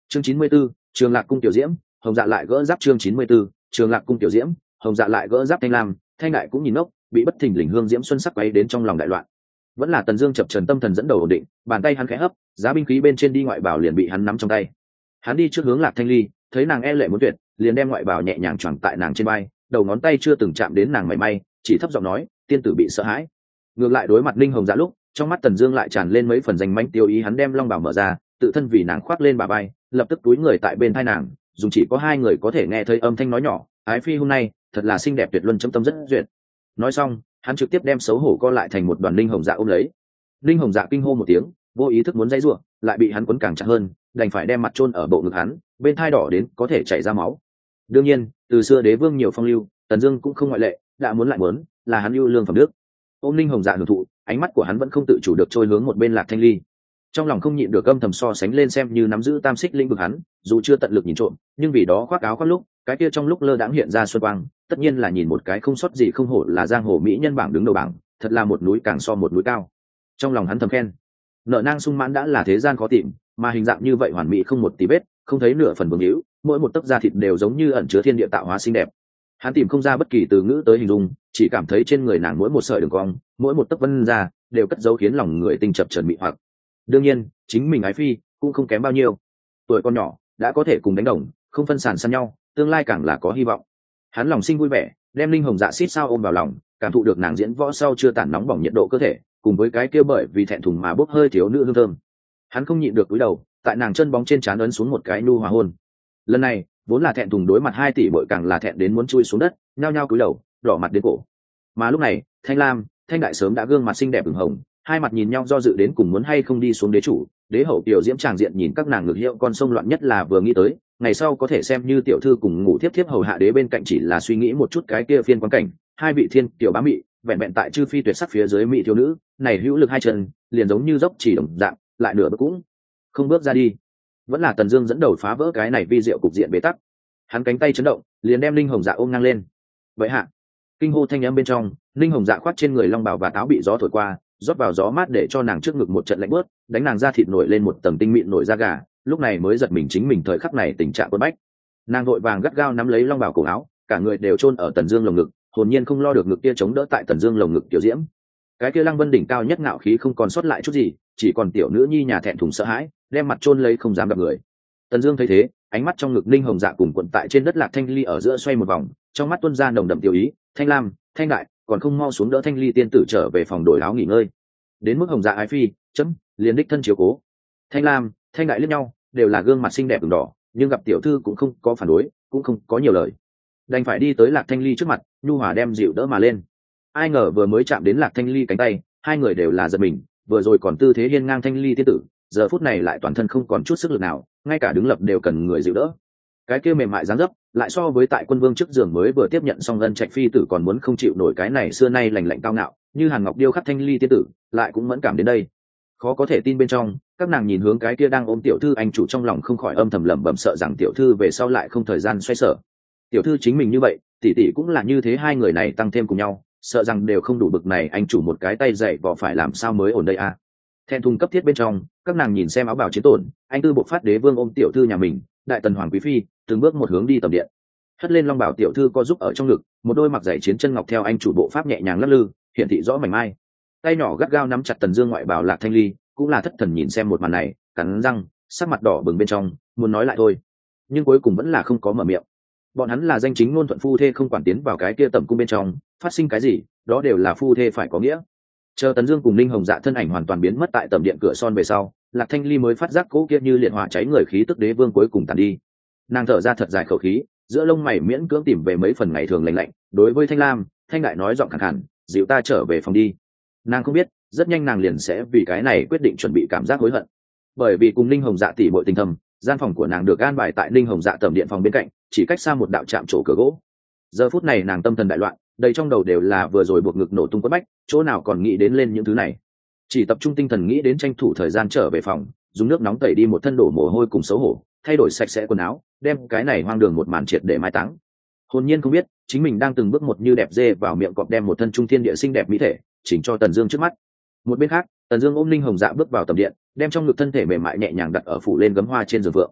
Chương 94, Trường Lạc cung tiểu diễm, Hồng Dạ lại gỡ giáp. Chương 94, Trường Lạc cung tiểu diễm, Hồng Dạ lại gỡ giáp. Thanh Lam, Thanh Đại cũng nhìn ngốc, bị bất thình lình hương diễm xuân sắc quấy đến trong lòng đại loạn. Vẫn là Tần Dương chập chờn tâm thần dẫn đầu ổn định, bàn tay hắn khẽ hấp, giá binh khí bên trên đi ngoại bảo liền bị hắn nắm trong tay. Hắn đi trước hướng Lạc Thanh Ly, thấy nàng e lệ muốn tuyệt, liền đem ngoại bảo nhẹ nhàng choàng tại nàng trên vai, đầu ngón tay chưa từng chạm đến nàng mảy may, chỉ thấp giọng nói, tiên tử bị sợ hãi. Ngược lại đối mặt Linh Hồng Dạ lúc, trong mắt Tần Dương lại tràn lên mấy phần danh mãnh tiêu ý, hắn đem long bảo mở ra, tự thân vì nàng khoác lên bả vai, lập tức túi người tại bên tai nàng, dùng chỉ có hai người có thể nghe thấy âm thanh nói nhỏ, ái phi hôm nay thật là xinh đẹp tuyệt luân, chấm tâm rất duyệt. Nói xong, hắn trực tiếp đem xấu hổ co lại thành một đoàn Linh Hồng Dạ ôm lấy. Linh Hồng Dạ kinh hô một tiếng, vô ý thức muốn giãy giụa, lại bị hắn quấn càng chặt hơn, đành phải đem mặt chôn ở bộ ngực hắn, bên thai đỏ đến có thể chảy ra máu. Đương nhiên, từ xưa đế vương nhiều phong lưu, Tần Dương cũng không ngoại lệ, đã muốn lại muốn, là hắn ưu lương phẩm đức. Ôm Linh Hồng Dạ hưởng thụ, ánh mắt của hắn vẫn không tự chủ được trôi hướng một bên Lạc Thanh Ly. Trong lòng không nhịn được âm thầm so sánh lên, xem như nắm giữ tam xích linh vực hắn, dù chưa tận lực nhìn trộm, nhưng vì đó khoác áo khoác lúc, cái kia trong lúc lơ đãng hiện ra xuân quang, tất nhiên là nhìn một cái không sót gì, không hổ là giang hồ mỹ nhân bảng đứng đầu bảng, thật là một núi càng so một núi cao. Trong lòng hắn thầm khen, nợ nang sung mãn đã là thế gian khó tìm, mà hình dạng như vậy hoàn mỹ không một tí vết, không thấy nửa phần vương hữu, mỗi một tấc da thịt đều giống như ẩn chứa thiên địa tạo hóa xinh đẹp. Hắn tìm không ra bất kỳ từ ngữ tới hình dung, chỉ cảm thấy trên người nàng mỗi một sợi đường cong, mỗi một tấc vân da đều cất dấu khiến lòng người tình chập chờn mị hoặc. Đương nhiên, chính mình ái phi cũng không kém bao nhiêu, tuổi con nhỏ đã có thể cùng đánh đồng, không phân sàn săn nhau, tương lai càng là có hy vọng. Hắn lòng sinh vui vẻ, đem Linh Hồng Dạ xít sao ôm vào lòng, cảm thụ được nàng diễn võ sau chưa tản nóng bỏng nhiệt độ cơ thể, cùng với cái kia bởi vì thẹn thùng mà bốc hơi thiếu nữ hương thơm. Hắn không nhịn được cúi đầu, tại nàng chân bóng trên trán ấn xuống một cái nu hòa hôn. Lần này vốn là thẹn thùng đối mặt hai tỷ bội càng là thẹn đến muốn chui xuống đất, nhao nhao cúi đầu, đỏ mặt đến cổ. Mà lúc này Thanh Lam, Thanh Đại sớm đã gương mặt xinh đẹp ửng hồng, hai mặt nhìn nhau do dự đến cùng muốn hay không đi xuống đế chủ đế hậu tiểu diễm tràng diện, nhìn các nàng ngược hiệu con sông loạn, nhất là vừa nghĩ tới ngày sau có thể xem như tiểu thư cùng ngủ thiếp thiếp hầu hạ đế bên cạnh, chỉ là suy nghĩ một chút cái kia phiên quan cảnh, hai vị thiên tiểu bá mị vẹn vẹn tại chư phi tuyệt sắc phía dưới mỹ thiếu nữ này hữu lực hai chân liền giống như dốc chỉ đồng dạng, lại nửa bước cũng không bước ra đi. Vẫn là Tần Dương dẫn đầu phá vỡ cái này vi diệu cục diện bế tắc. Hắn cánh tay chấn động, liền đem Linh Hồng Dạ ôm ngang lên. Vậy hạ, kinh hô thanh âm bên trong, Linh Hồng Dạ khoác trên người long bào và áo bị gió thổi qua, rót vào gió mát để cho nàng trước ngực một trận lạnh bớt, đánh nàng da thịt nổi lên một tầng tinh mịn nổi da gà, lúc này mới giật mình chính mình thời khắc này tình trạng quấn bách. Nàng vội vàng gắt gao nắm lấy long bào cổ áo, cả người đều chôn ở Tần Dương lồng ngực, hồn nhiên không lo được ngực kia chống đỡ tại Tần Dương lồng ngực tiểu diễm. Cái kia Lăng Vân đỉnh cao nhất ngạo khí không còn sót lại chút gì, chỉ còn tiểu nữ nhi nhà thẹn thùng sợ hãi, đem mặt chôn lấy không dám gặp người. Tần Dương thấy thế, ánh mắt trong ngực Linh Hồng Dạ cùng quận tại trên đất Lạc Thanh Ly ở giữa xoay một vòng, trong mắt tuôn ra nồng đậm tiểu ý, Thanh Lam, Thanh Đại, còn không mau xuống đỡ Thanh Ly tiên tử trở về phòng đổi áo nghỉ ngơi. Đến mức Hồng Dạ ái phi, chấm liền đích thân chiếu cố. Thanh Lam, Thanh Đại liếc nhau, đều là gương mặt xinh đẹp ửng đỏ, nhưng gặp tiểu thư cũng không có phản đối, cũng không có nhiều lời, đành phải đi tới Lạc Thanh Ly trước mặt, nhu hòa đem dịu đỡ mà lên. Ai ngờ vừa mới chạm đến Lạc Thanh Ly cánh tay, hai người đều là giật mình, vừa rồi còn tư thế hiên ngang Thanh Ly tiên tử, giờ phút này lại toàn thân không còn chút sức lực nào, ngay cả đứng lập đều cần người dịu đỡ. Cái kia mềm mại dáng dấp, lại so với tại quân vương trước giường mới vừa tiếp nhận xong Ân Trạch phi tử còn muốn không chịu nổi cái này xưa nay lành lạnh cao ngạo, như hàn ngọc điêu khắc Thanh Ly tiên tử, lại cũng mẫn cảm đến đây. Khó có thể tin bên trong, các nàng nhìn hướng cái kia đang ôm tiểu thư anh chủ, trong lòng không khỏi âm thầm lẩm bẩm, sợ rằng tiểu thư về sau lại không thời gian xoay sở. Tiểu thư chính mình như vậy, tỷ tỷ cũng là như thế, hai người này tăng thêm cùng nhau, sợ rằng đều không đủ bực này, anh chủ một cái tay dạy vò phải làm sao mới ổn đây à. Thẹn thùng cấp thiết bên trong, các nàng nhìn xem áo bào chiến tổn, anh tư bộ phát đế vương ôm tiểu thư nhà mình, đại tần hoàng quý phi từng bước một hướng đi tầm điện, hất lên long bảo tiểu thư co giúp ở trong ngực, một đôi mặc giày chiến chân ngọc theo anh chủ bộ pháp nhẹ nhàng lắc lư, hiện thị rõ mảnh mai. Tay nhỏ gắt gao nắm chặt Tần Dương ngoại bảo Lạc Thanh Ly, cũng là thất thần nhìn xem một màn này, cắn răng, sắc mặt đỏ bừng bên trong, muốn nói lại thôi, nhưng cuối cùng vẫn là không có mở miệng. Bọn hắn là danh chính ngôn thuận phu thê, không quản tiến vào cái kia tẩm cung bên trong phát sinh cái gì, đó đều là phu thê phải có nghĩa. Chờ Tần Dương cùng Linh Hồng Dạ thân ảnh hoàn toàn biến mất tại tầm điện cửa son về sau, Lạc Thanh Ly mới phát giác cỗ kia như liệt hỏa cháy người khí tức đế vương cuối cùng tàn đi. Nàng thở ra thật dài khẩu khí, giữa lông mày miễn cưỡng tìm về mấy phần ngày thường lạnh lạnh, đối với Thanh Lam, Thanh Đại nói giọng khàn khàn, "Dịu ta trở về phòng đi." Nàng không biết, rất nhanh nàng liền sẽ vì cái này quyết định chuẩn bị cảm giác hối hận. Bởi vì cùng Linh Hồng Dạ tỉ muội tình thầm, gian phòng của nàng được an bài tại Linh Hồng Dạ tầm điện phòng bên cạnh, chỉ cách xa một đạo chạm trổ cửa gỗ. Giờ phút này nàng tâm thần đại loạn, đầy trong đầu đều là vừa rồi buộc ngực nổ tung quất bách, chỗ nào còn nghĩ đến lên những thứ này. Chỉ tập trung tinh thần nghĩ đến tranh thủ thời gian trở về phòng, dùng nước nóng tẩy đi một thân đổ mồ hôi cùng xấu hổ, thay đổi sạch sẽ quần áo, đem cái này hoang đường một màn triệt để mai táng. Hồn nhiên không biết, chính mình đang từng bước một như đẹp dê vào miệng cọp, đem một thân trung thiên địa xinh đẹp mỹ thể chỉnh cho Tần Dương trước mắt. Một bên khác, Tần Dương ôm Linh Hồng Dạ bước vào tầm điện, đem trong ngực thân thể mềm mại nhẹ nhàng đặt ở phủ lên gấm hoa trên giường vượng.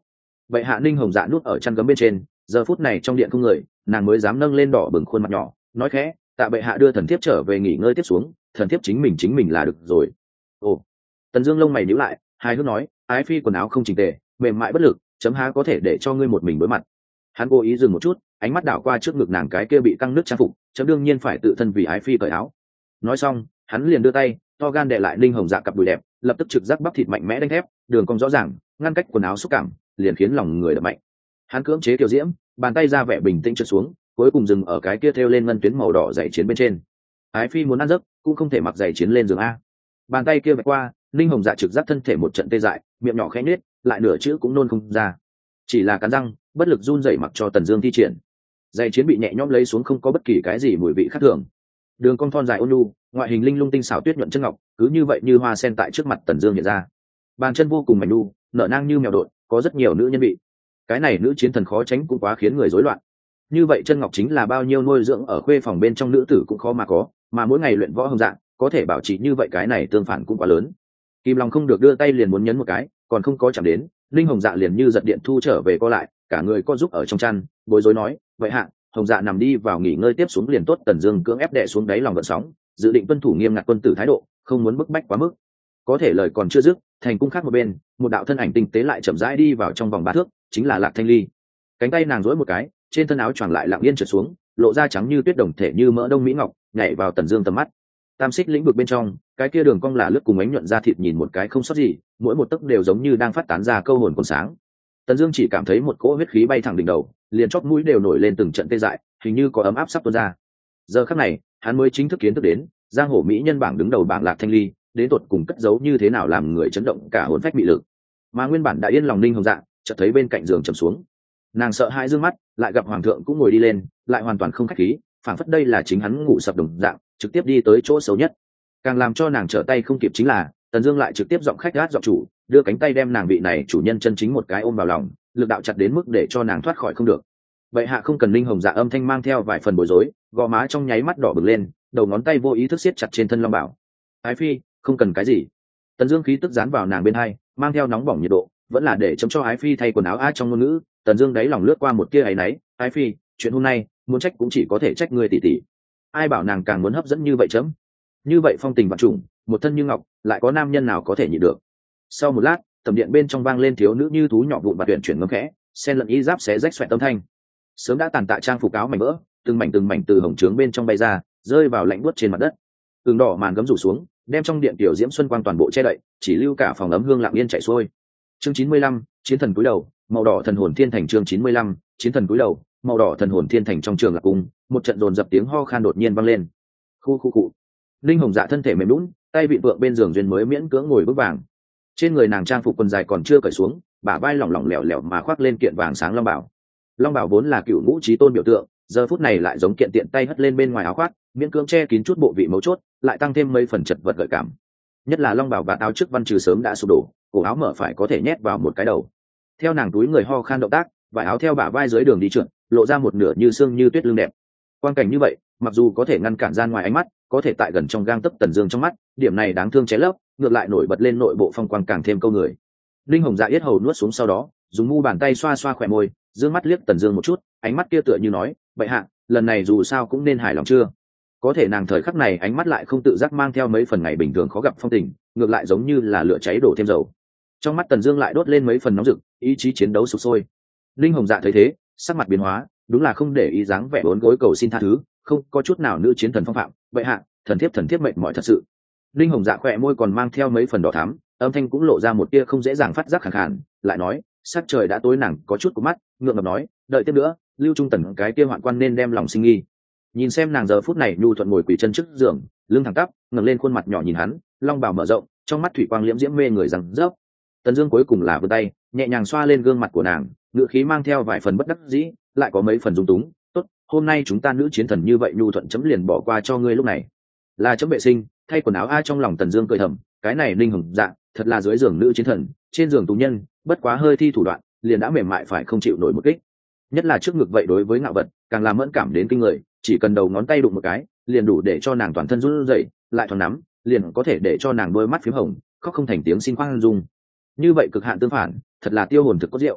vậy hạ ninh hồng dạ nút ở chăn gấm bên trên, giờ phút này trong điện không người, nàng mới dám nâng lên đỏ bừng khuôn mặt nhỏ nói khẽ, tạ bệ hạ đưa thần thiếp trở về nghỉ ngơi tiếp xuống, thần thiếp chính mình là được rồi. Ồ. Tần Dương lông mày nhíu lại, hài hước nói, ái phi quần áo không chỉnh tề, mềm mại bất lực, chấm há có thể để cho ngươi một mình đối mặt. Hắn cố ý dừng một chút, ánh mắt đảo qua trước ngực nàng cái kia bị căng nứt trang phục, chấm đương nhiên phải tự thân vì ái phi cởi áo. Nói xong, hắn liền đưa tay, to gan đè lại Ninh Hồng Dạ cặp đùi đẹp, lập tức trực giác bắp thịt mạnh mẽ đánh thép, đường cong rõ ràng, ngăn cách quần áo xúc cảm, liền khiến lòng người đập mạnh. Hắn cưỡng chế tiểu diễm, bàn tay ra vẻ bình tĩnh trượt xuống, cuối cùng dừng ở cái kia thêu lên ngân tuyến màu đỏ dày chiến bên trên. Ái phi muốn ăn giấc, cũng không thể mặc giày chiến lên giường a. Bàn tay kia vạch qua, Ninh Hồng Dạ trực giác thân thể một trận tê dại, miệng nhỏ khẽ nhếch, lại nửa chữ cũng nôn không ra, chỉ là cắn răng bất lực run rẩy mặc cho Tần Dương thi triển. Giày chiến bị nhẹ nhõm lấy xuống, không có bất kỳ cái gì mùi vị khác thường. Đường cong thon dài ôn nhu, ngoại hình linh lung tinh xảo tuyết nhuận chân ngọc, cứ như vậy như hoa sen tại trước mặt Tần Dương hiện ra. Bàn chân vô cùng mảnh nu, nở nang như mèo độn, có rất nhiều nữ nhân vị. Cái này nữ chiến thần khó tránh cũng quá khiến người rối loạn. Như vậy chân ngọc chính là bao nhiêu nuôi dưỡng ở khuê phòng bên trong nữ tử cũng khó mà có, mà mỗi ngày luyện võ Hồng Dạ có thể bảo trì như vậy, cái này tương phản cũng quá lớn. Kim Long không được đưa tay liền muốn nhấn một cái, còn không có chạm đến, Linh Hồng Dạ liền như giật điện thu trở về co lại, cả người co giúp ở trong chăn, bối rối nói, vậy hạ, Hồng Dạ nằm đi vào nghỉ ngơi tiếp xuống liền tốt. Tần Dương cưỡng ép đè xuống đáy lòng gợn sóng, dự định tuân thủ nghiêm ngặt quân tử thái độ, không muốn bức bách quá mức. Có thể lời còn chưa dứt, thành cung khác một bên, một đạo thân ảnh tinh tế lại chậm rãi đi vào trong vòng 3 thước, chính là Lạc Thanh Ly. Cánh tay nàng duỗi một cái, trên thân áo choàng lại lặng yên trượt xuống, lộ ra trắng như tuyết đồng thể như mỡ đông mỹ ngọc, nhảy vào Tần Dương tầm mắt. Tam xích lĩnh vực bên trong, cái kia đường cong là lướt cùng ánh nhuận da thịt nhìn một cái không sót gì, mỗi một tấc đều giống như đang phát tán ra câu hồn còn sáng. Tần Dương chỉ cảm thấy một cỗ huyết khí bay thẳng đỉnh đầu, liền chóp mũi đều nổi lên từng trận tê dại, hình như có ấm áp sắp tuôn ra. Giờ khắc này, hắn mới chính thức kiến thức đến, giang hồ mỹ nhân bảng đứng đầu bảng Lạc Thanh Ly, đến tột cùng cất giấu như thế nào làm người chấn động cả hồn phách mị lực. Mà nguyên bản đã yên lòng Ninh Hồng Dạ, chợt thấy bên cạnh giường trầm xuống. Nàng sợ hãi dương mắt, lại gặp hoàng thượng cũng ngồi đi lên, lại hoàn toàn không khách khí, phảng phất đây là chính hắn ngủ sập đồng dạng, trực tiếp đi tới chỗ xấu nhất. Càng làm cho nàng trở tay không kịp chính là, Tần Dương lại trực tiếp giọng khách gát giọng chủ, đưa cánh tay đem nàng vị này chủ nhân chân chính một cái ôm vào lòng, lực đạo chặt đến mức để cho nàng thoát khỏi không được. Vậy hạ không cần. Linh Hồng Dạ âm thanh mang theo vài phần bối rối, gò má trong nháy mắt đỏ bừng lên, đầu ngón tay vô ý thức siết chặt trên thân long bảo. Ái phi, không cần cái gì. Tần Dương khí tức dán vào nàng bên hai, mang theo nóng bỏng nhiệt độ, vẫn là để chấm cho ái phi thay quần áo a. Trong ngôn ngữ, Tần Dương đáy lòng lướt qua một tia áy náy, ái phi, chuyện hôm nay, muốn trách cũng chỉ có thể trách ngươi tỷ tỷ. Ai bảo nàng càng muốn hấp dẫn như vậy chấm. Như vậy phong tình vạn trùng, một thân như ngọc, lại có nam nhân nào có thể nhịn được. Sau một lát, tầm điện bên trong vang lên thiếu nữ như thú nhỏ vụn và tuyển chuyển ngấm khẽ, xen lẫn y giáp xé rách xoẹt âm thanh. Sớm đã tàn tạ trang phục áo mảnh vỡ, từng mảnh từ hồng trướng bên trong bay ra, rơi vào lạnh buốt trên mặt đất. Tường đỏ màn gấm rủ xuống, đem trong điện tiểu diễm xuân quang toàn bộ che đậy, chỉ lưu cả phòng ấm hương lặng yên chảy xuôi. Chương 95, chiến thần cúi đầu, màu đỏ thần hồn thiên thành. Chương 95, chiến thần cúi đầu, màu đỏ thần hồn thiên thành. Trong trường Lạc cung, một trận dồn dập tiếng ho khan đột nhiên vang lên. Khu. Linh Hồng Dạ thân thể mềm nhũn, tay vịn vượng bên giường duyên mới miễn cưỡng ngồi vững vàng. Trên người nàng trang phục quần dài còn chưa cởi xuống, bả vai lỏng lỏng lẻo lẻo mà khoác lên kiện vàng sáng long bảo. Long bảo vốn là cựu ngũ chí tôn biểu tượng, giờ phút này lại giống kiện tiện tay hất lên bên ngoài áo khoác, miễn cưỡng che kín chút bộ vị mấu chốt, lại tăng thêm mấy phần chật vật gợi cảm. Nhất là long bảo và áo trước văn trừ sớm đã sụp đổ, cổ áo mở phải có thể nhét vào một cái đầu. Theo nàng túi người ho khan động tác, vải áo theo bả vai dưới đường đi trượt, lộ ra một nửa như xương như tuyết lưng đẹp. Quang cảnh như vậy, mặc dù có thể ngăn cản gian ngoài ánh mắt, có thể tại gần trong gang tấc Tần Dương trong mắt, điểm này đáng thương cháy lấp, ngược lại nổi bật lên nội bộ phong quang càng thêm câu người. Linh Hồng Dạ yết hầu nuốt xuống sau đó, dùng mu bàn tay xoa xoa khóe môi, dương mắt liếc Tần Dương một chút, ánh mắt kia tựa như nói, "Bệ hạ, lần này dù sao cũng nên hài lòng chưa?" Có thể nàng thời khắc này ánh mắt lại không tự giác mang theo mấy phần ngày bình thường khó gặp phong tình, ngược lại giống như là lửa cháy đổ thêm dầu. Trong mắt Tần Dương lại đốt lên mấy phần nóng rực, ý chí chiến đấu sục sôi. Linh Hồng Dạ thấy thế, sắc mặt biến hóa, đúng là không để ý dáng vẻ bốn gối cầu xin tha thứ, không có chút nào nữ chiến thần phong phạm. "Bệ hạ, thần thiếp mệt mỏi thật sự." Linh Hồng Dạ khỏe môi còn mang theo mấy phần đỏ thắm, âm thanh cũng lộ ra một tia không dễ dàng phát giác khàn khàn, lại nói, sắc trời đã tối, nàng có chút cụp mắt, ngượng ngập nói, đợi tiếp nữa, Lưu Trung Tần cái kia hoạn quan nên đem lòng sinh nghi. Nhìn xem nàng giờ phút này nhu thuận ngồi quỳ chân trước giường, lưng thẳng tắp, ngẩng lên khuôn mặt nhỏ nhìn hắn, long bào mở rộng, trong mắt thủy quang liễm diễm mê người rằng rớp. Tần Dương cuối cùng là vươn tay, nhẹ nhàng xoa lên gương mặt của nàng, ngữ khí mang theo vài phần bất đắc dĩ, lại có mấy phần dung túng. "Tốt, hôm nay chúng ta nữ chiến thần như vậy nhu thuận, chấm liền bỏ qua cho ngươi lúc này. Là chấm vệ sinh, thay quần áo a." Trong lòng Tần Dương cười thầm, cái này Linh Hồng Dạ, thật là dưới giường nữ chiến thần, trên giường tù nhân, bất quá hơi thi thủ đoạn, liền đã mềm mại phải không chịu nổi một kích. Nhất là trước ngực vậy đối với ngạo vật, càng làm mẫn cảm đến kinh người, chỉ cần đầu ngón tay đụng một cái, liền đủ để cho nàng toàn thân run rẩy, lại thoáng nắm, liền có thể để cho nàng đôi mắt phím hồng, khóc không thành tiếng xin khoan dung. Như vậy cực hạn tương phản, thật là tiêu hồn thực có rượu.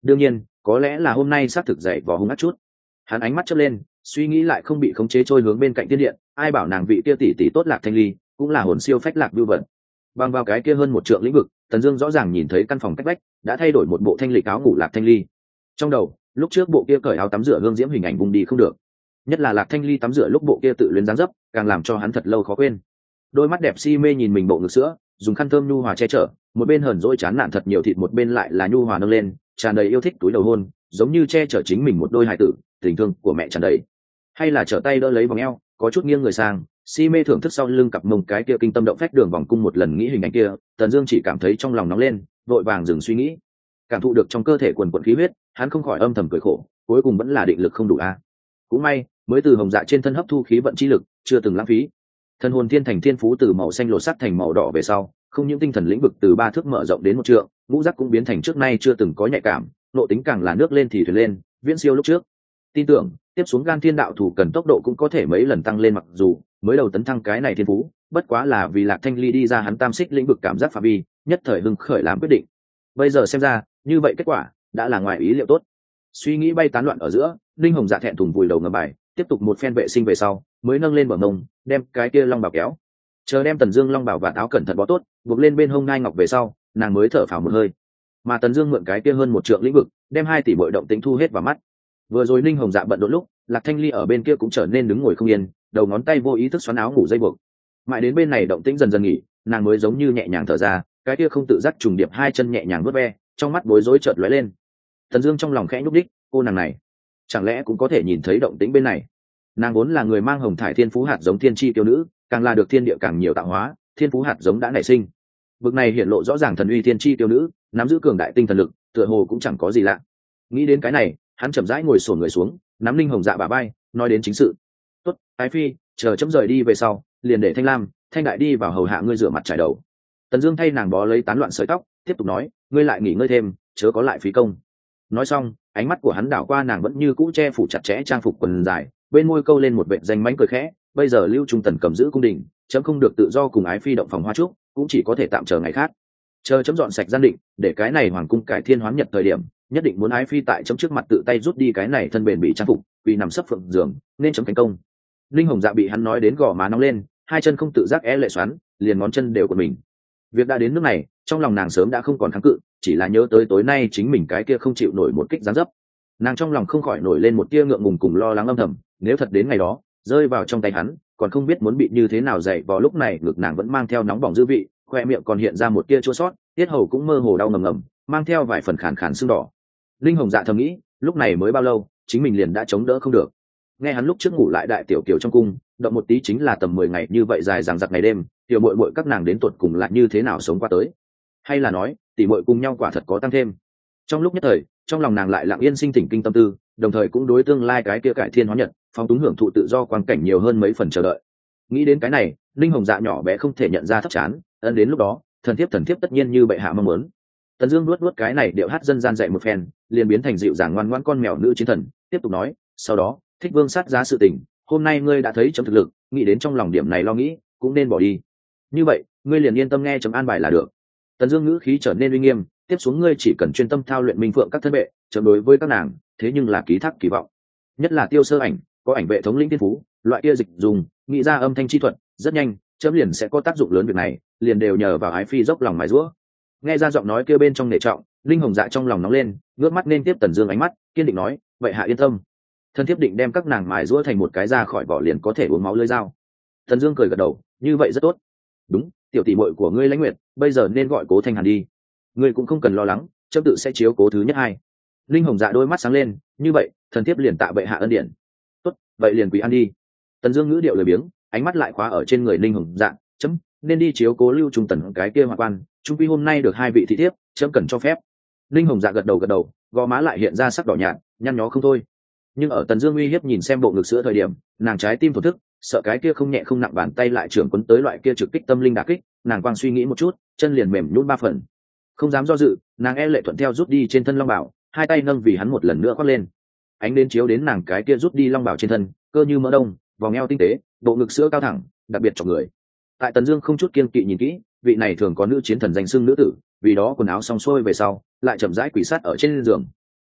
đương nhiên có lẽ là hôm nay xác thực dậy vò hung ác chút. Hắn ánh mắt chớp lên, suy nghĩ lại không bị khống chế trôi hướng bên cạnh tiên điện, ai bảo nàng vị kia tỷ tỷ tốt Lạc Thanh Ly cũng là hồn siêu phách lạc vưu vận. Bằng vào cái kia hơn một trượng lĩnh vực, Tần Dương rõ ràng nhìn thấy căn phòng cách vách đã thay đổi một bộ thanh lịch áo ngủ Lạc Thanh Ly. Trong đầu, lúc trước bộ kia cởi áo tắm rửa hương diễm hình ảnh vùng đi không được. Nhất là Lạc Thanh Ly tắm rửa lúc bộ kia tự luyến dáng dấp, càng làm cho hắn thật lâu khó quên. Đôi mắt đẹp si mê nhìn mình bộ ngực sữa, dùng khăn thơm nhu hòa che chở, một bên hờn dỗi chán nản thật nhiều thịt, một bên lại là nhu hòa nâng lên, tràn đầy yêu thích túi đầu hôn, giống như che chở chính mình một đôi hài tử, tình thương của mẹ tràn đầy. Hay là trở tay đỡ lấy vòng eo, có chút nghiêng người sang, si mê thưởng thức sau lưng cặp mông cái kia kinh tâm động phách đường vòng cung, một lần nghĩ hình ảnh kia, Tần Dương chỉ cảm thấy trong lòng nóng lên, vội vàng dừng suy nghĩ. Cảm thụ được trong cơ thể quần quần khí huyết, hắn không khỏi âm thầm cười khổ, cuối cùng vẫn là định lực không đủ a. Cũng may, mới từ hồng dạ trên thân hấp thu khí vận chi lực, chưa từng lãng phí. Thần hồn thiên thành thiên phú từ màu xanh lột sắc thành màu đỏ về sau, không những tinh thần lĩnh vực từ 3 thước mở rộng đến 1 trượng, ngũ giác cũng biến thành trước nay chưa từng có nhạy cảm, nộ tính càng là nước lên thì thuyền lên, viễn siêu lúc trước. Tin tưởng, tiếp xuống Gan Thiên đạo thủ cần tốc độ cũng có thể mấy lần tăng lên, mặc dù mới đầu tấn thăng cái này thiên phú, bất quá là vì Lạc Thanh Ly đi ra hắn tam xích lĩnh vực cảm giác phạm vi, nhất thời hưng khởi làm quyết định. Bây giờ xem ra, như vậy kết quả đã là ngoài ý liệu tốt. Suy nghĩ bay tán loạn ở giữa, Linh Hồng Dạ thẹn thùng vùi đầu ngầm bài, tiếp tục một phen vệ sinh về sau, mới nâng lên bờ mông, đem cái kia long bảo kéo. Chờ đem Tần Dương long bảo và áo cẩn thận bó tốt, buộc lên bên hông ngai ngọc về sau, nàng mới thở phào một hơi. Mà Tần Dương mượn cái kia hơn 1 trượng lĩnh vực, đem 2 tỷ bội động tĩnh thu hết vào mắt. Vừa rồi Linh Hồng Dạ bận rộn lúc, Lạc Thanh Ly ở bên kia cũng trở nên đứng ngồi không yên, đầu ngón tay vô ý thức xoắn áo ngủ dây buộc. Mãi đến bên này động tĩnh dần dần nghỉ, nàng mới giống như nhẹ nhàng thở ra, cái kia không tự giác trùng điệp 2 chân nhẹ nhàng vuốt ve, trong mắt bối rối chợt lóe lên. Tần Dương trong lòng khẽ nhúc nhích, cô nàng này, chẳng lẽ cũng có thể nhìn thấy động tĩnh bên này? Nàng vốn là người mang hồng thải thiên phú hạt giống thiên chi tiêu nữ, càng là được thiên địa càng nhiều tạo hóa, thiên phú hạt giống đã nảy sinh. Vực này hiện lộ rõ ràng thần uy thiên chi tiêu nữ, nắm giữ cường đại tinh thần lực, tựa hồ cũng chẳng có gì lạ. Nghĩ đến cái này, hắn chậm rãi ngồi xổm người xuống, nắm Linh Hồng Dạ bả vai, nói đến chính sự. "Tốt, Ái phi, chờ chấm rời đi về sau, liền để Thanh Lam, Thanh Đại đi vào hầu hạ ngươi rửa mặt trải đầu." Tần Dương thay nàng bó lấy tán loạn sợi tóc, tiếp tục nói, "Ngươi lại nghỉ ngơi thêm, chớ có lại phí công." Nói xong, ánh mắt của hắn đảo qua nàng vẫn như cũ che phủ chặt chẽ trang phục quần dài, bên môi câu lên một vệt danh mánh cười khẽ, "Bây giờ Lưu Trung Tần cầm giữ cung đình, chấm không được tự do cùng Ái phi động phòng hoa trúc, cũng chỉ có thể tạm chờ ngày khác. Chờ chấm dọn sạch gian định, để cái này hoàng cung cải thiên hoán nhật thời điểm, nhất định muốn Ái phi tại chấm trước mặt tự tay rút đi cái này thân bền bị trang phục, vì nằm sấp phượng giường, nên chấm thành công." Linh Hồng Dạ bị hắn nói đến gò má nóng lên, 2 chân không tự giác lệ xoắn, liền ngón chân đều của mình. Việc đã đến nước này, trong lòng nàng sớm đã không còn kháng cự, chỉ là nhớ tới tối nay chính mình cái kia không chịu nổi một kích giáng dấp, nàng trong lòng không khỏi nổi lên một tia ngượng ngùng cùng lo lắng âm thầm, nếu thật đến ngày đó rơi vào trong tay hắn, còn không biết muốn bị như thế nào dậy. Vào lúc này ngực nàng vẫn mang theo nóng bỏng dư vị, khoe miệng còn hiện ra một tia chua sót, tiết hầu cũng mơ hồ đau ngầm ngầm, mang theo vài phần khàn khàn sưng đỏ. Linh Hồng Dạ thầm nghĩ, lúc này mới bao lâu, chính mình liền đã chống đỡ không được. Nghe hắn lúc trước ngủ lại đại tiểu kiều trong cung, động một tí chính là tầm 10 ngày như vậy dài dằng dặc ngày đêm, tiểu muội muội các nàng đến tuột cùng lại như thế nào sống qua tới, hay là nói tỷ muội cùng nhau quả thật có tăng thêm. Trong lúc nhất thời, trong lòng nàng lại lặng yên sinh tỉnh kinh tâm tư, đồng thời cũng đối tương lai cái kia cải thiên hóa nhật, phong túng hưởng thụ tự do quang cảnh nhiều hơn mấy phần chờ đợi. Nghĩ đến cái này, Linh Hồng Dạ nhỏ bé không thể nhận ra thấp chán, ân đến lúc đó, thần thiếp tất nhiên như bệ hạ mong muốn. Tần Dương nuốt nuốt cái này điệu hát dân gian dạy một phen, liền biến thành dịu dàng ngoan ngoãn con mèo nữ chiến thần, tiếp tục nói, sau đó, Thích Vương sát giá sự tình, hôm nay ngươi đã thấy chấm thực lực, nghĩ đến trong lòng điểm này lo nghĩ, cũng nên bỏ đi. Như vậy, ngươi liền yên tâm nghe chấm an bài là được. Tần Dương ngữ khí trở nên uy nghiêm, tiếp xuống ngươi chỉ cần chuyên tâm thao luyện minh phượng các thân vệ, chấm đối với các nàng, thế nhưng là ký thác kỳ vọng. Nhất là Tiêu Sơ Ảnh, có ảnh vệ thống lĩnh thiên phú, loại kia dịch dùng, nghĩ ra âm thanh chi thuật, rất nhanh, chấm liền sẽ có tác dụng lớn việc này, liền đều nhờ vào Ái phi dốc lòng mài giũa. Nghe ra giọng nói kia bên trong nể trọng, Linh Hồng Dạ trong lòng nóng lên, ngước mắt nên tiếp Tần Dương ánh mắt, kiên định nói, vậy hạ yên tâm, thân thiếp định đem các nàng mài giũa thành một cái ra khỏi vỏ liền có thể uống máu lưỡi dao. Tần Dương cười gật đầu, như vậy rất tốt. Đúng, tiểu tỷ muội của ngươi Lãnh Nguyệt, bây giờ nên gọi Cố Thanh Hàn đi. Ngươi cũng không cần lo lắng, chấm tự sẽ chiếu cố thứ nhất hai. Linh Hồng Dạ đôi mắt sáng lên, như vậy, thần thiếp liền tạ bệ hạ ân điển. Tốt, vậy liền quý ăn đi. Tần Dương ngữ điệu lười biếng, ánh mắt lại khóa ở trên người Linh Hồng Dạ, chấm nên đi chiếu cố Lưu Trung Tần cái kia hoạn quan, trung quy hôm nay được 2 vị thị thiếp, chấm cần cho phép. Linh Hồng Dạ gật đầu, gò má lại hiện ra sắc đỏ nhạt, nhăn nhó không thôi. Nhưng ở Tần Dương uy hiếp nhìn xem bộ ngực sữa thời điểm, nàng trái tim thổn thức, sợ cái kia không nhẹ không nặng bàn tay lại trưởng quấn tới loại kia trực kích tâm linh đả kích, nàng quang suy nghĩ một chút, chân liền mềm nhũn 3 phần. Không dám do dự, nàng lệ thuận theo rút đi trên thân long bảo, 2 tay nâng vì hắn một lần nữa khoác lên. Ánh đến chiếu đến nàng cái kia rút đi long bảo trên thân, cơ như mỡ đông, vòng eo tinh tế, bộ ngực sữa cao thẳng, đặc biệt cho người. Tại Tần Dương không chút kiêng kỵ nhìn kỹ, vị này thường có nữ chiến thần danh xưng nữ tử, vì đó quần áo xong xuôi về sau, lại chậm rãi quỳ sát ở trên giường.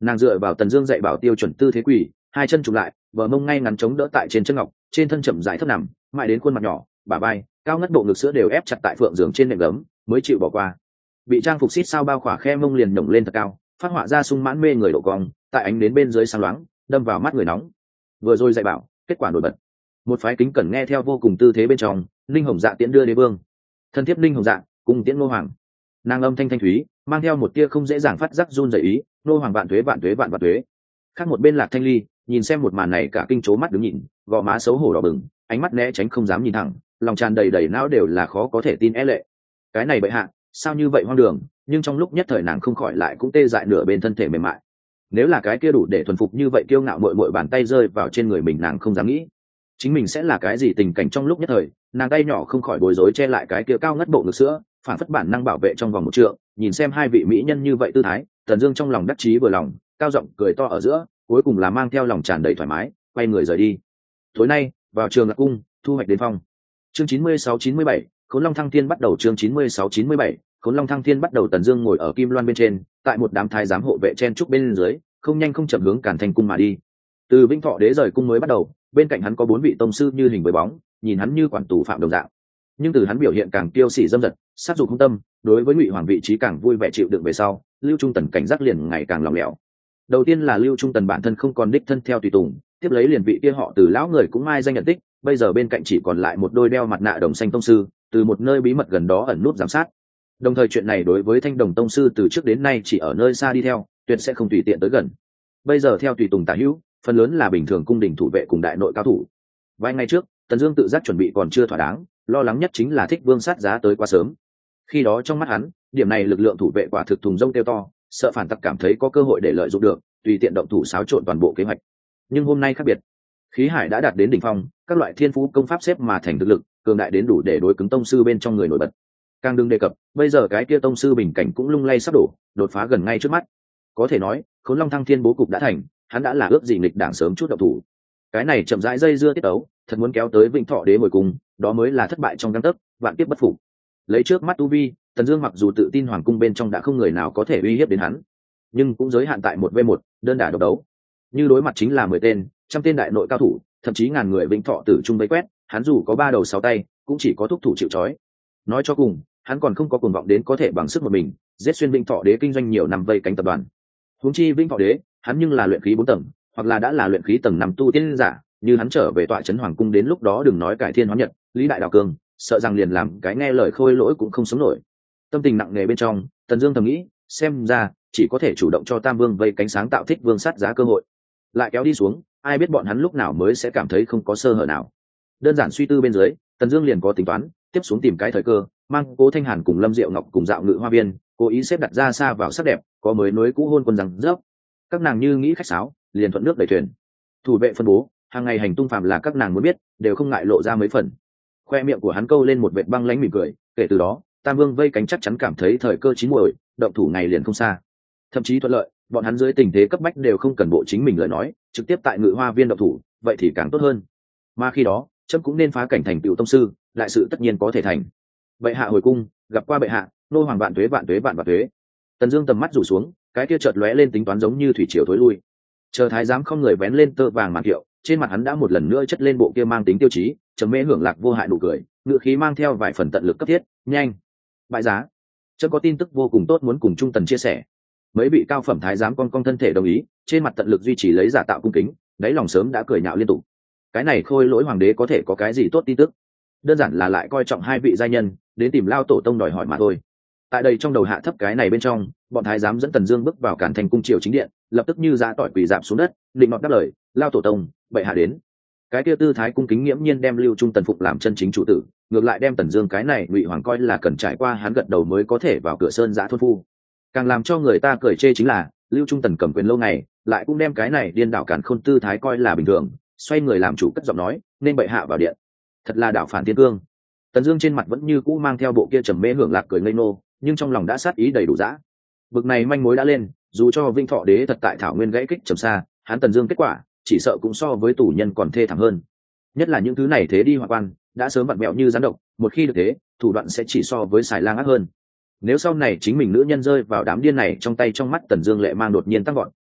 Nàng dựa vào Tần Dương dạy bảo tiêu chuẩn tư thế quỳ, hai chân chụp lại, bờ mông ngay ngắn chống đỡ tại trên chân ngọc, trên thân chậm rãi thấp nằm, mãi đến khuôn mặt nhỏ, bả vai, cao ngất bộ ngực sữa đều ép chặt tại phượng giường trên nệm gấm, mới chịu bỏ qua. Bị trang phục xít sao bao khỏa khe mông liền nhổng lên thật cao, phát họa ra sung mãn mê người độ cong, tại ánh đến bên dưới sáng loáng, đâm vào mắt người nóng. Vừa rồi dạy bảo, kết quả nổi bật. Một phái kính cẩn nghe theo vô cùng tư thế bên trong, Linh Hồng Dạ tiễn đưa đế vương. Thân thiếp Linh Hồng Dạ, cùng tiễn Ngô Hoàng. Nàng âm thanh thanh thúy, mang theo một tia không dễ dàng phát giác run rẩy ý, Ngô Hoàng vạn tuế vạn tuế vạn vạn tuế. Khác một bên Lạc Thanh Ly, nhìn xem một màn này cả kinh chố mắt đứng nhìn, gò má xấu hổ đỏ bừng, ánh mắt né tránh không dám nhìn thẳng, lòng tràn đầy đầy não đều là khó có thể tin é lệ. Cái này bệ hạ, sao như vậy hoang đường, nhưng trong lúc nhất thời nàng không khỏi lại cũng tê dại nửa bên thân thể mềm mại. Nếu là cái kia đủ để thuần phục như vậy kiêu ngạo muội muội bàn tay rơi vào trên người mình, nàng không dám nghĩ chính mình sẽ là cái gì tình cảnh trong lúc nhất thời. Nàng tay nhỏ không khỏi bối rối che lại cái kia cao ngất bộ ngực sữa, phản phất bản năng bảo vệ trong vòng một trượng. Nhìn xem hai vị mỹ nhân như vậy tư thái, Tần Dương trong lòng đắc chí vừa lòng, cao giọng cười to ở giữa, cuối cùng là mang theo lòng tràn đầy thoải mái, quay người rời đi. Tối nay, vào Trường Lạc cung, thu hoạch đến phong. Chương 96-97, Khốn Long Thăng Thiên bắt đầu. Chương 96-97, Khốn Long Thăng Thiên bắt đầu. Tần Dương ngồi ở kim loan bên trên, tại một đám thái giám hộ vệ chen trúc bên dưới, không nhanh không chậm hướng Càn Thành cung mà đi. Từ Vĩnh Thọ đế rời cung mới bắt đầu, bên cạnh hắn có 4 vị tông sư như hình với bóng, nhìn hắn như quản tù phạm đồng dạng. Nhưng từ hắn biểu hiện càng kiêu sĩ dâm dật, sát dục không tâm, đối với Ngụy Hoàng vị trí càng vui vẻ chịu đựng về sau, Lưu Trung Tần cảnh giác liền ngày càng lỏng lẻo. Đầu tiên là Lưu Trung Tần bản thân không còn đích thân theo tùy tùng, tiếp lấy liền vị kia họ Từ lão người cũng mai danh nhận tích, bây giờ bên cạnh chỉ còn lại một đôi đeo mặt nạ đồng xanh tông sư, từ một nơi bí mật gần đó ẩn núp giám sát. Đồng thời chuyện này đối với Thanh Đồng tông sư từ trước đến nay chỉ ở nơi xa đi theo, tuyệt sẽ không tùy tiện tới gần. Bây giờ theo tùy tùng tả hữu, phần lớn là bình thường cung đình thủ vệ cùng đại nội cao thủ. Vài ngày trước, Tần Dương tự giác chuẩn bị còn chưa thỏa đáng, lo lắng nhất chính là Thích Vương sát giá tới quá sớm. Khi đó trong mắt hắn, điểm này lực lượng thủ vệ quả thực thùng rông tiêu to, sợ phản tặc cảm thấy có cơ hội để lợi dụng được, tùy tiện động thủ xáo trộn toàn bộ kế hoạch. Nhưng hôm nay khác biệt, khí hải đã đạt đến đỉnh phong, các loại thiên phú công pháp xếp mà thành thực lực, cường đại đến đủ để đối cứng tông sư bên trong người nổi bật. Càng đừng đề cập, bây giờ cái kia tông sư bình cảnh cũng lung lay sắp đổ, đột phá gần ngay trước mắt. Có thể nói, Khốn Long Thăng Thiên bố cục đã thành, hắn đã là ước gì nghịch đảng sớm chút động thủ. Cái này chậm rãi dây dưa tiết ấu, thật muốn kéo tới Vĩnh Thọ đế hồi cùng, đó mới là thất bại trong gang tấc, vạn kiếp bất phục. Lấy trước mắt tu vi, Tần Dương mặc dù tự tin hoàng cung bên trong đã không người nào có thể uy hiếp đến hắn, nhưng cũng giới hạn tại 1v1, đơn đả độc đấu. Như đối mặt chính là 10 tên, trăm tên đại nội cao thủ, thậm chí ngàn người Vĩnh Thọ tử trung vây quét, hắn dù có 3 đầu 6 tay, cũng chỉ có thúc thủ chịu trói. Nói cho cùng, hắn còn không có cuồng vọng đến có thể bằng sức một mình giết xuyên Vĩnh Thọ đế kinh doanh nhiều năm vây cánh tập đoàn. Huống chi Vĩnh Thọ đế, hắn nhưng là luyện khí 4 tầng, hoặc là đã là luyện khí tầng 5 tu tiên giả, như hắn trở về tọa trấn hoàng cung đến lúc đó đừng nói cải thiên hóa nhật, lý đại đạo cường, sợ rằng liền làm cái nghe lời khôi lỗi cũng không sống nổi. Tâm tình nặng nề bên trong, Tần Dương thầm nghĩ, xem ra chỉ có thể chủ động cho Tam Vương vây cánh sáng tạo Thích Vương sát giá cơ hội. Lại kéo đi xuống, ai biết bọn hắn lúc nào mới sẽ cảm thấy không có sơ hở nào. Đơn giản suy tư bên dưới, Tần Dương liền có tính toán, tiếp xuống tìm cái thời cơ, mang Cố Thanh Hàn cùng Lâm Diệu Ngọc cùng dạo ngự hoa viên, cố ý xếp đặt ra xa vào sắc đẹp, có mới nối cũ hôn quân rằng rớp. Các nàng như nghĩ khách sáo, liền thuận nước đẩy thuyền. Thủ vệ phân bố, hàng ngày hành tung phàm là các nàng muốn biết, đều không ngại lộ ra mấy phần. Khoe miệng của hắn câu lên một vệt băng lãnh mỉm cười, kể từ đó, Tam Vương vây cánh chắc chắn cảm thấy thời cơ chín muồi, động thủ ngày liền không xa. Thậm chí thuận lợi, bọn hắn dưới tình thế cấp bách đều không cần bộ chính mình lời nói, trực tiếp tại ngự hoa viên động thủ, vậy thì càng tốt hơn. Mà khi đó, chấm cũng nên phá cảnh thành tựu tông sư, đại sự tất nhiên có thể thành. Bệ hạ hồi cung, gặp qua bệ hạ, nô hoàng vạn tuế vạn tuế vạn vạn tuế. Tần Dương tầm mắt rủ xuống, cái kia chợt lóe lên tính toán giống như thủy triều thối lui. Chờ thái giám không người vén lên tơ vàng màn kiệu, trên mặt hắn đã một lần nữa chất lên bộ kia mang tính tiêu chí, trầm mê hưởng lạc vô hại nụ cười, ngựa khí mang theo vài phần tận lực cấp thiết, nhanh. Bại giá. Chấm có tin tức vô cùng tốt muốn cùng Trung Tần chia sẻ. Mấy vị cao phẩm thái giám con thân thể đồng ý, trên mặt tận lực duy trì lấy giả tạo cung kính, đáy lòng sớm đã cười nhạo liên tục. Cái này khôi lỗi hoàng đế có thể có cái gì tốt tin tức? Đơn giản là lại coi trọng hai vị giai nhân, đến tìm lao tổ tông đòi hỏi mà thôi. Tại đây trong đầu hạ thấp cái này bên trong, bọn thái giám dẫn Tần Dương bước vào Càn Thành cung triều chính điện, lập tức như dã tỏi quỳ rạp xuống đất, định nọt đáp lời, lao tổ tông, bệ hạ đến. Cái kia tư thái cung kính nghiễm nhiên đem Lưu Trung Tần phục làm chân chính chủ tử, ngược lại đem Tần Dương cái này Ngụy Hoàng coi là cần trải qua hắn gật đầu mới có thể vào cửa sơn giã thôn phu. Càng làm cho người ta cười chê chính là, Lưu Trung Tần cầm quyền lâu ngày, lại cũng đem cái này điên đảo càn khôn tư thái coi là bình thường, xoay người làm chủ cất giọng nói, nên bệ hạ vào điện. Thật là đảo phản thiên cương. Tần Dương trên mặt vẫn như cũ mang theo bộ kia trầm mê hưởng lạc cười ngây ngô, nhưng trong lòng đã sát ý đầy đủ dã. Bực này manh mối đã lên, dù cho Vinh Thọ đế thật tại thảo nguyên gãy kích trầm xa, hắn Tần Dương kết quả, chỉ sợ cũng so với tù nhân còn thê thảm hơn. Nhất là những thứ này thế đi hoặc quan, đã sớm vặn vẹo như rắn độc, một khi được thế, thủ đoạn sẽ chỉ so với xài lang ác hơn. Nếu sau này chính mình nữ nhân rơi vào đám điên này trong tay trong mắt Tần Dương lệ mang đột nhiên tăng vọt,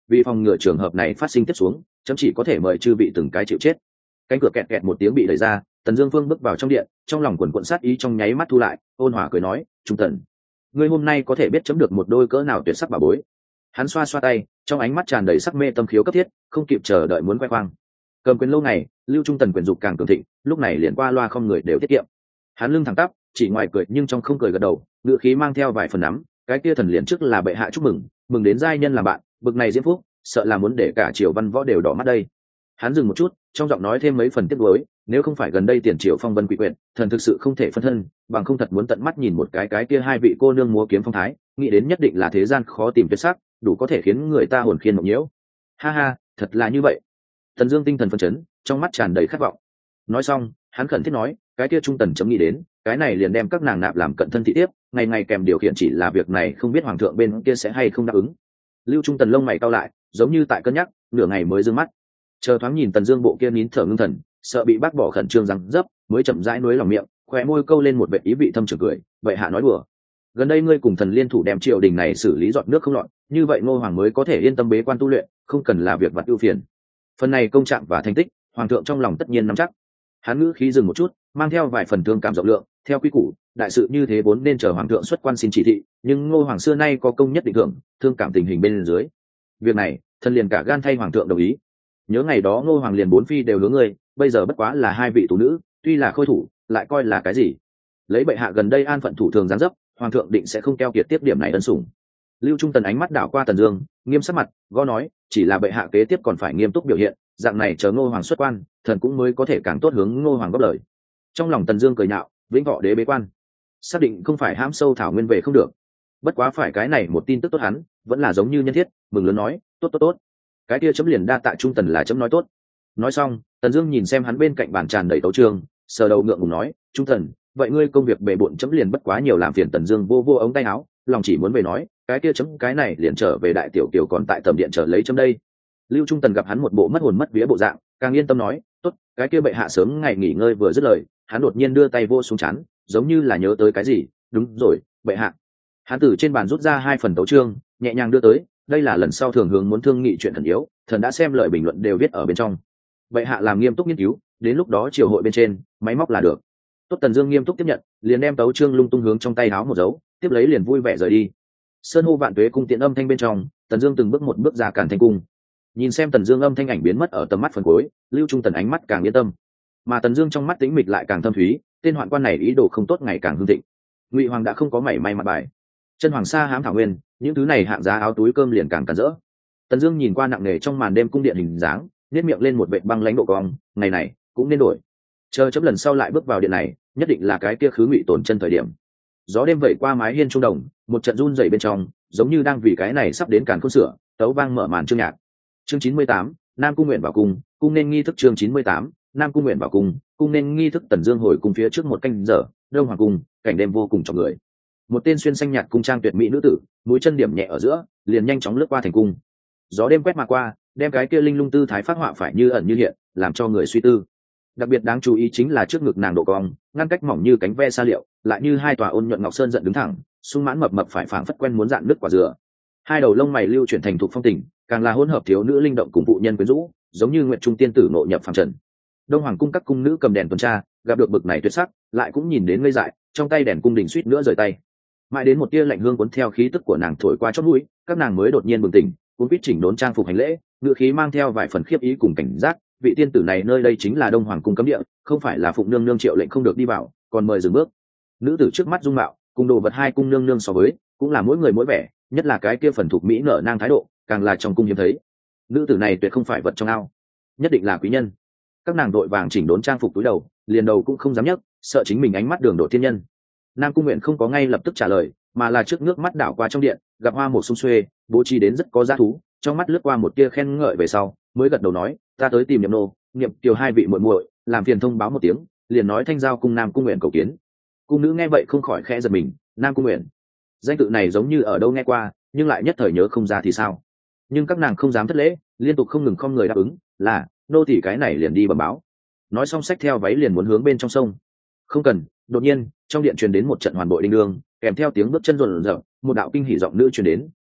vì phòng ngừa trường hợp này phát sinh tiếp xuống, chấm chỉ có thể mời chư vị từng cái chịu chết. Cánh cửa kẹt kẹt một tiếng bị đẩy ra, Tần Dương Phương bước vào trong điện, trong lòng quần quẫn sát ý trong nháy mắt thu lại, ôn hòa cười nói, "Trung Tần, ngươi hôm nay có thể biết chấm được một đôi cỡ nào tuyệt sắc bà bối." Hắn xoa xoa tay, trong ánh mắt tràn đầy sắc mê tâm khiếu cấp thiết, không kịp chờ đợi muốn khoe khoang. Cầm quyền lâu ngày, Lưu Trung Tần quyền dục càng cường thịnh, lúc này liền qua loa không người đều tiết kiệm. Hắn lưng thẳng tắp, chỉ ngoài cười nhưng trong không cười gật đầu, ngữ khí mang theo vài phần nắm, cái kia thần liền trước là bệ hạ chúc mừng, mừng đến giai nhân làm bạn, bực này diễm phúc, sợ là muốn để cả triều văn võ đều đỏ mắt đây. Hắn dừng một chút, trong giọng nói thêm mấy phần tiếc nuối, nếu không phải gần đây tiền triều phong vân quỷ quyệt, thần thực sự không thể phân thân, bằng không thật muốn tận mắt nhìn một cái kia hai vị cô nương múa kiếm phong thái, nghĩ đến nhất định là thế gian khó tìm tuyệt sắc, đủ có thể khiến người ta hồn khiên mộng nhiễu. Ha ha, thật là như vậy. Tần Dương tinh thần phấn chấn, trong mắt tràn đầy khát vọng. Nói xong, hắn khẩn thiết nói, cái kia Trung Tần chấm nghĩ đến, cái này liền đem các nàng nạp làm cận thân thị tiếp, ngày ngày kèm điều khiển, chỉ là việc này không biết hoàng thượng bên kia sẽ hay không đáp ứng. Lưu Trung Tần lông mày cau lại, giống như tại cân nhắc, nửa ngày mới dương mắt. Chờ thoáng nhìn Tần Dương bộ kia nín thở ngưng thần, sợ bị bác bỏ khẩn trương răng dấp, mới chậm rãi nuối lòng miệng, khóe môi câu lên một vệt ý vị thâm trường cười, vậy hạ nói đùa. Gần đây ngươi cùng thần liên thủ đem triều đình này xử lý giọt nước không lọt, như vậy Ngô Hoàng mới có thể yên tâm bế quan tu luyện, không cần là việc vặt ưu phiền. Phần này công trạng và thành tích, hoàng thượng trong lòng tất nhiên nắm chắc. Hắn ngữ khí dừng một chút, mang theo vài phần thương cảm rộng lượng, theo quy củ, đại sự như thế vốn nên chờ hoàng thượng xuất quan xin chỉ thị, nhưng Ngô Hoàng xưa nay có công nhất định thưởng, thương cảm tình hình bên dưới. Việc này, thần liền cả gan thay hoàng thượng đồng ý. Nhớ ngày đó Ngô Hoàng liền bốn phi đều hướng ngươi, bây giờ bất quá là hai vị tú nữ, tuy là khôi thủ, lại coi là cái gì? Lấy bệ hạ gần đây an phận thủ thường giáng dấp, hoàng thượng định sẽ không keo kiệt tiếp điểm này ân sủng. Lưu Trung Tần ánh mắt đảo qua Tần Dương, nghiêm sắc mặt, gõ nói, chỉ là bệ hạ kế tiếp còn phải nghiêm túc biểu hiện, dạng này chờ Ngô Hoàng xuất quan, thần cũng mới có thể càng tốt hướng Ngô Hoàng góp lời. Trong lòng Tần Dương cười nhạo, vĩnh võ đế bế quan, xác định không phải hãm sâu thảo nguyên về không được. Bất quá phải cái này một tin tức tốt hắn, vẫn là giống như nhân thiết, mừng lớn nói, tốt. Cái kia chấm liền đa tạ Trung Tần là chấm nói tốt. Nói xong, Tần Dương nhìn xem hắn bên cạnh bàn tràn đầy tấu chương, sờ đầu ngượng ngùng nói, Trung Tần, vậy ngươi công việc bề bộn chấm liền bất quá nhiều làm phiền. Tần Dương vô ống tay áo, lòng chỉ muốn về nói, cái kia chấm cái này liền trở về đại tiểu kiều còn tại tầm điện chờ lấy chấm đây. Lưu Trung Tần gặp hắn một bộ mất hồn mất vía bộ dạng, càng yên tâm nói, tốt, cái kia bệ hạ sớm ngày nghỉ ngơi. Vừa dứt lời, hắn đột nhiên đưa tay vô xuống chán, giống như là nhớ tới cái gì, đúng rồi, bệ hạ. Hắn từ trên bàn rút ra hai phần tấu chương, nhẹ nhàng đưa tới, đây là lần sau thường hướng muốn thương nghị chuyện thần yếu, thần đã xem lời bình luận đều viết ở bên trong. Bệ hạ làm nghiêm túc nghiên cứu, đến lúc đó triều hội bên trên, máy móc là được. Tốt. Tần Dương nghiêm túc tiếp nhận, liền đem tấu chương lung tung hướng trong tay áo một dấu, tiếp lấy liền vui vẻ rời đi. Sơn hô vạn tuế cung tiễn âm thanh bên trong, Tần Dương từng bước một bước ra Càn Thanh cung. Nhìn xem Tần Dương âm thanh ảnh biến mất ở tầm mắt phần cuối, Lưu Trung Tần ánh mắt càng yên tâm, mà Tần Dương trong mắt tĩnh mịch lại càng thâm thúy, tên hoạn quan này ý đồ không tốt ngày càng hưng thịnh. Ngụy Hoàng đã không có mảy may mặt bài, chân hoàng sa hám thảo nguyên, những thứ này hạng giá áo túi cơm liền càng cản rỡ. Tần Dương nhìn qua nặng nề trong màn đêm cung điện hình dáng, nhếch miệng lên một vệt băng lãnh độ cong, ngày này cũng nên đổi. Chờ chấm lần sau lại bước vào điện này, nhất định là cái kia khứ Ngụy tổn chân thời điểm. Gió đêm vẩy qua mái hiên trung đồng, một trận run rẩy bên trong, giống như đang vì cái này sắp đến càn khôn sửa, tấu vang mở màn chương nhạc. Chương 98, Nam cung nguyện vào cung, cung nên nghi thức. Chương 98, Nam cung nguyện vào cung, cung nên nghi thức. Tần Dương hồi cung phía trước một canh giờ, Đông Hoàng cung, cảnh đêm vô cùng trọng người. Một tên xuyên xanh nhạt cung trang tuyệt mỹ nữ tử, mũi chân điểm nhẹ ở giữa, liền nhanh chóng lướt qua thành cung. Gió đêm quét mà qua, đem cái kia linh lung tư thái phát họa phải như ẩn như hiện, làm cho người suy tư. Đặc biệt đáng chú ý chính là trước ngực nàng độ cong, ngăn cách mỏng như cánh ve sa liệu, lại như hai tòa ôn nhuận ngọc sơn giận đứng thẳng, sung mãn mập mập phải phảng phất quen muốn dạn nước quả dừa. Hai đầu lông mày lưu chuyển thành thục phong tình, càng là hỗn hợp thiếu nữ linh động cùng phụ nhân quyến rũ, giống như nguyện trung tiên tử nội nhập phàm trần. Đông Hoàng cung các cung nữ cầm đèn tuần tra, gặp được bực này tuyệt sắc, lại cũng nhìn đến ngây dại, trong tay đèn cung đình suýt nữa rời tay. Mãi đến một tia lạnh hương cuốn theo khí tức của nàng thổi qua chót mũi, các nàng mới đột nhiên bừng tỉnh, cuốn quýt chỉnh đốn trang phục hành lễ, ngựa khí mang theo vài phần khiếp ý cùng cảnh giác. Vị tiên tử này nơi đây chính là Đông Hoàng cung cấm địa, không phải là phụng nương nương triệu lệnh không được đi vào, còn mời dừng bước. Nữ tử trước mắt dung mạo cùng đồ vật hai cung nương nương so với, cũng là mỗi người mỗi vẻ, nhất là cái kia phần thuộc mỹ nở nang thái độ, càng là trong cung hiếm thấy. Nữ tử này tuyệt không phải vật trong ao, nhất định là quý nhân. Các nàng đội vàng chỉnh đốn trang phục túi đầu, liền đầu cũng không dám nhấc, sợ chính mình ánh mắt đường độ thiên nhân. Nam cung nguyện không có ngay lập tức trả lời, mà là trước nước mắt đảo qua trong điện, gặp hoa một sung xuê, bố trí đến rất có giá thú, trong mắt lướt qua một tia khen ngợi về sau, mới gật đầu nói, ta tới tìm Niệm nô, Niệm Kiều hai vị muội muội, làm phiền thông báo một tiếng, liền nói thanh giao cung Nam cung nguyện cầu kiến. Cung nữ nghe vậy không khỏi khẽ giật mình, Nam cung nguyện, danh tự này giống như ở đâu nghe qua, nhưng lại nhất thời nhớ không ra thì sao. Nhưng các nàng không dám thất lễ, liên tục không ngừng không người đáp ứng, là nô tỳ cái này liền đi bẩm báo. Nói xong xách theo váy liền muốn hướng bên trong sông. Không cần. Đột nhiên trong điện truyền đến một trận hoàn bội đinh đương, kèm theo tiếng bước chân rộn rợn, một đạo kinh hỉ giọng nữ truyền đến,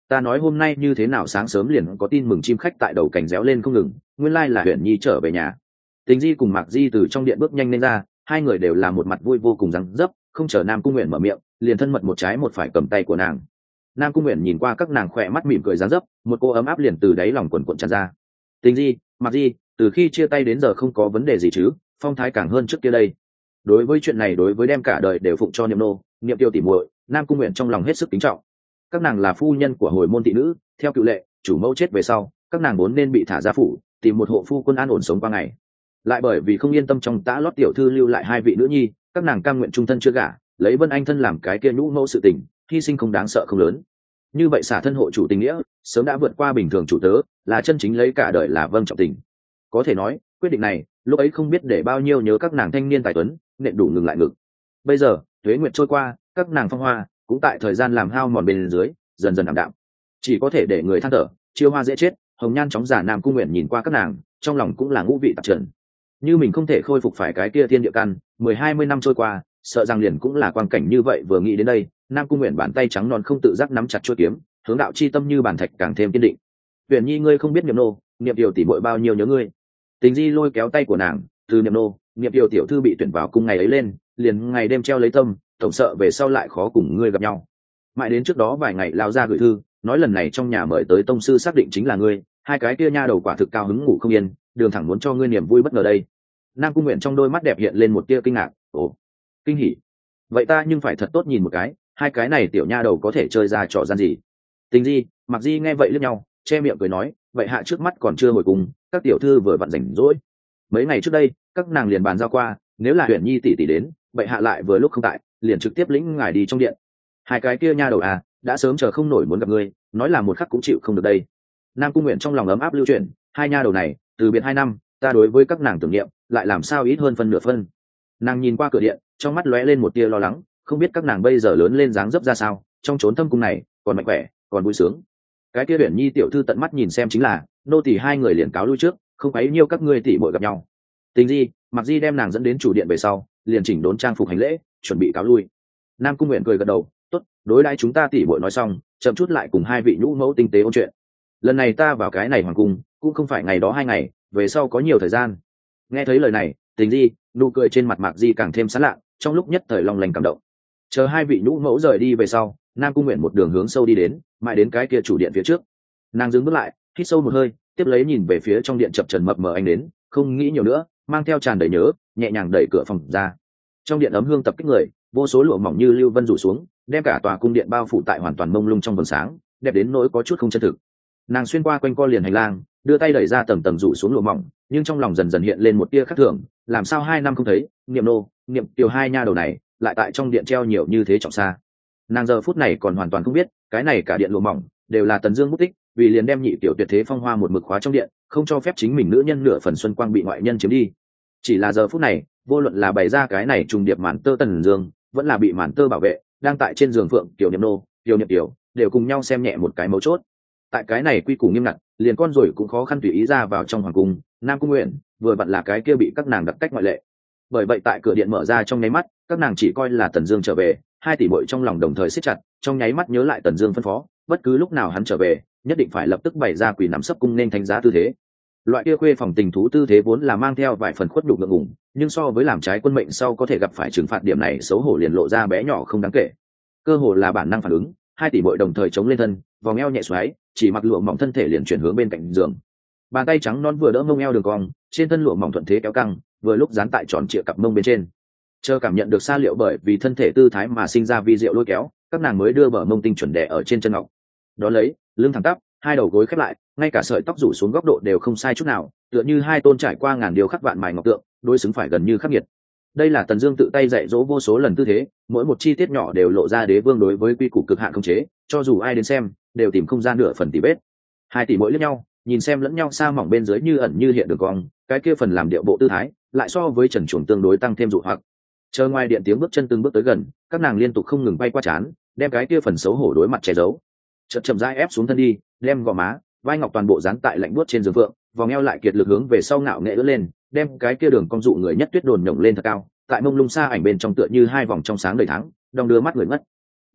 Ta nói hôm nay như thế nào sáng sớm liền có tin mừng chim khách tại đầu cành réo lên không ngừng, nguyên lai là Huyền Nhi trở về nhà. Tình Di cùng Mạc Di từ trong điện bước nhanh lên ra, hai người đều là một mặt vui vô cùng răng dấp, không chờ Nam Cung Nguyện mở miệng, liền thân mật một trái một phải cầm tay của nàng. Nam Cung Nguyện nhìn qua các nàng khỏe mắt mỉm cười răng dấp, một cô ấm áp liền từ đáy lòng quần quần tràn ra. Tình Di, Mạc Di, từ khi chia tay đến giờ không có vấn đề gì chứ? Phong thái càng hơn trước kia đây. Đối với chuyện này, đối với đem cả đời đều phụng cho Niệm nô, Niệm Tiêu tỉ muội, Nam Cung Nguyện trong lòng hết sức kính trọng. Các nàng là phu nhân của hồi môn thị nữ, theo cựu lệ, chủ mẫu chết về sau, các nàng vốn nên bị thả ra phủ, tìm một hộ phu quân an ổn sống qua ngày. Lại bởi vì không yên tâm trong tã lót tiểu thư lưu lại hai vị nữ nhi, các nàng cam nguyện trung thân chưa gả, lấy Vân Anh thân làm cái kia nhũ mẫu sự tình, hy sinh không đáng sợ không lớn. Như vậy xả thân hộ chủ tình nghĩa, sớm đã vượt qua bình thường chủ tớ, là chân chính lấy cả đời là vâng trọng tình. Có thể nói, quyết định này, lúc ấy không biết để bao nhiêu nhớ các nàng thanh niên tài tuấn, nện đủ ngừng lại ngực. Bây giờ, tuế nguyệt trôi qua, các nàng phong hoa cũng tại thời gian làm hao mòn bên dưới, dần dần ảm đạm. Chỉ có thể để người than thở, chiêu hoa dễ chết, hồng nhan chóng giả. Nam Cung Nguyện nhìn qua các nàng, trong lòng cũng là ngũ vị tạp trần. Như mình không thể khôi phục phải cái kia thiên địa căn, 10-20 năm trôi qua, sợ rằng liền cũng là quang cảnh như vậy. Vừa nghĩ đến đây, Nam Cung Nguyện bàn tay trắng non không tự giác nắm chặt chuôi kiếm, hướng đạo chi tâm như bàn thạch càng thêm kiên định. Huyền Nhi, ngươi không biết Niệm nô, Niệm Tiểu tỷ muội bao nhiêu nhớ ngươi. Tình Di lôi kéo tay của nàng, từ Niệm nô, Niệm Tiểu tiểu thư bị tuyển vào cung ngày ấy lên, liền ngày đêm treo lấy tâm, tổng sợ về sau lại khó cùng ngươi gặp nhau. Mãi đến trước đó vài ngày lao ra gửi thư, nói lần này trong nhà mời tới tông sư xác định chính là ngươi, hai cái kia nha đầu quả thực cao hứng ngủ không yên, đường thẳng muốn cho ngươi niềm vui bất ngờ đây. Nam Cung Nguyện trong đôi mắt đẹp hiện lên một tia kinh ngạc. Ồ, kinh hỉ. Vậy ta nhưng phải thật tốt nhìn một cái, hai cái này tiểu nha đầu có thể chơi ra trò gian gì. Tình Di, Mặc Di nghe vậy liếc nhau, che miệng cười nói, vậy hạ trước mắt còn chưa hồi cùng, các tiểu thư vừa vặn rảnh rỗi. Mấy ngày trước đây, các nàng liền bàn giao qua, nếu là Huyền Nhi tỷ tỷ đến, vậy hạ lại vừa lúc không tại, liền trực tiếp lĩnh ngài đi trong điện. Hai cái kia nha đầu à, đã sớm chờ không nổi muốn gặp ngươi, nói là một khắc cũng chịu không được đây. Nam Cung Nguyện trong lòng ấm áp lưu chuyển, hai nha đầu này từ biệt 2 năm, ta đối với các nàng tưởng niệm lại làm sao ít hơn phân nửa phân. Nàng nhìn qua cửa điện, trong mắt lóe lên một tia lo lắng, không biết các nàng bây giờ lớn lên dáng dấp ra sao, trong chốn thâm cung này còn mạnh khỏe còn vui sướng. Cái kia Uyển Nhi tiểu thư tận mắt nhìn xem chính là, nô tỳ hai người liền cáo lui trước, không quấy nhiêu các ngươi tỷ muội gặp nhau. Tình Di, Mặc Di đem nàng dẫn đến chủ điện về sau, liền chỉnh đốn trang phục hành lễ, chuẩn bị cáo lui. Nam Cung Nguyện cười gật đầu, tốt, đối đãi chúng ta tỷ muội nói xong, chậm chút lại cùng hai vị nhũ mẫu tinh tế ôn chuyện. Lần này ta vào cái này hoàng cung, cũng không phải ngày đó 2 ngày, về sau có nhiều thời gian. Nghe thấy lời này, Tình Di, nụ cười trên mặt Mạc Di càng thêm sán lạ, trong lúc nhất thời long lành cảm động. Chờ hai vị nhũ mẫu rời đi về sau, Nam Cung Nguyện một đường hướng sâu đi đến, mãi đến cái kia chủ điện phía trước. Nàng dừng bước lại, hít sâu một hơi, tiếp lấy nhìn về phía trong điện chập trần mập mờ anh đến, không nghĩ nhiều nữa, mang theo tràn đầy nhớ, nhẹ nhàng đẩy cửa phòng ra. Trong điện ấm hương tập kích người, vô số lụa mỏng như lưu vân rủ xuống, đem cả tòa cung điện bao phủ tại hoàn toàn mông lung trong vầng sáng, đẹp đến nỗi có chút không chân thực. Nàng xuyên qua quanh co liền hành lang, đưa tay đẩy ra tầng tầng rủ xuống lụa mỏng, nhưng trong lòng dần dần hiện lên một tia khác thường, làm sao 2 năm không thấy, Niệm nô, Niệm Tiểu hai nha đầu này lại tại trong điện treo nhiều như thế trọng xa. Nàng giờ phút này còn hoàn toàn không biết, cái này cả điện lụa mỏng đều là Tần Dương bút tích, vì liền đem Nhị Tiểu tuyệt thế phong hoa một mực khóa trong điện, không cho phép chính mình nữ nhân nửa phần xuân quang bị ngoại nhân chiếm đi. Chỉ là giờ phút này, vô luận là bày ra cái này trùng điệp màn tơ Tần Dương, vẫn là bị màn tơ bảo vệ, đang tại trên giường Phượng Tiểu Niệm nô, Tiểu Niệm Tiểu, đều cùng nhau xem nhẹ một cái mấu chốt. Tại cái này quy củ nghiêm ngặt, liền con rồi cũng khó khăn tùy ý ra vào trong hoàng cung. Nam Cung Nguyện vừa vặn là cái kia bị các nàng đặc cách ngoại lệ. Bởi vậy tại cửa điện mở ra trong nháy mắt, các nàng chỉ coi là Tần Dương trở về, hai tỷ muội trong lòng đồng thời siết chặt, trong nháy mắt nhớ lại Tần Dương phân phó, bất cứ lúc nào hắn trở về, nhất định phải lập tức bày ra quỳ nằm sấp cung nên thánh giá tư thế. Loại kia khuê phòng tình thú tư thế vốn là mang theo vài phần khuất nhục ngượng ngùng, nhưng so với làm trái quân mệnh sau có thể gặp phải trừng phạt, điểm này xấu hổ liền lộ ra bé nhỏ không đáng kể. Cơ hồ là bản năng phản ứng, hai tỷ muội đồng thời chống lên thân, vòng eo nhẹ xoáy, chỉ mặc lụa mỏng thân thể liền chuyển hướng bên cạnh giường. Bàn tay trắng non vừa đỡ mông eo đường cong, trên thân lụa mỏng thuận thế kéo căng, vừa lúc dán tại tròn trịa cặp mông bên trên. Chờ cảm nhận được xa liệu bởi vì thân thể tư thái mà sinh ra vi diệu lôi kéo, các nàng mới đưa bờ mông tinh chuẩn đè ở trên chân ngọc. Đó lấy, lưng thẳng tắp, hai đầu gối khép lại, ngay cả sợi tóc rủ xuống góc độ đều không sai chút nào, tựa như hai tôn trải qua ngàn điều khắc vạn mài ngọc tượng, đối xứng phải gần như khắc nghiệt. Đây là Tần Dương tự tay dạy dỗ vô số lần tư thế, mỗi một chi tiết nhỏ đều lộ ra đế vương đối với quy củ cực hạn khống chế, cho dù ai đến xem, đều tìm không ra nửa phần tì vết. Hai tỷ muội liếc nhau, nhìn xem lẫn nhau xa mỏng bên dưới như ẩn như hiện đường cong, cái kia phần làm điệu bộ tư thái, lại so với trần truồng tương đối tăng thêm dụ hoặc. Chờ ngoài điện tiếng bước chân từng bước tới gần, các nàng liên tục không ngừng bay qua trán, đem cái kia phần xấu hổ đối mặt che giấu. Chậm chậm rãi ép xuống thân đi, đem gò má, vai ngọc toàn bộ dán tại lạnh buốt trên giường vượng, vòng eo lại kiệt lực hướng về sau ngạo nghệ ưỡn lên, đem cái kia đường cong dụ người nhất tuyết đồn nhổng lên thật cao, tại mông lung xa ảnh bên trong tựa như hai vòng trong sáng đầy thắng, đong đưa mắt người mất.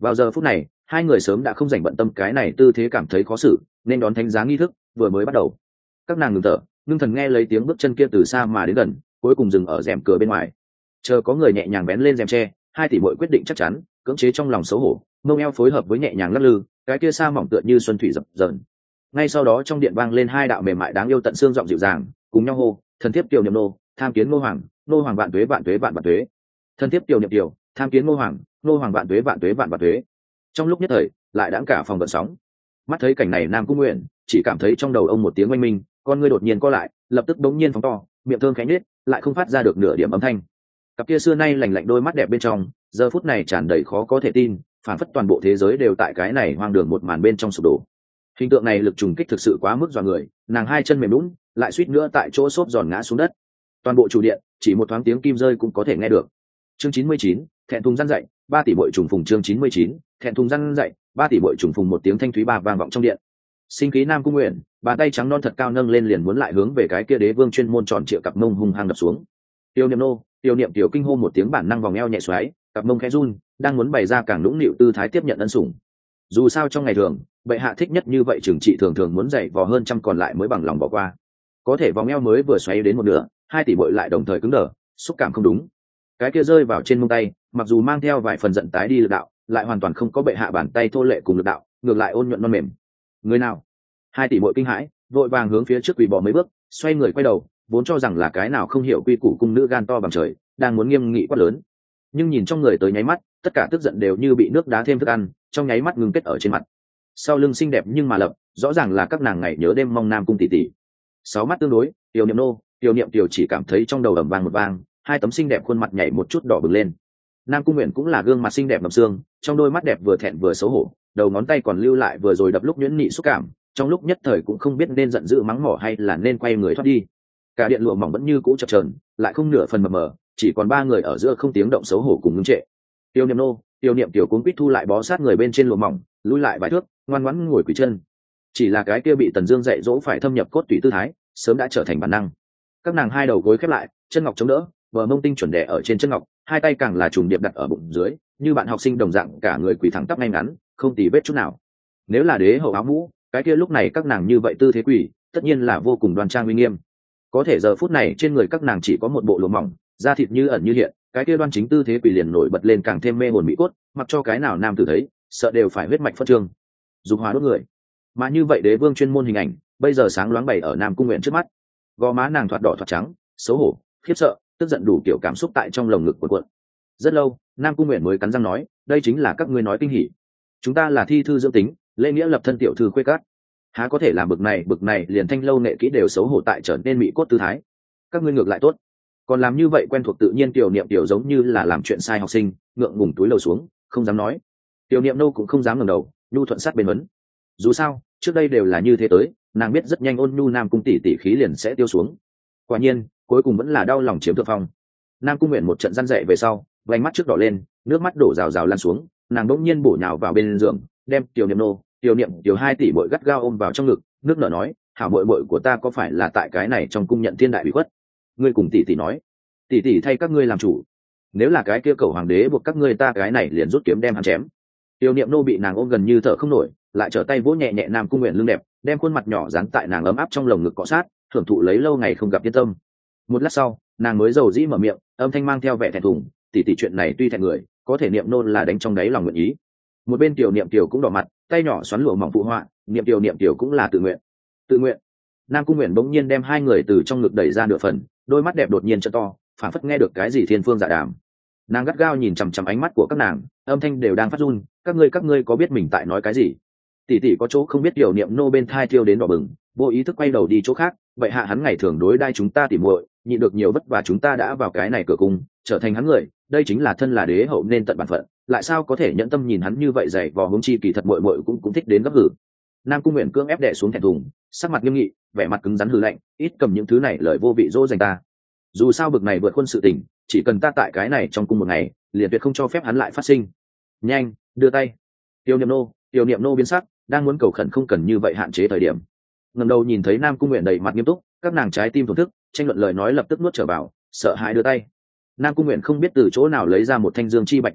Vào giờ phút này hai người sớm đã không dành bận tâm cái này tư thế cảm thấy khó xử, nên đón thánh giá nghi thức vừa mới bắt đầu. Các nàng ngừng thở, ngưng thần nghe lấy tiếng bước chân kia từ xa mà đến gần, cuối cùng dừng ở rèm cửa bên ngoài. Chờ có người nhẹ nhàng vén lên rèm tre, hai tỷ muội quyết định chắc chắn, cưỡng chế trong lòng xấu hổ, mông eo phối hợp với nhẹ nhàng lắc lư, cái kia sa mỏng tựa như xuân thủy dập dờn. Ngay sau đó trong điện vang lên hai đạo mềm mại đáng yêu tận xương giọng dịu dàng, cùng nhau hô: thần thiếp tiểu niệm nô, tham kiến ngô hoàng, ngô hoàng vạn tuế vạn tuế vạn vạn tuế. Thần thiếp tiểu niệm tiểu, tham kiến ngô hoàng, ngô hoàng vạn tuế vạn tuế vạn vạn tuế. Trong lúc nhất thời lại đãng cả phòng gợn sóng. Mắt thấy cảnh này Nam Cung Nguyện chỉ cảm thấy trong đầu ông một tiếng oanh minh, con ngươi đột nhiên co lại, lập tức đống nhiên phóng to, miệng thơm khẽ nhếch, lại không phát ra được nửa điểm âm thanh. Cặp kia xưa nay lành lạnh đôi mắt đẹp bên trong giờ phút này tràn đầy khó có thể tin, phản phất toàn bộ thế giới đều tại cái này hoang đường một màn bên trong sụp đổ. Hình tượng này lực trùng kích thực sự quá mức dọa người, nàng hai chân mềm lún lại suýt nữa tại chỗ xốp giòn ngã xuống đất. Toàn bộ chủ điện chỉ một thoáng tiếng kim rơi cũng có thể nghe được. Chương 99, thẹn thùng răn dậy, 3 tỷ bội trùng phùng. Chương 99, thẹn thùng răn dậy, 3 tỷ bội trùng phùng. Một tiếng thanh thúy ba vang vọng trong điện. Sinh khí Nam Cung Nguyện bàn tay trắng non thật cao nâng lên liền muốn lại hướng về cái kia đế vương chuyên môn tròn trịa cặp mông hung hăng đập xuống. Tiêu Niệm nô, Tiêu Niệm tiểu kinh hô một tiếng bản năng vòng eo nhẹ xoáy, cặp mông khẽ run, đang muốn bày ra càng nũng nịu tư thái tiếp nhận ân sủng. Dù sao trong ngày thường bệ hạ thích nhất như vậy, trường trị thường thường muốn dạy vò hơn trăm còn lại mới bằng lòng bỏ qua. Có thể vòng eo mới vừa xoáy đến một nửa, hai tỷ bội lại đồng thời cứng đờ, xúc cảm không đúng. Cái kia rơi vào trên mông tay, mặc dù mang theo vài phần giận tái đi lực đạo, lại hoàn toàn không có bệ hạ bàn tay thô lệ cùng lực đạo, ngược lại ôn nhuận non mềm. Người nào? Hai tỷ bội kinh hãi, vội vàng hướng phía trước quỳ bỏ mấy bước, xoay người quay đầu, vốn cho rằng là cái nào không hiểu quy củ cung nữ gan to bằng trời, đang muốn nghiêm nghị quát lớn. Nhưng nhìn trong người tới nháy mắt, tất cả tức giận đều như bị nước đá thêm thức ăn, trong nháy mắt ngưng kết ở trên mặt. Sau lưng xinh đẹp nhưng mà lập, rõ ràng là các nàng ngày nhớ đêm mong Nam Cung tỷ tỷ. Sáu mắt tương đối, Tiểu Niệm nô, Tiểu Niệm tiểu chỉ cảm thấy trong đầu ầm vang một vang, hai tấm xinh đẹp khuôn mặt nhảy một chút đỏ bừng lên. Nam Cung Nguyện cũng là gương mặt xinh đẹp ngập xương, trong đôi mắt đẹp vừa thẹn vừa xấu hổ, đầu ngón tay còn lưu lại vừa rồi đập lúc nhuyễn nị xúc cảm, trong lúc nhất thời cũng không biết nên giận dữ mắng mỏ hay là nên quay người thoát đi. Cả điện lụa mỏng vẫn như cũ chập chờn, lại không nửa phần mờ mờ, chỉ còn ba người ở giữa không tiếng động xấu hổ cùng ngưng trệ. Tiêu Niệm nô, Tiêu Niệm tiểu cuống quýt thu lại bó sát người bên trên lụa mỏng, lùi lại vài thước, ngoan ngoãn ngồi quỳ chân. Chỉ là cái kia bị Tần Dương dạy dỗ phải thâm nhập cốt tủy tư thái, sớm đã trở thành bản năng. Các nàng hai đầu gối khép lại, chân ngọc chống đỡ, bờ mông tinh chuẩn đè ở trên chân ngọc, hai tay càng là trùng điệp đặt ở bụng dưới, như bạn học sinh đồng dạng cả người quỳ thẳng tắp ngay ngắn, không tì vết chút nào. Nếu là đế hậu áo mũ, cái kia lúc này các nàng như vậy tư thế quỳ, tất nhiên là vô cùng đoan trang uy nghiêm. Có thể giờ phút này trên người các nàng chỉ có một bộ lụa mỏng, da thịt như ẩn như hiện, cái kia đoan chính tư thế quỳ liền nổi bật lên càng thêm mê hồn mỹ cốt, mặc cho cái nào nam tử thấy, sợ đều phải huyết mạch phân trương, dục hóa đốt người. Mà như vậy đế vương chuyên môn hình ảnh, bây giờ sáng loáng bày ở Nam Cung Nguyện trước mắt. Gò má nàng thoạt đỏ thoạt trắng, xấu hổ, khiếp sợ, tức giận đủ kiểu cảm xúc tại trong lồng ngực cuộn. Rất lâu, Nam Cung Nguyện mới cắn răng nói, đây chính là các ngươi nói kinh hỉ. Chúng ta là thi thư dưỡng tính, lễ nghĩa lập thân tiểu thư khuê cát, há có thể làm bực này liền thanh lâu nghệ kỹ đều xấu hổ tại trở nên mỹ cốt tư thái. Các ngươi ngược lại tốt, còn làm như vậy quen thuộc tự nhiên. Tiểu Niệm tiểu giống như là làm chuyện sai học sinh, ngượng ngùng túi lầu xuống, không dám nói. Tiểu Niệm nô cũng không dám ngẩng đầu, nhu thuận sát bên vấn. Dù sao trước đây đều là như thế tới, nàng biết rất nhanh ôn nhu Nam Cung tỷ tỷ khí liền sẽ tiêu xuống. Quả nhiên cuối cùng vẫn là đau lòng chiếm thượng phong. Nam Cung Nguyện một trận răn dậy về sau, vành mắt trước đỏ lên, nước mắt đổ rào rào lan xuống, nàng đỗng nhiên bổ nhào vào bên giường, đem Tiểu Niệm nô, Tiểu Niệm tiểu hai tỷ bội gắt gao ôm vào trong ngực, nước nở nói, hảo muội muội của ta có phải là tại cái này trong cung nhận thiên đại bị khuất? Ngươi cùng tỷ tỷ nói, tỷ tỷ thay các ngươi làm chủ, nếu là cái kia cầu hoàng đế buộc các ngươi, ta cái này liền rút kiếm đem hắn chém. Tiểu Niệm nô bị nàng ôm gần như thở không nổi, lại trở tay vỗ nhẹ nhẹ Nam Cung Nguyện lưng đẹp, đem khuôn mặt nhỏ dán tại nàng ấm áp trong lồng ngực cọ sát, thưởng thụ lấy lâu ngày không gặp yên tâm. Một lát sau, nàng mới dầu dĩ mở miệng, âm thanh mang theo vẻ thẹn thùng, tỷ tỷ chuyện này tuy thẹn người, có thể Niệm nô là đánh trong đáy lòng nguyện ý. Một bên Tiểu Niệm tiểu cũng đỏ mặt, tay nhỏ xoắn lụa mỏng phụ họa, Niệm tiểu cũng là tự nguyện. Tự nguyện. Nam Cung Nguyện bỗng nhiên đem hai người từ trong ngực đẩy ra nửa phần, đôi mắt đẹp đột nhiên trợ to, phảng phất nghe được cái gì thiên phương dạ đàm. Nàng gắt gao nhìn chằm chằm ánh mắt của các nàng, âm thanh đều đang phát run, các ngươi có biết mình tại nói cái gì? Tỷ tỷ có chỗ không biết. Tiểu Niệm nô bên thai thiêu đến đỏ bừng, vô ý thức quay đầu đi chỗ khác. Vậy hạ hắn ngày thường đối đai chúng ta tỉ muội, nhịn được nhiều vất vả, chúng ta đã vào cái này cửa cung, trở thành hắn người, đây chính là thân là đế hậu nên tận bản phận, lại sao có thể nhẫn tâm nhìn hắn như vậy dày vò hướng chi, kỳ thật muội muội cũng thích đến gấp gừ. Nam Cung Nguyện cưỡng ép đè xuống thẹn thùng, sắc mặt nghiêm nghị, vẻ mặt cứng rắn hừ lạnh, ít cầm những thứ này lời vô vị dỗ dành ta. Dù sao bực này vượt quân sự tình, chỉ cần ta tại cái này trong cung một ngày, liền tuyệt không cho phép hắn lại phát sinh. Nhanh đưa tay. Tiểu Niệm nô biến sắc, đang muốn cầu khẩn không cần như vậy hạn chế thời điểm, ngẩng đầu nhìn thấy Nam Cung Nguyện đầy mặt nghiêm túc, các nàng trái tim thổn thức, tranh luận lời nói lập tức nuốt trở vào, sợ hãi đưa tay. Nam Cung Nguyện không biết từ chỗ nào lấy ra một thanh dương chi bạch ngọc thước,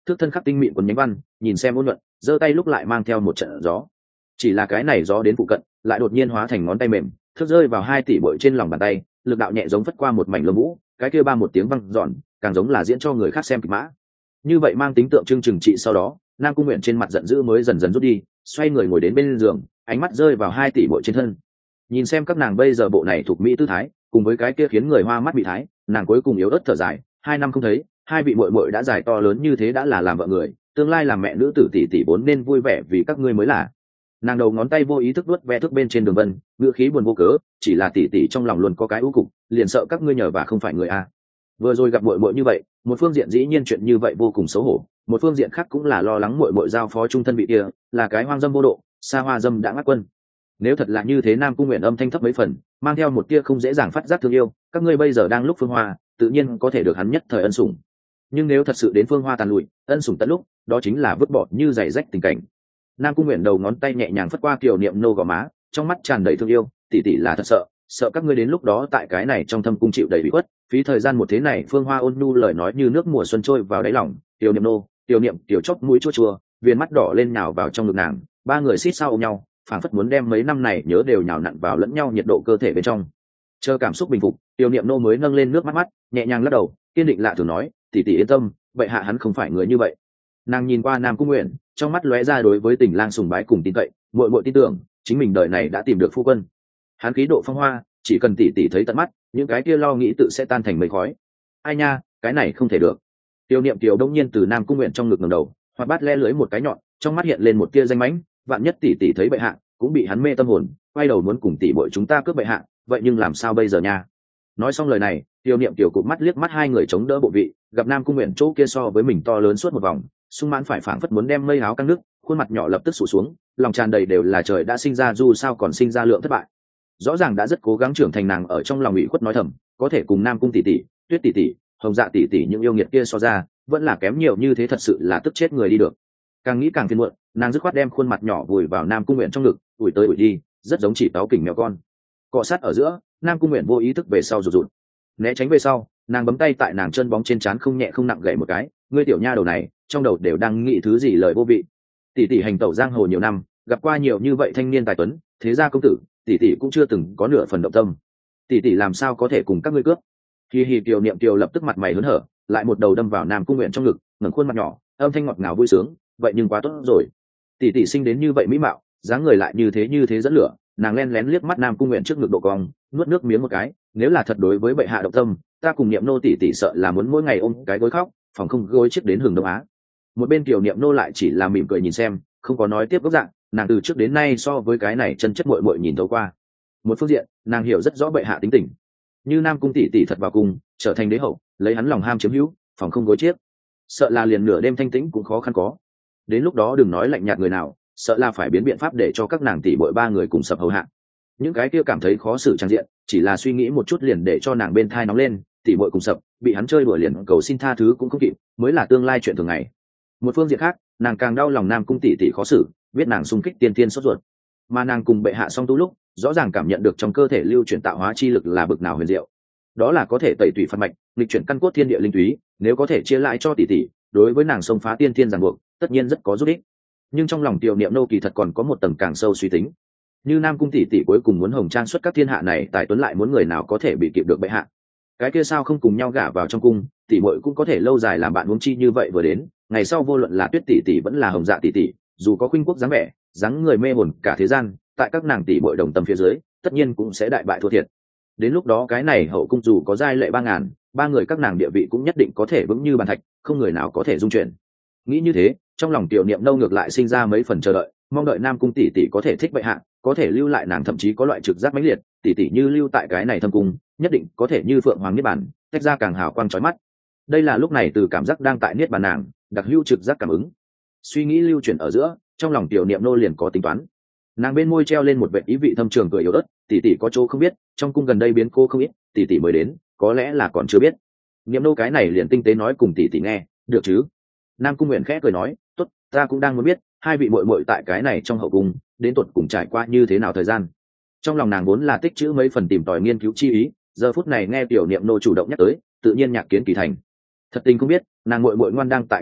thước thân khắc tinh mịn quần nhánh văn, nhìn xem ôn nhuận, giơ tay lúc lại mang theo một trận gió. Chỉ là cái này gió đến phụ cận, lại đột nhiên hóa thành ngón tay mềm, thước rơi vào 2 tỷ bội trên lòng bàn tay, lực đạo nhẹ giống phất qua một mảnh lông vũ, cái kia ba một tiếng vang dọn, càng giống là diễn cho người khác xem kịch mã. Như vậy mang tính tượng trưng trừng trị sau đó, Nam Cung Nguyện trên mặt giận dữ mới dần dần rút đi, xoay người ngồi đến bên giường, ánh mắt rơi vào 2 tỷ bội trên thân. Nhìn xem các nàng bây giờ bộ này thuộc mỹ tư thái, cùng với cái kia khiến người hoa mắt bị thái, nàng cuối cùng yếu ớt thở dài, 2 năm không thấy, hai vị muội muội đã dài to lớn như thế đã là làm vợ người, tương lai làm mẹ nữ tử tỷ tỷ vốn nên vui vẻ vì các ngươi mới là. Nàng đầu ngón tay vô ý thức vuốt ve thước bên trên đường vân, ngữ khí buồn vô cớ, chỉ là tỷ tỷ trong lòng luôn có cái ưu cục, liền sợ các ngươi nhờ và không phải người a. Vừa rồi gặp muội muội như vậy, một phương diện dĩ nhiên chuyện như vậy vô cùng xấu hổ, một phương diện khác cũng là lo lắng muội muội giao phó trung thân bị kia, là cái hoang dâm vô độ, xa hoa dâm đã ngắt quân. Nếu thật là như thế, Nam Cung Nguyện âm thanh thấp mấy phần, mang theo một tia không dễ dàng phát giác thương yêu, các ngươi bây giờ đang lúc phương hoa, tự nhiên có thể được hắn nhất thời ân sủng. Nhưng nếu thật sự đến phương hoa tàn lụi, ân sủng tận lúc, đó chính là vứt bỏ như giày rách tình cảnh. Nam Cung Nguyện đầu ngón tay nhẹ nhàng phất qua Kiều Niệm nô gò má, trong mắt tràn đầy thương yêu, tỷ tỷ là thật sợ các ngươi đến lúc đó tại cái này trong thâm cung chịu đầy bị khuất, phí thời gian một thế này. Phương Hoa ôn nhu lời nói như nước mùa xuân trôi vào đáy lòng, Kiều Niệm nô, Kiều Niệm tiểu chóp mũi chua chua, viền mắt đỏ lên nhào vào trong ngực nàng, ba người xít sao ôm nhau, phảng phất muốn đem mấy năm này nhớ đều nhào nặn vào lẫn nhau nhiệt độ cơ thể bên trong. Chờ cảm xúc bình phục, Kiều Niệm nô mới nâng lên nước mắt, nhẹ nhàng lắc đầu, kiên định lạ thường nói, tỷ tỷ yên tâm, vậy hạ hắn không phải người như vậy. Nàng nhìn qua Nam Cung Nguyện, trong mắt lóe ra đối với Tình Lang sùng bái cùng tin cậy, muội muội tin tưởng chính mình đời này đã tìm được phu quân. Hắn khí độ phong hoa, chỉ cần tỷ tỷ thấy tận mắt, những cái kia lo nghĩ tự sẽ tan thành mây khói. Ai nha, cái này không thể được. Tiêu Niệm Kiều đông nhiên từ Nam Cung Nguyện trong ngực ngẩng đầu, hoạt bát le lưới một cái nhọn, trong mắt hiện lên một tia danh mãnh, vạn nhất tỷ tỷ thấy bệ hạ, cũng bị hắn mê tâm hồn, quay đầu muốn cùng tỷ muội chúng ta cướp bệ hạ, vậy nhưng làm sao bây giờ nha. Nói xong lời này, Tiêu Niệm Kiều cụp mắt liếc mắt hai người chống đỡ bộ vị, gặp Nam Cung Nguyện chỗ kia so với mình to lớn suốt một vòng, sung mãn phải phảng phất muốn đem mây áo căng nước, khuôn mặt nhỏ lập tức sụt xuống, lòng tràn đầy đều là trời đã sinh ra dù sao còn sinh ra lượng thất bại. Rõ ràng đã rất cố gắng trưởng thành, nàng ở trong lòng ủy khuất nói thầm, có thể cùng Nam Cung tỷ tỷ, Tuyết tỷ tỷ, Hồng Dạ tỷ tỷ những yêu nghiệt kia so ra, vẫn là kém nhiều như thế, thật sự là tức chết người đi được. Càng nghĩ càng phiền muộn, nàng dứt khoát đem khuôn mặt nhỏ vùi vào Nam Cung Nguyện trong ngực, ủi tới ủi đi, rất giống chỉ táo kỉnh mèo con. Cọ sát ở giữa, Nam Cung Nguyện vô ý thức về sau rụt rụt, né tránh về sau, nàng bấm tay tại nàng chân bóng trên trán không nhẹ không nặng gậy một cái, ngươi tiểu nha đầu này, trong đầu đều đang nghĩ thứ gì lời vô vị. Tỷ tỷ hành tẩu giang hồ nhiều năm, gặp qua nhiều như vậy thanh niên tài tuấn, thế gia công tử, tỷ tỷ cũng chưa từng có nửa phần động tâm. Tỷ tỷ làm sao có thể cùng các ngươi cướp? Hi hi. Kiều Niệm Kiều lập tức mặt mày hớn hở, lại một đầu đâm vào Nam Cung Nguyện trong ngực, ngẩng khuôn mặt nhỏ, âm thanh ngọt ngào vui sướng, vậy nhưng quá tốt rồi. Tỷ tỷ sinh đến như vậy mỹ mạo, dáng người lại như thế dẫn lửa. Nàng len lén liếc mắt Nam Cung Nguyện trước ngực độ cong, nuốt nước miếng một cái, nếu là thật đối với bệ hạ động tâm, ta cùng Niệm nô tỷ tỷ sợ là muốn mỗi ngày ôm cái gối khóc, phòng không gối chiếc đến hừng đông á. Một bên Kiều Niệm nô lại chỉ là mỉm cười nhìn xem, không có nói tiếp gốc dạng, nàng từ trước đến nay so với cái này chân chất muội muội nhìn thấu qua. Một phương diện, nàng hiểu rất rõ bệ hạ tính tình, như Nam Cung tỷ tỷ thật vào cung, trở thành đế hậu, lấy hắn lòng ham chiếm hữu, phòng không gối chiếc, sợ là liền nửa đêm thanh tĩnh cũng khó khăn có. Đến lúc đó đừng nói lạnh nhạt người nào, sợ là phải biến biện pháp để cho các nàng tỷ muội ba người cùng sập hầu hạ. Những cái kia cảm thấy khó xử trang diện, chỉ là suy nghĩ một chút liền để cho nàng bên thai nóng lên, tỷ muội cùng sập, bị hắn chơi đùa liền cầu xin tha thứ cũng không kịp, mới là tương lai chuyện thường ngày. Một phương diện khác, nàng càng đau lòng Nam Cung tỷ tỷ khó xử, biết nàng xung kích tiên tiên sốt ruột, mà nàng cùng bệ hạ song tu lúc, rõ ràng cảm nhận được trong cơ thể lưu chuyển tạo hóa chi lực là bực nào huyền diệu. Đó là có thể tẩy tủy phạt mạch, nghịch chuyển căn cốt thiên địa linh túy, nếu có thể chia lại cho tỷ tỷ, đối với nàng xông phá tiên thiên ràng buộc, tất nhiên rất có giúp ích. Nhưng trong lòng Tiểu Niệm nô kỳ thật còn có một tầng càng sâu suy tính, như Nam Cung tỷ tỷ cuối cùng muốn hồng trang xuất các thiên hạ này, tài tuấn lại muốn người nào có thể bị kịp được bệ hạ, cái kia sao không cùng nhau gả vào trong cung, tỷ muội cũng có thể lâu dài làm bạn, huống chi như vậy vừa đến ngày sau vô luận là Tuyết tỷ tỷ vẫn là Hồng Dạ tỷ tỷ, dù có khuynh quốc dáng vẻ, dáng người mê hồn cả thế gian, tại các nàng tỷ muội đồng tâm phía dưới, tất nhiên cũng sẽ đại bại thua thiệt. Đến lúc đó cái này hậu cung dù có giai lệ 3000, ba người các nàng địa vị cũng nhất định có thể vững như bàn thạch, không người nào có thể dung chuyển. Nghĩ như thế, trong lòng Tiểu Niệm nâu ngược lại sinh ra mấy phần chờ đợi, mong đợi Nam Cung tỷ tỷ có thể thích bệ hạ, có thể lưu lại nàng, thậm chí có loại trực giác mãnh liệt, tỷ tỷ như lưu tại cái này thâm cung, nhất định có thể như phượng hoàng niết bàn, tách ra càng hào quang chói mắt. Đây là lúc này từ cảm giác đang tại niết bàn nàng, đặc hữu trực giác cảm ứng. Suy nghĩ lưu chuyển ở giữa, trong lòng Tiểu Niệm nô liền có tính toán. Nàng bên môi treo lên một vệt ý vị thâm trường cười yếu ớt, tỷ tỷ có chỗ không biết, trong cung gần đây biến cô không ít, tỷ tỷ mới đến, có lẽ là còn chưa biết. Niệm nô cái này liền tinh tế nói cùng tỷ tỷ nghe, được chứ? Nam Cung Nguyện khẽ cười nói, tốt, ta cũng đang muốn biết, hai vị muội muội tại cái này trong hậu cung, đến tuột cùng trải qua như thế nào thời gian. Trong lòng nàng vốn là tích trữ mấy phần tìm tòi nghiên cứu chi ý, giờ phút này nghe Tiểu Niệm nô chủ động nhắc tới, tự nhiên nhạc kiến kỳ thành. Thật tình không biết, nàng muội muội ngoan đang tại kế hoạch,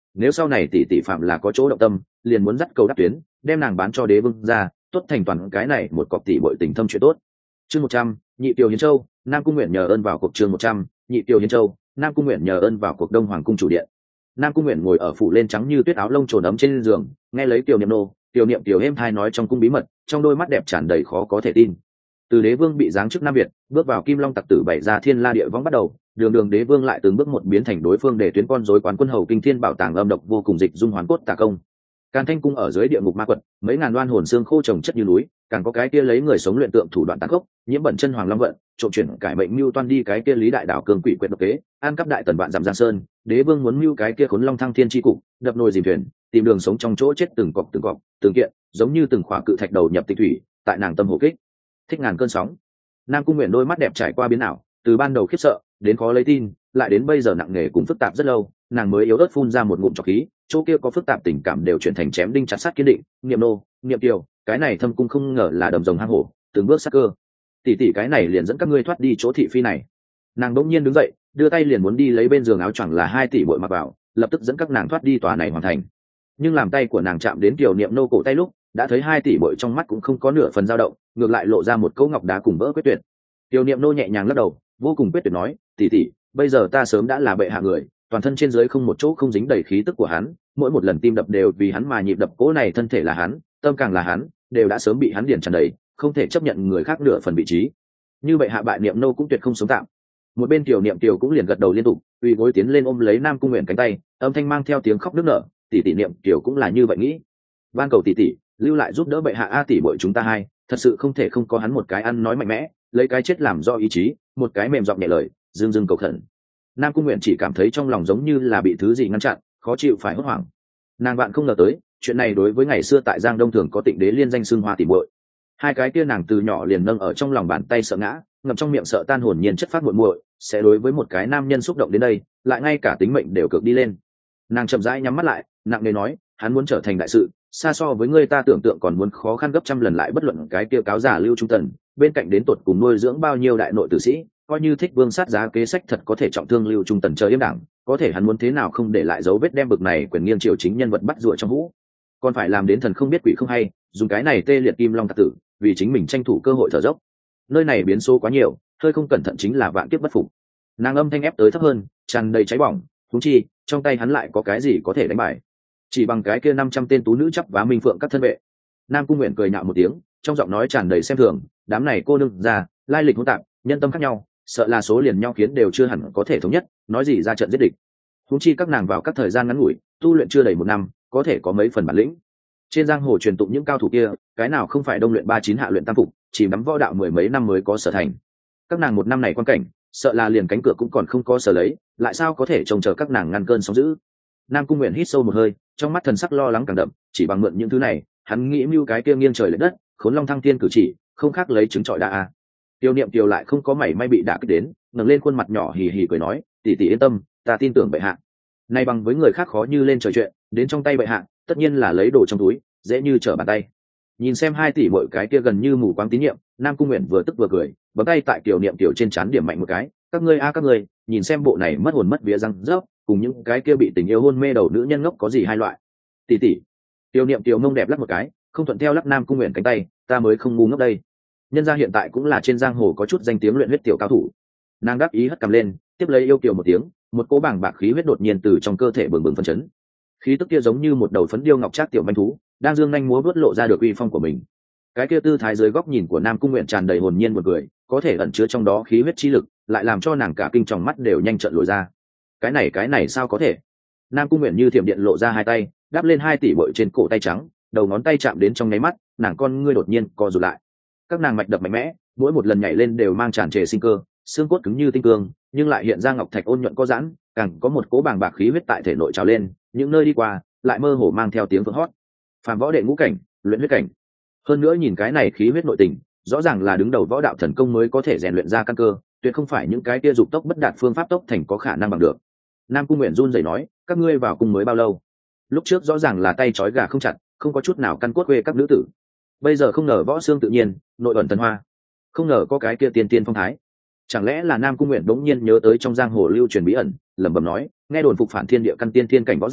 nếu sau này tỷ tỷ phạm là có chỗ động tâm liền muốn dắt cầu đáp tuyến đem nàng bán cho đế vương ra tốt thành toàn cái này một cọc tỷ bội tình thâm chuyện tốt. Chương 100, nhị tiểu hiến châu, Nam Cung Nguyện nhờ ơn vào cuộc. Chương 100, nhị tiểu hiến châu, Nam Cung Nguyện nhờ ơn vào cuộc. Đông Hoàng cung chủ điện. Nam Cung Nguyện ngồi ở phủ lên trắng như tuyết áo lông trồn ấm trên giường, nghe lấy Tiểu Niệm nô, Tiểu Niệm tiểu êm thai nói trong cung bí mật, trong đôi mắt đẹp tràn đầy khó có thể tin. Từ đế vương bị giáng chức Nam Việt, bước vào Kim Long tặc tử bảy ra thiên la địa võng bắt đầu, đường đường đế vương lại từng bước một biến thành đối phương để tuyến con rối quán quân hầu kinh thiên bảo tàng âm độc vô cùng dịch dung hoàn cốt tà công. Càn Thanh cung ở dưới địa ngục ma quật, mấy ngàn đoan hồn xương khô trồng chất như núi, càng có cái kia lấy người sống luyện tượng thủ đoạn tàn khốc, nhiễm bẩn chân hoàng long vận, trộm chuyển cải mệnh mưu toan đi cái kia lý đại đảo cường quỷ quyệt độc kế, an cắp đại tần vạn dặm giang sơn, đế vương muốn mưu cái kia khốn long thăng thiên chi cục, đập nồi dìm thuyền, tìm đường sống trong chỗ chết từng cọc, từng kiện, giống như từng khỏa cự thạch đầu nhập tịch thủy, tại nàng tâm hồ kích, thích ngàn cơn sóng. Nam Cung Nguyện đôi mắt đẹp trải qua biến ảo, từ ban đầu khiếp sợ đến khó lấy tin, lại đến bây giờ nặng nề cũng phức tạp rất lâu, nàng mới yếu ớt phun ra một ngụm trọc khí, chỗ kia có phức tạp tình cảm đều chuyển thành chém đinh chặt sắt kiên định. Niệm nô, niệm kiều, cái này thâm cung không ngờ là đầm rồng hang hổ, từng bước sát cơ. Tỷ tỷ cái này liền dẫn các ngươi thoát đi chỗ thị phi này. Nàng đỗng nhiên đứng dậy, đưa tay liền muốn đi lấy bên giường áo choàng là 2 tỷ bội mặc vào, lập tức dẫn các nàng thoát đi tòa này hoàn thành. Nhưng làm tay của nàng chạm đến Kiều Niệm nô cổ tay lúc, đã thấy 2 tỷ bội trong mắt cũng không có nửa phần dao động, ngược lại lộ ra một cỗ ngọc đá cùng vỡ quyết tuyệt. Kiều Niệm nô nhẹ nhàng lắc đầu, vô cùng quyết tuyệt nói, tỷ tỷ, bây giờ ta sớm đã là bệ hạ người, toàn thân trên dưới không một chỗ không dính đầy khí tức của hắn, mỗi một lần tim đập đều vì hắn mà nhịp đập, cố này thân thể là hắn, tâm càng là hắn, đều đã sớm bị hắn điển tràn đầy, không thể chấp nhận người khác nửa phần vị trí. Như bệ hạ bại Niệm nô cũng tuyệt không sống tạm. Một bên Tiểu Niệm Kiều cũng liền gật đầu liên tục, uy gối tiến lên ôm lấy Nam Cung Nguyện cánh tay, âm thanh mang theo tiếng khóc nức nở, tỷ tỷ Niệm Kiều cũng là như vậy nghĩ. Van cầu tỷ tỷ, lưu lại giúp đỡ bệ hạ a, tỷ bội chúng ta hai, thật sự không thể không có hắn một cái ăn nói mạnh mẽ, lấy cái chết làm do ý chí, một cái mềm giọng nhẹ lời, dương dương cầu khẩn. Nam Cung Nguyện chỉ cảm thấy trong lòng giống như là bị thứ gì ngăn chặn, khó chịu phải hốt hoảng. Nàng bạn không ngờ tới, chuyện này đối với ngày xưa tại Giang Đông thường có Tịnh đế liên danh xưng hoa tỷ muội. Hai cái kia nàng từ nhỏ liền nâng ở trong lòng bàn tay sợ ngã, ngậm trong miệng sợ tan hồn nhiên chất phát muội muội, sẽ đối với một cái nam nhân xúc động đến đây, lại ngay cả tính mệnh đều cược đi lên. Nàng chậm rãi nhắm mắt lại, nặng nề nói, hắn muốn trở thành đại sự, xa so với người ta tưởng tượng còn muốn khó khăn gấp trăm lần, lại bất luận cái kia cáo giả Lưu Trung Tần, bên cạnh đến tột cùng nuôi dưỡng bao nhiêu đại nội tử sĩ, coi như Thích Vương sát giá kế sách thật có thể trọng thương Lưu Trung Tần chờ yếm đảng, có thể hắn muốn thế nào không để lại dấu vết đem bực này quyền nghiêng triều chính nhân vật bắt rùa trong hũ, còn phải làm đến thần không biết quỷ không hay, dùng cái này tê liệt Kim Long tặc tử, vì chính mình tranh thủ cơ hội thở dốc. Nơi này biến số quá nhiều, hơi không cẩn thận chính là vạn kiếp bất phục. Nàng âm thanh ép tới thấp hơn, tràn đầy cháy bỏng, huống chi trong tay hắn lại có cái gì có thể đánh bại, chỉ bằng cái kia 500 tên tú nữ chấp vá minh phượng các thân vệ. Nam Cung Nguyện cười nhạo một tiếng, trong giọng nói tràn đầy xem thường, đám này cô nương ra lai lịch hỗn tạp, nhân tâm khác nhau, sợ là số liền nhau khiến đều chưa hẳn có thể thống nhất, nói gì ra trận giết địch. Huống chi các nàng vào các thời gian ngắn ngủi, tu luyện chưa đầy 1 năm, có thể có mấy phần bản lĩnh. Trên giang hồ truyền tụng những cao thủ kia, cái nào không phải đông luyện 39 hạ luyện tam phục, chỉ nắm võ đạo 10 mấy năm mới có sở thành. Các nàng 1 năm này quan cảnh, sợ là liền cánh cửa cũng còn không có sở lấy, lại sao có thể trông chờ các nàng ngăn cơn sóng dữ. Nam Cung Nguyện hít sâu một hơi, trong mắt thần sắc lo lắng càng đậm, chỉ bằng mượn những thứ này, hắn nghĩ mưu cái kia nghiêng trời lệch đất, khốn long thăng thiên cử chỉ, không khác lấy trứng trọi đa a. Tiêu Niệm Kiều lại không có mảy may bị đả kích đến, ngẩng lên khuôn mặt nhỏ hì hì cười nói, tỷ tỷ yên tâm, ta tin tưởng bệ hạ. Nay bằng với người khác khó như lên trời chuyện, đến trong tay bệ hạ, tất nhiên là lấy đồ trong túi, dễ như trở bàn tay. Nhìn xem 2 tỷ mỗi cái kia gần như mù quáng tín nhiệm, Nam Cung Nguyện vừa tức vừa cười, bấm tay tại Kiều Niệm Kiều trên trán điểm mạnh một cái, các ngươi các ngươi, nhìn xem bộ này mất hồn mất vía răng rớp, cùng những cái kia bị tình yêu hôn mê đầu nữ nhân ngốc có gì hai loại. Tỷ tỷ. Kiều Niệm Kiều mông đẹp lắc một cái, không thuận theo lắc Nam Cung Nguyện cánh tay, ta mới không ngu ngốc đây. Nhân gia hiện tại cũng là trên giang hồ có chút danh tiếng luyện huyết tiểu cao thủ. Nàng đáp ý hất cằm lên, tiếp lấy yêu kiều một tiếng, một cỗ bảng bạc khí huyết đột nhiên từ trong cơ thể bừng bừng phấn chấn. Khí tức kia giống như một đầu phấn điêu ngọc trác tiểu manh thú, đang dương nhanh múa vuốt lộ ra được uy phong của mình. Cái kia tư thái dưới góc nhìn của Nam Cung Nguyện tràn đầy hồn nhiên một cười, có thể ẩn chứa trong đó khí huyết chi lực, lại làm cho nàng cả kinh tròng mắt đều nhanh trợn lồi ra. Cái này sao có thể? Nam Cung Nguyện như thiểm điện lộ ra 2 tay, đáp lên 2 tỷ bội trên cổ tay trắng, đầu ngón tay chạm đến trong nháy mắt, nàng con ngươi đột nhiên co rụt lại. Các nàng mạch đập mạnh mẽ, mỗi một lần nhảy lên đều mang tràn trề sinh cơ, xương cốt cứng như tinh cương, nhưng lại hiện ra ngọc thạch ôn nhuận có giãn, càng có một cỗ bàng bạc khí huyết tại thể nội trào lên, những nơi đi qua lại mơ hồ mang theo tiếng vỡ hót. Phàm võ đệ ngũ cảnh, luyện huyết cảnh. Hơn nữa nhìn cái này khí huyết nội tình, rõ ràng là đứng đầu võ đạo thần công mới có thể rèn luyện ra căn cơ, tuyệt không phải những cái kia dục tốc bất đạt phương pháp tốc thành có khả năng bằng được. Nam Cung Nguyện run rẩy nói, các ngươi vào cung mới bao lâu? Lúc trước rõ ràng là tay trói gà không chặt, không có chút nào căn cốt quê các nữ tử. Bây giờ không ngờ võ xương tự nhiên, nội ẩn thần hoa, không ngờ có cái kia tiên tiên phong thái. Chẳng lẽ là Nam Cung Nguyện đống nhiên nhớ tới trong giang hồ lưu truyền bí ẩn, lẩm bẩm nói, nghe đồn phục phản thiên địa căn tiên thiên cảnh võ giả,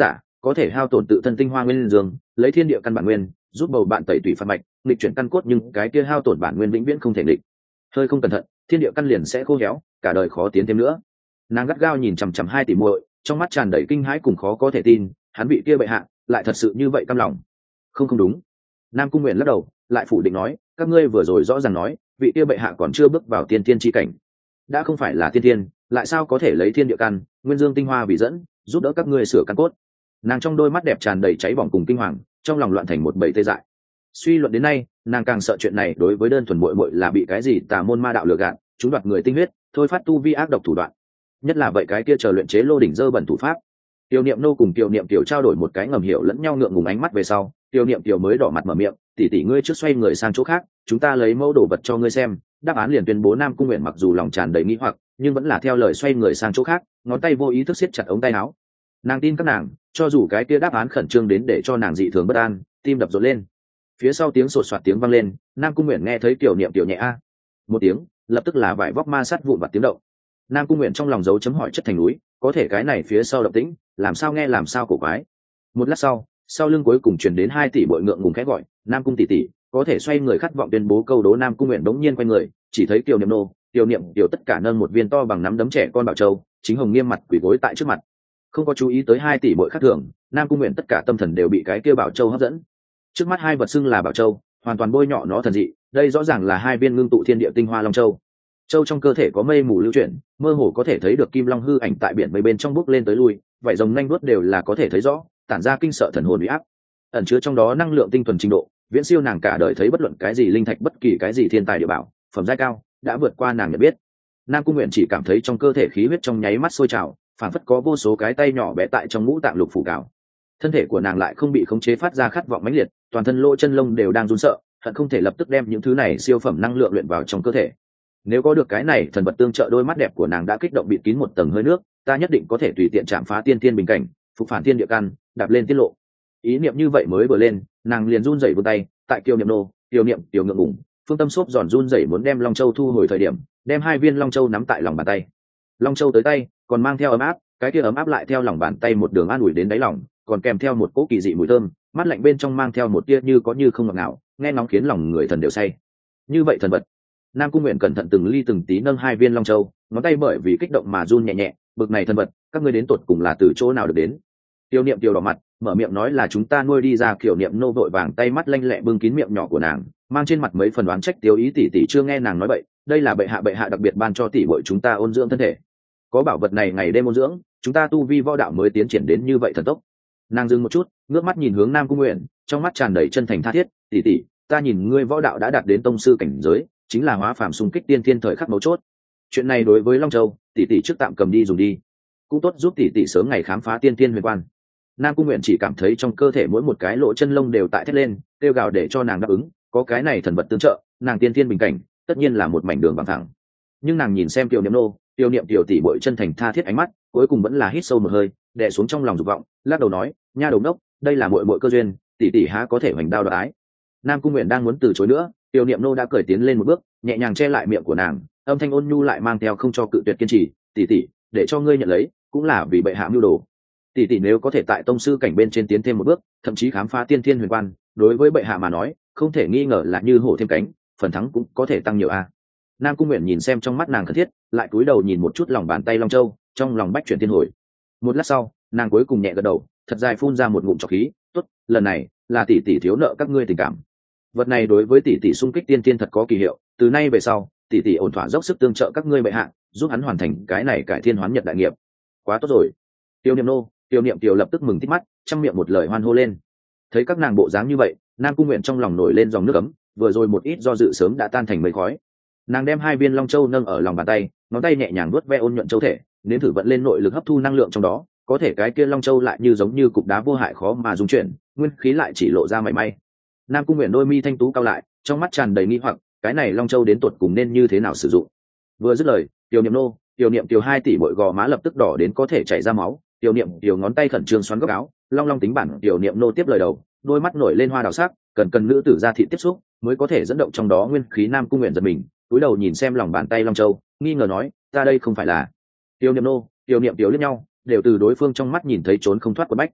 có thể hao tổn tự thân tinh hoa nguyên dương, lấy thiên địa căn bản nguyên giúp bầu bạn tẩy tủy phản mạch, nghịch chuyển căn cốt, nhưng cái kia hao tổn bản nguyên vĩnh viễn không thể nghịch. Hơi không cẩn thận, thiên địa căn liền sẽ khô héo, cả đời khó tiến thêm nữa. Nàng gắt gao nhìn chằm chằm hai tỷ muội, trong mắt tràn đầy kinh hãi cùng khó có thể tin, hắn vị kia bệ hạ lại thật sự như vậy cam lòng. Không đúng. Nam Cung Nguyện lắc đầu, lại phủ định nói, các ngươi vừa rồi rõ ràng nói vị kia bệ hạ còn chưa bước vào tiên tiên chi cảnh, đã không phải là tiên tiên, lại sao có thể lấy thiên địa căn nguyên dương tinh hoa vì dẫn giúp đỡ các ngươi sửa căn cốt. Nàng trong đôi mắt đẹp tràn đầy cháy bỏng cùng kinh hoàng, trong lòng loạn thành một bầy tê dại. Suy luận đến nay, nàng càng sợ chuyện này đối với đơn thuần muội muội là bị cái gì tà môn ma đạo lừa gạt, chúng đoạt người tinh huyết, thôi phát tu vi ác độc thủ đoạn. Nhất là vậy cái kia chờ luyện chế lô đỉnh dơ bẩn thủ pháp. Tiêu Niệm Nô cùng Tiêu Niệm Tiểu trao đổi một cái ngầm hiểu lẫn nhau ngượng ngùng ánh mắt về sau, Tiêu Niệm Tiểu mới đỏ mặt mở miệng, tỷ tỷ ngươi trước xoay người sang chỗ khác, chúng ta lấy mẫu đồ vật cho ngươi xem. Đáp án liền tuyên bố. Nam Cung Nguyện mặc dù lòng tràn đầy nghi hoặc, nhưng vẫn là theo lời xoay người sang chỗ khác, ngón tay vô ý thức siết chặt ống tay áo. Nàng tin các nàng, cho dù cái kia đáp án khẩn trương đến để cho nàng dị thường bất an, tim đập rộn lên. Phía sau tiếng sột soạt tiếng vang lên, Nam Cung Nguyện nghe thấy Tiểu Niệm Tiểu nhẹ a một tiếng, lập tức là vải vóc ma sát vụn vặt tiếng động. Nam Cung Nguyện trong lòng dấu chấm hỏi chất thành núi, có thể cái này phía sau động tĩnh làm sao nghe làm sao cổ quái. Một lát sau lưng cuối cùng truyền đến 2 tỷ bội ngượng ngùng khẽ gọi, Nam Cung tỷ tỷ, có thể xoay người khát vọng tuyên bố câu đố. Nam Cung Nguyện đống nhiên quay người, chỉ thấy Kiều Niệm Nô, Kiều Niệm Tiểu tất cả nâng một viên to bằng nắm đấm trẻ con bảo châu, chính hồng nghiêm mặt quỳ gối tại trước mặt. Không có chú ý tới 2 tỷ bội khác thường, Nam Cung Nguyện tất cả tâm thần đều bị cái kia bảo châu hấp dẫn. Trước mắt hai vật xưng là bảo châu, hoàn toàn bôi nhọ nó thần dị, đây rõ ràng là 2 viên ngưng tụ thiên địa tinh hoa long châu. Châu trong cơ thể có mây mù lưu chuyển, mơ hồ có thể thấy được kim long hư ảnh tại biển mây bên trong bước lên tới lui, vảy rồng nhanh vuốt đều là có thể thấy rõ, tản ra kinh sợ thần hồn uy áp. Ẩn chứa trong đó năng lượng tinh thuần trình độ, viễn siêu nàng cả đời thấy bất luận cái gì linh thạch, bất kỳ cái gì thiên tài địa bảo, phẩm giai cao, đã vượt qua nàng nhận biết. Nam Cung Nguyện chỉ cảm thấy trong cơ thể khí huyết trong nháy mắt sôi trào, phản phất có vô số cái tay nhỏ bé tại trong ngũ tạng lục phủ cào. Thân thể của nàng lại không bị khống chế phát ra khát vọng mãnh liệt, toàn thân lỗ chân lông đều đang run sợ, hận không thể lập tức đem những thứ này siêu phẩm năng lượng luyện vào trong cơ thể. Nếu có được cái này thần vật tương trợ, đôi mắt đẹp của nàng đã kích động bịt kín một tầng hơi nước, ta nhất định có thể tùy tiện chạm phá tiên tiên bình cảnh, phục phản thiên địa căn, đạp lên tiết lộ. Ý niệm như vậy mới vừa lên, nàng liền run rẩy vươn tay, tại Kiều Niệm Nô, Kiều Niệm Tiểu ngượng ngùng, phương tâm xốp giòn run rẩy muốn đem long châu thu hồi thời điểm, đem 2 viên long châu nắm tại lòng bàn tay. Long châu tới tay, còn mang theo ấm áp, cái kia ấm áp lại theo lòng bàn tay một đường an ủi đến đáy lòng, còn kèm theo một cỗ kỳ dị mùi thơm, mát lạnh bên trong mang theo một tia như có như không ngọt ngào, nghe nóng khiến lòng người thần đều say. Như vậy thần vật. Nam Cung Nguyện cẩn thận từng ly từng tí nâng 2 viên long châu, ngón tay bởi vì kích động mà run nhẹ nhẹ, bực này thần vật, các ngươi đến tột cùng là từ chỗ nào được đến? Tiêu Niệm Tiêu đỏ mặt, mở miệng nói là chúng ta nuôi đi ra. Kiểu Niệm Nô vội vàng tay mắt lanh lẹ bưng kín miệng nhỏ của nàng, mang trên mặt mấy phần đoán trách. Tiêu ý tỷ tỷ chưa nghe nàng nói bậy, đây là bệ hạ đặc biệt ban cho tỷ muội chúng ta ôn dưỡng thân thể. Có bảo vật này ngày đêm ôn dưỡng, chúng ta tu vi võ đạo mới tiến triển đến như vậy thần tốc. Nàng dừng một chút, ngước mắt nhìn hướng Nam Cung Nguyện, trong mắt tràn đầy chân thành tha thiết, tỷ tỷ, ta nhìn ngươi võ đạo đã đạt đến tông sư cảnh giới, chính là hóa phàm xung kích tiên thiên thời khắc mấu chốt. Chuyện này đối với Long Châu, tỷ tỷ trước tạm cầm đi dùng đi, cũng tốt giúp tỷ tỷ sớm ngày khám phá tiên thiên huyền quan. Nam Cung Nguyện chỉ cảm thấy trong cơ thể mỗi một cái lỗ chân lông đều tại thét lên, kêu gào để cho nàng đáp ứng, có cái này thần vật tương trợ, nàng tiên thiên bình cảnh, tất nhiên là một mảnh đường bằng thẳng. Nhưng nàng nhìn xem Kiều Niệm Nô, Kiều Niệm Tiểu tỷ bội chân thành tha thiết ánh mắt, cuối cùng vẫn là hít sâu một hơi, đè xuống trong lòng dục vọng, lắc đầu nói, nha đầu đốc, đây là muội muội cơ duyên, tỷ tỷ há có thể hoành đao đoạt ái. Nam Cung Nguyện đang muốn từ chối nữa, Kiều Niệm Nô đã cởi tiến lên một bước, nhẹ nhàng che lại miệng của nàng, âm thanh ôn nhu lại mang theo không cho cự tuyệt kiên trì, tỷ tỷ, để cho ngươi nhận lấy, cũng là vì bệ hạ mưu đồ. Tỷ tỷ nếu có thể tại tông sư cảnh bên trên tiến thêm một bước, thậm chí khám phá tiên thiên huyền quan, đối với bệ hạ mà nói, không thể nghi ngờ là như hổ thêm cánh, phần thắng cũng có thể tăng nhiều a. Nam Cung Nguyện nhìn xem trong mắt nàng khẩn thiết, lại cúi đầu nhìn một chút lòng bàn tay Long Châu, trong lòng bách chuyển thiên hồi. Một lát sau, nàng cuối cùng nhẹ gật đầu, thật dài phun ra một ngụm trọc khí, tốt, lần này là tỷ tỷ thiếu nợ các ngươi tình cảm. Vật này đối với tỷ tỷ xung kích tiên tiên thật có kỳ hiệu, từ nay về sau, tỷ tỷ ổn thỏa dốc sức tương trợ các ngươi bệ hạ, giúp hắn hoàn thành cái này cải thiên hoán nhật đại nghiệp. Quá tốt rồi. Tiêu Niệm Nô, Tiêu Niệm Tiểu lập tức mừng tít mắt, trong miệng một lời hoan hô lên. Thấy các nàng bộ dáng như vậy, Nam Cung Nguyện trong lòng nổi lên dòng nước ấm, vừa rồi một ít do dự sớm đã tan thành mây khói. Nàng đem 2 viên long châu nâng ở lòng bàn tay, ngón tay nhẹ nhàng vuốt ve ôn nhuận châu thể, nếm thử vận lên nội lực hấp thu năng lượng trong đó, có thể cái kia long châu lại như giống như cục đá vô hại khó mà dung chuyển, nguyên khí lại chỉ lộ ra mảy may. Nam Cung Nguyện đôi mi thanh tú cao lại, trong mắt tràn đầy nghi hoặc, cái này long châu đến tột cùng nên như thế nào sử dụng. Vừa dứt lời, Tiểu Niệm Nô, Tiểu Niệm Tiểu 2 tỷ bội gò má lập tức đỏ đến có thể chảy ra máu, Tiểu Niệm Tiểu ngón tay khẩn trương xoắn góc áo, long long tính bản. Tiểu Niệm Nô tiếp lời đầu, đôi mắt nổi lên hoa đào sắc, cần nữ tử ra thị tiếp xúc mới có thể dẫn động trong đó nguyên khí. Nam Cung Nguyện giật mình, cúi đầu nhìn xem lòng bàn tay long châu, nghi ngờ nói, ta đây không phải là. Tiểu Niệm Nô, Tiểu Niệm Tiểu liếc nhau, đều từ đối phương trong mắt nhìn thấy trốn không thoát quấn bách.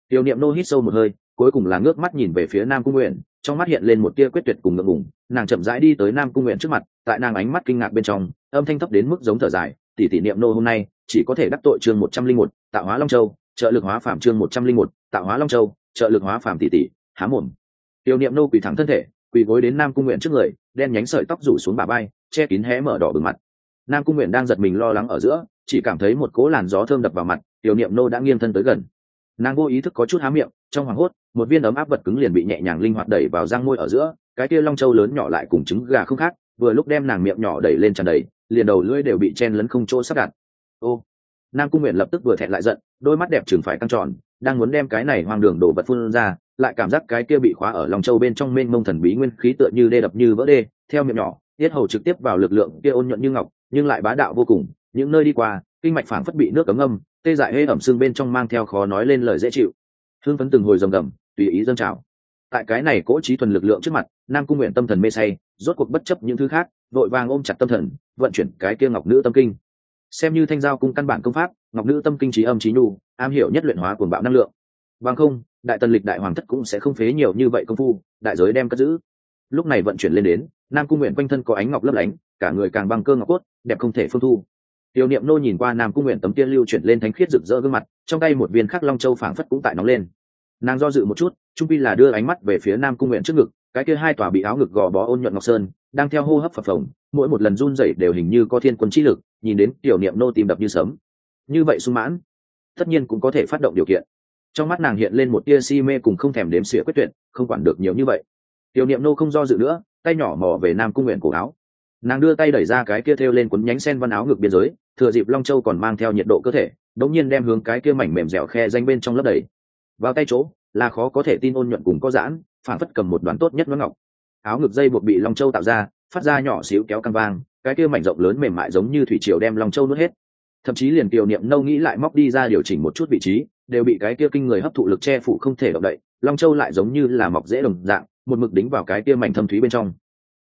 Tiểu Niệm nô hít sâu một hơi, cuối cùng là ngước mắt nhìn về phía Nam Cung Nguyện, trong mắt hiện lên một tia quyết tuyệt cùng ngượng ngùng. Nàng chậm rãi đi tới Nam Cung Nguyện trước mặt, tại nàng ánh mắt kinh ngạc bên trong, âm thanh thấp đến mức giống thở dài, tỷ Niệm nô hôm nay chỉ có thể đắc tội chương 101, Tạo Hóa Long Châu, trợ lực hóa phàm chương 101, Tạo Hóa Long Châu, trợ lực hóa phàm tỷ, há mồm. Tiểu Niệm nô quỳ thẳng thân thể, quỳ gối đến Nam Cung Nguyện trước người, đen nhánh sợi tóc rủ xuống bả vai, che kín hé mở đỏ bừng mặt. Nam Cung Nguyện đang giật mình lo lắng ở giữa, chỉ cảm thấy một cỗ làn gió thơm đập vào mặt, Tiểu Niệm nô đã nghiêng thân tới gần. Nàng vô ý thức có chút há miệng, trong hoảng hốt, một viên ấm áp vật cứng liền bị nhẹ nhàng linh hoạt đẩy vào răng môi ở giữa, cái kia long châu lớn nhỏ lại cùng trứng gà không khác, vừa lúc đem nàng miệng nhỏ đẩy lên tràn đầy, liền đầu lưỡi đều bị chen lấn không chỗ sắp đặt. Ô! Nam Cung Nguyện lập tức vừa thẹn lại giận, đôi mắt đẹp trừng phải căng tròn, đang muốn đem cái này hoang đường đổ vật phun ra, lại cảm giác cái kia bị khóa ở long châu bên trong mênh mông thần bí nguyên khí tựa như đê đập như vỡ đê, theo miệng nhỏ, tiết hầu trực tiếp vào lực lượng kia ôn nhuận như ngọc, nhưng lại bá đạo vô cùng, những nơi đi qua, kinh mạch phảng phất bị nước cấm ngâm, tê dại hê ẩm xương bên trong mang theo khó nói lên lời dễ chịu. Hương phấn từng hồi rầm rầm, tùy ý dâng trào. Tại cái này cỗ trí thuần lực lượng trước mặt, Nam Cung Nguyện tâm thần mê say, rốt cuộc bất chấp những thứ khác, vội vàng ôm chặt tâm thần, vận chuyển cái kia ngọc nữ tâm kinh. Xem như thanh giao cung căn bản công pháp, ngọc nữ tâm kinh trí âm trí nhu, am hiểu nhất luyện hóa cuồng bạo năng lượng. Bằng không, đại tần lịch đại hoàng thất cũng sẽ không phế nhiều như vậy công phu, đại giới đem cất giữ. Lúc này vận chuyển lên đến, Nam Cung Nguyện quanh thân có ánh ngọc lấp lánh, cả người càng băng cơ ngọc cốt, đẹp không thể phương thu. Tiểu Niệm nô nhìn qua Nam Cung Nguyện tấm tiên lưu chuyển lên thánh khiết rực rỡ gương mặt, trong tay một viên khắc long châu phảng phất cũng tại nóng lên. Nàng do dự một chút, trung pi là đưa ánh mắt về phía Nam Cung Nguyện trước ngực, cái kia hai tòa bị áo ngực gò bó ôn nhuận ngọc sơn, đang theo hô hấp phập phồng, mỗi một lần run rẩy đều hình như có thiên quân chi lực, nhìn đến Tiểu Niệm nô tim đập như sấm. Như vậy sung mãn, tất nhiên cũng có thể phát động điều kiện. Trong mắt nàng hiện lên một tia si mê cùng không thèm đếm xỉa quyết tuyệt, không quản được nhiều như vậy. Tiểu Niệm nô không do dự nữa, tay nhỏ mò về Nam Cung Nguyện cổ áo. Nàng đưa tay đẩy ra cái kia thêu lên cuốn nhánh sen văn áo ngực biên giới, thừa dịp long châu còn mang theo nhiệt độ cơ thể, đống nhiên đem hướng cái kia mảnh mềm dẻo khe danh bên trong lấp đầy. Vào tay chỗ là khó có thể tin ôn nhuận cùng có giãn, phản phất cầm một đoán tốt nhất nó ngọc. Áo ngực dây buộc bị long châu tạo ra, phát ra nhỏ xíu kéo căng vang, cái kia mảnh rộng lớn mềm mại giống như thủy triều đem long châu nuốt hết. Thậm chí liền Tiểu Niệm nâu nghĩ lại móc đi ra điều chỉnh một chút vị trí, đều bị cái kia kinh người hấp thụ lực che phủ không thể động đậy. Long châu lại giống như là mọc rễ đồng dạng, một mực đính vào cái kia mảnh thâm thúy bên trong.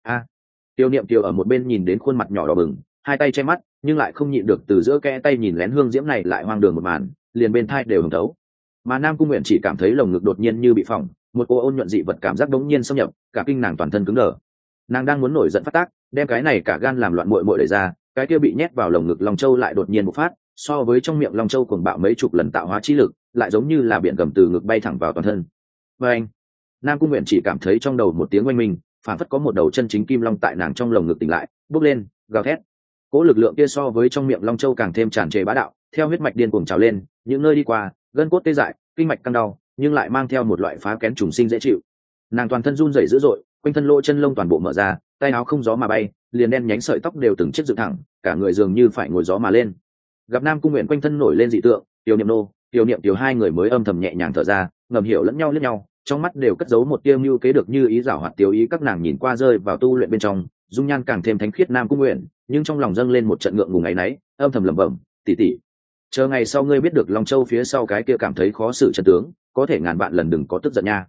Tiểu Niệm Tiểu ở một bên nhìn đến khuôn mặt nhỏ đỏ bừng, hai tay che mắt, nhưng lại không nhịn được từ giữa kẽ tay nhìn lén hương diễm này lại hoang đường một màn, liền bên thai đều hứng thấu. Mà Nam Cung Nguyện chỉ cảm thấy lồng ngực đột nhiên như bị phỏng, một cô ôn nhuận dị vật cảm giác đống nhiên xâm nhập, cả kinh nàng toàn thân cứng đờ. Nàng đang muốn nổi giận phát tác, đem cái này cả gan làm loạn muội muội đẩy ra, cái kia bị nhét vào lồng ngực Long Châu lại đột nhiên bộc phát, so với trong miệng Long Châu cuồng bạo mấy chục lần tạo hóa chi lực, lại giống như là biển gầm từ ngực bay thẳng vào toàn thân. Và anh, Nam Cung Nguyện chỉ cảm thấy trong đầu một tiếng oanh minh, phản phất có một đầu chân chính kim long tại nàng trong lồng ngực tỉnh lại, bốc lên, gào thét. Cỗ lực lượng kia so với trong miệng Long Châu càng thêm tràn trề bá đạo, theo huyết mạch điên cuồng trào lên, những nơi đi qua, gân cốt tê dại, kinh mạch căng đau, nhưng lại mang theo một loại phá kén trùng sinh dễ chịu. Nàng toàn thân run rẩy dữ dội, quanh thân lỗ chân lông toàn bộ mở ra, tay áo không gió mà bay, liền đen nhánh sợi tóc đều từng chiếc dựng thẳng, cả người dường như phải ngồi gió mà lên. Gặp Nam Cung Nguyện quanh thân nổi lên dị tượng, Tiểu Niệm nô, Tiểu Niệm Tiểu hai người mới âm thầm nhẹ nhàng thở ra, ngầm hiểu lẫn nhau liếc nhau, trong mắt đều cất giấu một tia mưu kế được như ý giảo hoạt tiêu ý. Các nàng nhìn qua rơi vào tu luyện bên trong, dung nhan càng thêm thánh khiết Nam Cung Nguyện, nhưng trong lòng dâng lên một trận ngượng ngùng ấy nấy, âm thầm lẩm bẩm, tỷ, chờ ngày sau ngươi biết được Long Châu phía sau cái kia cảm thấy khó xử chân tướng, có thể ngàn vạn lần đừng có tức giận nha.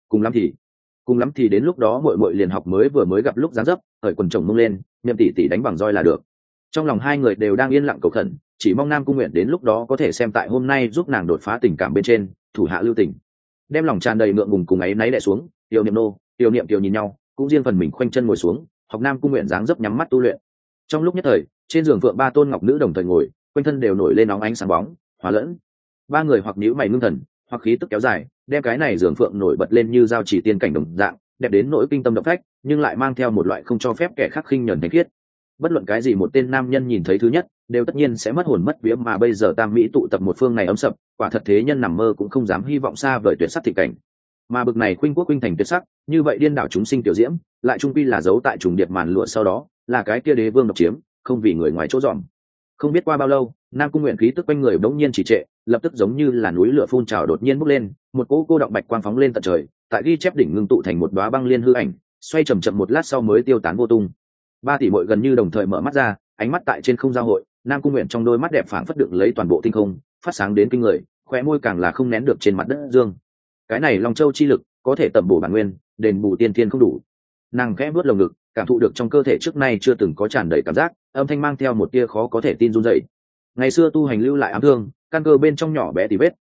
Cùng lắm thì đến lúc đó muội liền học mới gặp lúc dáng dấp, thời quần chồng mông lên, nhậm tỷ đánh bằng roi là được. Trong lòng hai người đều đang yên lặng cầu khẩn, chỉ mong Nam Cung Nguyện đến lúc đó có thể xem tại hôm nay giúp nàng đột phá tình cảm bên trên, thủ hạ lưu tình. Đem lòng tràn đầy ngượng ngùng cùng ấy náy đè xuống, Tiểu Niệm nô, Tiểu Niệm Tiểu nhìn nhau, cũng riêng phần mình khoanh chân ngồi xuống, học Nam Cung Nguyện dáng dấp nhắm mắt tu luyện. Trong lúc nhất thời, trên giường phượng ba tôn ngọc nữ đồng thời ngồi, quanh thân đều nổi lên óng ánh sáng bóng, hòa lẫn. Ba người hoặc nhíu mày ngưng thần, hoặc khí tức kéo dài, đem cái này giường phượng nổi bật lên như giao chỉ tiên cảnh đồng dạng, đẹp đến nỗi kinh tâm động phách, nhưng lại mang theo một loại không cho phép kẻ khác khinh nhẫn thánh khiết. Bất luận cái gì một tên nam nhân nhìn thấy thứ nhất, đều tất nhiên sẽ mất hồn mất vía, mà bây giờ Tam Mỹ tụ tập một phương này ấm sập, quả thật thế nhân nằm mơ cũng không dám hy vọng xa vời tuyệt sắc thị cảnh. Mà bực này khuynh quốc khuynh thành tuyệt sắc, như vậy điên đảo chúng sinh tiểu diễm, lại trung quy là giấu tại trùng điệp màn lụa sau đó, là cái kia đế vương độc chiếm, không vì người ngoài chỗ dòm. Không biết qua bao lâu, Nam Cung Nguyện khí tức quanh người bỗng nhiên chỉ trệ, lập tức giống như là núi lửa phun trào đột nhiên bốc lên, một cỗ cô động bạch quang phóng lên tận trời, tại ghi chép đỉnh ngưng tụ thành một đóa băng liên hư ảnh, xoay chậm chậm một lát sau mới tiêu tán vô tung. Ba tỷ muội gần như đồng thời mở mắt ra, ánh mắt tại trên không giao hội, Nam Cung Nguyện trong đôi mắt đẹp phảng phất đựng lấy toàn bộ tinh không, phát sáng đến kinh người, khóe môi càng là không nén được trên mặt đất dương. Cái này Long Châu chi lực, có thể tẩm bổ bản nguyên, đền bù tiên thiên không đủ. Nàng khẽ vuốt lồng ngực, cảm thụ được trong cơ thể trước nay chưa từng có tràn đầy cảm giác, âm thanh mang theo một tia khó có thể tin run rẩy. Ngày xưa tu hành lưu lại ám thương, căn cơ bên trong nhỏ bé tì vết,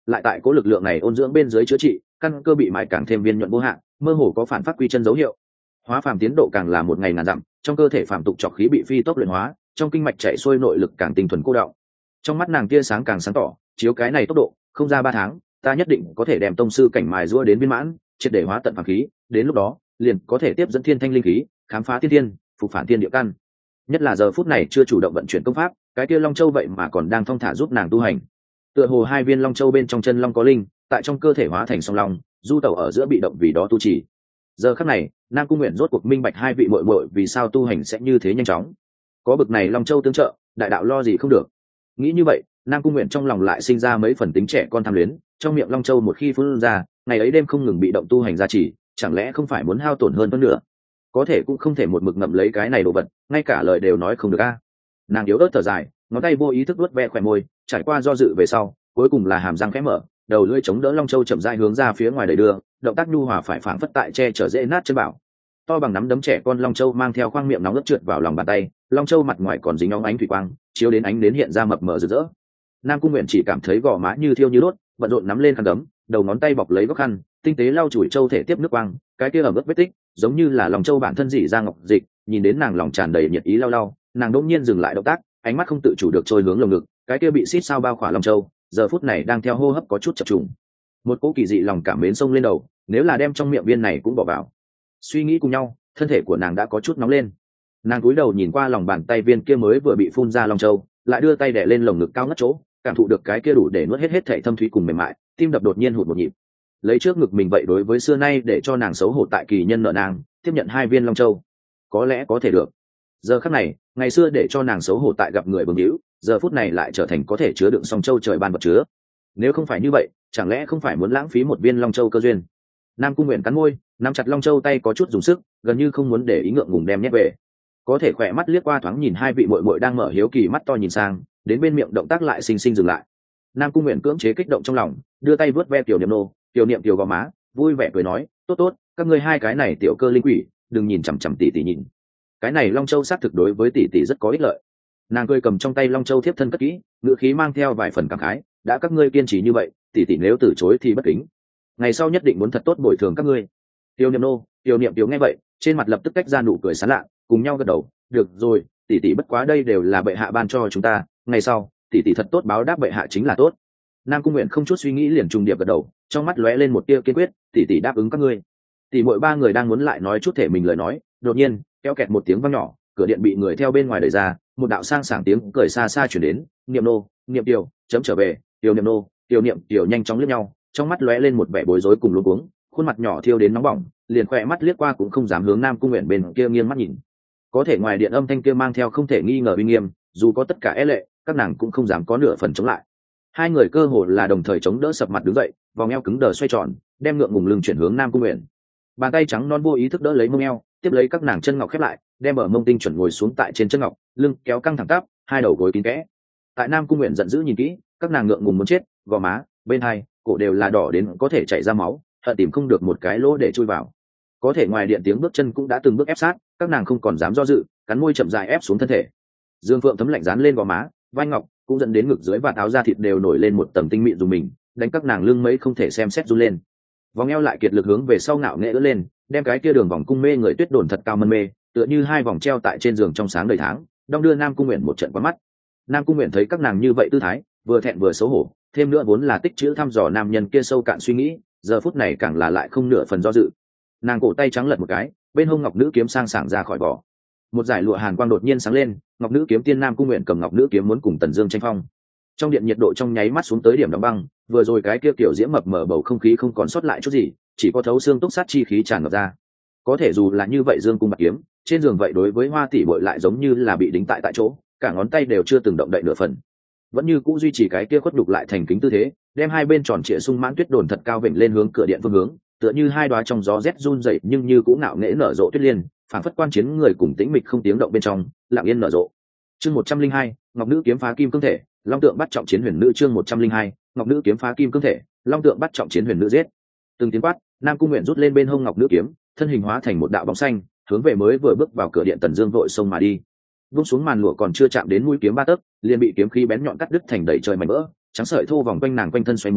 lại tại cố lực lượng này ôn dưỡng bên dưới chữa trị, căn cơ bị mài càng thêm viên nhuận vô hạn, mơ hồ có phản phát quy chân dấu hiệu. Hóa phàm tiến độ càng là một ngày ngàn dặm, trong cơ thể phàm tục trọc khí bị phi tốc luyện hóa, trong kinh mạch chạy xuôi nội lực càng tinh thuần cô đọng. Trong mắt nàng tia sáng càng sáng tỏ, chiếu cái này tốc độ, không ra 3 tháng, ta nhất định có thể đem tông sư cảnh mài giũa đến viên mãn, triệt để hóa tận phàm khí, đến lúc đó, liền có thể tiếp dẫn thiên thanh linh khí, khám phá thiên thiên, phục phản thiên địa căn. Nhất là giờ phút này chưa chủ động vận chuyển công pháp, cái kia long châu vậy mà còn đang thong thả giúp nàng tu hành. Tựa hồ 2 viên long châu bên trong chân long có linh, tại trong cơ thể hóa thành song long, du tẩu ở giữa bị động vì đó tu trì. Giờ khắc này, Nam Cung Nguyện rốt cuộc minh bạch 2 vị muội muội vì sao tu hành sẽ như thế nhanh chóng. Có bực này long châu tương trợ, đại đạo lo gì không được. Nghĩ như vậy, Nam Cung Nguyện trong lòng lại sinh ra mấy phần tính trẻ con tham luyến, trong miệng long châu một khi phun ra, ngày ấy đêm không ngừng bị động tu hành gia trì, chẳng lẽ không phải muốn hao tổn hơn nữa? Có thể cũng không thể một mực ngậm lấy cái này đồ vật, ngay cả lời đều nói không được a. Nàng yếu ớt thở dài, ngón tay vô ý thức vuốt ve khóe môi, trải qua do dự về sau, cuối cùng là hàm răng khẽ mở, đầu lưỡi chống đỡ long châu chậm rãi hướng ra phía ngoài đẩy đưa, động tác nhu hòa phải phảng phất tại che chở dễ nát chân bảo. To bằng nắm đấm trẻ con long châu mang theo khoang miệng nóng ướt trượt vào lòng bàn tay, long châu mặt ngoài còn dính óng ánh thủy quang, chiếu đến ánh đến hiện ra mập mờ rực rỡ. Nam Cung Nguyện chỉ cảm thấy gò má như thiêu như đốt, bận rộn nắm lên khăn đấm, đầu ngón tay bọc lấy góc khăn, tinh tế lau chùi châu thể tiếp nước quang, cái kia ẩm ướt vết tích, giống như là lòng châu bản thân dị ra ngọc dịch, nhìn đến nàng lòng tràn đầy nhiệt ý lau lau, nàng đột nhiên dừng lại động tác, ánh mắt không tự chủ được trôi hướng lồng ngực, cái kia bị xít sao bao khỏa lòng châu, giờ phút này đang theo hô hấp có chút chập trùng. Một cỗ kỳ dị lòng cảm mến xông lên đầu, nếu là đem trong miệng viên này cũng bỏ vào. Suy nghĩ cùng nhau, thân thể của nàng đã có chút nóng lên. Nàng cúi đầu nhìn qua lòng bàn tay viên kia mới vừa bị phun ra lòng châu, lại đưa tay đè lên lồng ngực cao ngất chỗ, cảm thụ được cái kia đủ để nuốt hết thể thâm thúy cùng mềm mại, tim đập đột nhiên hụt một nhịp. Lấy trước ngực mình vậy đối với xưa nay để cho nàng xấu hổ tại kỳ nhân nợ nàng, tiếp nhận 2 viên long châu, có lẽ có thể được. Giờ khắc này, ngày xưa để cho nàng xấu hổ tại gặp người bừng hữu, giờ phút này lại trở thành có thể chứa đựng song châu trời ban vật chứa. Nếu không phải như vậy, chẳng lẽ không phải muốn lãng phí 1 viên long châu cơ duyên? Nam Cung Nguyện cắn môi, nắm chặt long châu tay có chút dùng sức, gần như không muốn để ý ngượng ngùng đem nhét về. Có thể khỏe mắt liếc qua thoáng nhìn 2 vị muội muội đang mở hiếu kỳ mắt to nhìn sang, đến bên miệng động tác lại xinh xinh dừng lại. Nam Cung Nguyện cưỡng chế kích động trong lòng, đưa tay vớt ve tiểu niệm nô, tiểu niệm tiểu gò má, vui vẻ cười nói, tốt tốt, các ngươi 2 cái này tiểu cơ linh quỷ, đừng nhìn chằm chằm tỷ tỷ nhìn. Cái này long châu xác thực đối với tỷ tỷ rất có ích lợi. Nàng cười cầm trong tay long châu thiếp thân cất kỹ, ngữ khí mang theo vài phần cảm khái, đã các ngươi kiên trì như vậy, tỷ tỷ nếu từ chối thì bất kính, ngày sau nhất định muốn thật tốt bồi thường các ngươi. Tiểu niệm nô, tiểu niệm tiểu nghe vậy, trên mặt lập tức cách ra nụ cười sán lạ, cùng nhau gật đầu, được rồi, tỷ tỷ bất quá đây đều là bệ hạ ban cho chúng ta, ngày sau tỷ tỷ thật tốt báo đáp bệ hạ chính là tốt. Nam Cung Nguyện không chút suy nghĩ liền trùng điệp gật đầu, trong mắt lóe lên một tia kiên quyết, tỷ tỷ đáp ứng các ngươi. Tỷ muội 3 người đang muốn lại nói chút thể mình lời nói, đột nhiên kéo kẹt một tiếng vang nhỏ, cửa điện bị người theo bên ngoài đẩy ra, một đạo sang sảng tiếng cười xa xa chuyển đến, niệm nô, niệm tiểu, chấm trở về, tiểu niệm nô, tiểu niệm tiểu nhanh chóng liếc nhau, trong mắt lóe lên một vẻ bối rối cùng luống cuống, khuôn mặt nhỏ thiêu đến nóng bỏng, liền khỏe mắt liếc qua cũng không dám hướng Nam Cung Nguyện bên kia nghiêng mắt nhìn. Có thể ngoài điện âm thanh kia mang theo không thể nghi ngờ uy nghiêm, dù có tất cả e lệ, các nàng cũng không dám có nửa phần chống lại. 2 người cơ hồ là đồng thời chống đỡ sập mặt đứng dậy, vòng eo cứng đờ xoay tròn, đem ngượng ngùng lưng chuyển hướng Nam Cung Nguyện. Bàn tay trắng non vô ý thức đỡ lấy mông eo, tiếp lấy các nàng chân ngọc khép lại, đem ở mông tinh chuẩn ngồi xuống tại trên chân ngọc, lưng kéo căng thẳng tắp, 2 đầu gối kín kẽ. Tại Nam Cung Nguyện giận dữ nhìn kỹ, các nàng ngượng ngùng muốn chết, gò má, bên hai, cổ đều là đỏ đến có thể chảy ra máu, hận tìm không được một cái lỗ để chui vào. Có thể ngoài điện tiếng bước chân cũng đã từng bước ép sát, các nàng không còn dám do dự, cắn môi chậm rãi ép xuống thân thể. Dương Phượng thấm lạnh dán lên gò má, vai ngọc cũng dẫn đến ngực dưới và áo da thịt đều nổi lên một tầng tinh mịn dùng mình, đánh các nàng lưng mấy không thể xem xét run lên. Vòng eo lại kiệt lực hướng về sau ngạo nghễ ưỡn lên, đem cái kia đường vòng cung mê người tuyết đồn thật cao mân mê, tựa như 2 vòng treo tại trên giường trong sáng đầy tháng, đong đưa Nam Cung Nguyện một trận quá mắt. Nam Cung Nguyện thấy các nàng như vậy tư thái, vừa thẹn vừa xấu hổ, thêm nữa vốn là tích chữ thăm dò nam nhân kia sâu cạn suy nghĩ, giờ phút này càng là lại không nửa phần do dự. Nàng cổ tay trắng lật một cái, bên hông ngọc nữ kiếm sang sảng ra khỏi vỏ, một dải lụa hàn quang đột nhiên sáng lên, ngọc nữ kiếm tiên Nam Cung Nguyện cầm ngọc nữ kiếm muốn cùng Tần Dương tranh phong. Trong điện nhiệt độ trong nháy mắt xuống tới điểm đóng băng, vừa rồi cái kia kiểu diễm mập mờ bầu không khí không còn sót lại chút gì, chỉ có thấu xương túc sát chi khí tràn ngập ra. Có thể dù là như vậy Dương cung bạc kiếm, trên giường vậy đối với Hoa tỷ muội lại giống như là bị đính tại chỗ, cả ngón tay đều chưa từng động đậy nửa phần, vẫn như cũ duy trì cái kia khuất đục lại thành kính tư thế, đem 2 bên tròn trịa sung mãn tuyết đồn thật cao vểnh lên hướng cửa điện phương hướng, tựa như 2 đóa trong gió rét run rẩy nhưng như cũ ngạo nghễ nở rộ tuyết liên, phản phất quan chiến người cùng tĩnh mịch không tiếng động bên trong, lặng yên nở rộ. Chương 102, Ngọc nữ kiếm phá kim cương thể, Long tượng bắt trọng chiến huyền nữ. Chương 102, Ngọc nữ kiếm phá kim cương thể, Long tượng bắt trọng chiến huyền nữ giết. Từng tiếng quát, Nam Cung Nguyện rút lên bên hông ngọc nữ kiếm, thân hình hóa thành một đạo bóng xanh, hướng về mới vừa bước vào cửa điện Tần Dương vội xông mà đi. Vung xuống màn lụa còn chưa chạm đến mũi kiếm 3 tấc, liền bị kiếm khí bén nhọn cắt đứt thành đầy trời mảnh vỡ, trắng sợi thô vòng quanh nàng quanh thân xoay múa,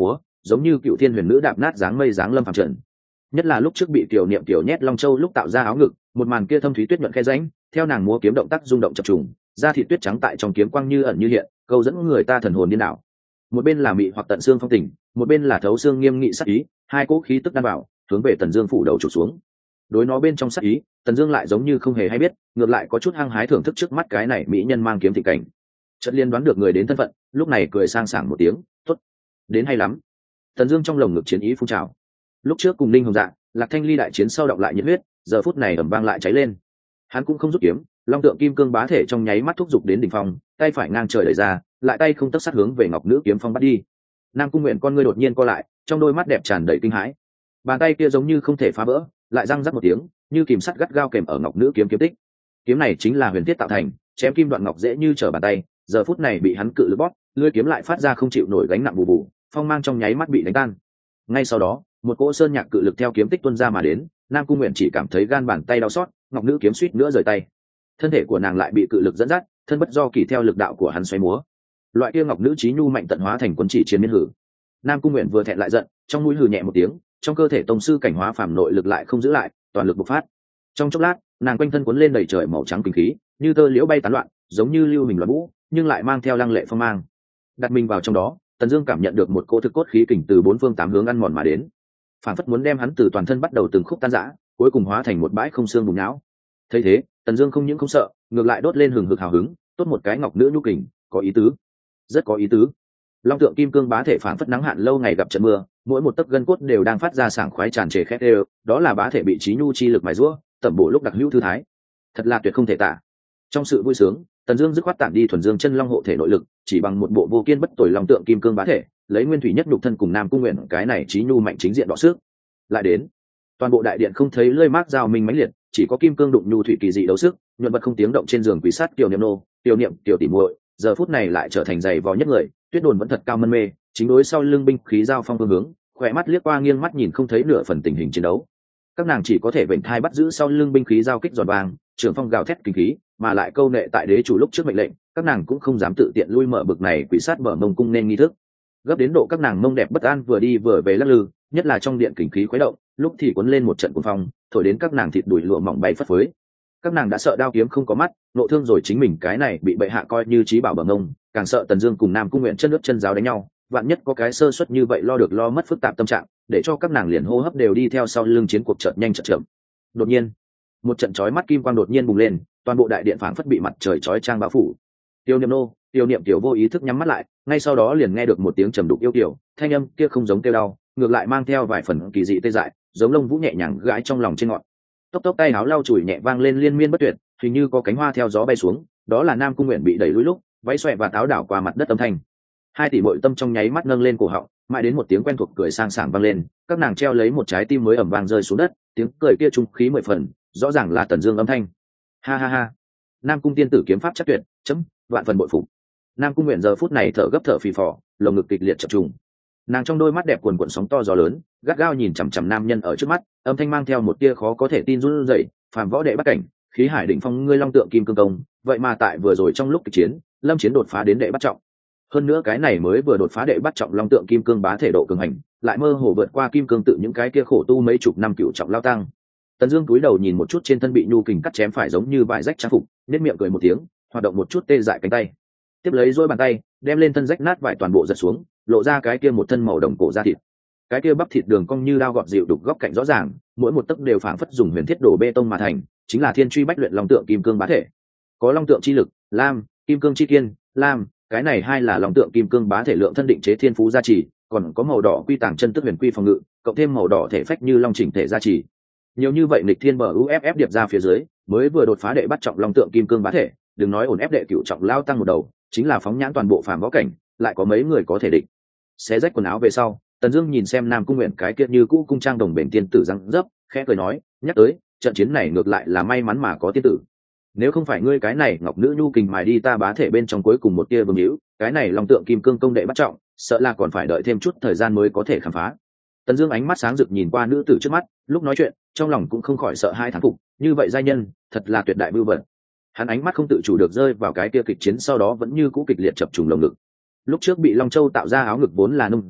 giống như cựu thiên huyền nữ đạp nát dáng mây dáng lâm phàm trần. Nhất là lúc trước bị tiểu niệm tiểu nhét long châu lúc tạo ra áo ngực, một màn kia thâm thúy tuyết nhuận khe rãnh, theo nàng múa kiếm động tác rung động chập trùng, da thịt tuyết trắng tại trong kiếm quang như ẩn như hiện, câu dẫn người ta thần hồn điên đảo. Một bên là mị hoặc tận xương phong tình, một bên là thấu xương nghiêm nghị sát ý, hai cỗ khí tức đan bảo hướng về Tần Dương phủ đầu chụp xuống. Đối nó bên trong sát ý, Tần Dương lại giống như không hề hay biết, ngược lại có chút hăng hái thưởng thức trước mắt cái này mỹ nhân mang kiếm thị cảnh. Chợt liên đoán được người đến thân phận, lúc này cười sang sảng một tiếng, "Tốt, đến hay lắm." Tần Dương trong lồng ngực chiến ý phun trào. Lúc trước cùng Ninh Hồng Dạ, Lạc Thanh Ly đại chiến sau động lại nhiệt huyết, giờ phút này ầm vang lại cháy lên. Hắn cũng không rút kiếm, long tượng kim cương bá thể trong nháy mắt thúc giục đến đỉnh phong, tay phải ngang trời đẩy ra, lại tay không tấc sát hướng về ngọc nữ kiếm phong bắt đi. Nam Cung Nguyện con ngươi đột nhiên co lại, trong đôi mắt đẹp tràn đầy kinh hãi. Bàn tay kia giống như không thể phá vỡ, lại răng rắc một tiếng, như kìm sắt gắt gao kèm ở ngọc nữ kiếm kiếm tích. Kiếm này chính là huyền thiết tạo thành, chém kim đoạn ngọc dễ như trở bàn tay, giờ phút này bị hắn cự lực bóp, lưỡi kiếm lại phát ra không chịu nổi gánh nặng bù bù, phong mang trong nháy mắt bị đánh tan. Ngay sau đó, một cỗ sơn nhạc cự lực theo kiếm tích tuôn ra mà đến, Nam Cung Nguyện chỉ cảm thấy gan bàn tay đau xót, ngọc nữ kiếm suýt nữa rời tay. Thân thể của nàng lại bị cự lực dẫn dắt, thân bất do kỳ theo lực đạo của hắn xoay múa. Loại kia ngọc nữ chí nhu mạnh tận hóa thành quân chỉ chiến miên hử. Nam Cung Nguyện vừa thẹn lại giận, trong mũi hừ nhẹ một tiếng, trong cơ thể tông sư cảnh hóa phàm nội lực lại không giữ lại, toàn lực bộc phát. Trong chốc lát, nàng quanh thân cuốn lên đầy trời màu trắng kinh khí, như tơ liễu bay tán loạn, giống như lưu hình loạn vũ, nhưng lại mang theo lăng lệ phong mang. Đặt mình vào trong đó, Tần Dương cảm nhận được một cỗ thực cốt khí kình từ bốn phương tám hướng ăn mòn mà đến, phản phất muốn đem hắn từ toàn thân bắt đầu từng khúc tan rã, cuối cùng hóa thành một bãi không xương bùn nhão. Thấy thế, Tần Dương không những không sợ, ngược lại đốt lên hừng hực hào hứng, tốt một cái ngọc nữ nhu kình, có ý tứ, rất có ý tứ. Long tượng kim cương bá thể phản phất nắng hạn lâu ngày gặp trận mưa, mỗi một tấc gân cốt đều đang phát ra sảng khoái tràn trề khét đều, đó là bá thể bị trí nhu chi lực mài giũa, tẩm bổ lúc đặc hữu thư thái. Thật là tuyệt không thể tả. Trong sự vui sướng, Tần Dương dứt khoát tạm đi thuần dương chân long hộ thể nội lực, chỉ bằng một bộ vô kiên bất tồi long tượng kim cương bá thể, lấy nguyên thủy nhất nhục thân cùng Nam Cung Nguyện cái này trí nhu mạnh chính diện đọ sức. Lại đến, toàn bộ đại điện không thấy lưỡi mác dao minh mãnh liệt, chỉ có kim cương đụng nhu thủy kỳ dị đấu sức, nhuận vật không tiếng động trên giường quỷ sát Kiều Niệm nô, Kiều Niệm tiểu tỷ muội, giờ phút này lại trở thành dày vò nhất người, Tuyết Đồn vẫn thật cao mân mê, chính đối sau lưng binh khí giao phong phương hướng, khỏe mắt liếc qua nghiêng mắt nhìn không thấy nửa phần tình hình chiến đấu. Các nàng chỉ có thể vểnh thai bắt giữ sau lưng binh khí giao kích giòn vàng, trưởng phong gào thét kinh khí, mà lại câu nệ tại đế chủ lúc trước mệnh lệnh, các nàng cũng không dám tự tiện lui mở bực này quỷ sát mở mông cung nên nghi thức. Gấp đến độ các nàng mông đẹp bất an vừa đi vừa về lắc lư, nhất là trong điện kình khí khuấy động, lúc thì cuốn lên một trận cuồng phong, thổi đến các nàng thịt đùi lụa mỏng bay phất phới. Các nàng đã sợ đao kiếm không có mắt, nộ thương rồi chính mình cái này bị bệ hạ coi như trí bảo bờ ngông, càng sợ Tần Dương cùng Nam Cung Nguyện chân nước chân giáo đánh nhau, vạn nhất có cái sơ suất như vậy lo được lo mất phức tạp tâm trạng, để cho các nàng liền hô hấp đều đi theo sau lưng chiến cuộc chợt nhanh chợt chậm. Đột nhiên, một trận chói mắt kim quang đột nhiên bùng lên, toàn bộ đại điện phảng phất bị mặt trời chói chang bao phủ. Tiêu Niệm nô, Tiêu Niệm tiểu vô ý thức nhắm mắt lại, ngay sau đó liền nghe được một tiếng trầm đục yêu kiều, thanh âm kia không giống kêu đau, ngược lại mang theo vài phần kỳ dị tê dại, giống lông vũ nhẹ nhàng gãi trong lòng trên ngọn. Tốc tốc tay áo lau chùi nhẹ vang lên liên miên bất tuyệt, hình như có cánh hoa theo gió bay xuống, đó là Nam Cung Nguyện bị đẩy lùi lúc, váy xòe và táo đảo qua mặt đất âm thanh. Hai tỷ muội tâm trong nháy mắt nâng lên cổ họng, mãi đến một tiếng quen thuộc cười sang sảng vang lên, các nàng treo lấy một trái tim mới ầm vang rơi xuống đất, tiếng cười kia trung khí mười phần, rõ ràng là Tần Dương âm thanh. Ha ha ha. Nam Cung tiên tử kiếm pháp chắc tuyệt, chấm, vạn phần bội phục. Nam Cung Nguyện giờ phút này thở gấp thở phì phò, lồng ngực kịch liệt chập trùng. Nàng trong đôi mắt đẹp cuồn cuộn sóng to gió lớn, gắt gao nhìn chằm chằm nam nhân ở trước mắt, âm thanh mang theo một tia khó có thể tin run rẩy, phàm võ đệ bắt cảnh, khí hải đỉnh phong ngươi long tượng kim cương công, vậy mà tại vừa rồi trong lúc kịch chiến, Lâm Chiến đột phá đến đệ bắt trọng. Hơn nữa cái này mới vừa đột phá đệ bắt trọng long tượng kim cương bá thể độ cường hành, lại mơ hồ vượt qua kim cương tự những cái kia khổ tu mấy chục năm cửu trọng lao tăng. Tần Dương cúi đầu nhìn một chút trên thân bị nhu kình cắt chém phải giống như vải rách trang phục, nhếch miệng cười một tiếng, hoạt động một chút tê dại cánh tay. Tiếp lấy duỗi bàn tay, đem lên thân rách nát vải toàn bộ giật xuống, lộ ra cái kia một thân màu đồng cổ da thịt. Cái kia bắp thịt đường cong như dao gọt dịu đục góc cạnh rõ ràng, mỗi một tấc đều phảng phất dùng huyền thiết đổ bê tông mà thành, chính là thiên truy bách luyện long tượng kim cương bá thể. Có long tượng chi lực, lam, kim cương chi kiên, lam, cái này hai là long tượng kim cương bá thể lượng thân định chế thiên phú gia trì, còn có màu đỏ quy tàng chân tức huyền quy phòng ngự, cộng thêm màu đỏ thể phách như long chỉnh thể gia trì. Nhiều như vậy nghịch thiên bờ UFF điệp ra phía dưới, mới vừa đột phá đệ bắt trọng long tượng kim cương bá thể, đừng nói ổn ép đệ cửu trọng lao tăng một đầu, chính là phóng nhãn toàn bộ phàm võ cảnh, lại có mấy người có thể địch. Xé rách quần áo về sau, Tần Dương nhìn xem Nam Cung Nguyện cái kia như cũ cung trang đồng bền tiên tử răng dấp, khẽ cười nói, nhắc tới, trận chiến này ngược lại là may mắn mà có tiên tử. Nếu không phải ngươi cái này ngọc nữ nhu kình mài đi ta bá thể bên trong cuối cùng một tia vương hữu, cái này long tượng kim cương công đệ bắt trọng, sợ là còn phải đợi thêm chút thời gian mới có thể khám phá. Tần Dương ánh mắt sáng rực nhìn qua nữ tử trước mắt, lúc nói chuyện, trong lòng cũng không khỏi sợ hai thán phục, như vậy giai nhân, thật là tuyệt đại bưu vật. Hắn ánh mắt không tự chủ được rơi vào cái kia kịch chiến sau đó vẫn như cũ kịch liệt chập trùng lồng ngực. Lúc trước bị Long Châu tạo ra áo ngực vốn là nung rộng,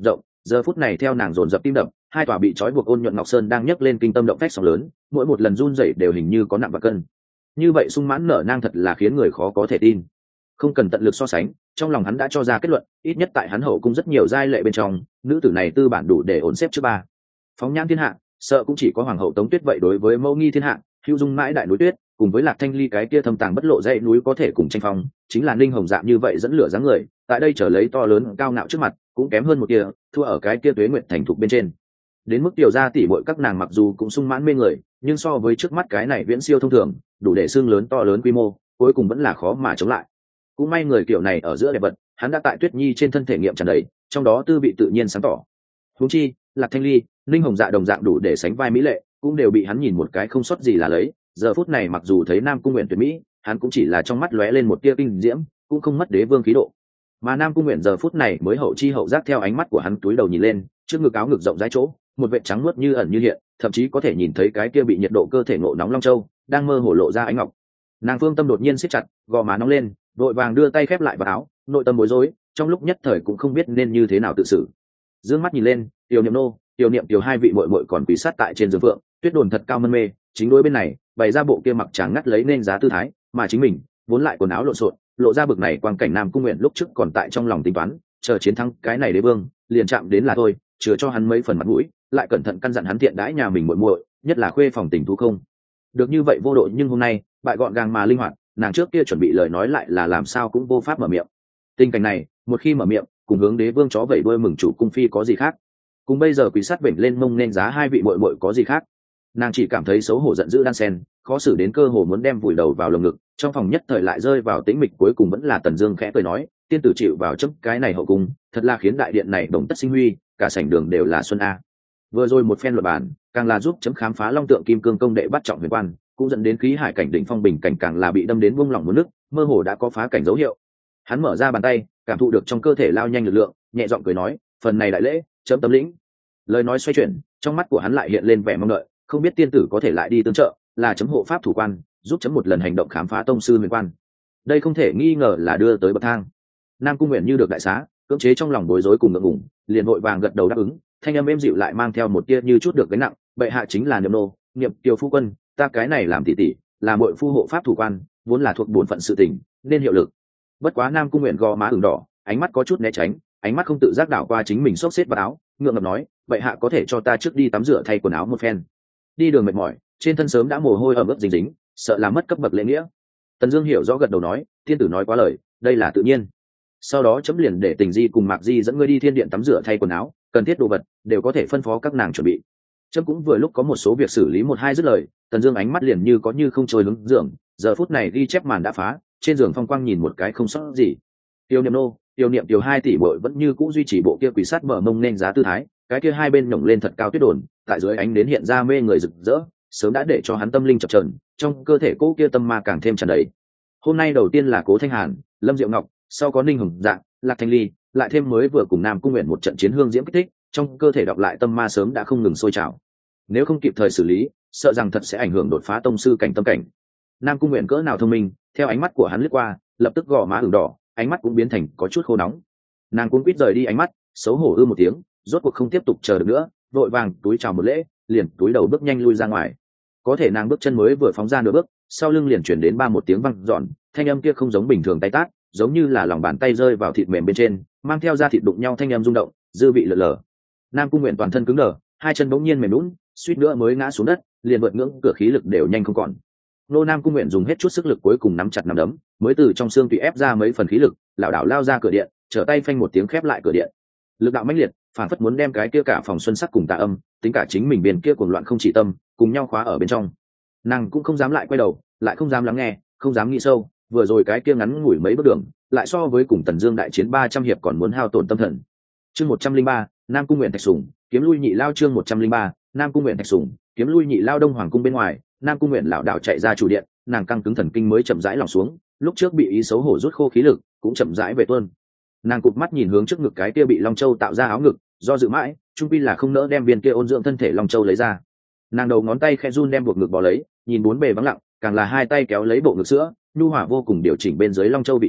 giờ phút này theo nàng dồn dập tim đập, hai tòa bị trói buộc ôn nhuận ngọc sơn đang nhấc lên kinh tâm động phách sóng lớn, mỗi một lần run rẩy đều hình như có nặng và cân. Như vậy sung mãn nở nang thật là khiến người khó có thể tin. Không cần tận lực so sánh, trong lòng hắn đã cho ra kết luận, ít nhất tại hắn hậu cung rất nhiều giai lệ bên trong, nữ tử này tư bản đủ để ổn xếp trước ba. Phóng nhãn thiên hạ, sợ cũng chỉ có hoàng hậu Tống Tuyết vậy đối với mẫu nghi thiên hạ, hữu dung mãi đại núi tuyết, cùng với Lạc Thanh Ly cái kia thâm tàng bất lộ dãy núi có thể cùng tranh phong, chính là Ninh Hồng Dạ như vậy dẫn lửa dáng người, tại đây trở lấy to lớn cao ngạo trước mặt, cũng kém hơn một kia, thua ở cái kia Tuế Nguyệt thành thục bên trên. Đến mức tiểu gia tỷ muội các nàng mặc dù cũng sung mãn mê người, nhưng so với trước mắt cái này viễn siêu thông thường, đủ để xương lớn to lớn quy mô, cuối cùng vẫn là khó mà chống lại. Cũng may người kiểu này ở giữa đẹp vật, hắn đã tại Tuyết Nhi trên thân thể nghiệm tràn đầy, trong đó tư vị tự nhiên sáng tỏ. Huống chi, Lạc Thanh Ly, Ninh Hồng Dạ đồng dạng đủ để sánh vai mỹ lệ, cũng đều bị hắn nhìn một cái không sót gì là lấy. Giờ phút này mặc dù thấy Nam Cung Nguyện tuyệt mỹ, hắn cũng chỉ là trong mắt lóe lên một tia kinh diễm, cũng không mất đế vương khí độ. Mà Nam Cung Nguyện giờ phút này mới hậu chi hậu giác theo ánh mắt của hắn túi đầu nhìn lên, trước ngực áo ngực rộng rãi chỗ, một vệt trắng muốt như ẩn như hiện, thậm chí có thể nhìn thấy cái kia bị nhiệt độ cơ thể ngộ nóng long châu đang mơ hồ lộ ra ánh ngọc. Nàng phương tâm đột nhiên siết chặt, gò má nóng lên, vội vàng đưa tay khép lại vào áo, nội tâm bối rối, trong lúc nhất thời cũng không biết nên như thế nào tự xử. Dương mắt nhìn lên, Tiểu Niệm nô, Tiểu Niệm Tiểu hai vị muội muội còn quỳ sát tại trên giường phượng, Tuyết Đồn thật cao mân mê, chính đối bên này, bày ra bộ kia mặc tràng ngắt lấy nên giá tư thái, mà chính mình vốn lại quần áo lộn xộn, lộ ra bực này quang cảnh Nam Cung Nguyện lúc trước còn tại trong lòng tính toán, chờ chiến thắng cái này đế vương, liền chạm đến là thôi, chứa cho hắn mấy phần mặt mũi, lại cẩn thận căn dặn hắn thiện đãi nhà mình muội muội, nhất là khuê phòng tình thú không. Được như vậy vô độ, nhưng hôm nay, bại gọn gàng mà linh hoạt, nàng trước kia chuẩn bị lời nói lại là làm sao cũng vô pháp mở miệng. Tình cảnh này, một khi mở miệng, cùng hướng đế vương chó vẩy đuôi mừng chủ cung phi có gì khác? Cùng bây giờ quỳ sát vểnh lên mông nên giá hai vị muội muội có gì khác? Nàng chỉ cảm thấy xấu hổ giận dữ đan sen, khó xử đến cơ hồ muốn đem vùi đầu vào lồng ngực, trong phòng nhất thời lại rơi vào tĩnh mịch, cuối cùng vẫn là Tần Dương khẽ cười nói, tiên tử chịu vào chấm cái này hậu cung, thật là khiến đại điện này đồng tất sinh huy, cả sảnh đường đều là xuân a. Vừa rồi một phen luận bàn, càng là giúp chấm khám phá long tượng kim cương công đệ bắt trọng huyền quan, cũng dẫn đến khí hải cảnh đỉnh phong bình cảnh càng là bị đâm đến buông lỏng muốn nứt, mơ hồ đã có phá cảnh dấu hiệu. Hắn mở ra bàn tay, cảm thụ được trong cơ thể lao nhanh lực lượng, nhẹ giọng cười nói, phần này đại lễ, chấm tâm lĩnh. Lời nói xoay chuyển, trong mắt của hắn lại hiện lên vẻ mong đợi, không biết tiên tử có thể lại đi tương trợ, là chấm hộ pháp thủ quan, giúp chấm một lần hành động khám phá tông sư huyền quan. Đây không thể nghi ngờ là đưa tới bậc thang. Nam Cung Nguyện như được đại xá, cưỡng chế trong lòng bối rối cùng ngượng ngùng, liền vội vàng gật đầu đáp ứng, thanh âm êm dịu lại mang theo một tia như chút được gánh nặng, bệ hạ chính là Niệm nô, Niệm Tiểu phu quân, ta cái này làm tỷ tỷ, là muội phu hộ pháp thủ quan, vốn là thuộc bổn phận sự tình, nên hiệu lực. Bất quá Nam Cung Nguyện gò má ửng đỏ, ánh mắt có chút né tránh, ánh mắt không tự giác đảo qua chính mình xốc xếp vào áo, ngượng ngập nói, bệ hạ có thể cho ta trước đi tắm rửa thay quần áo một phen. Đi đường mệt mỏi, trên thân sớm đã mồ hôi ẩm ướt dính dính, sợ làm mất cấp bậc lễ nghĩa. Tần Dương hiểu rõ gật đầu nói, tiên tử nói quá lời, đây là tự nhiên. Sau đó chấm liền để Tình Di cùng Mạc Di dẫn ngươi đi thiên điện tắm rửa thay quần áo, cần thiết đồ vật đều có thể phân phó các nàng chuẩn bị. Chấm cũng vừa lúc có một số việc xử lý một hai dứt lời, Tần Dương ánh mắt liền như có như không trôi hướng giường, giờ phút này ghi chép màn đã phá, trên giường phong quang nhìn một cái không sót gì. Tiêu Niệm nô, Tiêu Niệm Tiểu hai tỷ muội vẫn như cũ duy trì bộ kia quỳ sát mở mông nên giá tư thái, cái kia hai bên nhổng lên thật cao Tuyết Đồn, tại dưới ánh đến hiện ra mê người rực rỡ, sớm đã để cho hắn tâm linh chập chờn, trong cơ thể cố kia tâm ma càng thêm tràn đầy. Hôm nay đầu tiên là Cố Thanh Hàn, Lâm Diệu Ngọc, sau có Ninh Hồng Dạ, Lạc Thanh Ly, lại thêm mới vừa cùng Nam Cung Nguyện một trận chiến hương diễm kích thích, trong cơ thể đọc lại tâm ma sớm đã không ngừng sôi trào. Nếu không kịp thời xử lý, sợ rằng thật sẽ ảnh hưởng đột phá tông sư cảnh tâm cảnh. Nam Cung Nguyện cỡ nào thông minh, theo ánh mắt của hắn lướt qua, lập tức gò má ửng đỏ, ánh mắt cũng biến thành có chút khô nóng. Nàng cuống quýt rời đi ánh mắt, xấu hổ một tiếng, rốt cuộc không tiếp tục chờ được nữa, vội vàng túi chào một lễ, liền túi đầu bước nhanh lui ra ngoài. Có thể nàng bước chân mới vừa phóng ra nửa bước, sau lưng liền chuyển đến một tiếng vang dọn, thanh âm kia không giống bình thường tay tát, giống như là lòng bàn tay rơi vào thịt mềm bên trên, mang theo da thịt đụng nhau thanh âm rung động, dư vị lở lở. Nam Cung Nguyện toàn thân cứng đờ, hai chân bỗng nhiên mềm nhũn, suýt nữa mới ngã xuống đất, liền vượt ngưỡng cửa khí lực đều nhanh không còn. Nô Nam Cung Nguyện dùng hết chút sức lực cuối cùng nắm chặt nắm đấm, mới từ trong xương tùy ép ra mấy phần khí lực, lảo đảo lao ra cửa điện, trở tay phanh một tiếng khép lại cửa điện. Lực đạo mãnh liệt, phản phất muốn đem cái kia cả phòng xuân sắc cùng tà âm, tính cả chính mình bên kia cuồng loạn không chỉ tâm, cùng nhau khóa ở bên trong. Nàng cũng không dám lại quay đầu, lại không dám lắng nghe, không dám nghĩ sâu, vừa rồi cái kia ngắn ngủi mấy bước đường, lại so với cùng Tần Dương đại chiến 300 hiệp còn muốn hao tổn tâm thần. Chương 103, Nam Cung Nguyện Thạch Sủng, kiếm lui nhị lao. Chương 103, Nam Cung Nguyện Thạch Sủng, kiếm lui nhị lao. Đông Hoàng cung bên ngoài, Nam Cung Nguyện lảo đảo chạy ra chủ điện, nàng căng cứng thần kinh mới chậm rãi lỏng xuống, lúc trước bị ý xấu hổ rút khô khí lực, cũng chậm rãi về tuôn. Nàng cụp mắt nhìn hướng trước ngực cái kia bị Long Châu tạo ra áo ngực, do dự mãi, trung quy là không nỡ đem viên kia ôn dưỡng thân thể Long Châu lấy ra. Nàng đầu ngón tay khẽ run đem buộc ngực bỏ lấy, nhìn bốn bề vắng lặng, càng là hai tay kéo lấy bộ ngực sữa, nhu hòa vô cùng điều chỉnh bên dưới Long Châu vị trí,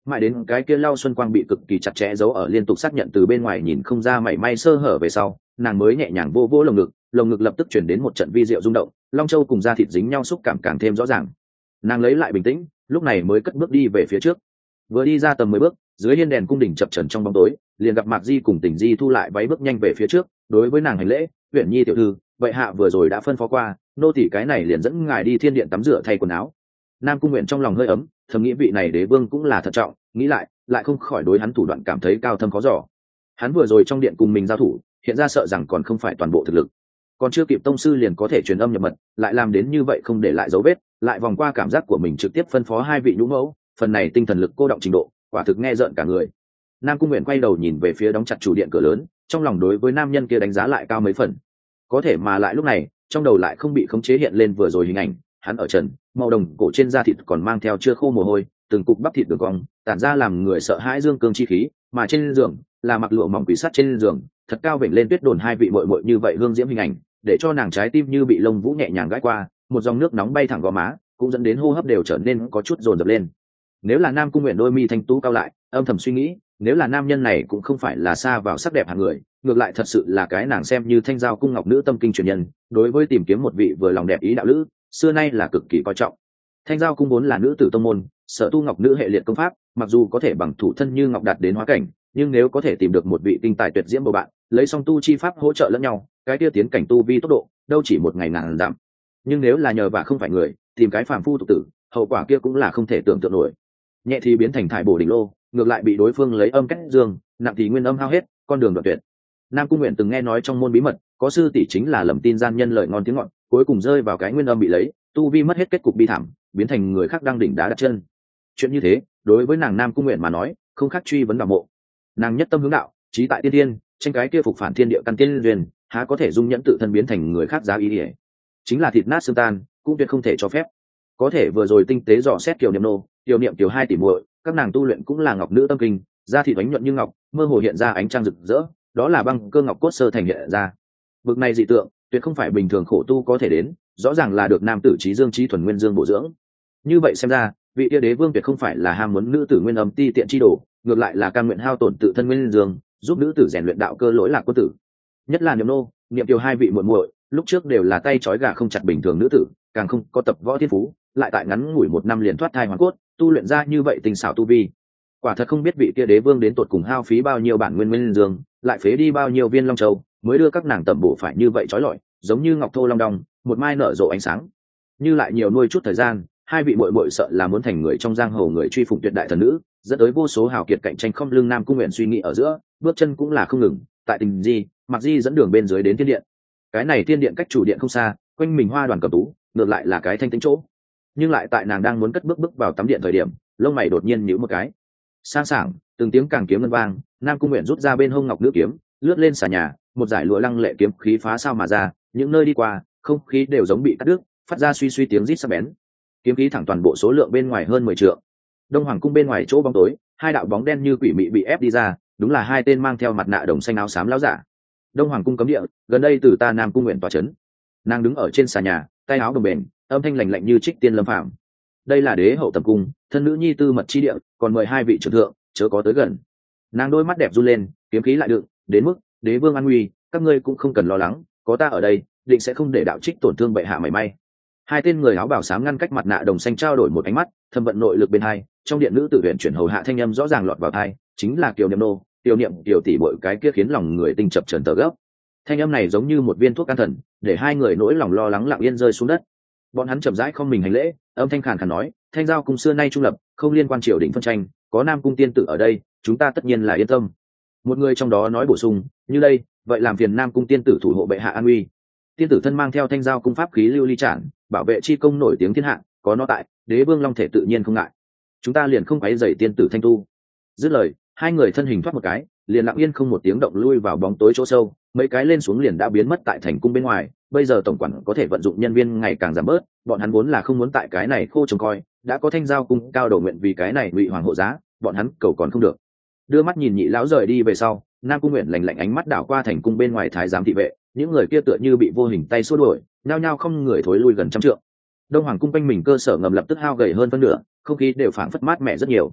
mãi đến cái kia lau xuân quang bị cực kỳ chặt chẽ giấu ở liên tục xác nhận từ bên ngoài nhìn không ra mảy may sơ hở về sau, nàng mới nhẹ nhàng vô vỗ lồng ngực lập tức chuyển đến một trận vi diệu rung động, long châu cùng da thịt dính nhau xúc cảm càng thêm rõ ràng. Nàng lấy lại bình tĩnh, lúc này mới cất bước đi về phía trước. Vừa đi ra tầm 10 bước, dưới hiên đèn cung đình chập chờn trong bóng tối, liền gặp Mạc Di cùng Tình Di thu lại váy bước nhanh về phía trước, đối với nàng hành lễ, "Uyển Nhi tiểu thư, vậy hạ vừa rồi đã phân phó qua, nô tỳ cái này liền dẫn ngài đi thiên điện tắm rửa thay quần áo." Nam Cung Nguyện trong lòng hơi ấm, thầm nghĩ vị này đế vương cũng là thận trọng, nghĩ lại không khỏi đối hắn thủ đoạn cảm thấy cao thâm khó dò. Hắn vừa rồi trong điện cùng mình giao thủ, hiện ra sợ rằng còn không phải toàn bộ thực lực, còn chưa kịp tông sư liền có thể truyền âm nhập mật, lại làm đến như vậy không để lại dấu vết, lại vòng qua cảm giác của mình trực tiếp phân phó hai vị nhũ mẫu, phần này tinh thần lực cô động trình độ, quả thực nghe rợn cả người. Nam Cung Nguyện quay đầu nhìn về phía đóng chặt chủ điện cửa lớn, trong lòng đối với nam nhân kia đánh giá lại cao mấy phần. Có thể mà lại lúc này, trong đầu lại không bị khống chế hiện lên vừa rồi hình ảnh, hắn ở trần, màu đồng cổ trên da thịt còn mang theo chưa khô mồ hôi, từng cục bắp thịt đường cong, tản ra làm người sợ hãi dương cương chi khí, mà trên giường là mặc lụa mỏng quỷ sắt trên giường, thật cao vểnh lên tuyết đồn hai vị muội muội như vậy hương diễm hình ảnh, để cho nàng trái tim như bị lông vũ nhẹ nhàng gãi qua, một dòng nước nóng bay thẳng gò má, cũng dẫn đến hô hấp đều trở nên có chút dồn dập lên. Nếu là Nam Cung Nguyện đôi mi thanh tú cao lại, âm thầm suy nghĩ, nếu là nam nhân này cũng không phải là xa vào sắc đẹp hạng người, ngược lại thật sự là cái nàng xem như thanh giao cung ngọc nữ tâm kinh truyền nhân, đối với tìm kiếm một vị vừa lòng đẹp ý đạo lữ, xưa nay là cực kỳ coi trọng. Thanh giao cung vốn là nữ tử tông môn, sở tu ngọc nữ hệ liệt công pháp, mặc dù có thể bằng thủ thân như ngọc đạt đến hóa cảnh, nhưng nếu có thể tìm được một vị tinh tài tuyệt diễm bầu bạn, lấy song tu chi pháp hỗ trợ lẫn nhau, cái kia tiến cảnh tu vi tốc độ, đâu chỉ một ngày ngàn giảm. Nhưng nếu là nhờ và không phải người, tìm cái phàm phu tục tử, hậu quả kia cũng là không thể tưởng tượng nổi. Nhẹ thì biến thành thải bổ đỉnh lô, ngược lại bị đối phương lấy âm cách dương, nặng thì nguyên âm hao hết, con đường đoạn tuyệt. Nam Cung Nguyện từng nghe nói trong môn bí mật, có sư tỷ chính là lầm tin gian nhân lợi ngon tiếng ngọt, cuối cùng rơi vào cái nguyên âm bị lấy, tu vi mất hết kết cục bi thảm, biến thành người khác đang đỉnh đá đặt chân. Chuyện như thế, đối với nàng Nam Cung Nguyện mà nói, không khác truy vấn đạo mộ. Nàng nhất tâm hướng đạo, trí tại tiên tiên, tranh cái kia phục phản thiên địa căn tiên duyên, há có thể dung nhẫn tự thân biến thành người khác giá ý ỉa. Chính là thịt nát xương tan, cũng tuyệt không thể cho phép. Có thể vừa rồi tinh tế dò xét Kiều Niệm nô, Kiều Niệm Kiều hai tỷ muội, các nàng tu luyện cũng là ngọc nữ tâm kinh, da thịt ánh nhuận như ngọc, mơ hồ hiện ra ánh trăng rực rỡ, đó là băng cơ ngọc cốt sơ thành hiện ra. Bực này dị tượng, tuyệt không phải bình thường khổ tu có thể đến, rõ ràng là được nam tử trí dương trí thuần nguyên dương bổ dưỡng. Như vậy xem ra, vị kia đế vương tuyệt không phải là ham muốn nữ tử nguyên âm ti tiện chi đồ, ngược lại là cam nguyện hao tổn tự thân nguyên dương, giúp nữ tử rèn luyện đạo cơ lỗi lạc quân tử. Nhất là Niệm nô, Niệm Kiều hai vị muội muội, lúc trước đều là tay trói gà không chặt bình thường nữ tử, càng không có tập võ thiên phú, lại tại ngắn ngủi một năm liền thoát thai hoàn cốt, tu luyện ra như vậy tình xảo tu vi. Quả thật không biết vị kia đế vương đến tột cùng hao phí bao nhiêu bản nguyên nguyên dương, lại phế đi bao nhiêu viên long châu, mới đưa các nàng tẩm bổ phải như vậy trói lọi, giống như ngọc thô long đong, một mai nở rộ ánh sáng. Như lại nhiều nuôi chút thời gian, hai vị muội muội sợ là muốn thành người trong giang hồ người truy phụng tuyệt đại thần nữ, dẫn tới vô số hào kiệt cạnh tranh không lưng. Nam Cung Nguyện suy nghĩ ở giữa, bước chân cũng là không ngừng, tại Tình Di, Mạc Di dẫn đường bên dưới đến thiên điện. Cái này thiên điện cách chủ điện không xa, quanh mình hoa đoàn cầm tú, ngược lại là cái thanh tĩnh chỗ. Nhưng lại tại nàng đang muốn cất bước vào tắm điện thời điểm, lông mày đột nhiên nhíu một cái. Sang sảng, từng tiếng càng kiếm ngân vang, Nam Cung Nguyện rút ra bên hông ngọc nữ kiếm, lướt lên xà nhà, một giải lụa lăng lệ kiếm khí phá sao mà ra, những nơi đi qua, không khí đều giống bị cắt đứt, phát ra suy suy tiếng rít sắc bén. Kiếm khí thẳng toàn bộ số lượng bên ngoài hơn 10 trượng. Đông Hoàng cung bên ngoài chỗ bóng tối, hai đạo bóng đen như quỷ mị bị ép đi ra, đúng là hai tên mang theo mặt nạ đồng xanh áo xám lão giả. Đông Hoàng cung cấm địa, gần đây từ ta Nam Cung Nguyện tọa trấn. Nàng đứng ở trên xà nhà, tay áo đồng bền, âm thanh lạnh lạnh như trích tiên lâm phàm. Đây là đế hậu tầm cung, thân nữ nhi tư mật chi địa, còn mời hai vị trưởng thượng chớ có tới gần. Nàng đôi mắt đẹp run lên, kiếm khí lại đựng, đến mức đế vương an nguy, các ngươi cũng không cần lo lắng, có ta ở đây, định sẽ không để đạo trích tổn thương bệ hạ mảy may. Hai tên người áo bào xám ngăn cách mặt nạ đồng xanh trao đổi một ánh mắt, thâm vận nội lực bên hai, trong điện nữ tử huyện chuyển hầu hạ thanh âm rõ ràng lọt vào tai, chính là Kiều Niệm nô, Kiều Niệm Kiều tỷ bội cái kia khiến lòng người tinh chập chờn tờ gấp. Thanh âm này giống như một viên thuốc can thần, để hai người nỗi lòng lo lắng lặng yên rơi xuống đất. Bọn hắn chậm rãi không mình hành lễ, âm thanh khàn khàn nói, thanh giao cung xưa nay trung lập, không liên quan triều đình phân tranh, có Nam cung tiên tử ở đây, chúng ta tất nhiên là yên tâm. Một người trong đó nói bổ sung, như đây, vậy làm phiền Nam cung tiên tử thủ hộ bệ hạ an uy. Tiên tử thân mang theo thanh giao cung pháp khí lưu ly trản, bảo vệ chi công nổi tiếng thiên hạ, có nó tại, đế vương long thể tự nhiên không ngại. Chúng ta liền không quấy rầy tiên tử thanh tu. Dứt lời, hai người thân hình thoát một cái, liền lặng yên không một tiếng động lui vào bóng tối chỗ sâu, mấy cái lên xuống liền đã biến mất tại thành cung bên ngoài. Bây giờ tổng quản có thể vận dụng nhân viên ngày càng giảm bớt, bọn hắn vốn là không muốn tại cái này khô trông coi, đã có thanh giao cung cao đầu nguyện vì cái này ngụy hoàng hộ giá, bọn hắn cầu còn không được. Đưa mắt nhìn nhị lão rời đi về sau, Nam Cung Nguyện lạnh lạnh ánh mắt đảo qua thành cung bên ngoài thái giám thị vệ, những người kia tựa như bị vô hình tay xua đuổi, nhao nhao không người thối lui gần trăm trượng. Đông Hoàng cung quanh mình cơ sở ngầm lập tức hao gầy hơn phân nửa, không khí đều phảng phất mát mẻ rất nhiều.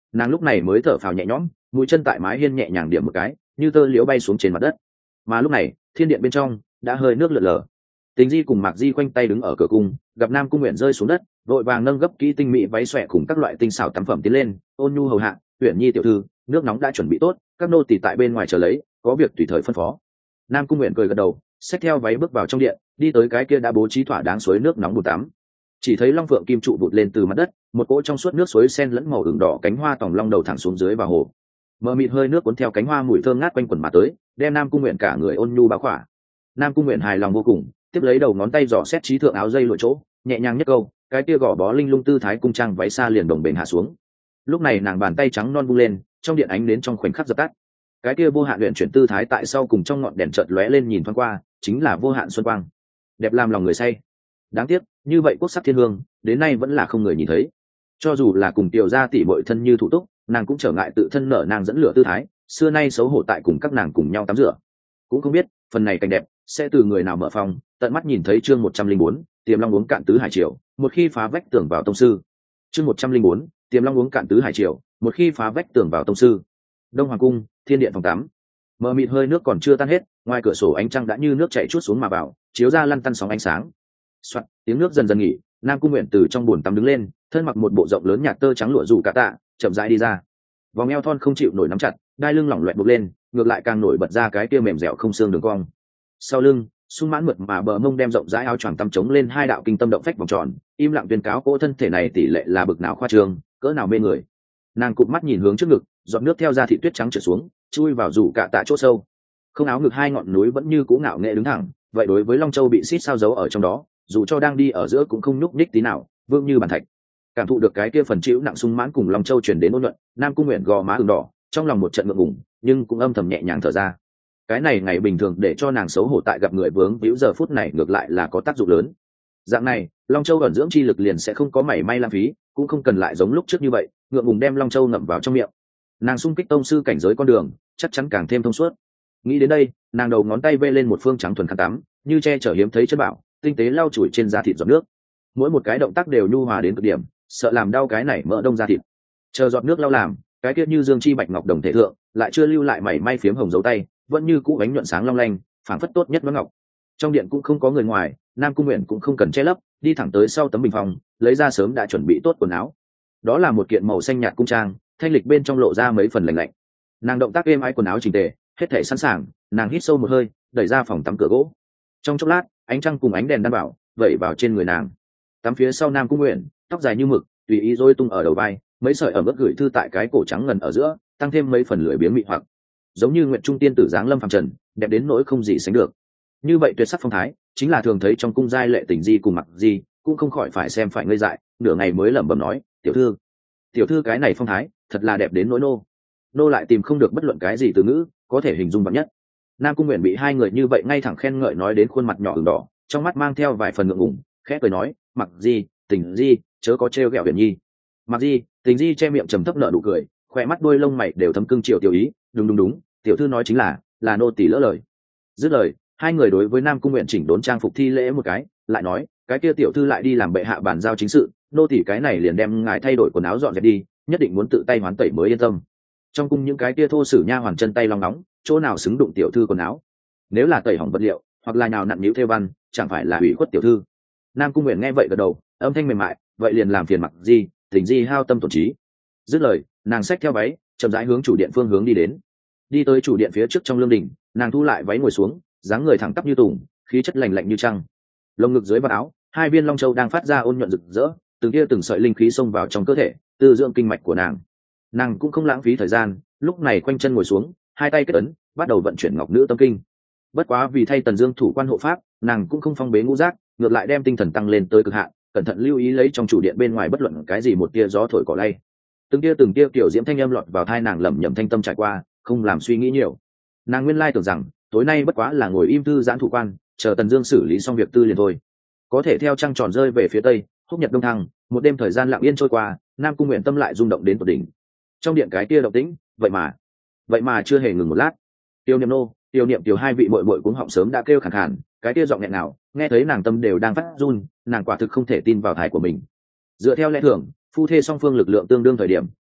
Nàng lúc này mới thở phào nhẹ nhõm, mũi chân tại mái hiên nhẹ nhàng điểm một cái, như tơ liễu bay xuống trên mặt đất. Mà lúc này thiên điện bên trong đã hơi nước lượn lờ. Tình Di cùng Mạc Di quanh tay đứng ở cửa cung, gặp Nam Cung Nguyện rơi xuống đất, vội vàng nâng gấp kỹ tinh mỹ váy xòe cùng các loại tinh xảo tắm phẩm tiến lên, ôn nhu hầu hạ. Uyển Nhi tiểu thư, nước nóng đã chuẩn bị tốt, các nô tỳ tại bên ngoài chờ lấy, có việc tùy thời phân phó. Nam Cung Nguyện cười gật đầu, xách theo váy bước vào trong điện, đi tới cái kia đã bố trí thỏa đáng suối nước nóng bùn tắm. Chỉ thấy long phượng kim trụ vụt lên từ mặt đất, một cỗ trong suốt nước suối sen lẫn màu ửng đỏ cánh hoa tòng long đầu thẳng xuống dưới vào hồ. Mờ mịt hơi nước cuốn theo cánh hoa mùi thơm ngát quanh quần mà tới, đem Nam Cung Nguyện cả người ôn nhu bao khỏa. Nam Cung Nguyện hài lòng vô cùng, tiếp lấy đầu ngón tay dò xét trí thượng áo dây lụa chỗ, nhẹ nhàng nhất câu, cái kia gò bó linh lung tư thái cung trang váy xa liền đồng bền hạ xuống. Lúc này nàng bàn tay trắng non vung lên, trong điện ánh đến trong khoảnh khắc dập tắt. Cái kia vô hạn luyện chuyển tư thái tại sau cùng trong ngọn đèn chợt lóe lên nhìn thoáng qua, chính là vô hạn xuân quang, đẹp làm lòng người say. Đáng tiếc, như vậy quốc sắc thiên hương, đến nay vẫn là không người nhìn thấy. Cho dù là cùng tiểu gia tỷ muội thân như thủ túc, nàng cũng trở ngại tự thân nở nàng dẫn lửa tư thái, xưa nay xấu hổ tại cùng các nàng cùng nhau tắm rửa. Cũng không biết, phần này cảnh đẹp sẽ từ người nào mở phòng, tận mắt nhìn thấy chương 104, Tiềm Long uống cạn tứ hải triều, một khi phá vách tường vào tông sư. Chương 104, Tiềm Long uống cạn tứ hải triều, một khi phá vách tường vào tông sư. Đông Hoàng cung, thiên điện phòng tắm. Mờ mịt hơi nước còn chưa tan hết, ngoài cửa sổ ánh trăng đã như nước chảy chút xuống mà vào, chiếu ra lăn tăn sóng ánh sáng. Soạt, tiếng nước dần dần nghỉ, Nam Cung Nguyện từ trong bồn tắm đứng lên, thân mặc một bộ rộng lớn nhạt tơ trắng lụa dù cả tạ, chậm rãi đi ra. Vòng eo thon không chịu nổi nắm chặt, đai lưng lỏng loẹt buộc lên, ngược lại càng nổi bật ra cái kia mềm dẻo không xương đường cong. Sau lưng, sung mãn mượt mà bờ mông đem rộng rãi áo choàng tăm chống lên hai đạo kinh tâm động phách vòng tròn, im lặng tuyên cáo cỗ thân thể này tỷ lệ là bực nào khoa trương, cỡ nào mê người. Nàng cụp mắt nhìn hướng trước ngực, giọt nước theo da thị tuyết trắng trượt xuống, chui vào rủ cả tạ chỗ sâu. Không áo ngực hai ngọn núi vẫn như cũ ngạo nghệ đứng thẳng, vậy đối với Long Châu bị xít sao giấu ở trong đó, dù cho đang đi ở giữa cũng không nhúc nhích tí nào, vương như bàn thạch. Cảm thụ được cái kia phần chịu nặng sung mãn cùng Long Châu truyền đến ôn nhuận, Nam Cung Nguyện gò má ửng đỏ, trong lòng một trận ngượng ngùng, nhưng cũng âm thầm nhẹ nhàng thở ra. Cái này ngày bình thường để cho nàng xấu hổ tại gặp người vướng víu, giờ phút này ngược lại là có tác dụng lớn. Dạng này, Long Châu ẩn dưỡng chi lực liền sẽ không có mảy may lãng phí, cũng không cần lại giống lúc trước như vậy, ngượng ngùng đem Long Châu ngậm vào trong miệng. Nàng xung kích tông sư cảnh giới con đường, chắc chắn càng thêm thông suốt. Nghĩ đến đây, nàng đầu ngón tay vê lên một phương trắng thuần khăn tắm, như che chở hiếm thấy chân bảo, tinh tế lau chùi trên da thịt giọt nước. Mỗi một cái động tác đều nhu hòa đến cực điểm, sợ làm đau cái này mỡ đông da thịt. Chờ giọt nước lau làm, cái kia như dương chi bạch ngọc đồng thể thượng, lại chưa lưu lại mảy may phiếm hồng dấu tay, vẫn như cũ ánh nhuận sáng long lanh, phảng phất tốt nhất vẫn ngọc. Trong điện cũng không có người ngoài, Nam Cung Nguyện cũng không cần che lấp, đi thẳng tới sau tấm bình phòng, lấy ra sớm đã chuẩn bị tốt quần áo. Đó là một kiện màu xanh nhạt cung trang, thanh lịch bên trong lộ ra mấy phần lạnh lạnh. Nàng động tác êm ái, quần áo chỉnh tề, hết thảy sẵn sàng, nàng hít sâu một hơi, đẩy ra phòng tắm cửa gỗ. Trong chốc lát, ánh trăng cùng ánh đèn đan bảo vẩy vào trên người nàng. Tắm phía sau Nam Cung Nguyện, tóc dài như mực, tùy ý rối tung ở đầu vai, mấy sợi ẩm ướt gửi thư tại cái cổ trắng ngần ở giữa, tăng thêm mấy phần lưỡi biếng mị hoặc. Giống như nguyện trung tiên tử dáng lâm phàm trần, đẹp đến nỗi không gì sánh được. Như vậy tuyệt sắc phong thái, chính là thường thấy trong cung giai lệ Tình Di cùng Mặc Di, cũng không khỏi phải xem phải ngây dại, nửa ngày mới lẩm bẩm nói, tiểu thư cái này phong thái, thật là đẹp đến nỗi nô lại tìm không được bất luận cái gì từ ngữ có thể hình dung bằng nhất. Nam Cung Nguyện bị hai người như vậy ngay thẳng khen ngợi nói đến khuôn mặt nhỏ ửng đỏ, trong mắt mang theo vài phần ngượng ngùng, khẽ cười nói, Mặc Di, Tình Di, chớ có trêu ghẹo Uyển Nhi. Mặc Di, Tình Di che miệng trầm thấp nở nụ cười, khỏe mắt đuôi lông mày đều thấm cưng chiều tiểu ý, đúng, tiểu thư nói chính là nô tỳ lỡ lời. Dứt lời, hai người đối với Nam Cung Nguyện chỉnh đốn trang phục thi lễ một cái, lại nói, cái kia tiểu thư lại đi làm bệ hạ bàn giao chính sự, nô tỳ cái này liền đem ngài thay đổi quần áo dọn dẹp đi, nhất định muốn tự tay hoán tẩy mới yên tâm. Trong cung những cái kia thô sử nha hoàn chân tay long nóng, chỗ nào xứng đụng tiểu thư quần áo. Nếu là tẩy hỏng vật liệu, hoặc là nhào nặn nhíu theo văn, chẳng phải là hủy khuất tiểu thư. Nam Cung Nguyện nghe vậy gật đầu, âm thanh mềm mại, vậy liền làm phiền Mặc Di, Tình Di hao tâm tổn trí. Dứt lời, nàng xách theo váy, chậm rãi hướng chủ điện phương hướng đi đến. Đi tới chủ điện phía trước trong lương đình, nàng thu lại váy ngồi xuống, dáng người thẳng tắp như tùng, khí chất lành lạnh như trăng. Lồng ngực dưới vạt áo, hai viên long châu đang phát ra ôn nhuận rực rỡ, từng tia từng sợi linh khí xông vào trong cơ thể, tư dưỡng kinh mạch của nàng. Nàng cũng không lãng phí thời gian, lúc này khoanh chân ngồi xuống, hai tay kết ấn, bắt đầu vận chuyển ngọc nữ tâm kinh. Bất quá vì thay Tần Dương thủ quan hộ pháp, nàng cũng không phong bế ngũ giác, ngược lại đem tinh thần tăng lên tới cực hạn, cẩn thận lưu ý lấy trong chủ điện bên ngoài bất luận cái gì một tia gió thổi cỏ lay. Từng tia kiểu diễm thanh âm lọt vào tai nàng lẩm nhẩm thanh tâm trải qua, không làm suy nghĩ nhiều. Nàng nguyên lai tưởng rằng tối nay bất quá là ngồi im thư giãn thủ quan, chờ Tần Dương xử lý xong việc tư liền thôi. Có thể theo trăng tròn rơi về phía tây, húc nhật đông thăng, một đêm thời gian lặng yên trôi qua, Nam Cung Nguyện tâm lại rung động đến tột đỉnh. Trong điện cái kia động tĩnh, vậy mà chưa hề ngừng một lát. Tiêu Niệm nô, Tiêu Niệm tiểu hai vị muội muội cuống họng sớm đã kêu khàn khàn, cái kia giọng nghẹn nào, nghe thấy nàng tâm đều đang phát run, nàng quả thực không thể tin vào tai của mình. Dựa theo lẽ thường, phu thê song phương lực lượng tương đương thời điểm,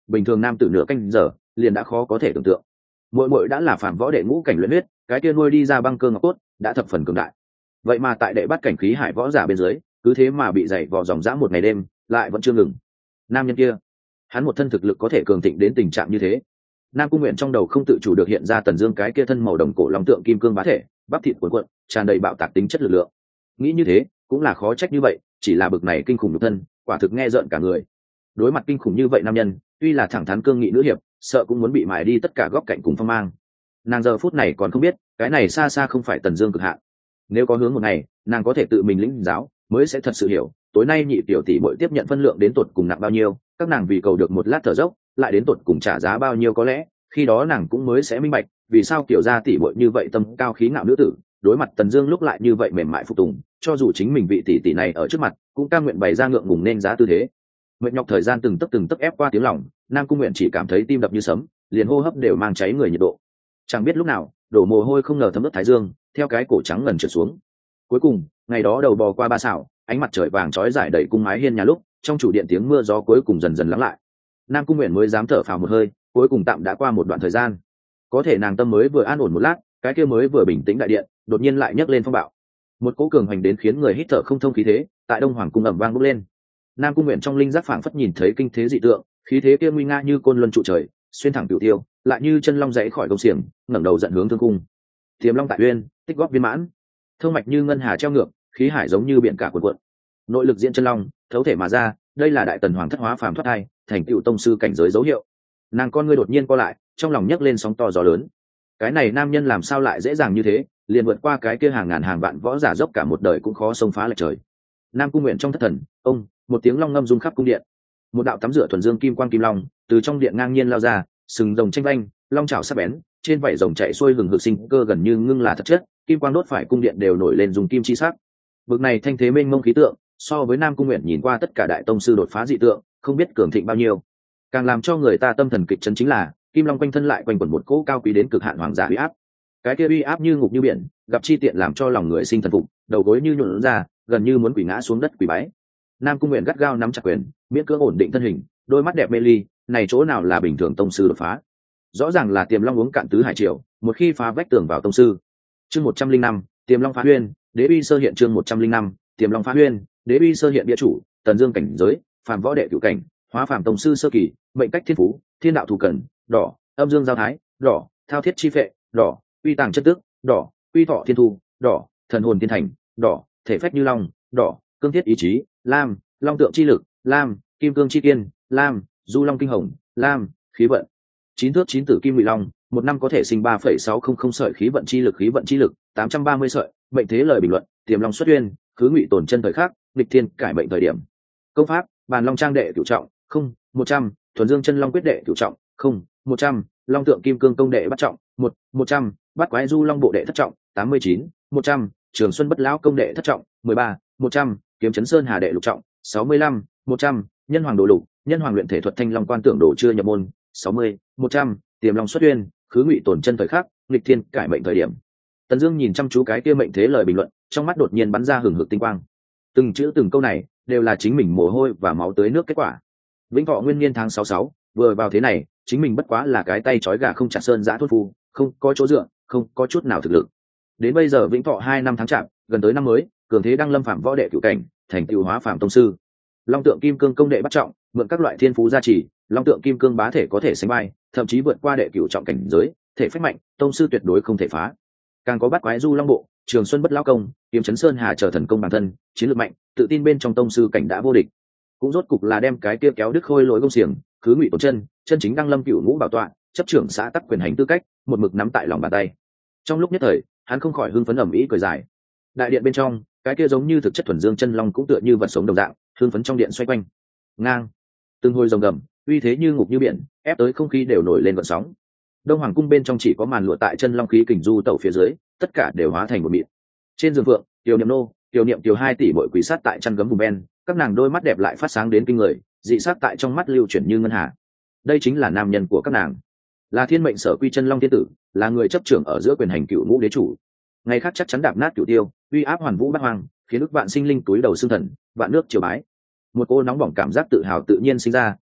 bình thường nam tử nửa canh giờ liền đã khó có thể tưởng tượng. Muội muội đã là phàm võ đệ ngũ cảnh luyện huyết, cái kia nuôi đi ra băng cơ ngọc cốt đã thập phần cường đại. Vậy mà tại đệ bắt cảnh khí hải võ giả bên dưới, cứ thế mà bị dày vò dòng dã một ngày đêm, lại vẫn chưa ngừng. Nam nhân kia, hắn một thân thực lực có thể cường thịnh đến tình trạng như thế. Nam Cung Nguyện trong đầu không tự chủ được hiện ra Tần Dương cái kia thân màu đồng cổ long tượng kim cương bá thể, bắp thịt cuộn cuộn, tràn đầy bạo tạc tính chất lực lượng. Nghĩ như thế, cũng là khó trách như vậy, chỉ là bực này kinh khủng nhục thân, quả thực nghe rợn cả người. Đối mặt kinh khủng như vậy nam nhân, tuy là thẳng thắn cương nghị nữ hiệp, sợ cũng muốn bị mài đi tất cả góc cạnh cùng phong mang. Nàng giờ phút này còn không biết, cái này xa xa không phải Tần Dương cực hạn. Nếu có hướng một ngày, nàng có thể tự mình lĩnh giáo, mới sẽ thật sự hiểu, tối nay nhị tiểu tỷ muội tiếp nhận phân lượng đến tột cùng nặng bao nhiêu, các nàng vì cầu được một lát thở dốc, lại đến tột cùng trả giá bao nhiêu có lẽ, khi đó nàng cũng mới sẽ minh bạch, vì sao kiểu gia tỷ muội như vậy tâm cao khí ngạo nữ tử, đối mặt Tần Dương lúc lại như vậy mềm mại phục tùng, cho dù chính mình vị tỷ tỷ này ở trước mặt, cũng cam nguyện bày ra ngượng ngùng nên giá tư thế. Mệt nhọc thời gian từng tấc ép qua tiếng lòng, Nam Cung Nguyện chỉ cảm thấy tim đập như sấm, liền hô hấp đều mang cháy người nhiệt độ. Chẳng biết lúc nào, đổ mồ hôi không ngờ thấm ướt thái dương, theo cái cổ trắng ngần trượt xuống. Cuối cùng, ngày đó đầu bò qua ba xảo, ánh mặt trời vàng chói rải đầy cung mái hiên nhà lúc, trong chủ điện tiếng mưa gió cuối cùng dần dần lắng lại. Nam Cung Nguyện mới dám thở phào một hơi, cuối cùng tạm đã qua một đoạn thời gian. Có thể nàng tâm mới vừa an ổn một lát, cái kia mới vừa bình tĩnh đại điện, đột nhiên lại nhấc lên phong bạo. Một cỗ cường hành đến khiến người hít thở không thông khí thế, tại Đông Hoàng cung ầm vang bốc lên. Nam Cung Nguyện trong linh giác phảng phất nhìn thấy kinh thế dị tượng, khí thế kia nguy nga như côn luân trụ trời, xuyên thẳng cửu tiêu, lại như chân long dãy khỏi gông xiềng, ngẩng đầu giận hướng thương cung. Tiềm long tại uyên, tích góp viên mãn, thương mạch như ngân hà treo ngược, khí hải giống như biển cả cuộn cuộn. Nội lực diễn chân long, thấu thể mà ra, đây là đại tần hoàng thất hóa phàm thoát thai, thành tựu tông sư cảnh giới dấu hiệu. Nàng con ngươi đột nhiên co lại, trong lòng nhấc lên sóng to gió lớn. Cái này nam nhân làm sao lại dễ dàng như thế, liền vượt qua cái kia hàng ngàn hàng vạn võ giả dốc cả một đời cũng khó xông phá lệch trời. Nam Cung Nguyện trong thất thần, ông, một tiếng long ngâm rung khắp cung điện. Một đạo tắm rửa thuần dương kim quang kim long từ trong điện ngang nhiên lao ra, sừng rồng tranh vanh, long chảo sắc bén, trên vảy rồng chạy xuôi hừng hực sinh cơ gần như ngưng là thật chất, kim quang đốt phải cung điện đều nổi lên dùng kim chi sắc. Bực này thanh thế mênh mông khí tượng, so với Nam Cung Nguyện nhìn qua tất cả đại tông sư đột phá dị tượng, không biết cường thịnh bao nhiêu. Càng làm cho người ta tâm thần kịch chấn chính là, kim long quanh thân lại quanh quẩn một cỗ cao quý đến cực hạn hoàng giả uy áp. Cái kia uy áp như ngục như biển, gặp chi tiện làm cho lòng người sinh thần phục, đầu gối như nhũn ra, gần như muốn quỳ ngã xuống đất quỳ bái. Nam Cung Nguyện gắt gao nắm chặt quyền, miễn cưỡng ổn định thân hình, đôi mắt đẹp mê ly, này chỗ nào là bình thường tông sư đột phá, rõ ràng là tiềm long uống cạn tứ hải triều, một khi phá vách tường vào tông sư. Chương 105, tiềm long phá huyên, đế uy sơ hiện. Chương 105, tiềm long phá huyên, đế uy sơ hiện. Địa chủ Tần Dương cảnh giới, phàm võ đệ cửu cảnh, hóa phàm tông sư sơ kỳ, mệnh cách thiên phú, thiên đạo thủ cần, đỏ, âm dương giao thái, đỏ, thao thiết chi phệ, đỏ, uy tàng chất tước, đỏ, uy thọ thiên thu, đỏ, thần hồn thiên thành, đỏ, thể phách như long, đỏ, cương thiết ý chí, lam, long tượng chi lực, lam, kim cương chi kiên, lam, du long kinh hồng, lam, khí vận. 9 thước 9 tử kim ngụy long, một năm có thể sinh 3,600 sợi khí vận chi lực 830 sợi. Mệnh thế lời bình luận, tiềm long xuất uyên, khứ ngụy tổn chân thời khắc, nghịch thiên cải mệnh thời điểm. Công pháp, bàn long trang đệ cửu trọng, không, 100, thuần dương chân long quyết đệ cửu trọng, không, 100, long tượng kim cương công đệ bắt trọng, 100, bát quái du long bộ đệ thất trọng, 89, 100, trường xuân bất lão công đệ thất trọng, 13, 100, kiếm chấn sơn hà đệ lục trọng, 65, 100, nhân hoàng đồ lục, nhân hoàng luyện thể thuật thanh long quan tưởng đồ chưa nhập môn, 60, 100, tiềm long xuất uyên, khứ ngụy tổn chân thời khắc, nghịch thiên cải mệnh thời điểm. Tần Dương nhìn chăm chú cái kia mệnh thế lời bình luận, trong mắt đột nhiên bắn ra hừng hực tinh quang. Từng chữ từng câu này đều là chính mình mồ hôi và máu tưới nước kết quả. Vĩnh Thọ nguyên niên tháng 66, vừa vào thế này, chính mình bất quá là cái tay trói gà không chặt sơn giã thôn phu, không có chỗ dựa, không có chút nào thực lực. Đến bây giờ Vĩnh Thọ 2 năm tháng chạp, gần tới năm mới, cường thế đang lâm phạm võ đệ cửu cảnh, thành tựu hóa phàm tông sư. Long tượng kim cương công đệ bắt trọng, mượn các loại thiên phú gia trì, long tượng kim cương bá thể có thể sánh vai, thậm chí vượt qua đệ cửu trọng cảnh giới, thể phách mạnh, tông sư tuyệt đối không thể phá. Càng có bát quái du long bộ, trường xuân bất lão công, kiếm chấn sơn hà trở thần công bản thân, chiến lược mạnh, tự tin bên trong tông sư cảnh đã vô địch. Cũng rốt cục là đem cái kia kéo đứt khôi lỗi công xiềng, khứ ngụy tổn chân, chân chính đăng lâm cửu ngũ bảo tọa, chấp trưởng xã tắc quyền hành tư cách, một mực nắm tại lòng bàn tay. Trong lúc nhất thời, hắn không khỏi hưng phấn ầm ĩ cười dài. Đại điện bên trong, cái kia giống như thực chất thuần dương chân long cũng tựa như vật sống đồng dạng, hưng phấn trong điện xoay quanh. Ngang, từng hồi rồng gầm, uy thế như ngục như biển, ép tới không khí đều nổi lên gợn sóng. Đông Hoàng cung bên trong chỉ có màn lụa tại chân long khí kình du tẩu phía dưới, tất cả đều hóa thành một mịn. Trên giường phượng, Tiểu Niệm nô, Tiểu Niệm Tiểu 2 tỷ bội quỳ sát tại chân gấm vùng ben, các nàng đôi mắt đẹp lại phát sáng đến kinh người, dị sắc tại trong mắt lưu chuyển như ngân hà. Đây chính là nam nhân của các nàng, là thiên mệnh sở quy chân long thiên tử, là người chấp trưởng ở giữa quyền hành cựu ngũ đế chủ. Ngày khác chắc chắn đạp nát cựu tiêu, uy áp hoàn vũ bát hoang, khiến ức vạn sinh linh túi đầu xương thần, vạn nước triều bái. Một cô nóng bỏng cảm giác tự hào tự nhiên sinh ra,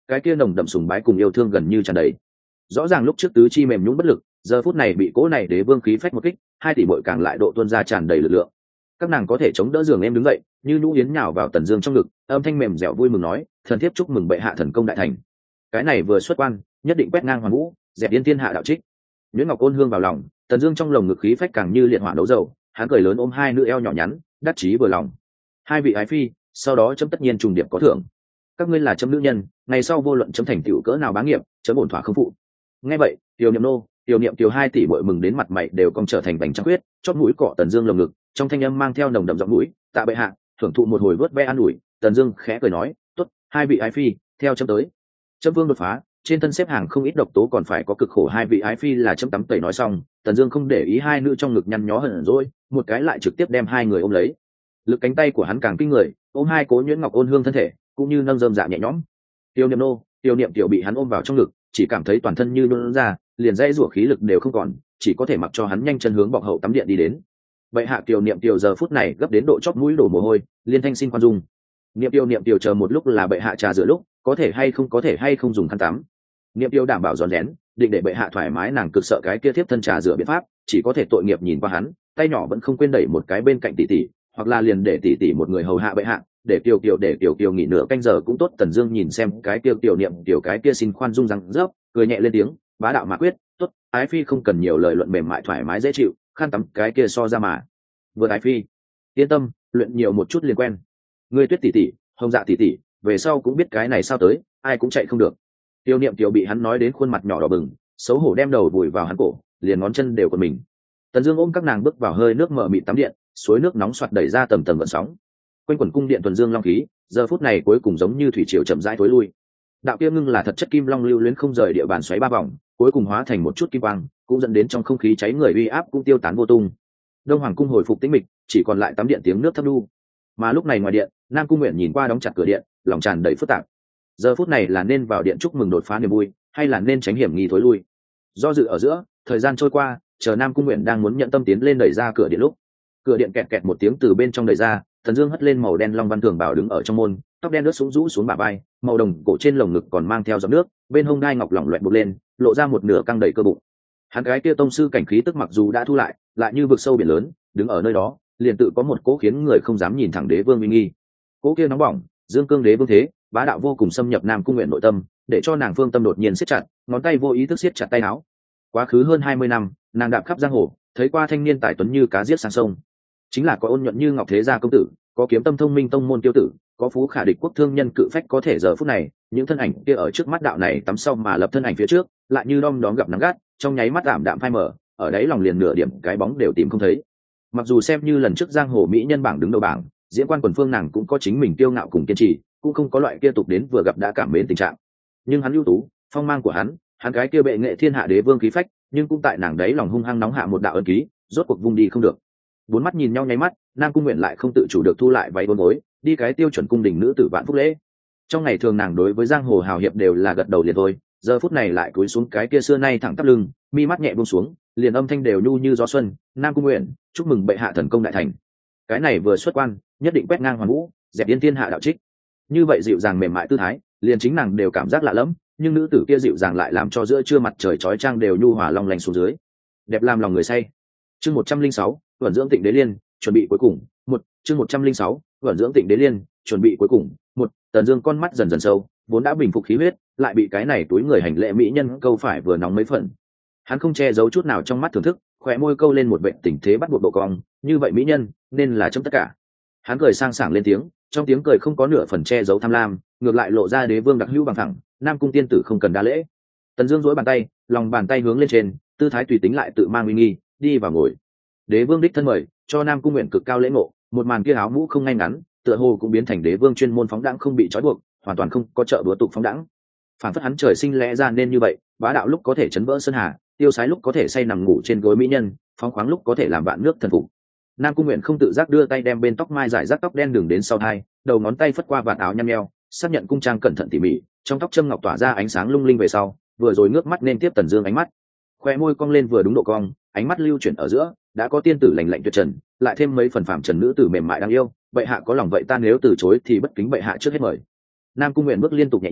cái kia nồng đậm sùng bái cùng yêu thương gần như tràn đầy. Rõ ràng lúc trước tứ chi mềm nhũn bất lực, giờ phút này bị cỗ này đế vương khí phách một kích, hai tỷ muội càng lại độ tuôn ra tràn đầy lực lượng. Các nàng có thể chống đỡ giường em đứng dậy, như nhũ yến nhào vào Tần Dương trong ngực, âm thanh mềm dẻo vui mừng nói, thần thiếp chúc mừng bệ hạ thần công đại thành. Cái này vừa xuất quan, nhất định quét ngang hoàn vũ, dẹp yên thiên hạ đạo trích. Nhuyễn Ngọc ôn hương vào lòng, Tần Dương trong lồng ngực khí phách càng như liệt hỏa nấu dầu, hắn cười lớn ôm hai nữ eo nhỏ nhắn, đắc chí vừa lòng. Hai vị ái phi, sau đó chấm tất nhiên trùng điệp có thưởng. Các ngươi là chấm nữ nhân, ngày sau vô luận chấm thành tựu cỡ nào bá nghiệp, chấm ổn thỏa không phụ. Nghe vậy, Tiểu Niệm nô, Tiểu Niệm Tiểu hai tỷ muội mừng đến mặt mày đều cong trở thành bánh trắng huyết, chóp mũi cọ Tần Dương lồng ngực, trong thanh âm mang theo nồng đậm giọng mũi, tạ bệ hạ, thưởng thụ một hồi vớt ve an ủi. Tần Dương khẽ cười nói, tốt, hai vị ái phi, theo chấm tới. Chấm vương đột phá, trên thân xếp hàng không ít độc tố còn phải có cực khổ, hai vị ái phi là chấm tắm tẩy. Nói xong, Tần Dương không để ý hai nữ trong ngực nhăn nhó hờn dỗi, một cái lại trực tiếp đem hai người ôm lấy. Lực cánh tay của hắn càng kinh người, ôm hai cố Nhuyễn Ngọc ôn hương thân thể, cũng như nâng rơm dạ nhẹ nhõm. Tiêu Niệm nô, Tiêu Niệm Tiểu bị hắn ôm vào trong ngực, chỉ cảm thấy toàn thân như luân ra, liền dây rủa khí lực đều không còn, chỉ có thể mặc cho hắn nhanh chân hướng bọc hậu tắm điện đi đến. Vậy hạ Tiêu Niệm Tiểu giờ phút này gấp đến độ chóp mũi đổ mồ hôi, liên thanh xin khoan dung. Niệm Tiểu chờ một lúc là bệ hạ trà rửa lúc, có thể hay không dùng khăn tắm. Niệm Tiêu đảm bảo rón rén, định để bệ hạ thoải mái, nàng cực sợ cái kia tiếp thân trà rửa biện pháp, chỉ có thể tội nghiệp nhìn qua hắn, tay nhỏ vẫn không quên đẩy một cái bên cạnh tỷ tỷ, hoặc là liền để tỷ tỷ một người hầu hạ bệ hạ, để Tiểu Kiều nghỉ nửa canh giờ cũng tốt. Tần Dương nhìn xem cái Tiểu Niệm Tiểu cái kia xin khoan dung răng rớp, cười nhẹ lên tiếng, bá đạo mà quyết, tốt, ái phi không cần nhiều lời luận, mềm mại thoải mái dễ chịu, khăn tắm cái kia so ra mà. Vừa ái phi, yên tâm, luyện nhiều một chút liền quen. Ngươi Tuyết tỷ tỷ, Hồng Dạ tỷ tỷ, về sau cũng biết cái này sao tới, ai cũng chạy không được. Tiêu Niệm Tiểu bị hắn nói đến khuôn mặt nhỏ đỏ bừng, xấu hổ đem đầu vùi vào hắn cổ, liền ngón chân đều của mình. Tần Dương ôm các nàng bước vào hơi nước mờ mịt tắm điện, suối nước nóng xoạt đẩy ra tầng tầng gợn sóng. Quanh quần cung điện thuần dương long khí, giờ phút này cuối cùng giống như thủy triều chậm rãi tối lui. Đạo kia ngưng là thật chất kim long lưu luyến không rời địa bàn xoáy ba vòng, cuối cùng hóa thành một chút kim quang, cũng dẫn đến trong không khí cháy người uy áp cũng tiêu tán vô tung. Đông Hoàng cung hồi phục tĩnh mịch, chỉ còn lại tắm điện tiếng nước thấp đu. Mà lúc này ngoài điện, Nam Cung Nguyện nhìn qua đóng chặt cửa điện, lòng tràn đầy phức tạp. Giờ phút này là nên vào điện chúc mừng đột phá niềm vui, hay là nên tránh hiểm nghi thối lui? Do dự ở giữa, thời gian trôi qua, chờ Nam Cung Nguyện đang muốn nhận tâm tiến lên đẩy ra cửa điện lúc, cửa điện kẹt kẹt một tiếng từ bên trong đẩy ra, Tần Dương hất lên màu đen long văn thường bảo đứng ở trong môn, tóc đen ướt sũng rũ xuống bả vai, màu đồng cổ trên lồng ngực còn mang theo giọt nước, bên hông đai ngọc lỏng loẹt bục lên, lộ ra một nửa căng đầy cơ bụng. Hắn gái kia tông sư cảnh khí tức mặc dù đã thu lại, lại như vực sâu biển lớn, đứng ở nơi đó, liền tự có một cỗ khiến người không dám nhìn thẳng đế vương uy nghi. Cỗ kia nóng bỏng, dương cương đế vương thế, bá đạo vô cùng xâm nhập Nam Cung Nguyện nội tâm, để cho nàng phương tâm đột nhiên siết chặt, ngón tay vô ý thức siết chặt tay áo. Quá khứ hơn 20 năm, nàng đạp khắp giang hồ, thấy qua thanh niên tài tuấn như cá giết sang sông, chính là có ôn nhuận như ngọc thế gia công tử, có kiếm tâm thông minh tông môn tiêu tử, có phú khả địch quốc thương nhân cự phách. Có thể giờ phút này, những thân ảnh kia ở trước mắt đạo này tắm sau mà lập thân ảnh phía trước, lại như đom đóm gặp nắng gắt, trong nháy mắt ảm đạm phai mờ, ở đấy lòng liền nửa điểm cái bóng đều tìm không thấy. Mặc dù xem như lần trước giang hồ mỹ nhân bảng đứng đầu bảng, diễn quan quần phương nàng cũng có chính mình kiêu ngạo cùng kiên trì, cũng không có loại kia tục đến vừa gặp đã cảm mến tình trạng. Nhưng hắn ưu tú, phong mang của hắn cái kia bệ nghệ thiên hạ đế vương khí phách, nhưng cũng tại nàng đấy lòng hung hăng nóng hạ một đạo ân ký, rốt cuộc vung đi không được. Bốn mắt nhìn nhau nháy mắt, Nam Cung Nguyện lại không tự chủ được thu lại váy bốn gối, đi cái tiêu chuẩn cung đình nữ tử vạn phúc lễ. Trong ngày thường nàng đối với giang hồ hào hiệp đều là gật đầu liền thôi, giờ phút này lại cúi xuống cái kia xưa nay thẳng tắp lưng, mi mắt nhẹ buông xuống, liền âm thanh đều nhu như gió xuân. Nam Cung Nguyện, chúc mừng bệ hạ thần công đại thành. Cái này vừa xuất quan, nhất định quét ngang hoàn vũ, dẹp yên thiên hạ đạo trích. Như vậy dịu dàng mềm mại tư thái, liền chính nàng đều cảm giác lạ lẫm, nhưng nữ tử kia dịu dàng lại làm cho giữa trưa mặt trời chói chang đều nhu hòa long lanh xuống dưới, đẹp làm lòng người say. Chương 106, vận dưỡng Tịnh Đế Liên, chuẩn bị cuối cùng. Chương 106, vận dưỡng Tịnh Đế Liên, chuẩn bị cuối cùng. Tần Dương con mắt dần dần sâu, vốn đã bình phục khí huyết, lại bị cái này túi người hành lễ mỹ nhân câu phải vừa nóng mấy phần. Hắn không che giấu chút nào trong mắt thưởng thức, khóe môi câu lên một vệt tình thế bắt buộc độ cong, như vậy mỹ nhân, nên là chấm tất cả. Hắn cười sang sảng lên tiếng, trong tiếng cười không có nửa phần che giấu tham lam, ngược lại lộ ra đế vương đặc hữu bằng thẳng, Nam Cung tiên tử không cần đa lễ. Tần Dương duỗi bàn tay, lòng bàn tay hướng lên trên, tư thái tùy tính lại tự mang uy nghi, đi vào ngồi. Đế vương đích thân mời, cho Nam Cung Nguyện cực cao lễ ngộ, một màn kia áo mũ không ngay ngắn, tựa hồ cũng biến thành đế vương chuyên môn phóng đãng không bị trói buộc, hoàn toàn không có trợ búa tục phóng đãng. Phản phất hắn trời sinh lẽ ra nên như vậy, bá đạo lúc có thể chấn vỡ sơn hà, tiêu sái lúc có thể say nằm ngủ trên gối mỹ nhân, phóng khoáng lúc có thể làm vạn nước thần phục. Nam Cung Nguyện không tự giác đưa tay đem bên tóc mai giải rác tóc đen đường đến sau hai, đầu ngón tay phất qua vạt áo nhăn nheo, xác nhận cung trang cẩn thận tỉ mỉ, trong tóc châm ngọc tỏa ra ánh sáng lung linh về sau, vừa rồi ngước mắt nên tiếp Tần Dương ánh mắt, khoe môi cong lên vừa đúng độ cong, ánh mắt lưu chuyển ở giữa, đã có tiên tử lạnh lạnh tuyệt trần, lại thêm mấy phần phàm trần nữ tử mềm mại đáng yêu. Bệ hạ có lòng vậy ta nếu từ chối thì bất kính bệ hạ trước hết mời. Nam Cung Nguyện bước liên tục nhẹ nhàng,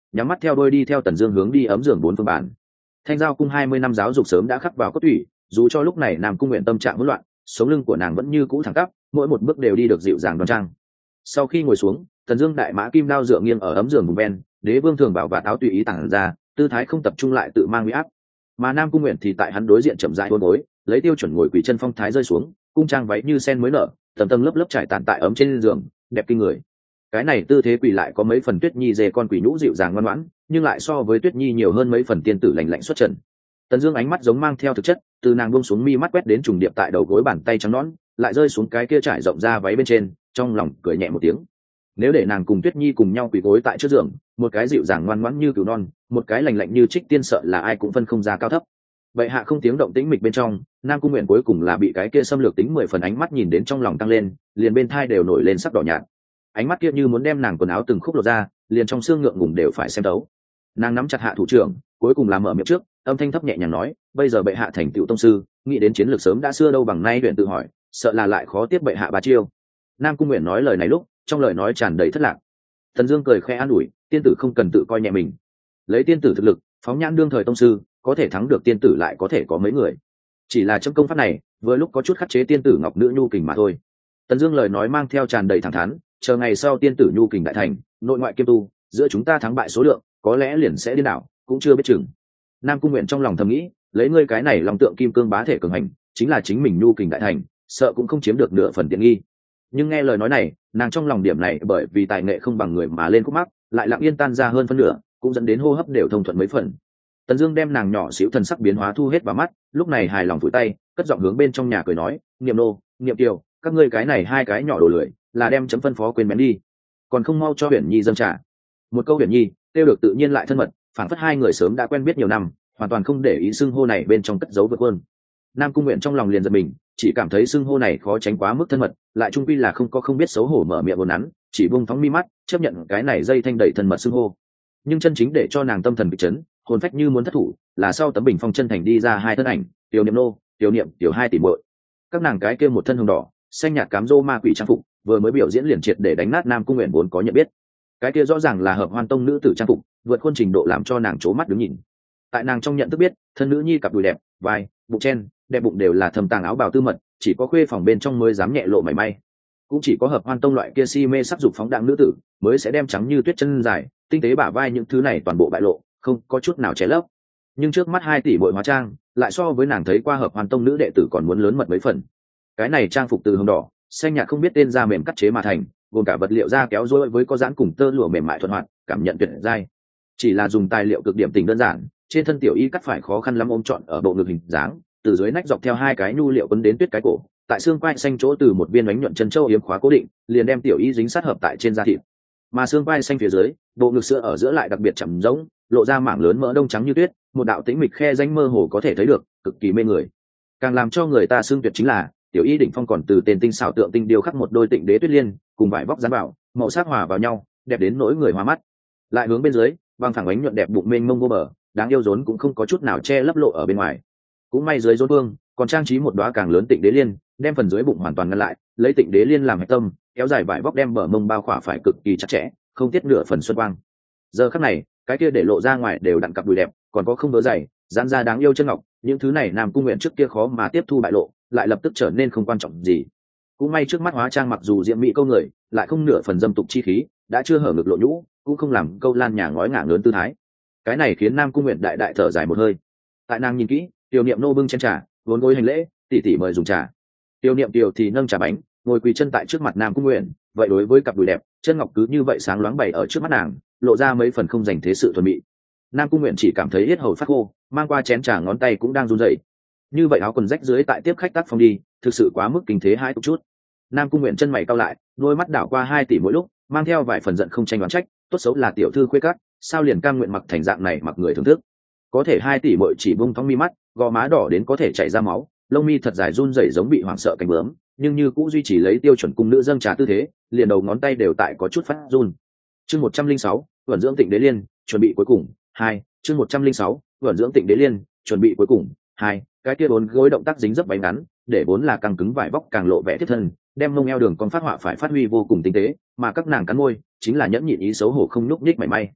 nhắm mắt theo đôi đi theo Tần Dương hướng đi ấm giường 4 phương bản. Thanh Giao cung 20 năm giáo dục sớm đã khắc vào cốt tủy, dù cho lúc này Nam Cung Nguyện tâm trạng hỗn loạn, sống lưng của nàng vẫn như cũ thẳng tắp, mỗi một bước đều đi được dịu dàng đoan trang. Sau khi ngồi xuống, Tần Dương đại mã kim đao dựa nghiêng ở ấm giường vùng ven, Đế Vương thường bảo và áo tùy ý tản ra, tư thái không tập trung lại tự mang uy áp. Mà Nam Cung Nguyện thì tại hắn đối diện chậm rãi uốn gối, lấy tiêu chuẩn ngồi quỳ chân phong thái rơi xuống, cung trang váy như sen mới nở, tầng tầng lớp lớp trải tản tại ấm trên giường, đẹp kinh người. Cái này tư thế quỳ lại có mấy phần Tuyết Nhi dê con quỷ nhũ dịu dàng ngoan ngoãn, nhưng lại so với Tuyết Nhi nhiều hơn mấy phần tiên tử lạnh lạnh xuất trần. Tần Dương ánh mắt giống mang theo thực chất, từ nàng buông xuống mi mắt quét đến trùng điệp tại đầu gối bàn tay trắng nõn, lại rơi xuống cái kia trải rộng ra váy bên trên, trong lòng cười nhẹ một tiếng. Nếu để nàng cùng Tuyết Nhi cùng nhau quỳ gối tại trước giường, một cái dịu dàng ngoan ngoãn như cừu non, một cái lạnh lạnh như trích tiên, sợ là ai cũng phân không ra cao thấp. Bệ hạ không tiếng động tĩnh mịch bên trong, Nam Cung Nguyện cuối cùng là bị cái kia xâm lược tính 10 phần ánh mắt nhìn đến trong lòng tăng lên, liền bên thai đều nổi lên sắc đỏ nhạt. Ánh mắt kia như muốn đem nàng quần áo từng khúc lột ra, liền trong xương ngượng ngùng đều phải xem đấu. Nàng nắm chặt hạ thủ trưởng, cuối cùng là mở miệng trước, âm thanh thấp nhẹ nhàng nói, bây giờ bệ hạ thành tựu tông sư, nghĩ đến chiến lược sớm đã xưa đâu bằng nay, luyện tự hỏi, sợ là lại khó tiếp bệ hạ ba chiêu. Nam Cung Nguyện nói lời này lúc, trong lời nói tràn đầy thất lạc. Tần Dương cười khẽ an ủi, tiên tử không cần tự coi nhẹ mình, lấy tiên tử thực lực, phóng nhãn đương thời tông sư, có thể thắng được tiên tử lại có thể có mấy người. Chỉ là trong công pháp này, vừa lúc có chút khắc chế tiên tử ngọc nữ nhu kình mà thôi. Tần Dương lời nói mang theo tràn đầy thẳng thắn, chờ ngày sau tiên tử nhu kình đại thành, nội ngoại kiêm tu, giữa chúng ta thắng bại số lượng, có lẽ liền sẽ điên đảo, cũng chưa biết chừng. Nam Cung Nguyện trong lòng thầm nghĩ, lấy ngươi cái này lòng tượng kim cương bá thể cường hành, chính là chính mình nhu kình đại thành, sợ cũng không chiếm được nửa phần tiện nghi. Nhưng nghe lời nói này, nàng trong lòng điểm này bởi vì tài nghệ không bằng người mà lên khúc mắc, lại lặng yên tan ra hơn phân nửa, cũng dẫn đến hô hấp đều thông thuận mấy phần. Tần Dương đem nàng nhỏ xíu thần sắc biến hóa thu hết vào mắt, lúc này hài lòng phủi tay, cất giọng hướng bên trong nhà cười nói, Niệm nô, Niệm Kiều, các ngươi cái này hai cái nhỏ đồ lười, là đem chấm phân phó quên bén đi, còn không mau cho Huyền Nhi dâng trà. Một câu Huyền Nhi, tiêu được tự nhiên lại thân mật, phảng phất hai người sớm đã quen biết nhiều năm, hoàn toàn không để ý xưng hô này bên trong cất giấu vượt hơn. Nam Cung Nguyện trong lòng liền giật mình, chỉ cảm thấy xưng hô này khó tránh quá mức thân mật, lại trung quy là không biết xấu hổ mở miệng buồn nắn, chỉ buông thõng mi mắt, chấp nhận cái này dây thanh đẩy thân mật xưng hô. Nhưng chân chính để cho nàng tâm thần bị chấn, hồn phách như muốn thất thủ, là sau tấm bình phong chân thành đi ra hai thân ảnh, Tiểu Niệm nô, Tiểu Niệm, Tiểu hai tỷ muội. Các nàng cái kia một thân hồng đỏ, xanh nhạt cám dô ma quỷ trang phục, vừa mới biểu diễn liền triệt để đánh nát Nam Cung Nguyện vốn có nhận biết. Cái kia rõ ràng là Hợp Hoan tông nữ tử trang phục, vượt khuôn trình độ làm cho nàng trố mắt đứng nhìn. Tại nàng trong nhận thức biết, thân nữ nhi cặp đùi đẹp, vai, bụng chen, đẹp bụng đều là thầm tàng áo bào tư mật, chỉ có khuê phòng bên trong mới dám nhẹ lộ mảy may. Cũng chỉ có Hợp Hoan tông loại kia si mê sắc dục phóng đãng nữ tử, mới sẽ đem trắng như tuyết chân dài, tinh tế bả vai những thứ này toàn bộ bại lộ, không có chút nào che lấp. Nhưng trước mắt 2 tỷ muội hóa trang, lại so với nàng thấy qua Hợp Hoan tông nữ đệ tử còn muốn lớn mật mấy phần. Cái này trang phục từ hồng đỏ, xanh nhạt không biết tên da mềm cắt chế mà thành, gồm cả vật liệu da kéo rối với có dán cùng tơ lụa mềm mại thuận hoạt, cảm nhận tuyệt dai. Chỉ là dùng tài liệu cực điểm tình đơn giản, trên thân tiểu y cắt phải khó khăn lắm ôm trọn ở bộ ngực hình dáng, từ dưới nách dọc theo 2 cái nhu liệu quấn đến tuyết cái cổ, tại xương quai xanh chỗ từ một viên bánh nhuận chân châu yếm khóa cố định, liền đem tiểu y dính sát hợp tại trên da thịt. Mà xương quai xanh phía dưới, bộ ngực sữa ở giữa lại đặc biệt chậm rỗng, lộ ra mảng lớn mỡ đông trắng như tuyết, một đạo tĩnh mịch khe danh mơ hồ có thể thấy được, cực kỳ mê người. Càng làm cho người ta xương tuyệt chính là, tiểu y đỉnh phong còn từ tên tinh xảo tượng tinh điêu khắc một đôi tịnh đế tuyết liên, cùng vải vóc dán bảo, màu sắc hòa vào nhau, đẹp đến nỗi người hoa mắt. Lại hướng bên dưới, bằng thẳng bánh nhuận đẹp bụng mênh mông vô bờ, đáng yêu rốn cũng không có chút nào che lấp lộ ở bên ngoài. Cũng may dưới rốn vương, còn trang trí một đóa càng lớn tịnh đế liên, đem phần dưới bụng hoàn toàn ngăn lại, lấy tịnh đế liên làm hạch tâm, kéo dài vải vóc đem bờ mông bao khỏa phải cực kỳ chặt chẽ, không tiết nửa phần xuân quang. Giờ khắc này, cái kia để lộ ra ngoài đều đặn cặp đùi đẹp, còn có không vỡ dày, dán ra đáng yêu chân ngọc, những thứ này Nam Cung Nguyện trước kia khó mà tiếp thu bại lộ, lại lập tức trở nên không quan trọng gì. Cũng may trước mắt hóa trang mặc dù diễm mỹ câu người, lại không nửa phần dâm tục chi khí, đã chưa hở ngực lộ nhũ, cũng không làm câu lan nhà ngói ngả lớn tư thái. Cái này khiến Nam Cung Nguyện đại đại thở dài một hơi. Tại nàng nhìn kỹ, Tiểu Niệm nô bưng chén trà, vốn gối hành lễ, tỷ tỷ mời dùng trà. Tiểu Niệm Tiểu thì nâng trà bánh, ngồi quỳ chân tại trước mặt Nam Cung Nguyện, vậy đối với cặp đùi đẹp, chân ngọc cứ như vậy sáng loáng bày ở trước mắt nàng, lộ ra mấy phần không dành thế sự thuần mỹ. Nam Cung Nguyện chỉ cảm thấy yết hầu phát khô, mang qua chén trà ngón tay cũng đang run rẩy. Như vậy áo quần rách dưới tại tiếp khách tác phong đi, thực sự quá mức kinh thế hai chút. Nam Cung Nguyện chân mày cau lại, đôi mắt đảo qua 2 tỷ mỗi lúc, mang theo vài phần giận không tranh đoán trách, tốt xấu là tiểu thư khuê các, sao liền cam nguyện mặc thành dạng này mặc người thưởng thức. Có thể 2 tỷ muội chỉ bung thóng mi mắt, gò má đỏ đến có thể chảy ra máu, lông mi thật dài run rẩy giống bị hoảng sợ cánh bướm, nhưng như cũng duy trì lấy tiêu chuẩn cung nữ dâng trà tư thế, liền đầu ngón tay đều tại có chút phát run. Chương 106, vận dưỡng Tịnh Đế Liên, chuẩn bị cuối cùng 2. Chương 106, vận dưỡng Tịnh Đế Liên, chuẩn bị cuối cùng 2. Cái kia 4 gối động tác dính dấp bánh ngắn, để vốn là căng cứng vải vóc càng lộ vẻ thiết thân, đem mông eo đường con phát họa phải phát huy vô cùng tinh tế, mà các nàng cắn môi, chính là nhẫn nhịn ý xấu hổ không nhúc nhích mảy may.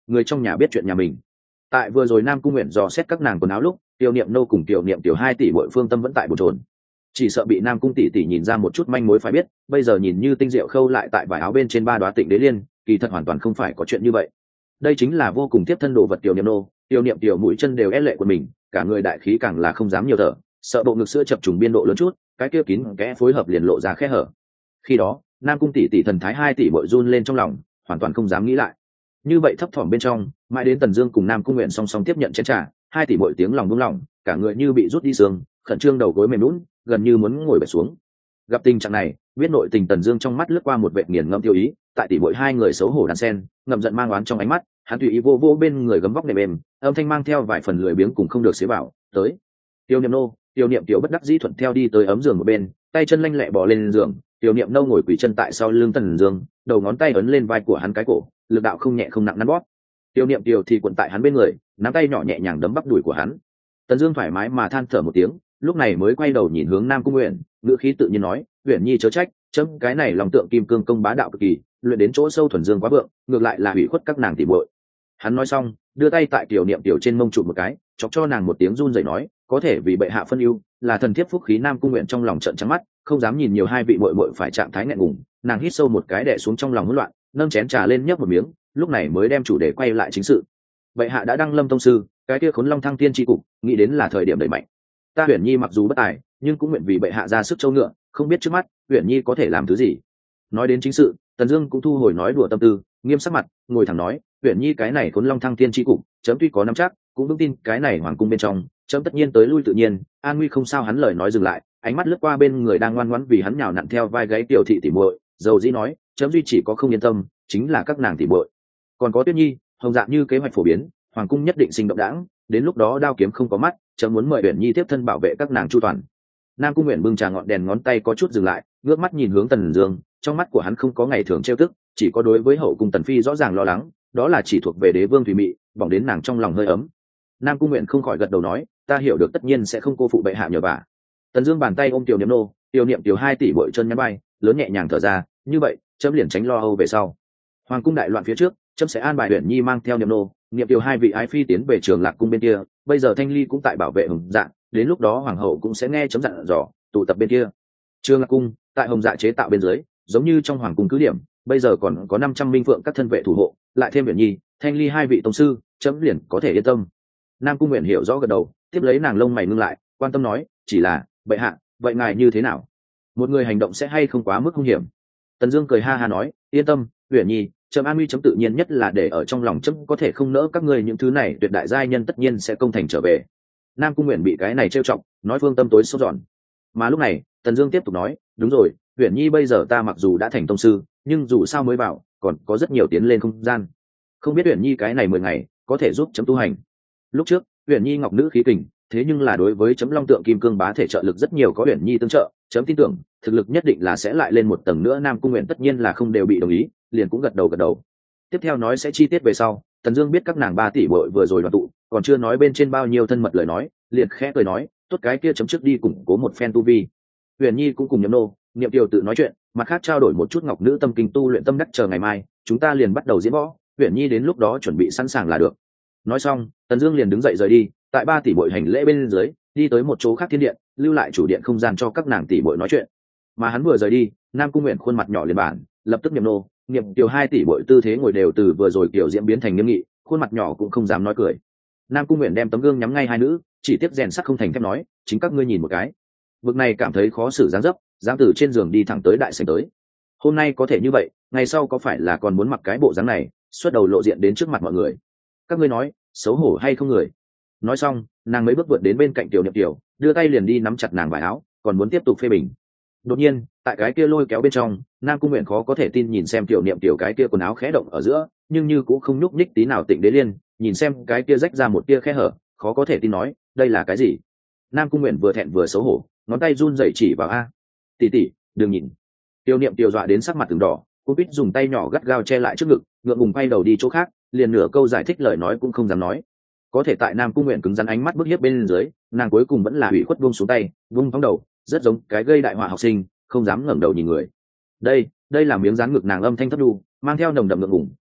người trong nhà biết chuyện nhà mình. Tại vừa rồi Nam Cung Nguyện dò xét các nàng quần áo lúc, Tiêu Niệm Nô cùng Tiểu Niệm Tiểu hai tỷ muội phương tâm vẫn tại bồn chồn, chỉ sợ bị Nam Cung tỷ tỷ nhìn ra một chút manh mối. Phải biết bây giờ nhìn như tinh diệu khâu lại tại vải áo bên trên ba đóa tịnh đế liên, kỳ thật hoàn toàn không phải có chuyện như vậy. Đây chính là vô cùng tiếp thân đồ vật. Tiểu Niệm Nô, Tiểu Niệm Tiểu mũi chân đều é lệ của mình, cả người đại khí càng là không dám nhiều thở, sợ bộ ngực sữa chập trùng biên độ lớn chút, cái kia kín kẽ phối hợp liền lộ ra khe hở. Khi đó Nam Cung tỷ tỷ thần thái hai tỷ muội run lên trong lòng, hoàn toàn không dám nghĩ lại. Như vậy thấp thỏm bên trong, mãi đến Tần Dương cùng Nam Cung Nguyện song song tiếp nhận chén trà, hai tỷ muội tiếng lòng buông lỏng, cả người như bị rút đi xương, khẩn trương đầu gối mềm nhũn, gần như muốn ngồi bệt xuống. Gặp tình trạng này, biết nội tình Tần Dương trong mắt lướt qua một vệt nghiền ngẫm tiêu ý, tại tỷ muội hai người xấu hổ đan sen, ngậm giận mang oán trong ánh mắt, hắn tùy ý vô vô bên người gấm vóc nệm mềm, âm thanh mang theo vài phần lười biếng cùng không được xế bảo, tới. Tiêu Niệm Nô, Tiêu Niệm Tiểu bất đắc dĩ thuận theo đi tới ấm giường một bên, tay chân lanh lẹ bò lên giường, Tiêu Niệm Nô ngồi quỳ chân tại sau lưng Tần Dương, đầu ngón tay ấn lên vai của hắn cái cổ, lực đạo không nhẹ không nặng nắn bóp. Tiêu Niệm Tiểu thì quận tại hắn bên người, nắm tay nhỏ nhẹ nhàng đấm bắp đùi của hắn. Tần Dương thoải mái mà than thở một tiếng, lúc này mới quay đầu nhìn hướng Nam Cung Uyển, ngữ khí tự nhiên nói, "Uyển nhi chớ trách, chấm cái này lòng tượng kim cương công bá đạo cực kỳ, luyện đến chỗ sâu thuần dương quá vượng, ngược lại là hủy khuất các nàng tỷ muội." Hắn nói xong, đưa tay tại Tiểu Niệm Tiểu trên mông chụp một cái, chọc cho nàng một tiếng run rẩy nói, "Có thể vì bệ hạ phân ưu, là thần thiếp phúc khí." Nam Cung Uyển trong lòng trợn trắng mắt, không dám nhìn nhiều hai vị muội muội phải trạng thái nghẹn ngùng, nàng hít sâu một cái đè xuống trong lòng hỗn loạn, nâng chén trà lên nhấp một miếng, lúc này mới đem chủ đề quay lại chính sự. Bệ hạ đã đăng lâm tông sư, cái kia Khốn Long Thăng Tiên chi cục, nghĩ đến là thời điểm đẩy mạnh. Ta Uyển nhi mặc dù bất tài, nhưng cũng nguyện vì bệ hạ ra sức châu ngựa, không biết trước mắt Uyển nhi có thể làm thứ gì. Nói đến chính sự, Tần Dương cũng thu hồi nói đùa tâm tư, nghiêm sắc mặt, ngồi thẳng nói, Uyển nhi cái này Khốn Long Thăng Tiên chi cục, chấm tuy có nắm chắc, cũng vững tin cái này hoàng cung bên trong, chấm tất nhiên tới lui tự nhiên, an nguy không sao. Hắn lời nói dừng lại, ánh mắt lướt qua bên người đang ngoan ngoãn vì hắn nhào nặn theo vai gáy tiểu thị tỷ muội, dầu dĩ nói, chấm duy chỉ có không yên tâm, chính là các nàng tỷ muội. Còn có Tuyết Nhi, Hồng Dạ như kế hoạch phổ biến, hoàng cung nhất định sinh động đãng, đến lúc đó đao kiếm không có mắt, chấm muốn mời Uyển nhi tiếp thân bảo vệ các nàng chu toàn. Nam Cung Uyển bưng trà ngọn đèn ngón tay có chút dừng lại, ngước mắt nhìn hướng Tần Dương, trong mắt của hắn không có ngày thường trêu tức, chỉ có đối với hậu cung Tần phi rõ ràng lo lắng, đó là chỉ thuộc về đế vương thủy mị, bỏng đến nàng trong lòng hơi ấm. Nam Cung Uyển không khỏi gật đầu nói, ta hiểu được, tất nhiên sẽ không cô phụ bệ hạ nhờ vả. Tần Dương bàn tay ôm Tiểu Niệm Nô, Tiểu Niệm Tiểu hai tỷ muội chân nhắn bay, lớn nhẹ nhàng thở ra, như vậy, chấm liền tránh lo âu về sau. Hoàng cung đại loạn phía trước, chấm sẽ an bài Uyển nhi mang theo Niệm Nô, Niệm Tiểu hai vị ái phi tiến về Trường Lạc cung bên kia, bây giờ Thanh Ly cũng tại bảo vệ Hồng Dạ, đến lúc đó hoàng hậu cũng sẽ nghe chấm dặn dò, tụ tập bên kia. Trường Lạc cung tại Hồng Dạ chế tạo bên dưới, giống như trong hoàng cung cứ điểm, bây giờ còn có 500 minh phượng các thân vệ thủ hộ, lại thêm Uyển nhi, Thanh Ly hai vị tông sư, chấm liền có thể yên tâm. Nam Cung Uyển hiểu rõ gật đầu, tiếp lấy nàng lông mày ngưng lại, quan tâm nói, chỉ là bệ hạ, vậy ngài như thế nào? Một người hành động sẽ hay không quá mức hung hiểm? Tần Dương cười ha ha nói, yên tâm, Uyển nhi, chấm an nguy chấm tự nhiên nhất là để ở trong lòng chấm, có thể không nỡ các ngươi những thứ này tuyệt đại giai nhân tất nhiên sẽ công thành trở về. Nam Cung Uyển bị cái này trêu chọc, nói phương tâm tối sốt giòn. Mà lúc này, Tần Dương tiếp tục nói, đúng rồi, Uyển nhi bây giờ ta mặc dù đã thành tông sư, nhưng dù sao mới vào, còn có rất nhiều tiến lên không gian. Không biết Uyển nhi cái này 10 ngày có thể giúp chấm tu hành. Lúc trước Uyển nhi ngọc nữ khí kình, thế nhưng là đối với chấm long tượng kim cương bá thể trợ lực rất nhiều, có Uyển nhi tương trợ, chấm tin tưởng thực lực nhất định là sẽ lại lên một tầng nữa. Nam Cung Uyển tất nhiên là không đều bị đồng ý, liền cũng gật đầu. Tiếp theo nói sẽ chi tiết về sau. Tần Dương biết các nàng 3 tỷ muội vừa rồi đoàn tụ, còn chưa nói bên trên bao nhiêu thân mật lời nói, liền khẽ cười nói, tốt, cái kia chấm trước đi củng cố một phen tu vi. Uyển nhi cũng cùng Niệm Nô, Niệm Tiểu tự nói chuyện, mặt khác trao đổi một chút ngọc nữ tâm kinh tu luyện tâm đắc, chờ ngày mai chúng ta liền bắt đầu diễn võ, Uyển nhi đến lúc đó chuẩn bị sẵn sàng là được. Nói xong, Tần Dương liền đứng dậy rời đi, tại 3 tỷ muội hành lễ bên dưới, đi tới một chỗ khác thiên điện, lưu lại chủ điện không gian cho các nàng tỷ muội nói chuyện. Mà hắn vừa rời đi, Nam Cung Uyển khuôn mặt nhỏ liền bản, lập tức Niệm Nô, Niệm Tiểu hai tỷ muội tư thế ngồi đều từ vừa rồi kiểu diễn biến thành nghiêm nghị, khuôn mặt nhỏ cũng không dám nói cười. Nam Cung Uyển đem tấm gương nhắm ngay hai nữ, chỉ tiếp rèn sắt không thành thép nói, chính các ngươi nhìn một cái. Vực này cảm thấy khó xử dáng dấp, dáng từ trên giường đi thẳng tới đại sảnh tới. Hôm nay có thể như vậy, ngày sau có phải là còn muốn mặc cái bộ dáng này, xuất đầu lộ diện đến trước mặt mọi người? Các ngươi nói, xấu hổ hay không người? Nói xong, nàng mấy bước vượt đến bên cạnh Tiểu Niệm Tiểu, đưa tay liền đi nắm chặt nàng vải áo, còn muốn tiếp tục phê bình. Đột nhiên, tại cái kia lôi kéo bên trong, Nam Cung Uyển khó có thể tin nhìn xem Tiểu Niệm Tiểu cái kia quần áo khẽ động ở giữa, nhưng như cũng không nhúc nhích tí nào. Tịnh Đế Liên nhìn xem cái kia rách ra một tia khe hở, khó có thể tin nói, đây là cái gì? Nam Cung Uyển vừa thẹn vừa xấu hổ, ngón tay run rẩy chỉ vào, a, tỷ tỷ, đừng nhìn. Tiểu Niệm Tiểu dọa đến sắc mặt từng đỏ, cô biết dùng tay nhỏ gắt gao che lại trước ngực, ngượng ngùng quay đầu đi chỗ khác, liền nửa câu giải thích lời nói cũng không dám nói. Có thể tại Nam Cung Uyển cứng rắn ánh mắt bức hiếp bên dưới, nàng cuối cùng vẫn là ủy khuất buông xuống tay, buông thõng đầu, rất giống cái gây đại họa học sinh, không dám ngẩng đầu nhìn người. Đây là miếng dán ngực nàng âm thanh thấp đu, mang theo nồng đậm ngượng ngùng,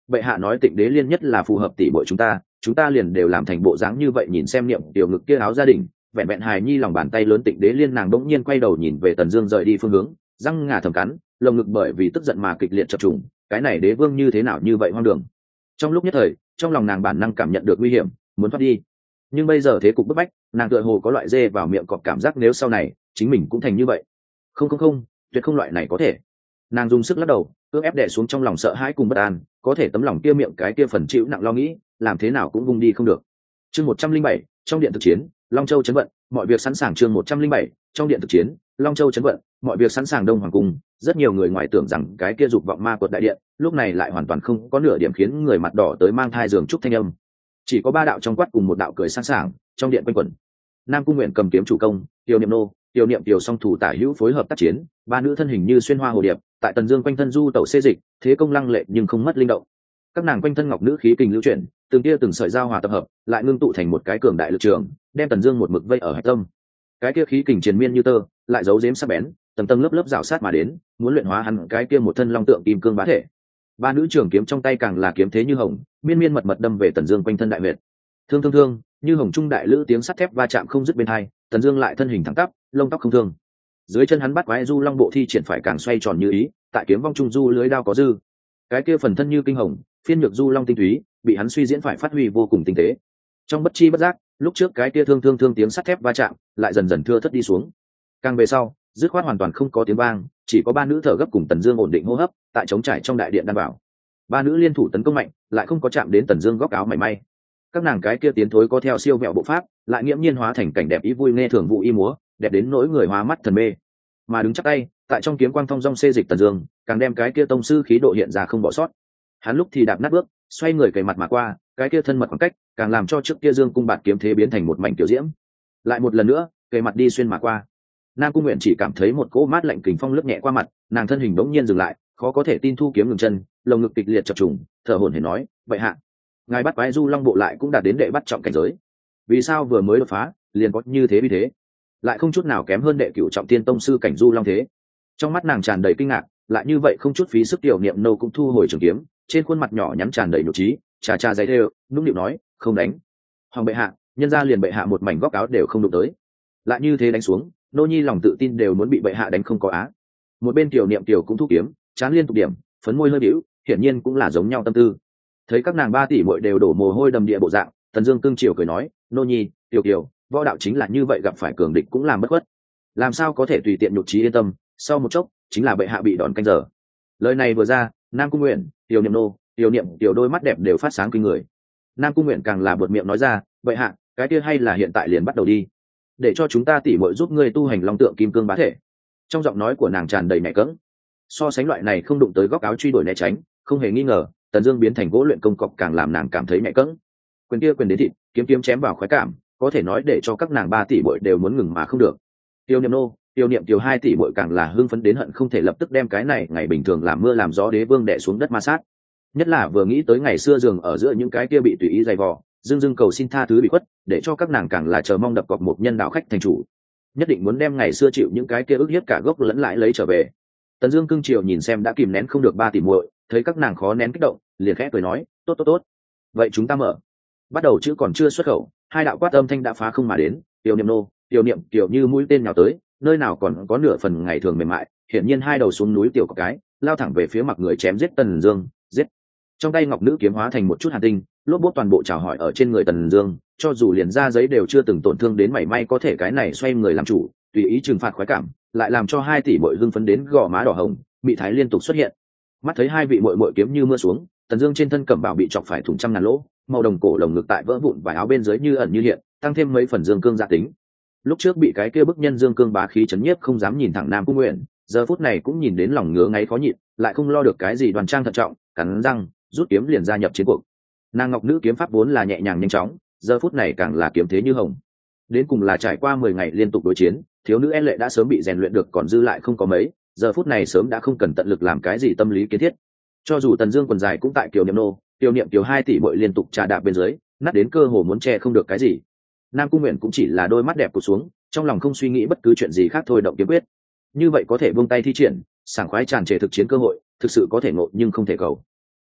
bệ hạ nói Tịnh Đế liên nhất là phù hợp tỷ muội chúng ta liền đều làm thành bộ dáng như vậy, nhìn xem niệm tiểu ngực kia áo gia đình vẹn vẹn hài nhi lòng bàn tay lớn Tịnh Đế liên, nàng bỗng nhiên quay đầu nhìn về Tần Dương rời đi phương hướng, răng ngà thầm cắn, lồng ngực bởi vì tức giận mà kịch liệt chập trùng, cái này đế vương như thế nào như vậy hoang đường. Trong lúc nhất thời, trong lòng nàng bản năng cảm nhận được nguy hiểm, muốn thoát đi, nhưng bây giờ thế cục bức bách, nàng tựa hồ có loại dê vào miệng cọp cảm giác, nếu sau này chính mình cũng thành như vậy, không, tuyệt không, loại này có thể. Nàng dùng sức lắc đầu, ước ép đè xuống trong lòng sợ hãi cùng bất an, có thể tấm lòng kia miệng cái kia phần chịu nặng lo nghĩ, làm thế nào cũng vung đi không được. Chương 107, trong điện thực chiến, Long Châu chấn vận, mọi việc sẵn sàng. Chương 107, trong điện thực chiến, Long Châu chấn vận, mọi việc sẵn sàng. Đông Hoàng cung, rất nhiều người ngoài tưởng rằng cái kia dục vọng ma quật đại điện, lúc này lại hoàn toàn không có nửa điểm khiến người mặt đỏ tới mang thai giường trúc thanh âm. Chỉ có ba đạo trong quát cùng một đạo cười sẵn sàng, trong điện quanh quẩn. Nam Cung Nguyện cầm kiếm chủ công, Tiêu Niệm nô, Tiêu Niệm Tiêu song thủ tả hữu phối hợp tác chiến, ba nữ thân hình như xuyên hoa hồ điệp, tại Tần Dương quanh thân du tẩu xê dịch, thế công lăng lệ nhưng không mất linh động. Các nàng quanh thân ngọc nữ khí kình lưu chuyển, từng tia từng sợi giao hòa tập hợp, lại ngưng tụ thành một cái cường đại lực trường, đem Tần Dương một mực vây ở hạch tâm. Cái kia khí kình triền miên như tơ, lại giấu giếm sắc bén, tầng tầng lớp lớp rào sát mà đến, muốn luyện hóa hắn cái kia một thân long tượng kim cương bá thể. Ba nữ trường kiếm trong tay càng là kiếm thế như hồng, miên miên mật mật đâm về Tần Dương quanh thân đại huyệt. Thương, như hồng trung đại lữ tiếng sắt thép va chạm không dứt bên hai, Tần Dương lại thân hình thẳng tắp, lông tóc không thương. Dưới chân hắn bắt quái du long bộ thi triển phải càng xoay tròn như ý, tại kiếm vong trung du lưới đao có dư. Cái kia phần thân như kinh hồng, phiên nhược du long tinh túy, bị hắn suy diễn phải phát huy vô cùng tinh tế. Trong bất chi bất giác, lúc trước cái kia thương tiếng sắt thép va chạm, lại dần dần thưa thớt đi xuống. Càng về sau, dứt khoát hoàn toàn không có tiếng vang, chỉ có ba nữ thở gấp cùng Tần Dương ổn định hô hấp, tại trống trải trong đại điện đảm bảo. Ba nữ liên thủ tấn công mạnh, lại không có chạm đến Tần Dương góc áo mảy may. Các nàng cái kia tiến thối có theo siêu vẹo bộ pháp, lại nghiễm nhiên hóa thành cảnh đẹp ý vui nghe thường vụ y múa, đẹp đến nỗi người hóa mắt thần mê. Mà đứng chắc tay, tại trong kiếm quang thông dong xê dịch Tần Dương, càng đem cái kia tông sư khí độ hiện ra không bỏ sót. Hắn lúc thì đạp nát bước, xoay người cày mặt mà qua, cái kia thân mật khoảng cách, càng làm cho trước kia Dương cung bạt kiếm thế biến thành một mảnh tiểu diễm. Lại một lần nữa, cày mặt đi xuyên mà qua. Nam Cung Nguyện chỉ cảm thấy một cỗ mát lạnh kình phong lướt nhẹ qua mặt, nàng thân hình đống nhiên dừng lại, khó có thể tin thu kiếm ngừng chân, lồng ngực kịch liệt chập trùng, thở hổn hển nói, "Vậy hạ, ngài bắt quái du long bộ lại cũng đạt đến đệ bắt trọng cảnh giới, vì sao vừa mới đột phá liền có như thế vì thế, lại không chút nào kém hơn đệ cửu trọng tiên tông sư cảnh du long thế?" Trong mắt nàng tràn đầy kinh ngạc, lại như vậy không chút phí sức. Tiểu Niệm nô cũng thu hồi trường kiếm, trên khuôn mặt nhỏ nhắn tràn đầy nhục trí, trà giấy đều nũng nịu nói, "Không đánh." "Hoàng bệ hạ, nhân gia liền bệ hạ một mảnh góc áo đều không đụng tới, lại như thế đánh xuống, nô nhi lòng tự tin đều muốn bị bệ hạ đánh không có á." Một bên Tiểu Niệm Tiểu cũng thu kiếm, chán liên tục điểm, phấn môi hơi bĩu, hiển nhiên cũng là giống nhau tâm tư. Thấy các nàng ba tỷ muội đều đổ mồ hôi đầm địa bộ dạng, Tần Dương cưng chiều cười nói, "Nô nhi, Tiểu, võ đạo chính là như vậy, gặp phải cường địch cũng làm bất khuất, làm sao có thể tùy tiện nhục trí yên tâm, sau một chốc chính là bệ hạ bị đòn canh giờ." Lời này vừa ra, Nam Cung Nguyện, Tiểu Niệm nô, Tiểu Niệm Tiểu đôi mắt đẹp đều phát sáng kinh người. Nam Cung Nguyện càng là buột miệng nói ra, "Bệ hạ, cái kia hay là hiện tại liền bắt đầu đi, để cho chúng ta tỷ muội giúp ngươi tu hành long tượng kim cương bá thể." Trong giọng nói của nàng tràn đầy mẹ cỡng. So sánh loại này không đụng tới góc áo truy đuổi né tránh, không hề nghi ngờ, Tần Dương biến thành gỗ luyện công cọc càng làm nàng cảm thấy mẹ cỡng. Quyền kia quyền đến thịt, kiếm chém vào khoái cảm, có thể nói để cho các nàng ba tỷ muội đều muốn ngừng mà không được. Tiêu Niệm nô, Tiêu Niệm Tiểu hai tỷ muội càng là hưng phấn đến hận không thể lập tức đem cái này ngày bình thường làm mưa làm gió đế vương đè xuống đất ma sát. Nhất là vừa nghĩ tới ngày xưa giường ở giữa những cái kia bị tùy ý dày vò, dưng cầu xin tha thứ bị khuất, để cho các nàng càng là chờ mong đập cọc một nhân đạo khách thành chủ, nhất định muốn đem ngày xưa chịu những cái kia ức hiếp cả gốc lẫn lãi lấy trở về. Tần Dương cưng chiều nhìn xem đã kìm nén không được ba tỷ muội, thấy các nàng khó nén kích động, liền khẽ cười nói, tốt, vậy chúng ta mở. Bắt đầu chữ còn chưa xuất khẩu, hai đạo quát âm thanh đã phá không mà đến. Tiểu Niệm nô, Tiểu Niệm Tiểu như mũi tên nhào tới, nơi nào còn có nửa phần ngày thường mềm mại, hiển nhiên hai đầu xuống núi tiểu có cái, lao thẳng về phía mặt người chém giết Tần Dương, giết. Trong tay ngọc nữ kiếm hóa thành một chút hàn tinh, lốp bốt toàn bộ chào hỏi ở trên người Tần Dương, cho dù liền ra giấy đều chưa từng tổn thương đến mảy may, có thể cái này xoay người làm chủ, tùy ý trừng phạt khoái cảm, lại làm cho hai tỷ muội hưng phấn đến gò má đỏ hồng, mị thái liên tục xuất hiện. Mắt thấy hai vị muội kiếm như mưa xuống, Tần Dương trên thân cẩm bào bị chọc phải thủng trăm ngàn lỗ, màu đồng cổ lồng ngực tại vỡ vụn vài áo bên dưới như ẩn như hiện, tăng thêm mấy phần dương cương dạ tính. Lúc trước bị cái kia bức nhân dương cương bá khí chấn nhiếp không dám nhìn thẳng Nam Cung Nguyện, giờ phút này cũng nhìn đến lòng ngứa ngáy khó nhịn, lại không lo được cái gì, đoàn trang thận trọng, cắn răng, rút kiếm liền gia nhập chiến cuộc. Nàng ngọc nữ kiếm pháp vốn là nhẹ nhàng nhanh chóng, giờ phút này càng là kiếm thế như hồng. Đến cùng là trải qua 10 ngày liên tục đối chiến, thiếu nữ e lệ đã sớm bị rèn luyện được, còn dư lại không có mấy, giờ phút này sớm đã không cần tận lực làm cái gì tâm lý kiến thiết. Cho dù Tần Dương quần dài cũng tại Kiều Niệm nô, Kiều Niệm Kiều hai tỷ muội liên tục trà đạp bên dưới, nát đến cơ hồ muốn che không được cái gì. Nam Cung Nguyện cũng chỉ là đôi mắt đẹp cụp xuống, trong lòng không suy nghĩ bất cứ chuyện gì khác, thôi động kiếm quyết. Như vậy có thể buông tay thi triển, sảng khoái tràn trề thực chiến cơ hội, thực sự có thể ngộ nhưng không thể cầu.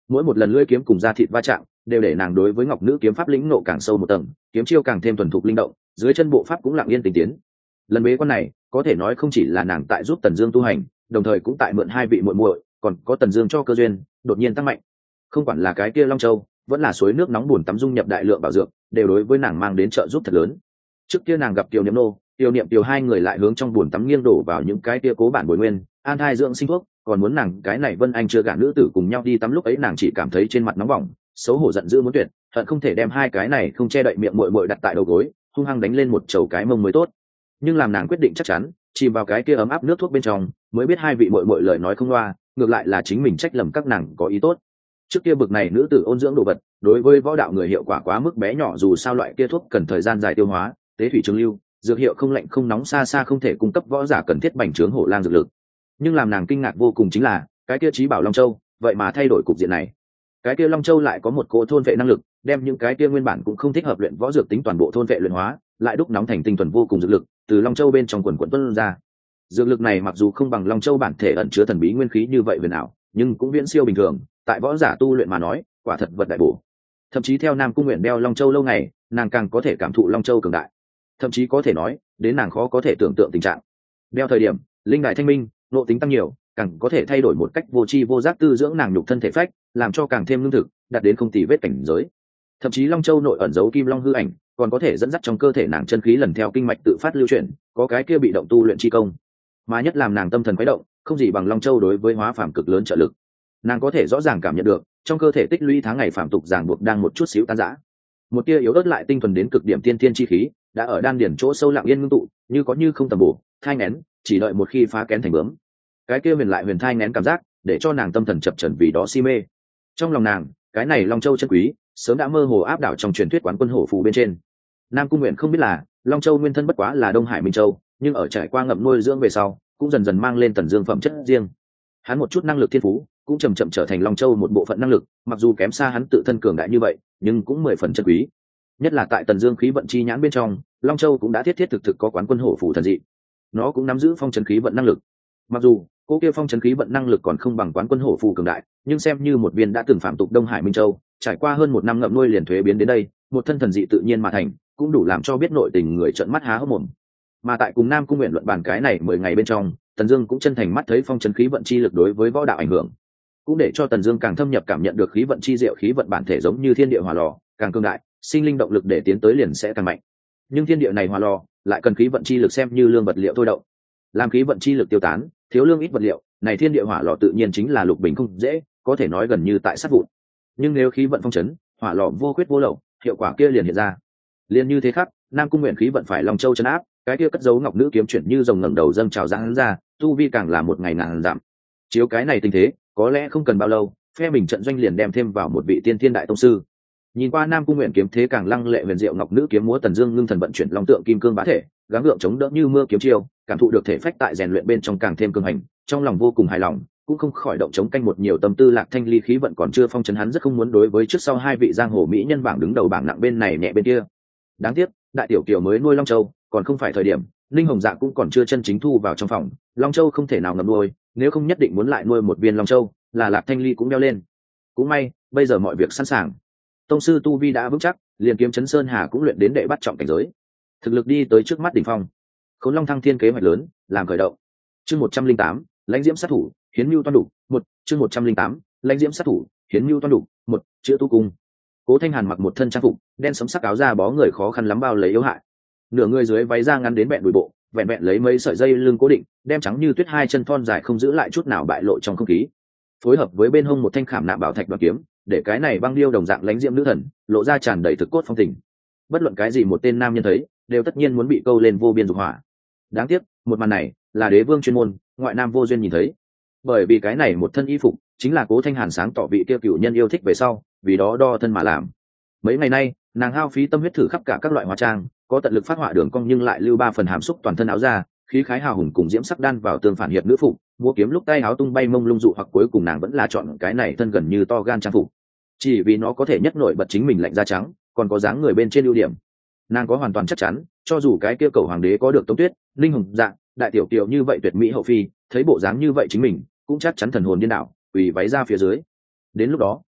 mỗi một lần lưỡi kiếm cùng da thịt va chạm đều để nàng đối với ngọc nữ kiếm pháp lĩnh nộ càng sâu một tầng, kiếm chiêu càng thêm thuần thục linh động, dưới chân bộ pháp cũng lặng yên tinh tiến. Lần bế quan này có thể nói không chỉ là nàng tại giúp Tần Dương tu hành, đồng thời cũng tại mượn hai vị muội muội, còn có Tần Dương cho cơ duyên đột nhiên tăng mạnh. Không quản là cái kia Long Châu, vẫn là suối nước nóng buồn tắm dung nhập đại lượng bảo dược, đều đối với nàng mang đến trợ giúp thật lớn. Trước kia nàng gặp Tiểu Niệm Nô, Tiểu Niệm Tiểu hai người lại hướng trong buồn tắm nghiêng đổ vào những cái kia cố bản bồi nguyên, an thai dưỡng sinh thuốc, còn muốn nàng cái này Vân Anh chưa gả nữ tử cùng nhau đi tắm, lúc ấy nàng chỉ cảm thấy trên mặt nóng bỏng, xấu hổ giận dữ muốn tuyệt, hận không thể đem hai cái này không che đậy miệng muội muội đặt tại đầu gối, hung hăng đánh lên một chầu cái mông mới tốt. Nhưng làm nàng quyết định chắc chắn, chìm vào cái kia ấm áp nước thuốc bên trong, mới biết hai vị muội muội lời nói không loa, ngược lại là chính mình trách lầm các nàng có ý tốt. Trước kia bực này nữ tử ôn dưỡng đồ vật, đối với võ đạo người hiệu quả quá mức bé nhỏ, dù sao loại kia thuốc cần thời gian dài tiêu hóa, tế thủy trường lưu, dược hiệu không lạnh không nóng, xa xa không thể cung cấp võ giả cần thiết bành trướng hổ lang dược lực. Nhưng làm nàng kinh ngạc vô cùng chính là, cái kia Chí Bảo Long Châu, vậy mà thay đổi cục diện này. Cái kia Long Châu lại có một cỗ thôn vệ năng lực, đem những cái kia nguyên bản cũng không thích hợp luyện võ dược tính toàn bộ thôn vệ luyện hóa, lại đúc nóng thành tinh thuần vô cùng dược lực, từ Long Châu bên trong quần quần tuôn ra. Dược lực này mặc dù không bằng Long Châu bản thể ẩn chứa thần bí nguyên khí như vậy huyền ảo, nhưng cũng viễn siêu bình thường, tại võ giả tu luyện mà nói, quả thật vật đại bổ. Thậm chí theo Nam Cung Nguyện đeo Long Châu lâu ngày, nàng càng có thể cảm thụ Long Châu cường đại. Thậm chí có thể nói, đến nàng khó có thể tưởng tượng tình trạng. Đeo thời điểm, linh đại thanh minh, nội tính tăng nhiều, càng có thể thay đổi một cách vô tri vô giác tư dưỡng nàng nhục thân thể phách, làm cho càng thêm lương thực, đạt đến không tì vết cảnh giới. Thậm chí Long Châu nội ẩn giấu kim long hư ảnh, còn có thể dẫn dắt trong cơ thể nàng chân khí lần theo kinh mạch tự phát lưu chuyển, có cái kia bị động tu luyện chi công. Mà nhất làm nàng tâm thần quấy động, không gì bằng Long Châu đối với hóa phàm cực lớn trợ lực. Nàng có thể rõ ràng cảm nhận được, trong cơ thể tích lũy tháng ngày phàm tục ràng buộc đang một chút xíu tan rã. Một tia yếu ớt lại tinh thuần đến cực điểm tiên thiên chi khí, đã ở đan điển chỗ sâu lặng yên ngưng tụ, như có như không tầm bổ, thai nghén, chỉ đợi một khi phá kén thành bướm. Cái kia huyền lại huyền thai nghén cảm giác, để cho nàng tâm thần chập chờn vì đó si mê. Trong lòng nàng, cái này Long Châu chân quý, sớm đã mơ hồ áp đảo trong truyền thuyết quán quân hổ phù bên trên. Nam Cung Nguyện không biết là, Long Châu nguyên thân bất quá là Đông Hải Minh Châu, nhưng ở trải qua ngậm nuôi dưỡng về sau, cũng dần dần mang lên Tần Dương phẩm chất riêng. Hắn một chút năng lực thiên phú, cũng chậm chậm trở thành Long Châu một bộ phận năng lực, mặc dù kém xa hắn tự thân cường đại như vậy, nhưng cũng 10 phần chân quý. Nhất là tại Tần Dương khí vận chi nhãn bên trong, Long Châu cũng đã thiết thiết thực thực có quán quân hổ phù thần dị. Nó cũng nắm giữ phong trấn khí vận năng lực. Mặc dù cô kia phong trấn khí vận năng lực còn không bằng quán quân hổ phù cường đại, nhưng xem như một viên đã từng phạm tục Đông Hải Minh Châu, trải qua hơn 1 năm ngậm nuôi liền thuế biến đến đây, một thân thần dị tự nhiên mà thành, cũng đủ làm cho biết nội tình người trợn mắt há hốc mồm. Mà tại cùng Nam Cung Nguyện luận bàn cái này 10 ngày bên trong, Tần Dương cũng chân thành mắt thấy phong trấn khí vận chi lực đối với võ đạo ảnh hưởng, cũng để cho Tần Dương càng thâm nhập cảm nhận được khí vận chi diệu, khí vận bản thể giống như thiên địa hỏa lò, càng cường đại, sinh linh động lực để tiến tới liền sẽ càng mạnh. Nhưng thiên địa này hỏa lò, lại cần khí vận chi lực xem như lương vật liệu thôi động. Làm khí vận chi lực tiêu tán, thiếu lương ít vật liệu, này thiên địa hỏa lò tự nhiên chính là lục bình không dễ, có thể nói gần như tại sát vụn. Nhưng nếu khí vận phong trấn, hỏa lò vô khuyết vô lậu, hiệu quả kia liền hiện ra. Liền như thế khác, Nam Cung Nguyện khí vận phải Long Châu trấn áp, cái kia cất giấu ngọc nữ kiếm chuyển như rồng ngẩng đầu dâng trào ra hắn ra, tu vi càng là một ngày ngàn giảm. Chiếu cái này tình thế, có lẽ không cần bao lâu, phe mình trận doanh liền đem thêm vào một vị tiên thiên đại tông sư. Nhìn qua Nam Cung Nguyện kiếm thế càng lăng lệ huyền diệu ngọc nữ kiếm múa, Tần Dương ngưng thần vận chuyển long tượng kim cương bá thể, gắng gượng chống đỡ như mưa kiếm chiêu, cảm thụ được thể phách tại rèn luyện bên trong càng thêm cường hành, trong lòng vô cùng hài lòng, cũng không khỏi động chống canh một nhiều tâm tư. Lạc Thanh Ly khí vận còn chưa phong trấn hắn rất không muốn đối với trước sau hai vị giang hồ mỹ nhân bảng đứng đầu bảng nặng bên này nhẹ bên kia. Đáng tiếc, đại tiểu kiều mới nuôi Long Châu, còn không phải thời điểm, Linh Hồng Dạ cũng còn chưa chân chính thu vào trong phòng, Long Châu không thể nào ngậm nuôi, nếu không nhất định muốn lại nuôi một viên Long Châu, là Lạc Thanh Ly cũng đeo lên. Cũng may, bây giờ mọi việc sẵn sàng. Tông sư tu vi đã vững chắc, liền kiếm chấn sơn hà cũng luyện đến đệ bắt trọng cảnh giới, thực lực đi tới trước mắt đỉnh phong. Khốn Long Thăng Thiên kế hoạch lớn làm khởi động. Chương 108, lãnh diễm sát thủ, hiến mưu toan đủ. Chương 108, lãnh diễm sát thủ, hiến mưu toan đủ. Chữa tu cung. Cố Thanh Hàn mặc một thân trang phục đen sẫm sắc, áo da bó người khó khăn lắm bao lấy yếu hại, nửa người dưới váy da ngắn đến bẹn đùi bộ, vẹn vẹn lấy mấy sợi dây lưng cố định, đem trắng như tuyết hai chân thon dài không giữ lại chút nào bại lộ trong không khí. Phối hợp với bên hông một thanh khảm nạm bảo thạch đoạt kiếm, để cái này băng điêu đồng dạng lãnh diễm nữ thần lộ ra tràn đầy thực cốt phong tình. Bất luận cái gì một tên nam nhân thấy, đều tất nhiên muốn bị câu lên vô biên dục hỏa. Đáng tiếc, một màn này là đế vương chuyên môn, ngoại nam vô duyên nhìn thấy. Bởi vì cái này một thân y phục chính là Cố Thanh Hàn sáng tỏ vị kia cửu nhân yêu thích về sau, vì đó đo thân mà làm. Mấy ngày nay, nàng hao phí tâm huyết thử khắp cả các loại hóa trang, có tận lực phát họa đường cong nhưng lại lưu 3 phần hàm xúc toàn thân áo da, khí khái hào hùng cùng diễm sắc đan vào tương phản hiệp nữ phục, mua kiếm lúc tay áo tung bay mông lung dụ hoặc, cuối cùng nàng vẫn là chọn cái này thân gần như to gan trang phục. Chỉ vì nó có thể nhất nổi bật chính mình lạnh da trắng, còn có dáng người bên trên ưu điểm. Nàng có hoàn toàn chắc chắn, cho dù cái kia cầu hoàng đế có được Tống Tuyết, Linh Hồng Dạ, đại tiểu kiều như vậy tuyệt mỹ hậu phi, thấy bộ dáng như vậy chính mình cũng chắc chắn thần hồn điên đảo, quỳ váy ra phía dưới. Đến lúc đó,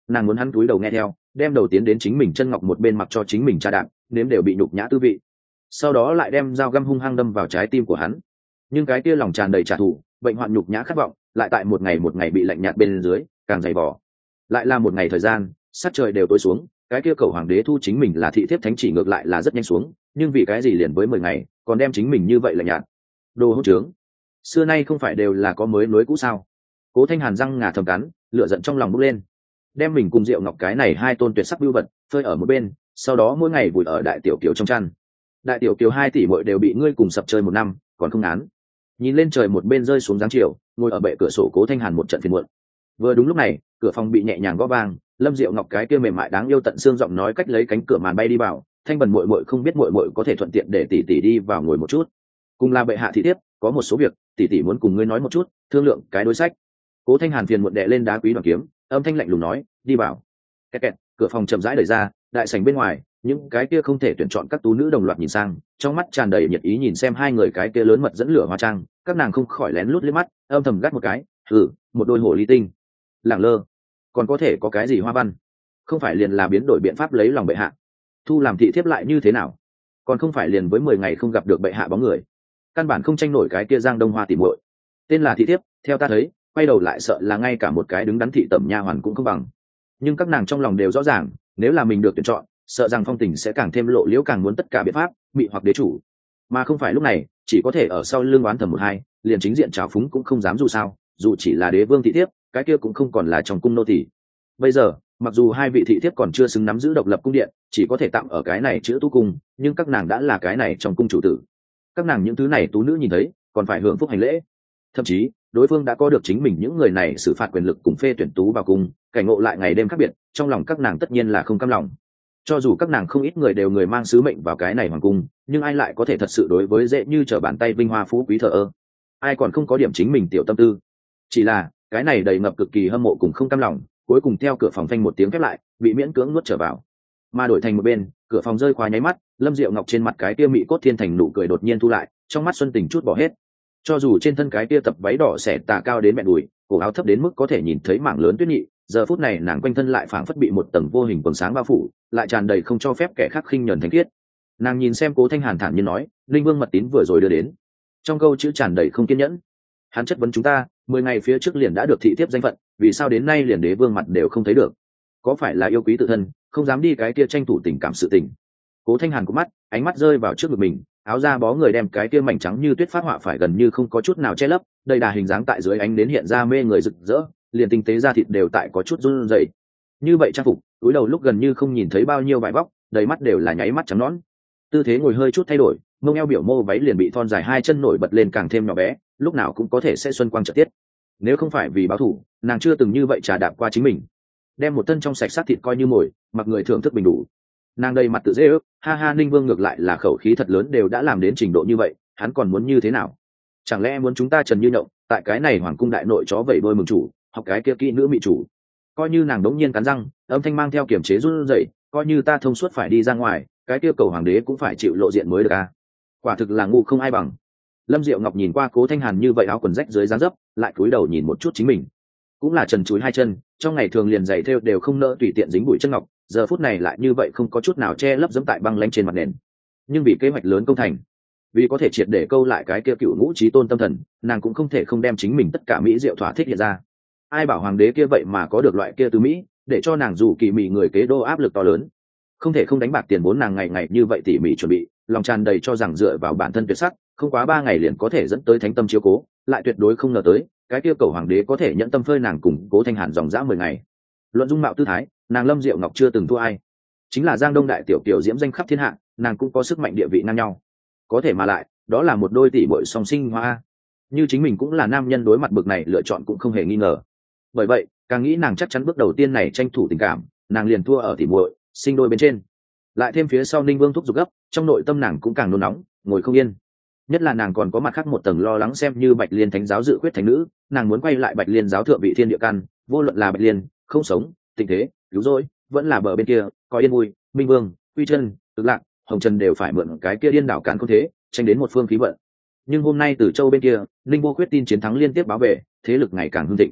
nàng muốn hắn cúi đầu nghe theo, đem đầu tiến đến chính mình chân ngọc một bên mặc cho chính mình tra đạp, nếm đều bị nhục nhã tư vị, sau đó lại đem dao găm hung hăng đâm vào trái tim của hắn. Nhưng cái kia lòng tràn đầy trả thù, bệnh hoạn nhục nhã khát vọng, lại tại một ngày bị lạnh nhạt bên dưới càng dày vò. Lại là một ngày thời gian, sát trời đều tối xuống, cái kia cầu hoàng đế thu chính mình là thị thiếp thánh chỉ ngược lại là rất nhanh xuống, nhưng vì cái gì liền với 10 ngày còn đem chính mình như vậy lạnh nhạt. Đồ hỗn trướng, xưa nay không phải đều là có mới nối cũ sao? Cố Thanh Hàn răng ngà thầm cắn, lửa giận trong lòng bốc lên, đem mình cùng Diệu Ngọc cái này hai tôn tuyệt sắc bưu vật phơi ở một bên, sau đó mỗi ngày vùi ở đại tiểu kiều trong chăn. Đại tiểu kiều 2 tỷ muội đều bị ngươi cùng sập chơi một năm, còn không án. Nhìn lên trời một bên rơi xuống dáng chiều, ngồi ở bệ cửa sổ Cố Thanh Hàn một trận phiền muộn. Vừa đúng lúc này, cửa phòng bị nhẹ nhàng gõ vang, Lâm Diệu Ngọc cái kia mềm mại đáng yêu tận xương giọng nói cách lấy cánh cửa màn bay đi vào, Thanh Bần muội muội không biết muội muội có thể thuận tiện để tỷ tỷ đi vào ngồi một chút. Cùng là bệ hạ thị thiếp, có một số việc tỷ tỷ muốn cùng ngươi nói một chút, thương lượng cái đối sách. Cố Thanh Hàn phiền muộn đè lên đá quý đoàn kiếm, âm thanh lạnh lùng nói, đi vào. Kẹt kẹt, cửa phòng chậm rãi đẩy ra, đại sảnh bên ngoài, những cái kia không thể tuyển chọn các tú nữ đồng loạt nhìn sang, trong mắt tràn đầy nhiệt ý nhìn xem hai người cái kia lớn mật dẫn lửa hoa trang, các nàng không khỏi lén lút liếc mắt, âm thầm gắt một cái, một đôi hồ ly tinh. Lẳng lơ, còn có thể có cái gì hoa văn? Không phải liền là biến đổi biện pháp lấy lòng bệ hạ. Thu làm thị thiếp lại như thế nào? Còn không phải liền với 10 ngày không gặp được bệ hạ bóng người. Căn bản không tranh nổi cái kia Giang Đông Hoa tỉ muội. Tên là thị thiếp, theo ta thấy, quay đầu lại sợ là ngay cả một cái đứng đắn thị tẩm nha hoàn cũng không bằng. Nhưng các nàng trong lòng đều rõ ràng, nếu là mình được tuyển chọn, sợ rằng phong tình sẽ càng thêm lộ liễu, càng muốn tất cả biện pháp bị hoặc đế chủ, mà không phải lúc này chỉ có thể ở sau lưng oán thầm một hai, liền chính diện trào phúng cũng không dám, dù sao dù chỉ là đế vương thị thiếp, cái kia cũng không còn là trong cung nô tỳ. Bây giờ mặc dù hai vị thị thiếp còn chưa xứng nắm giữ độc lập cung điện, chỉ có thể tạm ở cái này chữ tú cung, nhưng các nàng đã là cái này trong cung chủ tử. Các nàng những thứ này tú nữ nhìn thấy còn phải hưởng phúc hành lễ, thậm chí đối phương đã có được chính mình những người này xử phạt quyền lực cùng phê tuyển tú vào cung, cảnh ngộ lại ngày đêm khác biệt, trong lòng các nàng tất nhiên là không cam lòng. Cho dù các nàng không ít người đều người mang sứ mệnh vào cái này hoàng cung, nhưng ai lại có thể thật sự đối với dễ như trở bàn tay vinh hoa phú quý thờ ơ? Ai còn không có điểm chính mình tiểu tâm tư? Chỉ là cái này đầy ngập cực kỳ hâm mộ cùng không cam lòng, cuối cùng theo cửa phòng phanh một tiếng khép lại, bị miễn cưỡng nuốt trở vào. Mà đổi thành một bên, cửa phòng rơi qua nháy mắt, Lâm Diệu Ngọc trên mặt cái kia mị cốt thiên thành nụ cười đột nhiên thu lại, trong mắt xuân tình chút bỏ hết. Cho dù trên thân cái kia tập váy đỏ xẻ tà cao đến mẹ đùi, cổ áo thấp đến mức có thể nhìn thấy mảng lớn tuyết nhị, giờ phút này nàng quanh thân lại phảng phất bị một tầng vô hình quầng sáng bao phủ, lại tràn đầy không cho phép kẻ khác khinh nhẫn thánh khiết. Nàng nhìn xem Cố Thanh Hàn thản nhiên nói, linh vương mật tín vừa rồi đưa đến. Trong câu chữ tràn đầy không kiên nhẫn. Hắn chất vấn chúng ta, 10 ngày phía trước liền đã được thị thiếp danh phận, vì sao đến nay liền đế vương mặt đều không thấy được? Có phải là yêu quý tự thân, không dám đi cái kia tranh thủ tình cảm sự tình? Cố Thanh Hàn có mắt, ánh mắt rơi vào trước ngực mình, áo da bó người đem cái kia mảnh trắng như tuyết phát họa phải gần như không có chút nào che lấp, đầy đà hình dáng tại dưới ánh đến hiện ra mê người rực rỡ, liền tinh tế da thịt đều tại có chút run rẩy. Như vậy trang phục, túi đầu lúc gần như không nhìn thấy bao nhiêu vải vóc, đầy mắt đều là nháy mắt trắng nõn. Tư thế ngồi hơi chút thay đổi, mông eo biểu mô váy liền bị thon dài hai chân nổi bật lên càng thêm nhỏ bé, lúc nào cũng có thể sẽ xuân quang trợ tiết. Nếu không phải vì báo thù, nàng chưa từng như vậy trà đạp qua chính mình, đem một thân trong sạch sát thịt coi như mồi, mặc người thưởng thức bình đủ. Nàng đầy mặt tự dễ ước, ha ha, Ninh Vương ngược lại là khẩu khí thật lớn, đều đã làm đến trình độ như vậy, hắn còn muốn như thế nào? Chẳng lẽ muốn chúng ta trần như nhộng tại cái này hoàng cung đại nội chó vẩy bôi mừng chủ, học cái kia kỹ nữ mị chủ? Coi như nàng đống nhiên cắn răng, âm thanh mang theo kiềm chế run rẩy, coi như ta thông suốt phải đi ra ngoài, cái kia cầu hoàng đế cũng phải chịu lộ diện mới được à? Quả thực là ngu không ai bằng. Lâm Diệu Ngọc nhìn qua Cố Thanh Hàn như vậy, áo quần rách dưới dáng dấp, lại cúi đầu nhìn một chút chính mình, cũng là trần chuối hai chân, trong ngày thường liền giày thêu đều không nỡ tùy tiện dính bụi chân ngọc, giờ phút này lại như vậy không có chút nào che lấp dẫm tại băng lánh trên mặt nền. Nhưng vì kế hoạch lớn công thành, vì có thể triệt để câu lại cái kia cựu ngũ chí tôn tâm thần, nàng cũng không thể không đem chính mình tất cả mỹ diệu thỏa thích hiện ra. Ai bảo hoàng đế kia vậy mà có được loại kia từ mỹ, để cho nàng dù kỳ mị người kế đô áp lực to lớn, không thể không đánh bạc tiền vốn nàng ngày ngày như vậy tỉ mỉ chuẩn bị, lòng tràn đầy cho rằng dựa vào bản thân tuyệt sắc, không quá 3 ngày liền có thể dẫn tới thánh tâm chiếu cố, lại tuyệt đối không ngờ tới cái kia cầu hoàng đế có thể nhận tâm phơi nàng cùng Cố Thanh Hàn dòng dã 10 ngày. Luận dung mạo tư thái, nàng Lâm Diệu Ngọc chưa từng thua ai, chính là Giang Đông đại tiểu tiểu diễm danh khắp thiên hạ, nàng cũng có sức mạnh địa vị ngang nhau. Có thể mà lại, đó là một đôi tỷ muội song sinh hoa, như chính mình cũng là nam nhân, đối mặt bực này lựa chọn cũng không hề nghi ngờ. Bởi vậy, càng nghĩ nàng chắc chắn bước đầu tiên này tranh thủ tình cảm, nàng liền thua ở tỷ muội sinh đôi bên trên. Lại thêm phía sau Ninh Vương thúc giục gấp, trong nội tâm nàng cũng càng nôn nóng, ngồi không yên. Nhất là nàng còn có mặt khác một tầng lo lắng, xem như Bạch Liên thánh giáo dự khuyết thánh nữ, nàng muốn quay lại Bạch Liên giáo thượng vị thiên địa căn, vô luận là Bạch Liên không sống, tình thế cứu rỗi, vẫn là bờ bên kia có Yên Vui, Minh Vương, Quy Chân, Cực Lạc, Hồng Trần đều phải mượn cái kia điên đảo cán không thế, tranh đến một phương khí vận. Nhưng hôm nay từ châu bên kia, Ninh Vô Khuyết tin chiến thắng liên tiếp báo về, thế lực ngày càng hưng thịnh.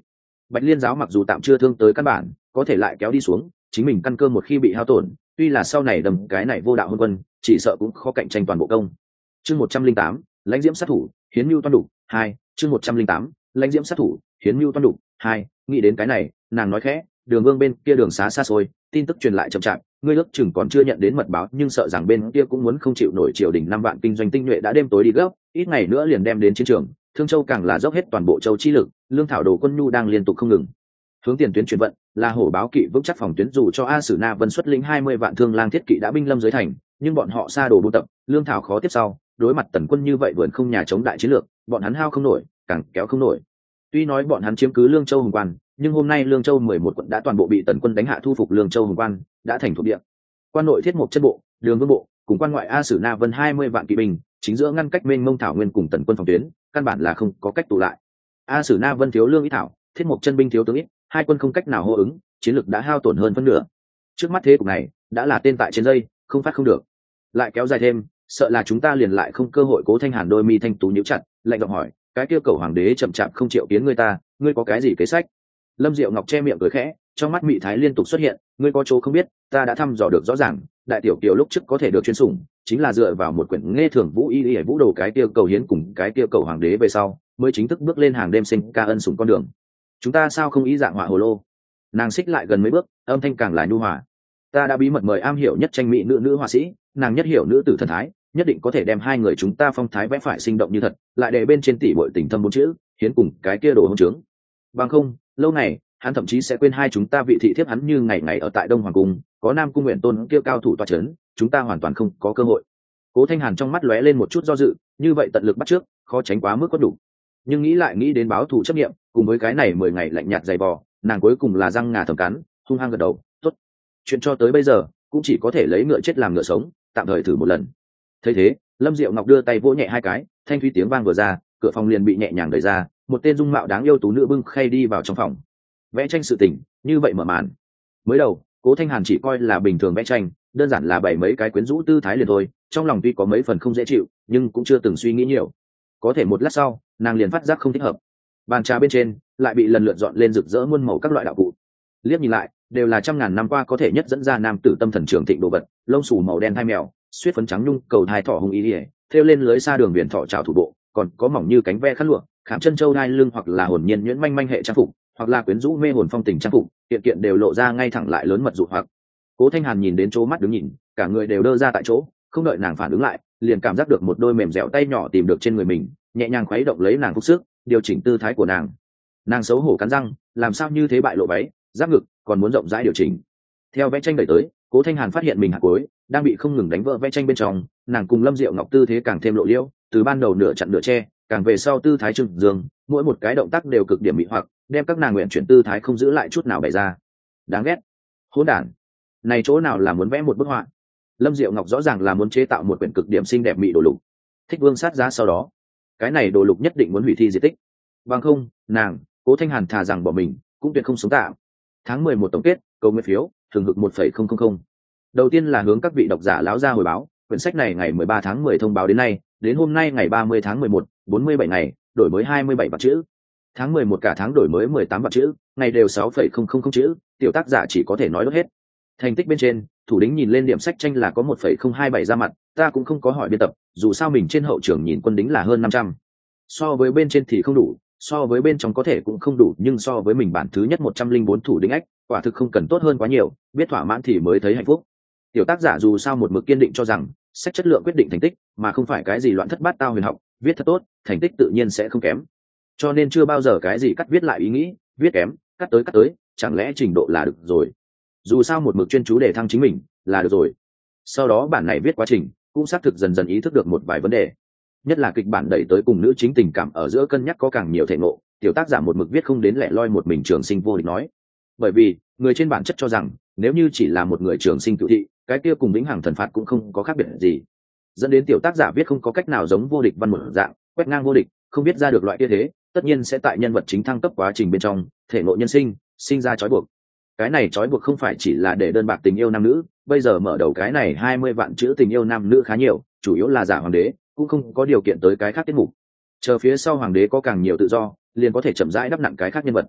Bạch Liên giáo mặc dù tạm chưa thương tới căn bản, có thể lại kéo đi xuống, chính mình căn cơ một khi bị hao tổn, tuy là sau này đầm cái này vô đạo hôn quân, chỉ sợ cũng khó cạnh tranh toàn bộ công. Chương 108, lãnh diễm sát thủ, hiến mưu toan đủ, 2, chương 108, lãnh diễm sát thủ, hiến mưu toan đủ, 2, nghĩ đến cái này, nàng nói khẽ, Đường Vương bên kia đường xá xa xôi, tin tức truyền lại chậm chạp, ngươi ước chừng còn chưa nhận đến mật báo, nhưng sợ rằng bên kia cũng muốn không chịu nổi triều đình 5 vạn kinh doanh tinh nhuệ đã đêm tối đi gấp, ít ngày nữa liền đem đến chiến trường, Thương Châu càng là dốc hết toàn bộ châu chi lực, lương thảo đồ quân nhu đang liên tục không ngừng. Hướng tiền tuyến chuyển vận, là hổ báo kỵ vững chắc phòng tuyến, dù cho A Sử Na Vân xuất lĩnh 20 vạn thương lang thiết kỵ đã binh lâm dưới thành, nhưng bọn họ xa đồ buôn tập, lương thảo khó tiếp sau, đối mặt tần quân như vậy vượn không nhà chống đại chiến lược, bọn hắn hao không nổi, càng kéo không nổi. Tuy nói bọn hắn chiếm cứ Lương Châu Hùng Quan, nhưng hôm nay Lương Châu 11 quận đã toàn bộ bị tần quân đánh hạ, thu phục Lương Châu Hùng Quan, đã thành thuộc địa. Quan nội thiết một chân bộ, Đường Vương bộ, cùng quan ngoại A Sử Na Vân 20 vạn kỵ binh, chính giữa ngăn cách mênh mông thảo nguyên cùng tần quân phòng tuyến, căn bản là không có cách tụ lại. A Sử Na Vân thiếu lương ít thảo, thiết một chân binh thiếu tướng ít, hai quân không cách nào hô ứng, chiến lực đã hao tổn hơn phân nửa. Trước mắt thế cục này, đã là tên tại trên dây, không phát không được. Lại kéo dài thêm, sợ là chúng ta liền lại không cơ hội. Cố Thanh Hàn đôi mi thanh tú nhíu chặt, lạnh giọng hỏi, cái kia cầu hoàng đế chậm chạp không chịu kiến ngươi ta, ngươi có cái gì kế sách? Lâm Diệu Ngọc che miệng cười khẽ, trong mắt mị thái liên tục xuất hiện, ngươi có chỗ không biết, ta đã thăm dò được rõ ràng, đại tiểu kiều lúc trước có thể được chuyên sủng, chính là dựa vào một quyển nghe thường vũ y vũ đồ cái kia cầu hiến cùng cái kia cầu hoàng đế về sau, mới chính thức bước lên hàng đêm sinh ca ân sủng con đường. Chúng ta sao không ý dạng họa hồ lô? Nàng xích lại gần mấy bước, âm thanh càng là nhu hòa. Ta đã bí mật mời am hiểu nhất tranh mỹ nữ họa sĩ, nàng nhất hiểu nữ tử thần thái, nhất định có thể đem hai người chúng ta phong thái vẽ phải sinh động như thật, lại để bên trên tỷ bội tình thâm 4 chữ, hiến cùng cái kia đồ hỗn trướng. Bằng không, lâu này, hắn thậm chí sẽ quên hai chúng ta vị thị thiếp hắn như ngày ngày ở tại Đông Hoàng cung, có Nam cung Nguyện Tôn kia cao thủ tọa chấn, chúng ta hoàn toàn không có cơ hội. Cố Thanh Hàn trong mắt lóe lên một chút do dự, như vậy tận lực bắt trước, khó tránh quá mức có đủ. Nhưng nghĩ lại nghĩ đến báo thù chấp niệm, cùng với cái này 10 ngày lạnh nhạt dày vò, nàng cuối cùng là răng ngà thầm cắn, hung hăng gật đầu, tốt. Chuyện cho tới bây giờ, cũng chỉ có thể lấy ngựa chết làm ngựa sống, tạm thời thử một lần. Thấy thế, Lâm Diệu Ngọc đưa tay vỗ nhẹ hai cái, thanh thúy tiếng vang vừa ra, cửa phòng liền bị nhẹ nhàng đẩy ra, một tên dung mạo đáng yêu tú nữ bưng khay đi vào trong phòng. Vẽ tranh sự tình, như vậy mở màn. Mới đầu, Cố Thanh Hàn chỉ coi là bình thường vẽ tranh, đơn giản là bày mấy cái quyến rũ tư thái liền thôi, trong lòng tuy có mấy phần không dễ chịu, nhưng cũng chưa từng suy nghĩ nhiều. Có thể một lát sau, nàng liền phát giác không thích hợp. Bàn trà bên trên lại bị lần lượt dọn lên rực rỡ muôn màu các loại đạo cụ. Liếc nhìn lại, đều là trăm ngàn năm qua có thể nhất dẫn ra nam tử tâm thần trường thịnh đồ vật, lông xù màu đen hai mèo, xuyết phấn trắng nhung cầu hai thỏ hùng ý ỉa, thêu lên lưới xa đường biển thỏ trào thủ bộ, còn có mỏng như cánh ve khăn lụa, khảm chân châu đai lưng, hoặc là hồn nhiên nhuyễn manh manh hệ trang phục, hoặc là quyến rũ mê hồn phong tình trang phục, kiện kiện đều lộ ra ngay thẳng lại lớn mật dụ hoặc. Cố Thanh Hàn nhìn đến chỗ mắt đứng nhìn, cả người đều đơ ra tại chỗ, không đợi nàng phản ứng lại, liền cảm giác được một đôi mềm dẻo tay nhỏ tìm được trên người mình, nhẹ nhàng khuấy động lấy nàng phúc sức, điều chỉnh tư thái của nàng. Nàng xấu hổ cắn răng, làm sao như thế bại lộ váy, giáp ngực, còn muốn rộng rãi điều chỉnh. Theo vẽ tranh đẩy tới, Cố Thanh Hàn phát hiện mình hạt cuối đang bị không ngừng đánh vỡ vẽ tranh bên trong, nàng cùng Lâm Diệu Ngọc tư thế càng thêm lộ liễu, từ ban đầu nửa chặn nửa che, càng về sau tư thái trừng dương, mỗi một cái động tác đều cực điểm mị hoặc, đem các nàng nguyện chuyển tư thái không giữ lại chút nào bày ra. Đáng ghét, hỗn đản, này chỗ nào là muốn vẽ một bức họa? Lâm Diệu Ngọc rõ ràng là muốn chế tạo một quyển cực điểm xinh đẹp mị đồ lục. Thích Vương sát giá sau đó, cái này đồ lục nhất định muốn hủy thi diệt tích. Bằng không, nàng, Cố Thanh Hàn thà rằng bỏ mình, cũng tuyệt không sống tạm. Tháng 11 tổng kết, cầu nguyện phiếu, thường hực 1,000. Đầu tiên là hướng các vị độc giả lão ra hồi báo, quyển sách này ngày 13 tháng 10 thông báo đến nay, đến hôm nay ngày 30 tháng 11, 47 ngày, đổi mới 27 vạn chữ. Tháng 11 cả tháng đổi mới 18 vạn chữ, ngày đều 6,000 chữ, tiểu tác giả chỉ có thể nói đốt hết. Thành tích bên trên, thủ đính nhìn lên điểm sách tranh là có 1,027 ra mặt, ta cũng không có hỏi biên tập, dù sao mình trên hậu trường nhìn quân đính là hơn 500. So với bên trên thì không đủ, so với bên trong có thể cũng không đủ, nhưng so với mình bản thứ nhất 104 thủ đính ách, quả thực không cần tốt hơn quá nhiều, biết thỏa mãn thì mới thấy hạnh phúc. Tiểu tác giả dù sao một mực kiên định cho rằng, sách chất lượng quyết định thành tích, mà không phải cái gì loạn thất bát tao huyền học, viết thật tốt, thành tích tự nhiên sẽ không kém. Cho nên chưa bao giờ cái gì cắt viết lại ý nghĩ, viết kém, cắt tới, chẳng lẽ trình độ là được rồi. Dù sao một mực chuyên chú để thăng chính mình, là được rồi. Sau đó bản này viết quá trình, cũng xác thực dần dần ý thức được một vài vấn đề. Nhất là kịch bản đẩy tới cùng nữ chính tình cảm ở giữa cân nhắc có càng nhiều thể ngộ, tiểu tác giả một mực viết không đến lẻ loi một mình trường sinh vô địch nói. Bởi vì, người trên bản chất cho rằng, nếu như chỉ là một người trường sinh cựu thị, cái kia cùng vĩnh hằng thần phạt cũng không có khác biệt gì. Dẫn đến tiểu tác giả viết không có cách nào giống vô địch văn một dạng, quét ngang vô địch, không biết ra được loại kia thế, tất nhiên sẽ tại nhân vật chính thăng cấp quá trình bên trong, thể ngộ nhân sinh, sinh ra trói buộc. Cái này trói buộc không phải chỉ là để đơn bạc tình yêu nam nữ, bây giờ mở đầu cái này 20 vạn chữ tình yêu nam nữ khá nhiều, chủ yếu là giả hoàng đế, cũng không có điều kiện tới cái khác tiết mục. Chờ phía sau hoàng đế có càng nhiều tự do, liền có thể chậm rãi đắp nặn cái khác nhân vật.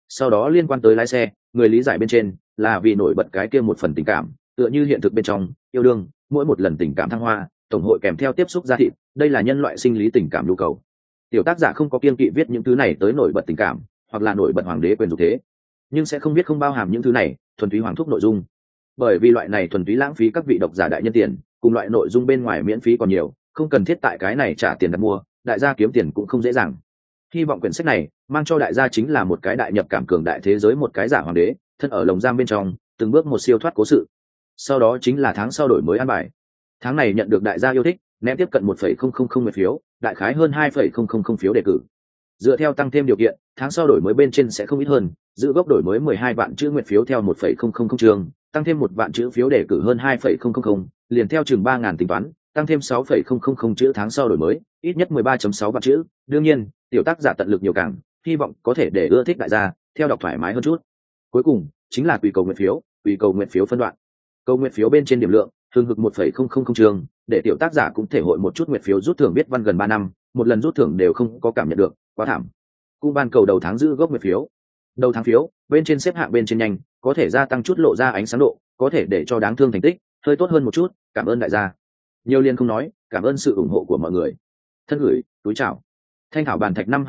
Sau đó liên quan tới lái xe, người lý giải bên trên là vì nổi bật cái kia một phần tình cảm, tựa như hiện thực bên trong yêu đương, mỗi một lần tình cảm thăng hoa tổng hội kèm theo tiếp xúc da thịt, đây là nhân loại sinh lý tình cảm nhu cầu. Tiểu tác giả không có kiêng kỵ viết những thứ này tới nổi bật tình cảm hoặc là nổi bật hoàng đế quyền dục thế, nhưng sẽ không biết không bao hàm những thứ này thuần túy hoàng thúc nội dung, bởi vì loại này thuần túy lãng phí các vị độc giả đại nhân tiền, cùng loại nội dung bên ngoài miễn phí còn nhiều, không cần thiết tại cái này trả tiền đặt mua, đại gia kiếm tiền cũng không dễ dàng. Hy vọng quyển sách này mang cho đại gia chính là một cái đại nhập cảm cường đại thế giới, một cái giả hoàng đế thân ở lồng giam bên trong, từng bước một siêu thoát cố sự. Sau đó chính là tháng sau đổi mới an bài. Tháng này nhận được đại gia yêu thích, ném tiếp cận 1,000 nguyệt phiếu, đại khái hơn 2,000 phiếu đề cử. Dựa theo tăng thêm điều kiện, tháng sau đổi mới bên trên sẽ không ít hơn, giữ gốc đổi mới 12 vạn chữ nguyệt phiếu theo 1,000 chương, tăng thêm 1 vạn chữ phiếu đề cử hơn 2,000, liền theo chừng 3.000 tính toán, tăng thêm 6,000 chữ tháng sau đổi mới, ít nhất 13.6 vạn chữ. Đương nhiên, tiểu tác giả tận lực nhiều càng, hy vọng có thể để ưa thích đại gia, theo đọc thoải mái hơn chút. Cuối cùng, chính là tùy cầu nguyện phiếu, tùy cầu nguyện phiếu phân đoạn. Cầu nguyện phiếu bên trên điểm lượng, thường hực 1,000 chương, để tiểu tác giả cũng thể hội một chút nguyện phiếu rút thưởng biết văn gần 3 năm, một lần rút thưởng đều không có cảm nhận được, quá thảm. Cũng ban cầu đầu tháng giữ gốc nguyện phiếu. Đầu tháng phiếu, bên trên xếp hạng bên trên nhanh, có thể gia tăng chút lộ ra ánh sáng độ, có thể để cho đáng thương thành tích hơi tốt hơn một chút, cảm ơn đại gia. Nhiều liền không nói, cảm ơn sự ủng hộ của mọi người. Thân gửi, túi chào. Thanh thảo bàn thạch năm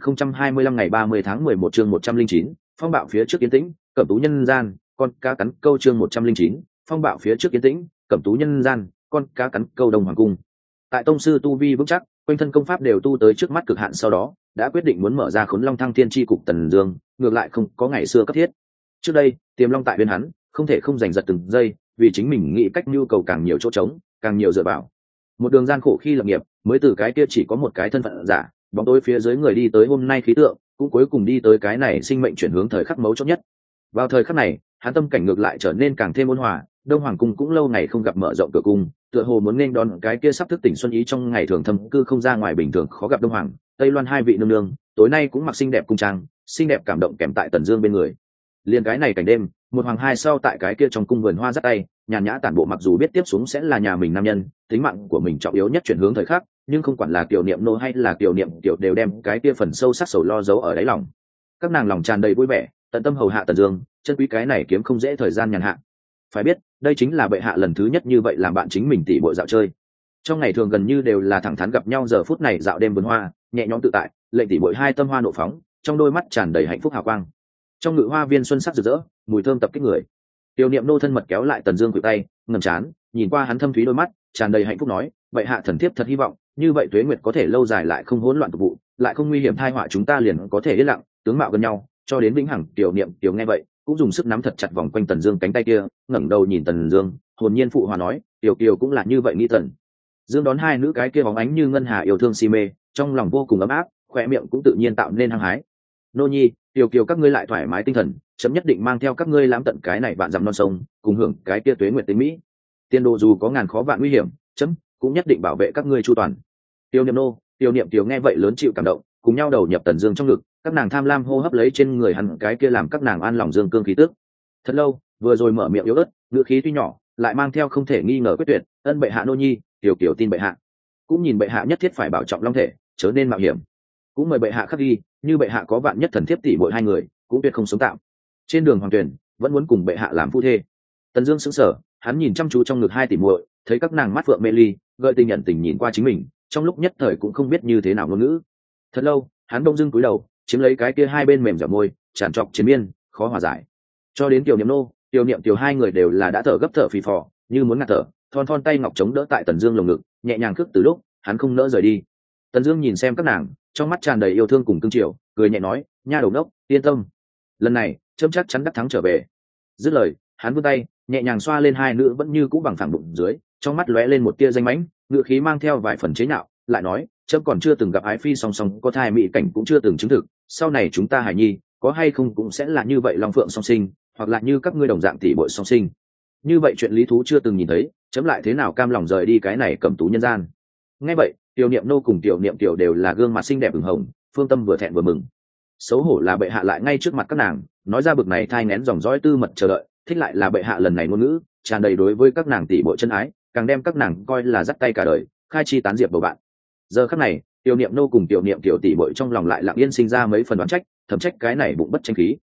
2025 ngày 30 tháng 11 chương 109, phong bạo phía trước yên tĩnh, cẩm tú nhân gian, con cá cắn câu chương 109, phong bạo phía trước yên tĩnh, cẩm tú nhân gian, con cá cắn câu Đông Hoàng cung. Tại tông sư tu vi vững chắc, quanh thân công pháp đều tu tới trước mắt cực hạn, sau đó đã quyết định muốn mở ra Khốn Long Thăng Thiên Chi cục Tần Dương, ngược lại không có ngày xưa cấp thiết. Trước đây, Tiềm Long tại bên hắn, không thể không giành giật từng giây, vì chính mình nghĩ cách nhu cầu càng nhiều chỗ trống, càng nhiều dựa vào. Một đường gian khổ khi lập nghiệp, mới từ cái kia chỉ có một cái thân phận giả, bóng tối phía dưới người đi tới hôm nay khí tượng, cũng cuối cùng đi tới cái này sinh mệnh chuyển hướng thời khắc mấu chốt nhất. Vào thời khắc này, hắn tâm cảnh ngược lại trở nên càng thêm ôn hòa, Đông Hoàng cung cũng lâu ngày không gặp mở rộng cửa cung, tựa hồ muốn nên đón cái kia sắp thức tỉnh xuân ý trong ngày thường thâm cư không ra ngoài bình thường khó gặp Đông Hoàng, Tây Loan hai vị nương nương, tối nay cũng mặc xinh đẹp cung trang, xinh đẹp cảm động kèm tại Tần Dương bên người. Liên cái này cảnh đêm, một hoàng hai sau tại cái kia trong cung vườn hoa dắt tay, nhàn nhã tản bộ, mặc dù biết tiếp xuống sẽ là nhà mình nam nhân, tính mạng của mình trọng yếu nhất chuyển hướng thời khắc, nhưng không quản là Kiều Niệm nô hay là Kiều Niệm Kiều đều đem cái kia phần sâu sắc sầu lo giấu ở đáy lòng. Các nàng lòng tràn đầy vui vẻ, tận tâm hầu hạ Tần Dương, chân quý cái này kiếm không dễ thời gian nhàn hạ. Phải biết, đây chính là bệ hạ lần thứ nhất như vậy làm bạn chính mình tỷ muội dạo chơi. Trong ngày thường gần như đều là thẳng thắn gặp nhau, giờ phút này dạo đêm vườn hoa, nhẹ nhõm tự tại, lệnh tỷ muội hai tâm hoa nộ phóng, trong đôi mắt tràn đầy hạnh phúc hào quang. Trong ngự hoa viên xuân sắc rực rỡ, mùi thơm tập kích người. Tiểu Niệm nô thân mật kéo lại Tần Dương khuỷu tay, ngẩng trán, nhìn qua hắn thâm thúy đôi mắt, tràn đầy hạnh phúc nói, bệ hạ thần thiếp thật hy vọng, như vậy tuế nguyệt có thể lâu dài lại không hỗn loạn tục vụ, lại không nguy hiểm tai họa, chúng ta liền có thể yên lặng, tướng mạo gần nhau, cho đến vĩnh hằng. Tiểu Niệm Tiểu nghe vậy, cũng dùng sức nắm thật chặt vòng quanh Tần Dương cánh tay kia, ngẩng đầu nhìn Tần Dương, hồn nhiên phụ hòa nói, Tiểu Kiều cũng là như vậy nghĩ. Tần Dương đón hai nữ cái kia bóng ánh như ngân hà yêu thương si mê, trong lòng vô cùng ấm áp, khóe miệng cũng tự nhiên tạo nên hăng hái. Nô nhi, Tiểu Kiều các ngươi lại thoải mái tinh thần, chấm nhất định mang theo các ngươi lãm tận cái này vạn dặm non sông, cùng hưởng cái kia tuế nguyệt tinh mỹ. Tiên đồ dù có ngàn khó vạn nguy hiểm, chấm cũng nhất định bảo vệ các ngươi chu toàn. Tiểu Niệm nô, Tiểu Niệm Tiểu nghe vậy lớn chịu cảm động, cùng nhau đầu nhập Tần Dương trong ngực, các nàng tham lam hô hấp lấy trên người hắn cái kia làm các nàng an lòng dương cương khí tức. Thật lâu, vừa rồi mở miệng yếu ớt, ngữ khí tuy nhỏ, lại mang theo không thể nghi ngờ quyết tuyệt, ân bệ hạ nô nhi, Tiểu Kiều tin bệ hạ. Cũng nhìn bệ hạ nhất thiết phải bảo trọng long thể, chớ nên mạo hiểm. Cũng mời bệ hạ khắc ghi, như bệ hạ có vạn nhất thần thiếp tỷ muội hai người, cũng tuyệt không sống tạm. Trên đường hoàng tuyển, vẫn muốn cùng bệ hạ làm phu thê. Tần Dương sững sờ, hắn nhìn chăm chú trong ngực hai tỷ muội, thấy các nàng mắt phượng mê ly, gợi tình nhận tình nhìn qua chính mình, trong lúc nhất thời cũng không biết như thế nào ngôn ngữ. Thật lâu, hắn bỗng dưng cúi đầu, chiếm lấy cái kia hai bên mềm dẻo môi, tràn trọc chiến miên, khó hòa giải. Cho đến Tiểu Niệm nô, Tiểu Niệm Tiểu hai người đều là đã thở gấp thở phì phò, như muốn ngạt thở, thon thon tay ngọc chống đỡ tại Tần Dương lồng ngực, nhẹ nhàng khước từ lúc, hắn không nỡ rời đi. Tần Dương nhìn xem các nàng, trong mắt tràn đầy yêu thương cùng cưng chiều, cười nhẹ nói, nha đầu ngốc, yên tâm, lần này chấm chắc chắn đắc thắng trở về. Dứt lời, hắn vươn tay, nhẹ nhàng xoa lên hai nữ vẫn như cũ bằng phẳng bụng dưới, trong mắt lóe lên một tia danh mãnh, ngữ khí mang theo vài phần chế nhạo, lại nói, chấm còn chưa từng gặp ái phi song song có thai mỹ cảnh, cũng chưa từng chứng thực, sau này chúng ta hài nhi có hay không cũng sẽ là như vậy long phượng song sinh, hoặc là như các ngươi đồng dạng tỷ muội song sinh. Như vậy chuyện lý thú chưa từng nhìn thấy, chấm lại thế nào cam lòng rời đi cái này cẩm tú nhân gian. Nghe vậy, Tiểu Niệm nô cùng Tiểu Niệm Tiểu đều là gương mặt xinh đẹp ửng hồng, phương tâm vừa thẹn vừa mừng. Xấu hổ là bệ hạ lại ngay trước mặt các nàng nói ra bực này thai nghén dòng dõi tư mật chờ đợi, thích lại là bệ hạ lần này ngôn ngữ tràn đầy đối với các nàng tỷ muội chân ái, càng đem các nàng coi là dắt tay cả đời, khai chi tán diệp bầu bạn. Giờ khắc này, Tiểu Niệm nô cùng Tiểu Niệm Tiểu tỷ muội trong lòng lại lặng yên sinh ra mấy phần đoán trách, thầm trách cái này bụng bất tranh khí.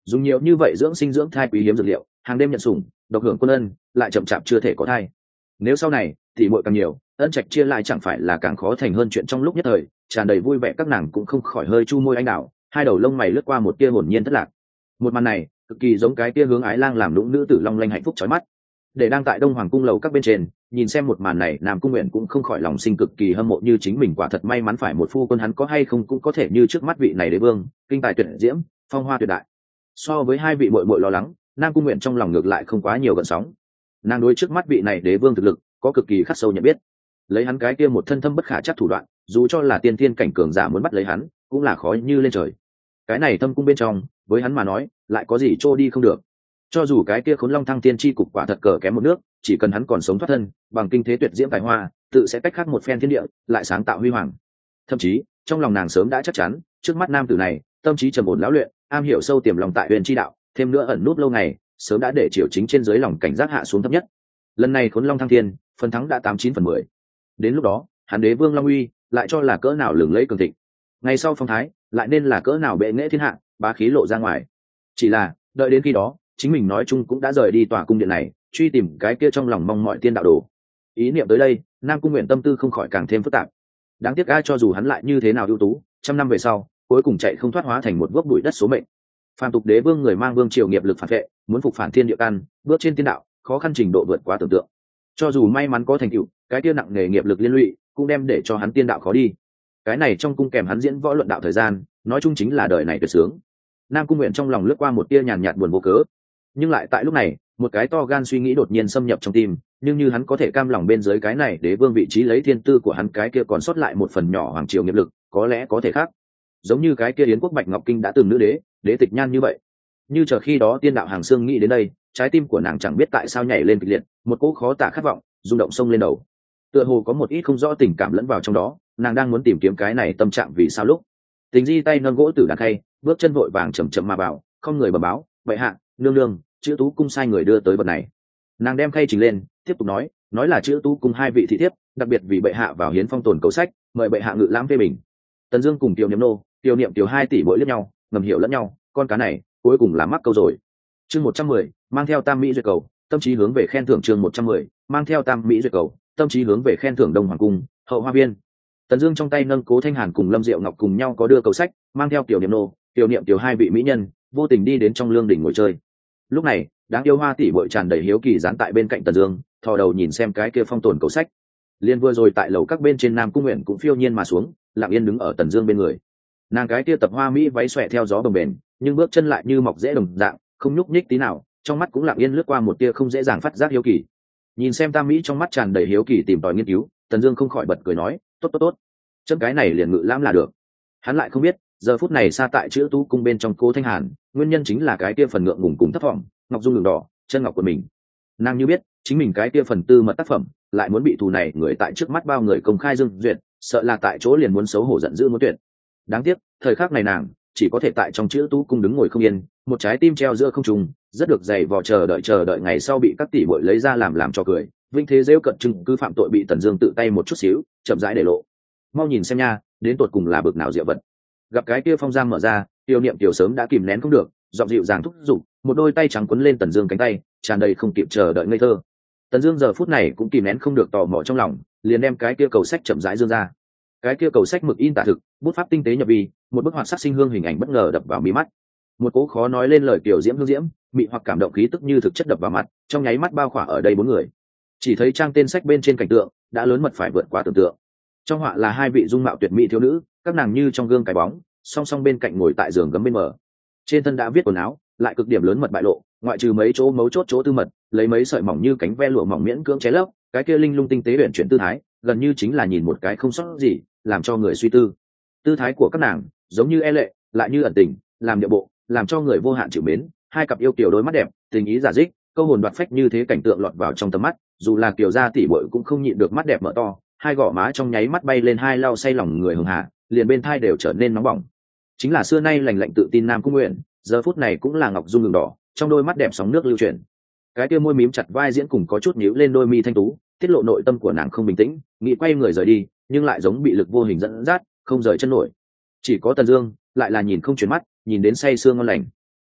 dùng nhiều như vậy dưỡng sinh dưỡng thai quý hiếm dược liệu, hàng đêm nhận sủng, độc hưởng quân ân, lại chậm chạp chưa thể có thai. Nếu sau này thì muội càng nhiều, ân trạch chia lại chẳng phải là càng khó thành hơn chuyện trong lúc nhất thời. Tràn đầy vui vẻ các nàng cũng không khỏi hơi chu môi anh đào, hai đầu lông mày lướt qua một tia hồn nhiên thất lạc. Một màn này cực kỳ giống cái tia hướng ái lang làm lũng nữ tử long lanh hạnh phúc chói mắt. Để đang tại Đông Hoàng cung lầu các bên trên, nhìn xem một màn này, Nam Cung Nguyện cũng không khỏi lòng sinh cực kỳ hâm mộ, như chính mình quả thật may mắn phải một phu quân, hắn có hay không cũng có thể như trước mắt vị này đế vương, kinh tài tuyệt diễm, phong hoa tuyệt đại. So với hai vị muội muội lo lắng, Nam Cung Nguyện trong lòng ngược lại không quá nhiều gợn sóng. Nàng đối trước mắt vị này đế vương thực lực có cực kỳ khắc sâu nhận biết. Lấy hắn cái kia một thân thâm bất khả chắc thủ đoạn, dù cho là tiên thiên cảnh cường giả muốn bắt lấy hắn, cũng là khó như lên trời. Cái này thâm cung bên trong, với hắn mà nói, lại có gì trôi đi không được. Cho dù cái kia Khốn Long Thăng Tiên chi cục quả thật cờ kém một nước, chỉ cần hắn còn sống thoát thân, bằng kinh thế tuyệt diễm tài hoa, tự sẽ cách khác một phen thiên địa, lại sáng tạo huy hoàng. Thậm chí, trong lòng nàng sớm đã chắc chắn, trước mắt nam tử này, tâm trí trầm ổn lão luyện, am hiểu sâu tiềm lòng tại huyền chi đạo, thêm nữa ẩn núp lâu ngày, sớm đã để triều chính trên dưới lòng cảnh giác hạ xuống thấp nhất. Lần này Khốn Long Thăng Thiên, phần thắng đã 89/10. Đến lúc đó, hắn đế vương Long Uy, lại cho là cỡ nào lừng lẫy cường thịnh. Ngày sau phong thái, lại nên là cỡ nào bệ nghệ thiên hạ, bá khí lộ ra ngoài. Chỉ là, đợi đến khi đó, chính mình nói chung cũng đã rời đi tòa cung điện này, truy tìm cái kia trong lòng mong mọi tiên đạo đồ. Ý niệm tới đây, Nam Cung Nguyện tâm tư không khỏi càng thêm phức tạp. Đáng tiếc ai cho dù hắn lại như thế nào ưu tú, trăm năm về sau, cuối cùng chạy không thoát, hóa thành một gốc bụi đất số mệnh. Phàm tục đế vương người mang vương triều nghiệp lực phản vệ, muốn phục phản thiên địa căn, bước trên tiên đạo, khó khăn trình độ vượt quá tưởng tượng. Cho dù may mắn có thành tựu, cái kia nặng nghề nghiệp lực liên lụy, cũng đem để cho hắn tiên đạo khó đi. Cái này trong cung kèm hắn diễn võ luận đạo thời gian, nói chung chính là đời này tuyệt sướng. Nam Cung Nguyện trong lòng lướt qua một tia nhàn nhạt buồn vô cớ, nhưng lại tại lúc này, một cái to gan suy nghĩ đột nhiên xâm nhập trong tim, nhưng như hắn có thể cam lòng bên dưới cái này đế vương vị trí, lấy thiên tư của hắn cái kia còn sót lại một phần nhỏ hoàng triều nghiệp lực, có lẽ có thể khác. Giống như cái kia Yến quốc Bạch Ngọc Kinh đã từng nữ đế, đế tịch nhan như vậy. Như chờ khi đó tiên đạo hàng xương nghĩ đến đây, trái tim của nàng chẳng biết tại sao nhảy lên kịch liệt, một cỗ khó tả khát vọng rung động sông lên đầu. Tựa hồ có một ít không rõ tình cảm lẫn vào trong đó, nàng đang muốn tìm kiếm cái này tâm trạng vì sao lúc. Tình Di tay nâng gỗ tử đàn khay, bước chân vội vàng chậm chậm mà vào, không người bẩm báo, vậy hạ, nương nương, chữ tú cung sai người đưa tới vật này. Nàng đem khay trình lên, tiếp tục nói là chữ tú cung hai vị thị thiếp, đặc biệt vì bệ hạ vào hiến phong tồn cầu sách, mời bệ hạ ngự lãm phê bình. Tần Dương cùng Tiểu Niệm nô, Tiểu Niệm Tiểu hai tỷ mỗi liếc nhau, ngầm hiểu lẫn nhau, con cá này cuối cùng là mắc câu rồi. Chương 110, mang theo Tam Mỹ duyệt cầu, tâm trí hướng về khen thưởng. Chương 110, mang theo Tam Mỹ duyệt cầu, tâm trí hướng về khen thưởng Đông Hoàng cung, Hậu Hoa viên. Tần Dương trong tay nâng Cố Thanh Hàn cùng Lâm Diệu Ngọc cùng nhau có đưa cầu sách, mang theo Tiểu Niệm nô, Tiểu Niệm Tiểu hai vị mỹ nhân, vô tình đi đến trong lương đỉnh ngồi chơi. Lúc này, đáng yêu Hoa tỷ muội tràn đầy hiếu kỳ dán tại bên cạnh Tần Dương, thò đầu nhìn xem cái kia phong tồn cầu sách. Liên vừa rồi tại lầu các bên trên, Nam Cung Nguyện cũng phiêu nhiên mà xuống, lặng yên đứng ở Tần Dương bên người. Nàng cái kia tập hoa mỹ váy xòe theo gió bồng bềnh, nhưng bước chân lại như mọc rễ đồng dạng, không nhúc nhích tí nào, trong mắt cũng lặng yên lướt qua một tia không dễ dàng phát giác hiếu kỳ. Nhìn xem Tam Mỹ trong mắt tràn đầy hiếu kỳ tìm tòi nghiên cứu, Tần Dương không khỏi bật cười nói, tốt, chân cái này liền ngự lãm là được. Hắn lại không biết, giờ phút này xa tại chữ tú cung bên trong Cố Thanh Hàn, nguyên nhân chính là cái kia phần ngượng ngùng cùng thấp vọng, ngọc dung đường đỏ, chân ngọc của mình. Nàng như biết, chính mình cái kia phần tư mật tác phẩm, lại muốn bị thù này người tại trước mắt bao người công khai dưng duyệt, sợ là tại chỗ liền muốn xấu hổ giận dữ muốn tuyệt. Đáng tiếc, thời khắc này nàng chỉ có thể tại trong chữ tú cung đứng ngồi không yên, một trái tim treo giữa không trung, rất được dày vò chờ đợi ngày sau bị các tỷ muội lấy ra làm cho cười. Vinh thế giễu cận chứng cứ phạm tội bị Tần Dương tự tay một chút xíu, chậm rãi để lộ. Mau nhìn xem nha, đến tột cùng là bực nào diệu vật. Gặp cái kia phong giam mở ra, Tiêu Niệm Tiểu sớm đã kìm nén không được, giọng dịu dàng thúc giục, một đôi tay trắng quấn lên Tần Dương cánh tay, tràn đầy không kịp chờ đợi ngây thơ. Tần Dương giờ phút này cũng kìm nén không được tò mò trong lòng, liền đem cái kia cầu sách chậm rãi dương ra. Cái kia cầu sách mực in tả thực, bút pháp tinh tế nhập vi, một bức họa sắc sinh hương hình ảnh bất ngờ đập vào mí mắt. Một cố khó nói lên lời kiểu diễm hương diễm, mị hoặc cảm động khí tức như thực chất đập vào mặt, trong nháy mắt bao khỏa ở đây bốn người. Chỉ thấy trang tên sách bên trên cảnh tượng đã lớn mật phải vượt quá tưởng tượng. Trong họa là hai vị dung mạo tuyệt mỹ thiếu nữ, các nàng như trong gương cái bóng, song song bên cạnh ngồi tại giường gấm bên mở. Trên thân đã viết quần áo, lại cực điểm lớn mật bại lộ, ngoại trừ mấy chỗ mấu chốt chỗ tư mật, lấy mấy sợi mỏng như cánh ve lụa mỏng miễn cưỡng chế lấp, cái kia linh lung tinh tế uyển chuyển tư thái, gần như chính là nhìn một cái không sót gì, làm cho người suy tư. Tư thái của các nàng giống như e lệ, lại như ẩn tình, làm điệu bộ, làm cho người vô hạn chịu mến. Hai cặp yêu kiều đôi mắt đẹp, tình ý giả dích, câu hồn đoạt phách như thế cảnh tượng lọt vào trong tầm mắt, dù là kiều gia tỷ muội cũng không nhịn được mắt đẹp mở to, hai gò má trong nháy mắt bay lên hai lau say lòng người hường hạ, liền bên thai đều trở nên nóng bỏng. Chính là xưa nay lành lạnh tự tin Nam Cung Nguyện, giờ phút này cũng là ngọc dung đường đỏ, trong đôi mắt đẹp sóng nước lưu chuyển. Cái kia môi mím chặt vai diễn cùng có chút nhíu lên đôi mi thanh tú, tiết lộ nội tâm của nàng không bình tĩnh, nghĩ quay người rời đi, nhưng lại giống bị lực vô hình dẫn dắt, không rời chân nổi. Chỉ có Tần Dương lại là nhìn không chuyển mắt, nhìn đến say sưa ngon lành.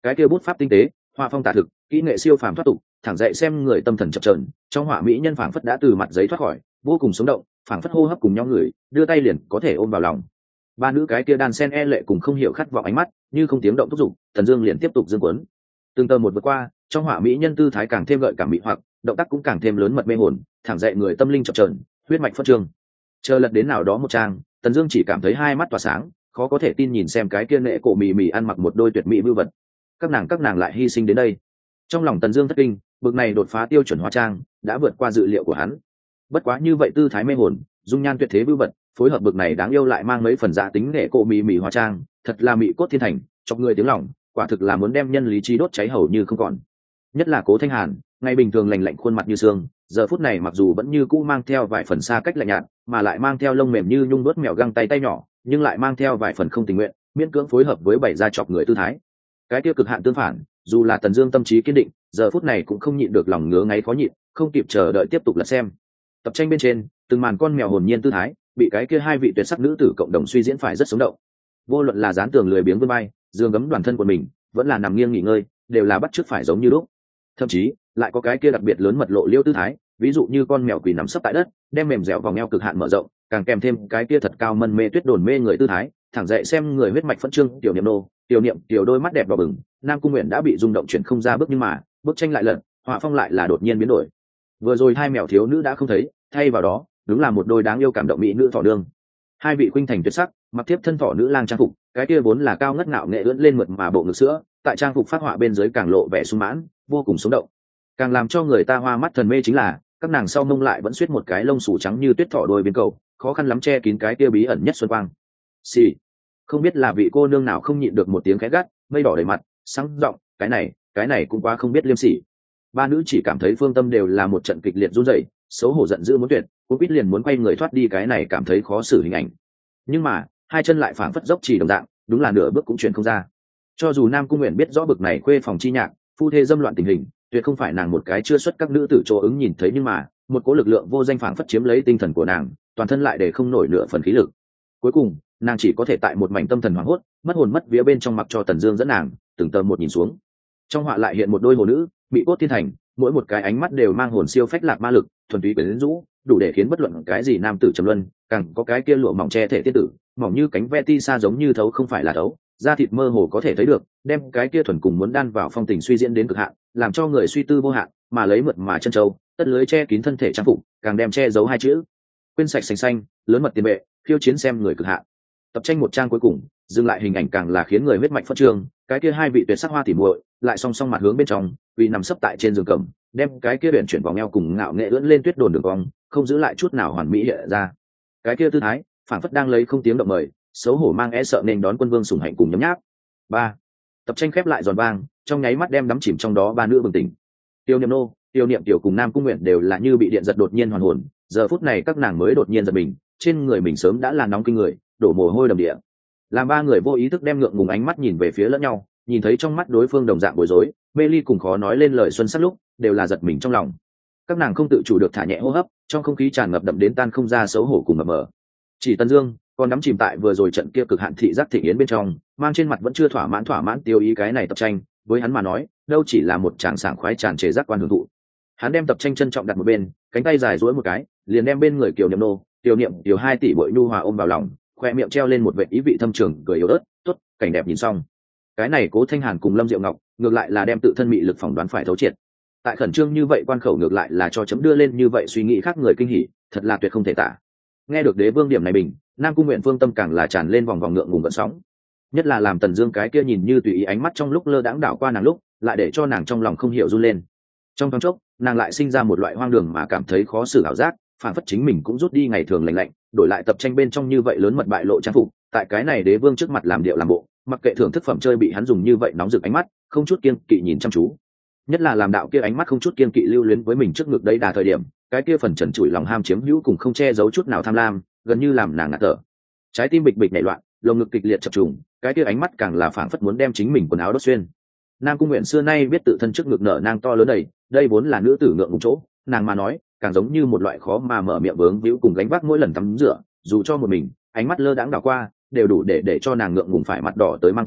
cái kia bút pháp tinh tế, họa phong tả thực, kỹ nghệ siêu phàm thoát tục, thẳng dậy xem người tâm thần chập chờn. Trong họa mỹ nhân phảng phất đã từ mặt giấy thoát khỏi, vô cùng sống động, phảng phất hô hấp cùng nhau người, đưa tay liền có thể ôm vào lòng. Ba nữ cái kia đan sen e lệ cùng không hiểu khát vọng ánh mắt, như không tiếng động thúc giục, Tần Dương liền tiếp tục dương cuốn. Từng tờ một vượt qua, trong họa mỹ nhân tư thái càng thêm gợi cảm mị hoặc, động tác cũng càng thêm lớn mật mê hồn, thẳng dậy người tâm linh chập chờn, huyết mạch phất trương. Chờ lật đến nào đó một trang, Tần Dương chỉ cảm thấy hai mắt tỏa sáng, khó có thể tin nhìn xem cái kia nệ cổ mì mì ăn mặc một đôi tuyệt mỹ vưu vật. Các nàng lại hy sinh đến đây. Trong lòng Tần Dương thất kinh, bực này đột phá tiêu chuẩn hóa trang, đã vượt qua dự liệu của hắn. Bất quá như vậy tư thái mê hồn, dung nhan tuyệt thế vưu vật, phối hợp bực này đáng yêu lại mang mấy phần dạ tính nệ cổ mì mì hóa trang, thật là mị cốt thiên thành, chọc người tiếng lòng, quả thực là muốn đem nhân lý trí đốt cháy hầu như không còn. Nhất là Cố Thanh Hàn, ngày bình thường lạnh lạnh khuôn mặt như xương, giờ phút này mặc dù vẫn như cũ mang theo vài phần xa cách lạnh nhạt, mà lại mang theo lông mềm như nhung đuốt mèo găng tay tay nhỏ, nhưng lại mang theo vài phần không tình nguyện, miễn cưỡng phối hợp với bảy gia chọc người tư thái. Cái tiêu cực hạn tương phản, dù là Tần Dương tâm trí kiên định, giờ phút này cũng không nhịn được lòng ngứa ngáy khó nhịn, không kịp chờ đợi tiếp tục lật xem. Tập tranh bên trên, từng màn con mèo hồn nhiên tư thái, bị cái kia hai vị tuyệt sắc nữ tử cộng đồng suy diễn phải rất sống động. Vô luận là dán tường lười biếng vươn vai, giường gấm đoàn thân của mình, vẫn là nằm nghiêng nghỉ ngơi, đều là bắt chước phải giống như lúc. Thậm chí, lại có cái kia đặc biệt lớn mật lộ liêu tư thái, ví dụ như con mèo quỳ nằm sấp tại đất, đem mềm dẻo vòng eo cực hạn mở rộng, càng kèm thêm cái kia thật cao mân mê tuyết đồn mê người tư thái, thẳng dậy xem người huyết mạch phẫn trương, tiểu niệm nô, tiểu niệm tiểu đôi mắt đẹp đỏ bừng, Nam Cung Nguyện đã bị rung động chuyển không ra bước, nhưng mà, bức tranh lại lật, họa phong lại là đột nhiên biến đổi. Vừa rồi hai mèo thiếu nữ đã không thấy, thay vào đó, đúng là một đôi đáng yêu cảm động mỹ nữ thỏ đương. Hai vị khuynh thành tuyệt sắc, mặc tiếp thân thỏ nữ lang trang phục, cái kia vốn là cao ngất ngạo nghệ ưỡn lên mượt mà bộ ngực sữa, tại trang phục phát họa bên dưới càng lộ vẻ sung mãn, vô cùng sống động. Càng làm cho người ta hoa mắt thần mê chính là, các nàng sau mông lại vẫn suýt một cái lông xù trắng như tuyết thỏ đôi biên cầu, khó khăn lắm che kín cái kia bí ẩn nhất xuân quang. Xì, không biết là vị cô nương nào không nhịn được một tiếng khẽ gắt, mây đỏ đầy mặt, sáng giọng, cái này cũng quá không biết liêm sỉ. Ba nữ chỉ cảm thấy phương tâm đều là một trận kịch liệt run rẩy, xấu hổ giận dữ muốn tuyệt, cô biết liền muốn quay người thoát đi, cái này cảm thấy khó xử hình ảnh. Nhưng mà, hai chân lại phảng phất dốc chỉ đồng dạng, đúng là nửa bước cũng chuyển không ra. Cho dù Nam Cung Nguyện biết rõ bực này khuê phòng chi nhạc, phu thê dâm loạn tình hình, tuyệt không phải nàng một cái chưa xuất các nữ tử chỗ ứng nhìn thấy, nhưng mà một cỗ lực lượng vô danh phảng phất chiếm lấy tinh thần của nàng, toàn thân lại để không nổi nửa phần khí lực. Cuối cùng nàng chỉ có thể tại một mảnh tâm thần hoảng hốt, mất hồn mất vía bên trong, mặc cho Tần Dương dẫn nàng từng tờ một nhìn xuống. Trong họa lại hiện một đôi hồ nữ, bị cốt thiên thành, mỗi một cái ánh mắt đều mang hồn siêu phách lạc ma lực, thuần túy quyến rũ, đủ để khiến bất luận cái gì nam tử trầm luân. Càng có cái kia lụa mỏng che thể tiên tử, mỏng như cánh ve ti sa, giống như thấu không phải là thấu, da thịt mơ hồ có thể thấy được, đem cái kia thuần cùng muốn đan vào phong tình suy diễn đến cực hạn, làm cho người suy tư vô hạn, mà lấy mượt mà chân châu, tất lưới che kín thân thể trang phục, càng đem che giấu hai chữ quên sạch sành xanh, lớn mật tiền bệ, khiêu chiến xem người cực hạn. Tập tranh một trang cuối cùng, dừng lại hình ảnh càng là khiến người huyết mạch phất trương, cái kia hai vị tuyệt sắc hoa tỉ muội lại song song mặt hướng bên trong, vì nằm sấp tại trên giường cầm, đem cái kia biển chuyển vòng eo cùng ngạo nghệ ưỡn lên tuyết đồn đường cong, không giữ lại chút nào hoàn mỹ hiện ra. Cái kia tư thái, phản phất đang lấy không tiếng động mời, xấu hổ mang e sợ nên đón quân vương sủng hạnh cùng nhấm nháp. Ba, tập tranh khép lại giòn vang, trong nháy mắt đem đắm chìm trong đó ba nữ bừng tỉnh. Tiêu Niệm nô, Tiêu Niệm tiểu cùng Nam Cung Nguyện đều là như bị điện giật đột nhiên hoàn hồn, giờ phút này các nàng mới đột nhiên giật mình, trên người mình sớm đã là nóng kinh người, đổ mồ hôi đầm địa. Làm ba người vô ý thức đem ngượng ngùng ánh mắt nhìn về phía lẫn nhau, nhìn thấy trong mắt đối phương đồng dạng bối rối, mê ly cùng khó nói lên lời xuân sắc lúc, đều là giật mình trong lòng. Các nàng không tự chủ được thả nhẹ hô hấp, trong không khí tràn ngập đậm đến tan không ra xấu hổ cùng mập mờ. Chỉ Tần Dương còn đắm chìm tại vừa rồi trận kia cực hạn thị giác thịnh yến bên trong, mang trên mặt vẫn chưa thỏa mãn tiêu ý. Cái này tập tranh với hắn mà nói, đâu chỉ là một tràng sảng khoái tràn trề giác quan hưởng thụ. Hắn đem tập tranh trân trọng đặt một bên, cánh tay dài duỗi một cái, liền đem bên người Kiều Niệm nô, Tiểu Niệm Tiểu hai tỷ bội nhu hòa ôm vào lòng, khoe miệng treo lên một vệt ý vị thâm trường, cười yếu ớt, tốt, cảnh đẹp nhìn xong. Cái này Cố Thanh Hàn cùng Lâm Diệu Ngọc, ngược lại là đem tự thân mị lực phỏng đoán phải thấu triệt. Tại khẩn trương như vậy quan khẩu, ngược lại là cho chấm đưa lên như vậy suy nghĩ khác người kinh hỉ, thật là tuyệt không thể tả. Nghe được Đế Vương điểm này bình, Nam Cung Nguyện phương tâm càng là tràn lên vòng vòng ngượng ngùng gợn sóng. Nhất là làm Tần Dương cái kia nhìn như tùy ý ánh mắt trong lúc lơ đãng đảo qua nàng lúc, lại để cho nàng trong lòng không hiểu run lên. Trong thoáng chốc, nàng lại sinh ra một loại hoang đường mà cảm thấy khó xử ảo giác, phản phất chính mình cũng rút đi ngày thường lạnh lạnh, đổi lại tập tranh bên trong như vậy lớn mật bại lộ trang phục, tại cái này Đế Vương trước mặt làm điệu làm bộ, mặc kệ thưởng thức phẩm chơi bị hắn dùng như vậy nóng rực ánh mắt, không chút kiêng kỵ nhìn chăm chú. Nhất là làm đạo kia ánh mắt không chút kiêng kỵ lưu luyến với mình trước ngực đấy đà thời điểm, cái kia phần trần trụi lòng ham chiếm hữu cùng không che giấu chút nào tham lam, gần như làm nàng ngạt thở. Trái tim bịch bịch nảy loạn, lồng ngực kịch liệt chập trùng, cái kia ánh mắt càng là phảng phất muốn đem chính mình quần áo đốt xuyên. Nam Cung Nguyện xưa nay biết tự thân trước ngực nở nang to lớn đầy, đây vốn là nữ tử ngượng ngùng chỗ, nàng mà nói, càng giống như một loại khó mà mở miệng vướng víu cùng gánh vác mỗi lần tắm rửa, dù cho một mình, ánh mắt lơ đãng đảo qua, đều đủ để cho nàng ngượng ngùng phải mặt đỏ tới mang hai,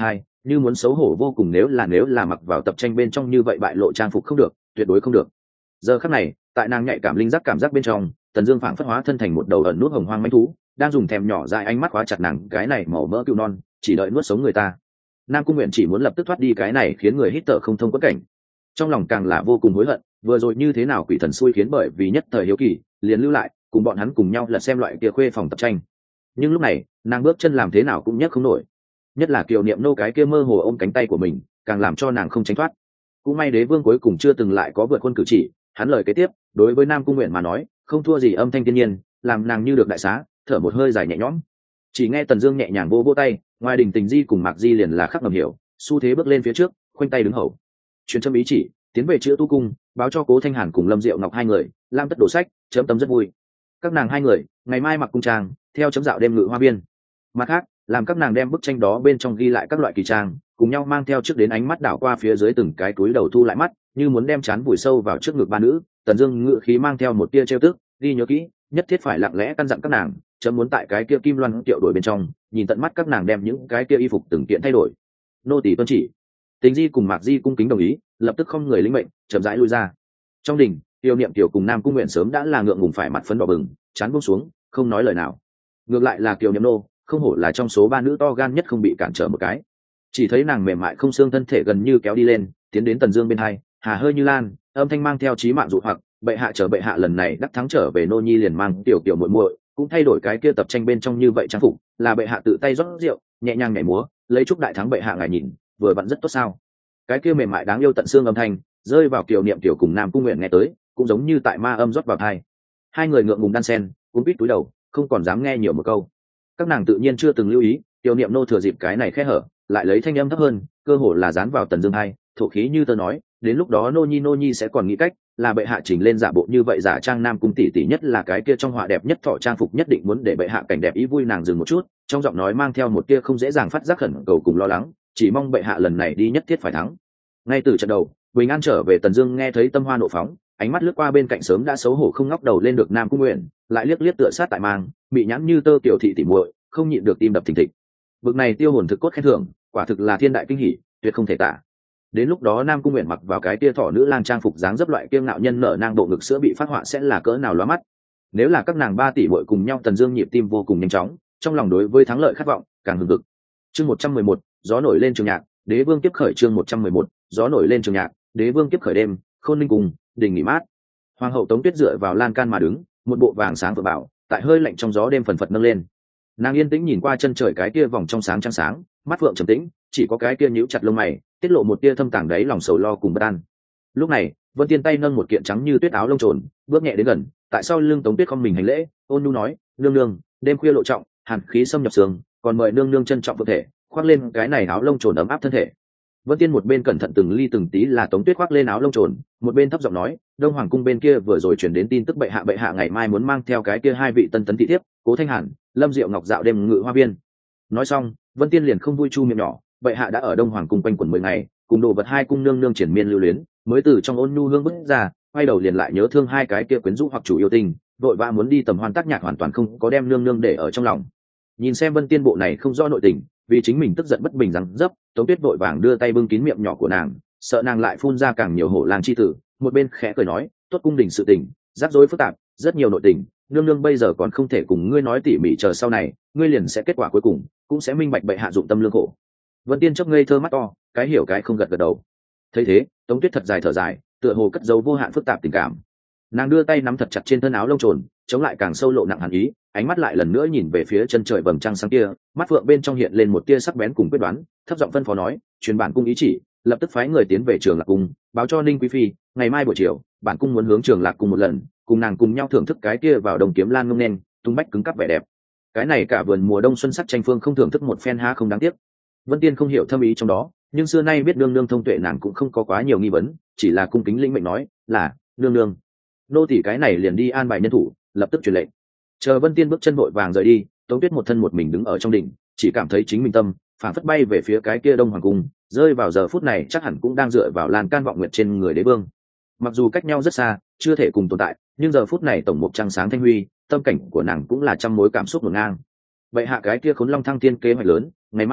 như muốn xấu hổ vô cùng, nếu là mặc vào tập tranh bên trong như vậy bại lộ trang phục không được, tuyệt đối không được. Giờ khắc này, tại nàng nhạy cảm linh giác cảm giác bên trong, Tần Dương phảng phất hóa thân thành một đầu ẩn nút hồng hoang mãnh thú, đang dùng thèm nhỏ dại ánh mắt khóa chặt nàng cái này màu mỡ cừu non, chỉ đợi nuốt sống người ta. Nam Cung Nguyện chỉ muốn lập tức thoát đi cái này khiến người hít thở không thông quẫn cảnh, trong lòng càng là vô cùng hối hận, vừa rồi như thế nào quỷ thần xui khiến bởi vì nhất thời hiếu kỳ, liền lưu lại, cùng bọn hắn cùng nhau lật xem loại kia khuê phòng tập tranh. Nhưng lúc này, nàng bước chân làm thế nào cũng nhấc không nổi, nhất là Kiều Niệm Nô cái kia mơ hồ ôm cánh tay của mình, càng làm cho nàng không tránh thoát. Cũng may Đế Vương cuối cùng chưa từng lại có vượt quân cử chỉ, hắn lời kế tiếp, đối với Nam Cung Nguyện mà nói, không thua gì âm thanh thiên nhiên, làm nàng như được đại xá, thở một hơi dài nhẹ nhõm. Chỉ nghe Tần Dương nhẹ nhàng vỗ vỗ tay, ngoài Đình Tình Di cùng Mạc Di liền là khắc ngầm hiểu, xu thế bước lên phía trước, khoanh tay đứng hầu. Truyền châm ý chỉ, tiến về chữa tu cung, báo cho Cố Thanh Hàn cùng Lâm Diệu Ngọc hai người, Lam Tất đổ sách, chấm tâm rất vui. Các nàng hai người, ngày mai mặc cung trang, theo chấm dạo đêm ngự hoa viên. Mặt khác, làm các nàng đem bức tranh đó bên trong ghi lại các loại kỳ trang, cùng nhau mang theo trước đến ánh mắt đảo qua phía dưới từng cái túi đầu thu lại mắt, như muốn đem chán vùi sâu vào trước ngực ba nữ. Tần Dương ngự khí mang theo một tia trêu tức, ghi nhớ kỹ, nhất thiết phải lặng lẽ căn dặn các nàng, chấm muốn tại cái kia kim loan tiệu đổi bên trong, nhìn tận mắt các nàng đem những cái kia y phục từng kiện thay đổi. Nô tỳ tuân chỉ. Tình Di cùng Mạc Di cung kính đồng ý, lập tức không người lĩnh mệnh, chậm rãi lui ra. Trong đình, Tiêu Niệm Tiểu cùng Nam Cung Nguyện sớm đã là ngượng ngùng phải mặt phấn đỏ bừng, chán buông xuống, không nói lời nào. Ngược lại là Kiều Niệm Nô, không hổ là trong số ba nữ to gan nhất không bị cản trở một cái. Chỉ thấy nàng mềm mại không xương thân thể gần như kéo đi lên, tiến đến Tần Dương bên hai, hà hơi như lan, âm thanh mang theo chí mạng dụ hoặc, bệ hạ chờ bệ hạ lần này đắc thắng trở về, nô nhi liền mang tiểu tiểu muội muội, cũng thay đổi cái kia tập tranh bên trong như vậy trang phục, là bệ hạ tự tay rót rượu, nhẹ nhàng nhảy múa, lấy chúc đại thắng bệ hạ ngài nhìn, vừa vặn rất tốt sao. Cái kia mềm mại đáng yêu tận xương âm thanh, rơi vào Kiều Niệm Tiểu cùng Nam Cung Nguyện nghe tới, cũng giống như tại ma âm rót vào tai. Hai người ngượng ngùng đan sen, cuống quýt cúi đầu, không còn dám nghe nhiều một câu. Các nàng tự nhiên chưa từng lưu ý, Tiểu Niệm Nô thừa dịp cái này khe hở, lại lấy thanh âm thấp hơn, cơ hồ là dán vào Tần Dương hai, thổ khí như tơ nói, đến lúc đó nô nhi sẽ còn nghĩ cách, là bệ hạ chỉnh lên giả bộ như vậy, giả trang Nam Cung tỷ tỷ, nhất là cái kia trong họa đẹp nhất thọ trang phục, nhất định muốn để bệ hạ cảnh đẹp ý vui. Nàng dừng một chút, trong giọng nói mang theo một tia không dễ dàng phát giác khẩn cầu cùng lo lắng, chỉ mong bệ hạ lần này đi nhất thiết phải thắng. Ngay từ trận đầu, Bình An trở về, Tần Dương nghe thấy tâm hoa nộ phóng, ánh mắt lướt qua bên cạnh sớm đã xấu hổ không ngóc đầu lên được Nam Cung Nguyện, lại liếc liếc tựa sát tại mang, bị nhãn như tơ tiểu thị tỷ muội, không nhịn được tim đập thình thịch. Bực này tiêu hồn thực cốt khen thưởng, quả thực là thiên đại kinh hỉ, tuyệt không thể tả. Đến lúc đó Nam Cung Nguyện mặc vào cái tia thỏ nữ lang trang phục dáng dấp loại kiêu ngạo nhân nở nang bộ ngực sữa bị phát họa sẽ là cỡ nào lóa mắt. Nếu là các nàng ba tỷ muội cùng nhau, Tần Dương nhịp tim vô cùng nhanh chóng, trong lòng đối với thắng lợi khát vọng càng hừng hực. Chương 111, gió nổi lên trường nhạc, Đế Vương kiếp khởi. Chương 111, gió nổi lên trường nhạc, Đế Vương kiếp khởi. Đêm, Khôn Ninh cùng đình nghỉ mát. Hoàng hậu Tống Tuyết dựa vào lan can mà đứng, một bộ vàng sáng vừa bảo, tại hơi lạnh trong gió đêm phần phật nâng lên. Nàng yên tĩnh nhìn qua chân trời cái kia vòng trong sáng trăng sáng, mắt phượng trầm tĩnh, chỉ có cái kia nhíu chặt lông mày, tiết lộ một tia thâm tàng đáy lòng sầu lo cùng bất an. Lúc này, Vân Tiên tay nâng một kiện trắng như tuyết áo lông trồn, bước nhẹ đến gần, tại sau lưng Tống Tuyết không mình hành lễ, ôn nhu nói, nương nương, đêm khuya lộ trọng, hàn khí xâm nhập xương, còn mời nương nương trân trọng cơ thể, khoác lên cái này áo lông trồn ấm áp thân thể. Vân Tiên một bên cẩn thận từng ly từng tí là Tống Tuyết khoác lên áo lông trồn, một bên thấp giọng nói, Đông Hoàng cung bên kia vừa rồi truyền đến tin tức, bệ hạ ngày mai muốn mang theo cái kia hai vị tân tấn thị thiếp, Cố Thanh Hàn, Lâm Diệu Ngọc dạo đêm ngự hoa viên. Nói xong, Vân Tiên liền không vui chu miệng nhỏ, bệ hạ đã ở Đông Hoàng cung quanh quẩn 10 ngày, cùng đồ vật hai cung nương nương triển miên lưu luyến, mới từ trong ôn nhu hương bước ra, quay đầu liền lại nhớ thương hai cái kia quyến rũ hoặc chủ yêu tình, vội vã muốn đi tầm hoan tác nhạc, hoàn toàn không có đem nương nương để ở trong lòng. Nhìn xem Vân Tiên bộ này không rõ nội tình, vì chính mình tức giận bất bình rằng dấp, Tống Tuyết vội vàng đưa tay bưng kín miệng nhỏ của nàng, sợ nàng lại phun ra càng nhiều hổ lang chi tử, một bên khẽ cười nói, tốt cung đình sự tình, rắc rối phức tạp, rất nhiều nội tình, nương nương bây giờ còn không thể cùng ngươi nói tỉ mỉ, chờ sau này ngươi liền sẽ kết quả cuối cùng, cũng sẽ minh bạch bệ hạ dụng tâm lương khổ. Vân Tiên chớp ngây thơ mắt to, cái hiểu cái không gật gật đầu. Thấy thế, Tống Tuyết thật dài thở dài, tựa hồ cất giấu vô hạn phức tạp tình cảm. Nàng đưa tay nắm thật chặt trên thân áo lông trồn, chống lại càng sâu lộ nặng hàn ý, ánh mắt lại lần nữa nhìn về phía chân trời vầng trăng sáng kia, mắt phượng bên trong hiện lên một tia sắc bén cùng quyết đoán, thấp giọng phân phó nói, truyền bản cung ý chỉ, lập tức phái người tiến về Trường Lạc cung, báo cho Ninh quý phi, ngày mai buổi chiều, bản cung muốn hướng Trường Lạc cung một lần, cùng nàng cùng nhau thưởng thức cái kia vào đồng kiếm lan ngông nên, tung bách cứng cắp vẻ đẹp. Cái này cả vườn mùa đông xuân sắc tranh phương không thưởng thức một phen há không đáng tiếc. Vân Tiên không hiểu thâm ý trong đó, nhưng xưa nay biết nương nương thông tuệ, nàng cũng không có quá nhiều nghi vấn, chỉ là cung kính lĩnh mệnh nói, là nương nương. Nô tỳ cái này liền đi an bài nhân thủ, lập tức truyền lệnh. Chờ Vân Tiên bước chân vội vàng rời đi, Tống Tuyết một thân một mình đứng ở trong đỉnh, chỉ cảm thấy chính mình tâm phản phất bay về phía cái kia Đông Hoàng cung, rơi vào giờ phút này chắc hẳn cũng đang dựa vào lan can vọng nguyệt trên người đế vương. Mặc dù cách nhau rất xa, chưa thể cùng tồn tại, nhưng giờ phút này tổng một trăng sáng thanh huy, tâm cảnh của nàng cũng là trăm mối cảm xúc ngổn ngang. Vậy hạ cái kia Khốn Long Thăng Thiên kế hoạch lớn, ngày mai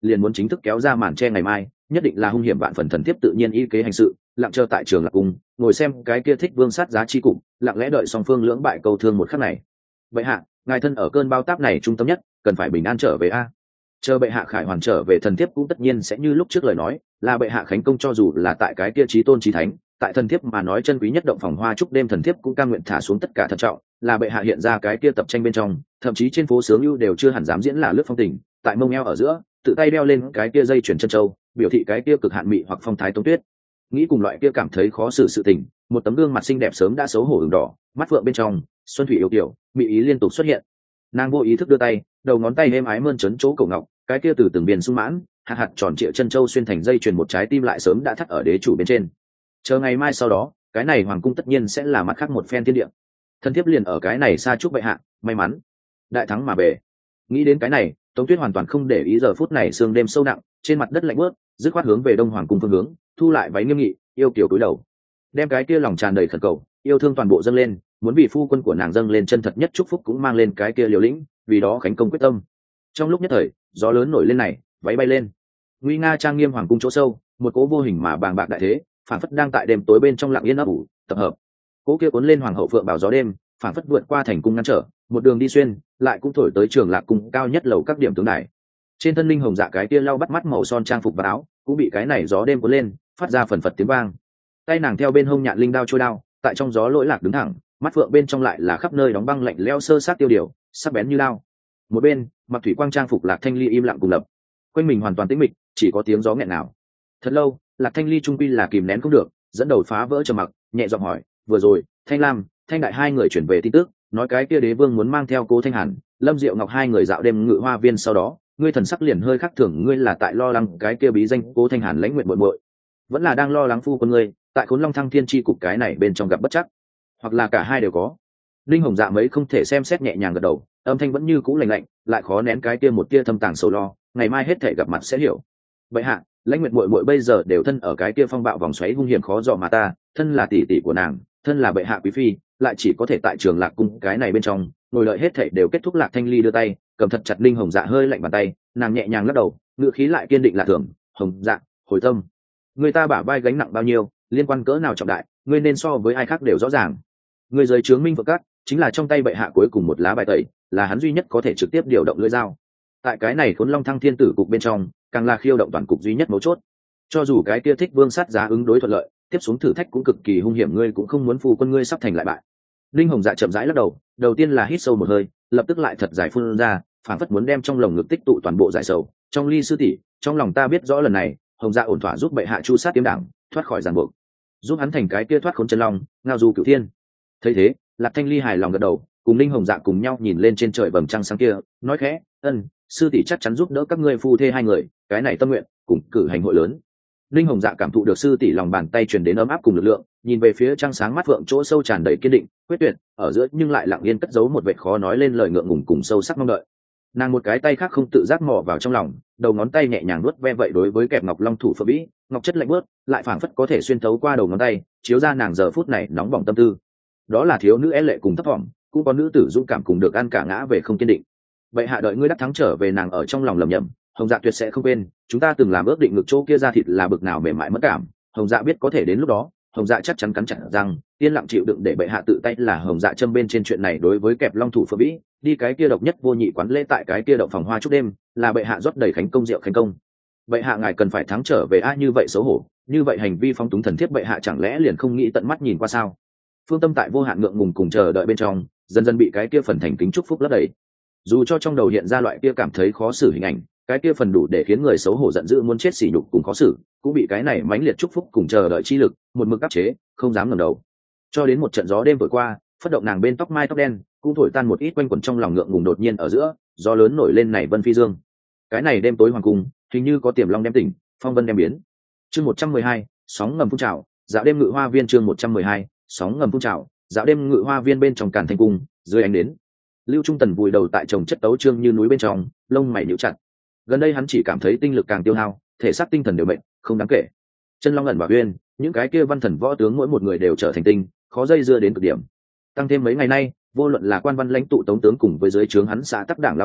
liền muốn chính thức kéo ra màn che ngày mai, nhất định là hung hiểm vạn phần thần thiếp tự nhiên y kế hành sự, lặng chờ tại trường Lạc Cung, ngồi xem cái kia Thích Vương sát giá chi cục, lặng lẽ đợi song phương lưỡng bại câu thương một khắc này. Bệ hạ, ngài thân ở cơn bao táp này trung tâm nhất, cần phải bình an trở về a. Chờ bệ hạ khải hoàn trở về, thần thiếp cũng tất nhiên sẽ như lúc trước lời nói, là bệ hạ khánh công, cho dù là tại cái kia chí tôn chí thánh, tại thần thiếp mà nói chân quý nhất động phòng hoa chúc đêm, thần thiếp cũng cam nguyện thả xuống tất cả thận trọng, là bệ hạ hiện ra cái kia tập tranh bên trong, thậm chí trên phố sướng ưu đều chưa hẳn dám diễn là lướt phong tình, tại mông eo ở giữa tự tay đeo lên cái kia dây chuyền chân châu, biểu thị cái kia cực hạn mị hoặc phong thái Tống Tuyết. Nghĩ cùng loại kia cảm thấy khó xử sự tình, một tấm gương mặt xinh đẹp sớm đã xấu hổ ửng đỏ, mắt phượng bên trong xuân thủy yêu kiểu mị ý liên tục xuất hiện. Nàng vô ý thức đưa tay, đầu ngón tay êm ái mơn trớn chỗ cổ ngọc, cái kia từ từng biên sung mãn hạt hạt tròn trịa chân châu xuyên thành dây chuyền một trái tim lại sớm đã thắt ở đế chủ bên trên. Chờ ngày mai sau đó, cái này hoàng cung tất nhiên sẽ là mặt khác một phen thiên địa. Thân thiếp liền ở cái này xa chúc bệ hạ may mắn đại thắng mà về. Nghĩ đến cái này, Tống Tuyết hoàn toàn không để ý giờ phút này sương đêm sâu nặng, trên mặt đất lạnh bớt, dứt khoát hướng về đông hoàng cung phương hướng, thu lại váy nghiêm nghị, yêu kiều cúi đầu, đem cái kia lòng tràn đầy khẩn cầu yêu thương toàn bộ dâng lên, muốn vì phu quân của nàng dâng lên chân thật nhất chúc phúc, cũng mang lên cái kia liều lĩnh vì đó khánh công quyết tâm. Trong lúc nhất thời, gió lớn nổi lên này, váy bay lên, nguy nga trang nghiêm hoàng cung chỗ sâu, một cố vô hình mà bàng bạc đại thế phản phất đang tại đêm tối bên trong lặng yên ấp ủ tập hợp. Cố kia cuốn lên hoàng hậu phượng bảo gió đêm, phản phất vượt qua thành cung ngăn trở, một đường đi xuyên, lại cũng thổi tới Trường Lạc Cung cao nhất lầu các điểm tướng đài. Trên thân linh hồng dạ cái kia lau bắt mắt màu son trang phục và áo, cũng bị cái này gió đêm cuốn lên, phát ra phần phật tiếng vang. Tay nàng theo bên hông nhạn linh đao trôi đao, tại trong gió lỗi lạc đứng thẳng, mắt phượng bên trong lại là khắp nơi đóng băng lạnh lẽo sơ sát tiêu điều, sắc bén như lao. Một bên, mặc thủy quang trang phục Lạc Thanh Ly im lặng cùng lập, quanh mình hoàn toàn tĩnh mịch, chỉ có tiếng gió nghẹn nào. Thật lâu, Lạc Thanh Ly trung quy là kìm nén không được, dẫn đầu phá vỡ trầm mặc, nhẹ giọng hỏi, vừa rồi Thanh Lam, Thanh Đại hai người chuyển về tin tức, nói cái kia đế vương muốn mang theo Cố Thanh Hàn, Lâm Diệu Ngọc hai người dạo đêm Ngự Hoa Viên, sau đó ngươi thần sắc liền hơi khác thường, ngươi là tại lo lắng cái kia bí danh Cố Thanh Hàn lãnh nguyện muội muội, vẫn là đang lo lắng phu quân ngươi tại Khốn Long Thăng Thiên chi cục cái này bên trong gặp bất chắc, hoặc là cả hai đều có. Linh hồng dạ mấy không thể xem xét nhẹ nhàng gật đầu, âm thanh vẫn như cũ lạnh lạnh, lại khó nén cái kia một tia thâm tàng sầu lo, ngày mai hết thể gặp mặt sẽ hiểu. Vậy hạ, lãnh nguyện muội muội bây giờ đều thân ở cái kia phong bạo vòng xoáy hung hiểm khó dò, mà ta thân là tỷ tỷ của nàng, thân là bệ hạ quý phi, lại chỉ có thể tại Trường Lạc Cung cái này bên trong ngồi đợi hết thảy đều kết thúc. Lạc Thanh Ly đưa tay cầm thật chặt linh hồng dạ hơi lạnh bàn tay, nàng nhẹ nhàng lắc đầu, ngữ khí lại kiên định lạ thường, hồng dạ hồi tâm, người ta bả vai gánh nặng bao nhiêu, liên quan cỡ nào trọng đại, ngươi nên so với ai khác đều rõ ràng. Ngươi giới trướng Minh Phượng Các chính là trong tay bệ hạ cuối cùng một lá bài tẩy, là hắn duy nhất có thể trực tiếp điều động lưỡi dao. Tại cái này Khốn Long Thăng Thiên tử cục bên trong, càng là khiêu động toàn cục duy nhất mấu chốt. Cho dù cái kia Thích Vương sát giá ứng đối thuận lợi, tiếp xuống thử thách cũng cực kỳ hung hiểm, ngươi cũng không muốn phu quân ngươi sắp thành lại bại. Linh hồng dạ chậm rãi lắc đầu, đầu tiên là hít sâu một hơi, lập tức lại thật dài phun ra, phản phất muốn đem trong lồng ngực tích tụ toàn bộ giải sầu. Trong Ly sư tỷ, trong lòng ta biết rõ lần này hồng dạ ổn thỏa giúp bệ hạ chu sát tiêm đảng, thoát khỏi ràng buộc, giúp hắn thành cái kia thoát khốn chân long, ngao du cửu thiên. Thấy thế, Lạc Thanh Ly hài lòng gật đầu, cùng Linh hồng dạ cùng nhau nhìn lên trên trời vầng trăng sáng kia, nói khẽ, ân, sư tỷ chắc chắn giúp đỡ các ngươi phu thê hai người, cái này tâm nguyện cùng cử hành hội lớn. Linh hồng dạ cảm thụ được sư tỷ lòng bàn tay truyền đến ấm áp cùng lực lượng, nhìn về phía trăng sáng, mắt phượng chỗ sâu tràn đầy kiên định quyết tuyệt, ở giữa nhưng lại lặng yên cất giấu một vẻ khó nói lên lời ngượng ngùng cùng sâu sắc mong đợi. Nàng một cái tay khác không tự giác mò vào trong lòng, đầu ngón tay nhẹ nhàng nuốt ve vậy đối với kẹp ngọc long thủ phượng vĩ, ngọc chất lạnh bớt lại phảng phất có thể xuyên thấu qua đầu ngón tay, chiếu ra nàng giờ phút này nóng bỏng tâm tư. Đó là thiếu nữ é lệ cùng thấp thỏm, cũng có nữ tử dũng cảm cùng được ăn cả ngã về không kiên định. Bệ hạ đợi ngươi đắc thắng trở về, nàng ở trong lòng lầm nhầm, hồng dạ tuyệt sẽ không quên chúng ta từng làm ước định, ngực chỗ kia ra thịt là bực nào mềm mại mất cảm. Hồng dạ biết có thể đến lúc đó, hồng dạ chắc chắn cắn chặt răng, yên lặng chịu đựng để bệ hạ tự tay là hồng dạ châm bên trên chuyện này. Đối với kẹp long thủ phượng vĩ, đi cái kia độc nhất vô nhị quán lễ tại cái kia động phòng hoa chúc đêm, là bệ hạ rót đầy khánh công rượu khánh công. Bệ hạ ngài cần phải thắng trở về a, như vậy xấu hổ, như vậy hành vi phóng túng thần thiếp, bệ hạ chẳng lẽ liền không nghĩ tận mắt nhìn qua sao? Phương tâm tại vô hạn ngượng ngùng cùng chờ đợi bên trong, dần dần bị cái kia phần thành kính chúc phúc lấp đầy. Dù cho trong đầu hiện ra loại kia cảm thấy khó xử hình ảnh, cái kia phần đủ để khiến người xấu hổ giận dữ muốn chết sỉ nhục cùng khó xử, cũng bị cái này mãnh liệt chúc phúc cùng chờ đợi chi lực một mực áp chế, không dám ngẩng đầu. Cho đến một trận gió đêm thổi qua, phất động nàng bên tóc mai tóc đen, cũng thổi tan một ít quanh quẩn trong lòng ngượng ngùng. Đột nhiên ở giữa, gió lớn nổi lên này vân phi dương. Cái này đêm tối hoàng cung, hình như có tiềm long đem tỉnh, phong vân đem biến. Chương 112, sóng ngầm phun trào, dạo đêm Ngự Hoa Viên. Chương 112, sóng ngầm phun trào, dạo đêm Ngự Hoa Viên. Bên trong Càn Thành cung, dưới ánh đến, Lưu Trung Tần vùi đầu tại chồng chất tấu chương như núi bên trong, lông mày nhíu chặt. Gần đây hắn chỉ cảm thấy tinh lực càng tiêu hao, thể xác tinh thần đều mệt, không đáng kể. Chân Long ẩn và Uyên, những cái kia văn thần võ tướng mỗi một người đều trở thành tinh, khó dây dưa đến cực điểm. Tăng thêm mấy ngày nay, vô luận là quan văn lãnh tụ tống tướng cùng với dưới trướng hắn xã tắc đảng lao thần,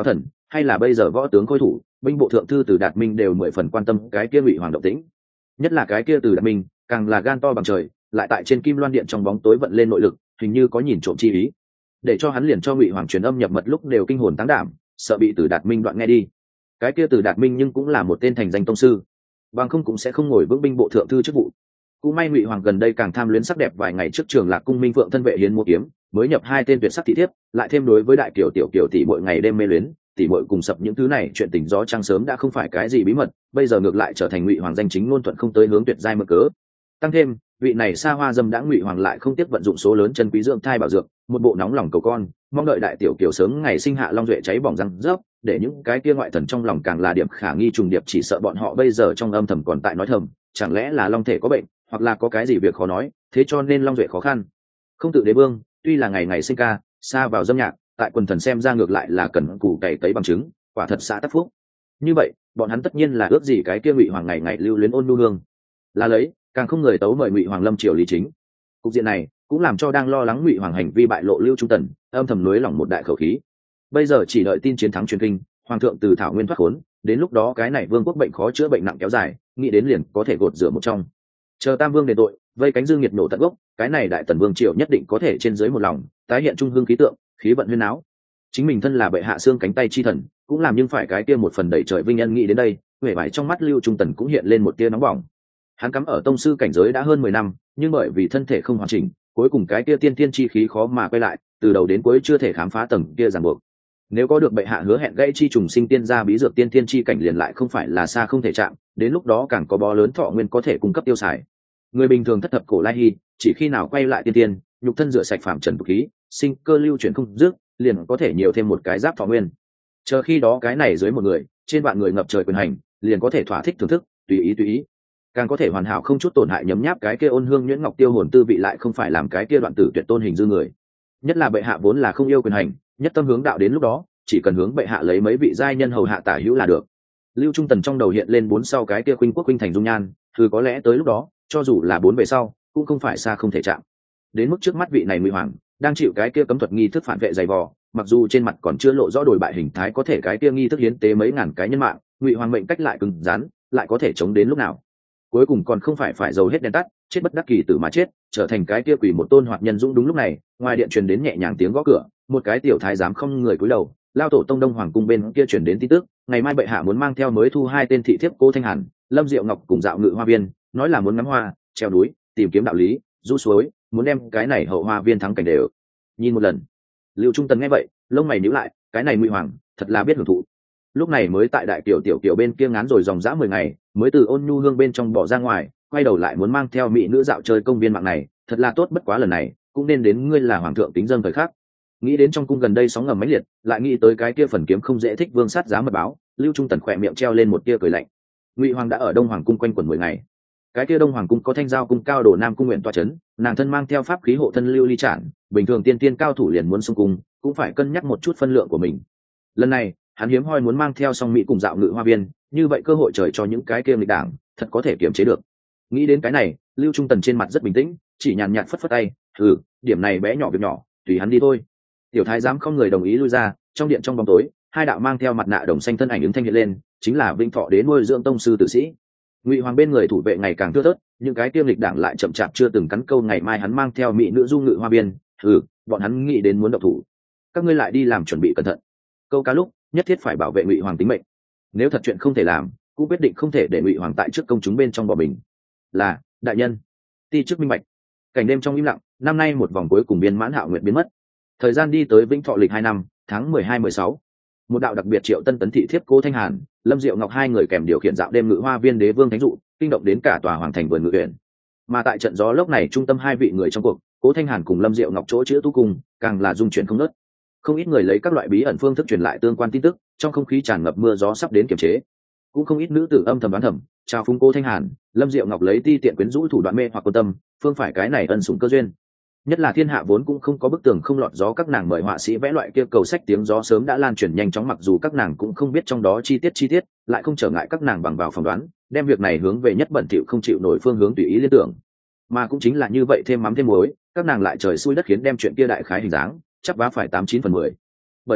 hay là bây giờ võ tướng khôi thủ binh bộ thượng thư Từ Đạt Minh đều mười phần quan tâm cái kia Ngụy Hoàng động tĩnh. Nhất là cái kia Từ Đạt Minh càng là gan to bằng trời, lại tại trên Kim Loan Điện trong bóng tối vận lên nội lực, hình như có nhìn trộm chi ý, để cho hắn liền cho Ngụy Hoàng truyền âm nhập mật lúc đều kinh hồn táng đảm, sợ bị Từ Đạt Minh đoạn nghe đi. Cái kia Từ Đạt Minh nhưng cũng là một tên thành danh tông sư, bằng không cũng sẽ không ngồi vững binh bộ thượng thư chức vụ. Cũng may Ngụy Hoàng gần đây càng tham luyến sắc đẹp, vài ngày trước Trường Lạc cung Minh Phượng thân vệ hiến mua kiếm, mới nhập 2 tên tuyệt sắc thị thiếp, lại thêm đối với đại kiều tiểu kiều tỷ muội ngày đêm mê luyến, tỷ muội cùng sập những thứ này chuyện tình gió trăng sớm đã không phải cái gì bí mật, bây giờ ngược lại trở thành Ngụy Hoàng danh chính ngôn thuận không tới hướng tuyệt giai mơ cớ. Tăng thêm vị này xa hoa dâm đã Ngụy Hoàng lại không tiếc vận dụng số lớn chân quý dưỡng thai bảo dược, một bộ nóng lòng cầu con, mong đợi đại tiểu kiều sớm ngày sinh hạ long duệ cháy bỏng răng rớp, để những cái kia ngoại thần trong lòng càng là điểm khả nghi trùng điệp, chỉ sợ bọn họ bây giờ trong âm thầm còn tại nói thầm, chẳng lẽ là long thể có bệnh, hoặc là có cái gì việc khó nói, thế cho nên long duệ khó khăn. Không tự đế vương tuy là ngày ngày sinh ca xa vào dâm nhạc, tại quần thần xem ra ngược lại là cần cù cày tấy bằng chứng, quả thật xã tắc phúc. Như vậy bọn hắn tất nhiên là ước gì cái kia Ngụy Hoàng ngày ngày lưu luyến ôn nhu hương, là lấy càng không người tấu mời Ngụy Hoàng lâm triều lý chính. Cục diện này cũng làm cho đang lo lắng Ngụy Hoàng hành vi bại lộ Lưu Trung Tần âm thầm nối lòng một đại khẩu khí. Bây giờ chỉ đợi tin chiến thắng truyền kinh, hoàng thượng từ thảo nguyên thoát khốn, đến lúc đó cái này vương quốc bệnh khó chữa bệnh nặng kéo dài, nghĩ đến liền có thể gột rửa một trong. Chờ Tam Vương đền tội, vây cánh Dương Nhiệt nổ tận gốc, cái này Đại Tần Vương triều nhất định có thể trên dưới một lòng, tái hiện trung hương khí tượng, khí vận huyên áo. Chính mình thân là bệ hạ xương cánh tay chi thần, cũng làm nhưng phải cái kia một phần đẩy trời vinh nhân nghĩ đến đây, huệ vải trong mắt Lưu Trung Tần cũng hiện lên một tia nóng bỏng. Hắn cắm ở tông sư cảnh giới đã hơn 10 năm, nhưng bởi vì thân thể không hoàn chỉnh, cuối cùng cái kia tiên tiên chi khí khó mà quay lại, từ đầu đến cuối chưa thể khám phá tầng kia ràng buộc. Nếu có được bệ hạ hứa hẹn gãy chi trùng sinh tiên gia bí dược tiên tiên chi cảnh liền lại không phải là xa không thể chạm, đến lúc đó càng có bó lớn thọ nguyên có thể cung cấp tiêu xài. Người bình thường thất thập cổ lai hy, chỉ khi nào quay lại tiên tiên, nhục thân rửa sạch phạm trần tục khí, sinh cơ lưu chuyển không dứt, liền có thể nhiều thêm một cái giáp thọ nguyên. Chờ khi đó cái này dưới một người, trên vạn người ngập trời quyền hành, liền có thể thỏa thích thưởng thức, tùy ý, càng có thể hoàn hảo không chút tổn hại nhấm nháp cái kia ôn hương nhuyễn ngọc tiêu hồn tư vị, lại không phải làm cái kia đoạn tử tuyệt tôn hình dư người. Nhất là bệ hạ vốn là không yêu quyền hành, nhất tâm hướng đạo, đến lúc đó chỉ cần hướng bệ hạ lấy mấy vị giai nhân hầu hạ tả hữu là được. Lưu Trung Tần trong đầu hiện lên 4 sau cái kia khuynh quốc khuynh thành dung nhan, thử có lẽ tới lúc đó cho dù là 4 về sau cũng không phải xa không thể chạm. Đến mức trước mắt vị này Ngụy Hoàng đang chịu cái kia cấm thuật nghi thức phản vệ dày vò, mặc dù trên mặt còn chưa lộ rõ đổi bại hình thái, có thể cái kia nghi thức hiến tế mấy ngàn cái nhân mạng, Ngụy Hoàng mệnh cách lại cứng rắn, lại có thể chống đến lúc nào. Cuối cùng còn không phải dầu hết đèn tắt, chết bất đắc kỳ tử mà chết, trở thành cái kia quỷ một tôn hoạt nhân dũng. Đúng lúc này, ngoài điện truyền đến nhẹ nhàng tiếng gõ cửa, một cái tiểu thái giám không người cúi đầu, lao tổ tông Đông Hoàng cung bên kia truyền đến tin tức, ngày mai bệ hạ muốn mang theo mới thu 2 tên thị thiếp Cô Thanh Hàn, Lâm Diệu Ngọc cùng dạo ngự hoa viên, nói là muốn ngắm hoa, treo núi, tìm kiếm đạo lý, du suối, muốn đem cái này hậu hoa viên thắng cảnh đều nhìn một lần. Lưu Trung Tần nghe vậy, lông mày nhíu lại, cái này Ngụy Hoàng thật là biết hưởng thụ. Lúc này mới tại đại tiểu tiểu bên kia ngán rồi dòng dã 10 ngày, mới từ ôn nhu hương bên trong bỏ ra ngoài, quay đầu lại muốn mang theo mỹ nữ dạo chơi công viên mạng này, thật là tốt, bất quá lần này cũng nên đến ngươi là hoàng thượng tính dâng thời khắc. Nghĩ đến trong cung gần đây sóng ngầm mãnh liệt, lại nghĩ tới cái kia phần kiếm không dễ thích vương sát giá mật báo, Lưu Trung Tần khỏe miệng treo lên một tia cười lạnh. Ngụy Hoàng đã ở Đông Hoàng cung quanh quẩn 10 ngày. Cái kia Đông Hoàng cung có Thanh Giao cung cao đồ Nam cung nguyện tọa chấn, nàng thân mang theo pháp khí hộ thân lưu ly trản, bình thường tiên tiên cao thủ liền muốn xung cung, cũng phải cân nhắc một chút phân lượng của mình. Lần này hắn hiếm hoi muốn mang theo song mỹ cùng dạo ngự hoa viên, như vậy cơ hội trời cho những cái kia nghịch đảng thật có thể kiềm chế được. Nghĩ đến cái này, Lưu Trung Tần trên mặt rất bình tĩnh, chỉ nhàn nhạt phất phất tay, điểm này bé nhỏ việc nhỏ, tùy hắn đi thôi. Tiểu thái giám không người đồng ý lui ra, trong điện trong bóng tối, 2 đạo mang theo mặt nạ đồng xanh thân ảnh ứng thanh hiện lên, chính là Vinh Thọ đến nuôi dưỡng tông sư tử sĩ. Ngụy Hoàng bên người thủ vệ ngày càng thưa thớt, những cái tiêm lịch đảng lại chậm chạp chưa từng cắn câu ngày mai hắn mang theo mỹ nữ du ngự hoa biên, bọn hắn nghĩ đến muốn động thủ. Các ngươi lại đi làm chuẩn bị cẩn thận. Câu cá lúc nhất thiết phải bảo vệ Ngụy Hoàng tính mệnh. Nếu thật chuyện không thể làm, cũng quyết định không thể để Ngụy Hoàng tại trước công chúng bên trong bỏ mình. Là đại nhân. Ti chức minh bạch. Cảnh đêm trong im lặng, năm nay một vòng cuối cùng biên mãn hạo nguyện biến mất. Thời gian đi tới Vĩnh Thọ lịch 2 năm, tháng 12-16. Một đạo đặc biệt triệu tân tấn thị thiếp Cô Thanh Hàn, Lâm Diệu Ngọc hai người kèm điều khiển dạo đêm ngự hoa viên đế vương thánh dụ, kinh động đến cả tòa hoàng thành vườn ngự viện. Mà tại trận gió lốc này, trung tâm 2 vị người trong cuộc, Cố Thanh Hàn cùng Lâm Diệu Ngọc chỗ chữ tu cung, càng là dung chuyển không nớt. Không ít người lấy các loại bí ẩn phương thức truyền lại tương quan tin tức, trong không khí tràn ngập mưa gió sắp đến kiềm chế. Cũng không ít nữ tử âm thầm đoán thầm, chào phúng Cố Thanh Hàn, Lâm Diệu Ngọc lấy ti tiện quyến rũ thủ đoạn mê hoặc quan tâm, phương phải cái này ân sủng cơ duyên. Nhất là thiên hạ vốn cũng không có bức tường không lọt gió, các nàng mời họa sĩ vẽ loại kia cầu sách tiếng gió sớm đã lan truyền nhanh chóng, mặc dù các nàng cũng không biết trong đó chi tiết, lại không trở ngại các nàng bằng vào phỏng đoán, đem việc này hướng về nhất bẩn thỉu không chịu nổi phương hướng tùy ý liên tưởng. Mà cũng chính là như vậy, thêm mắm thêm muối, các nàng lại trời xui đất khiến đem chuyện kia đại khái hình dáng, chắc vá phải 89/10. Bởi vậy,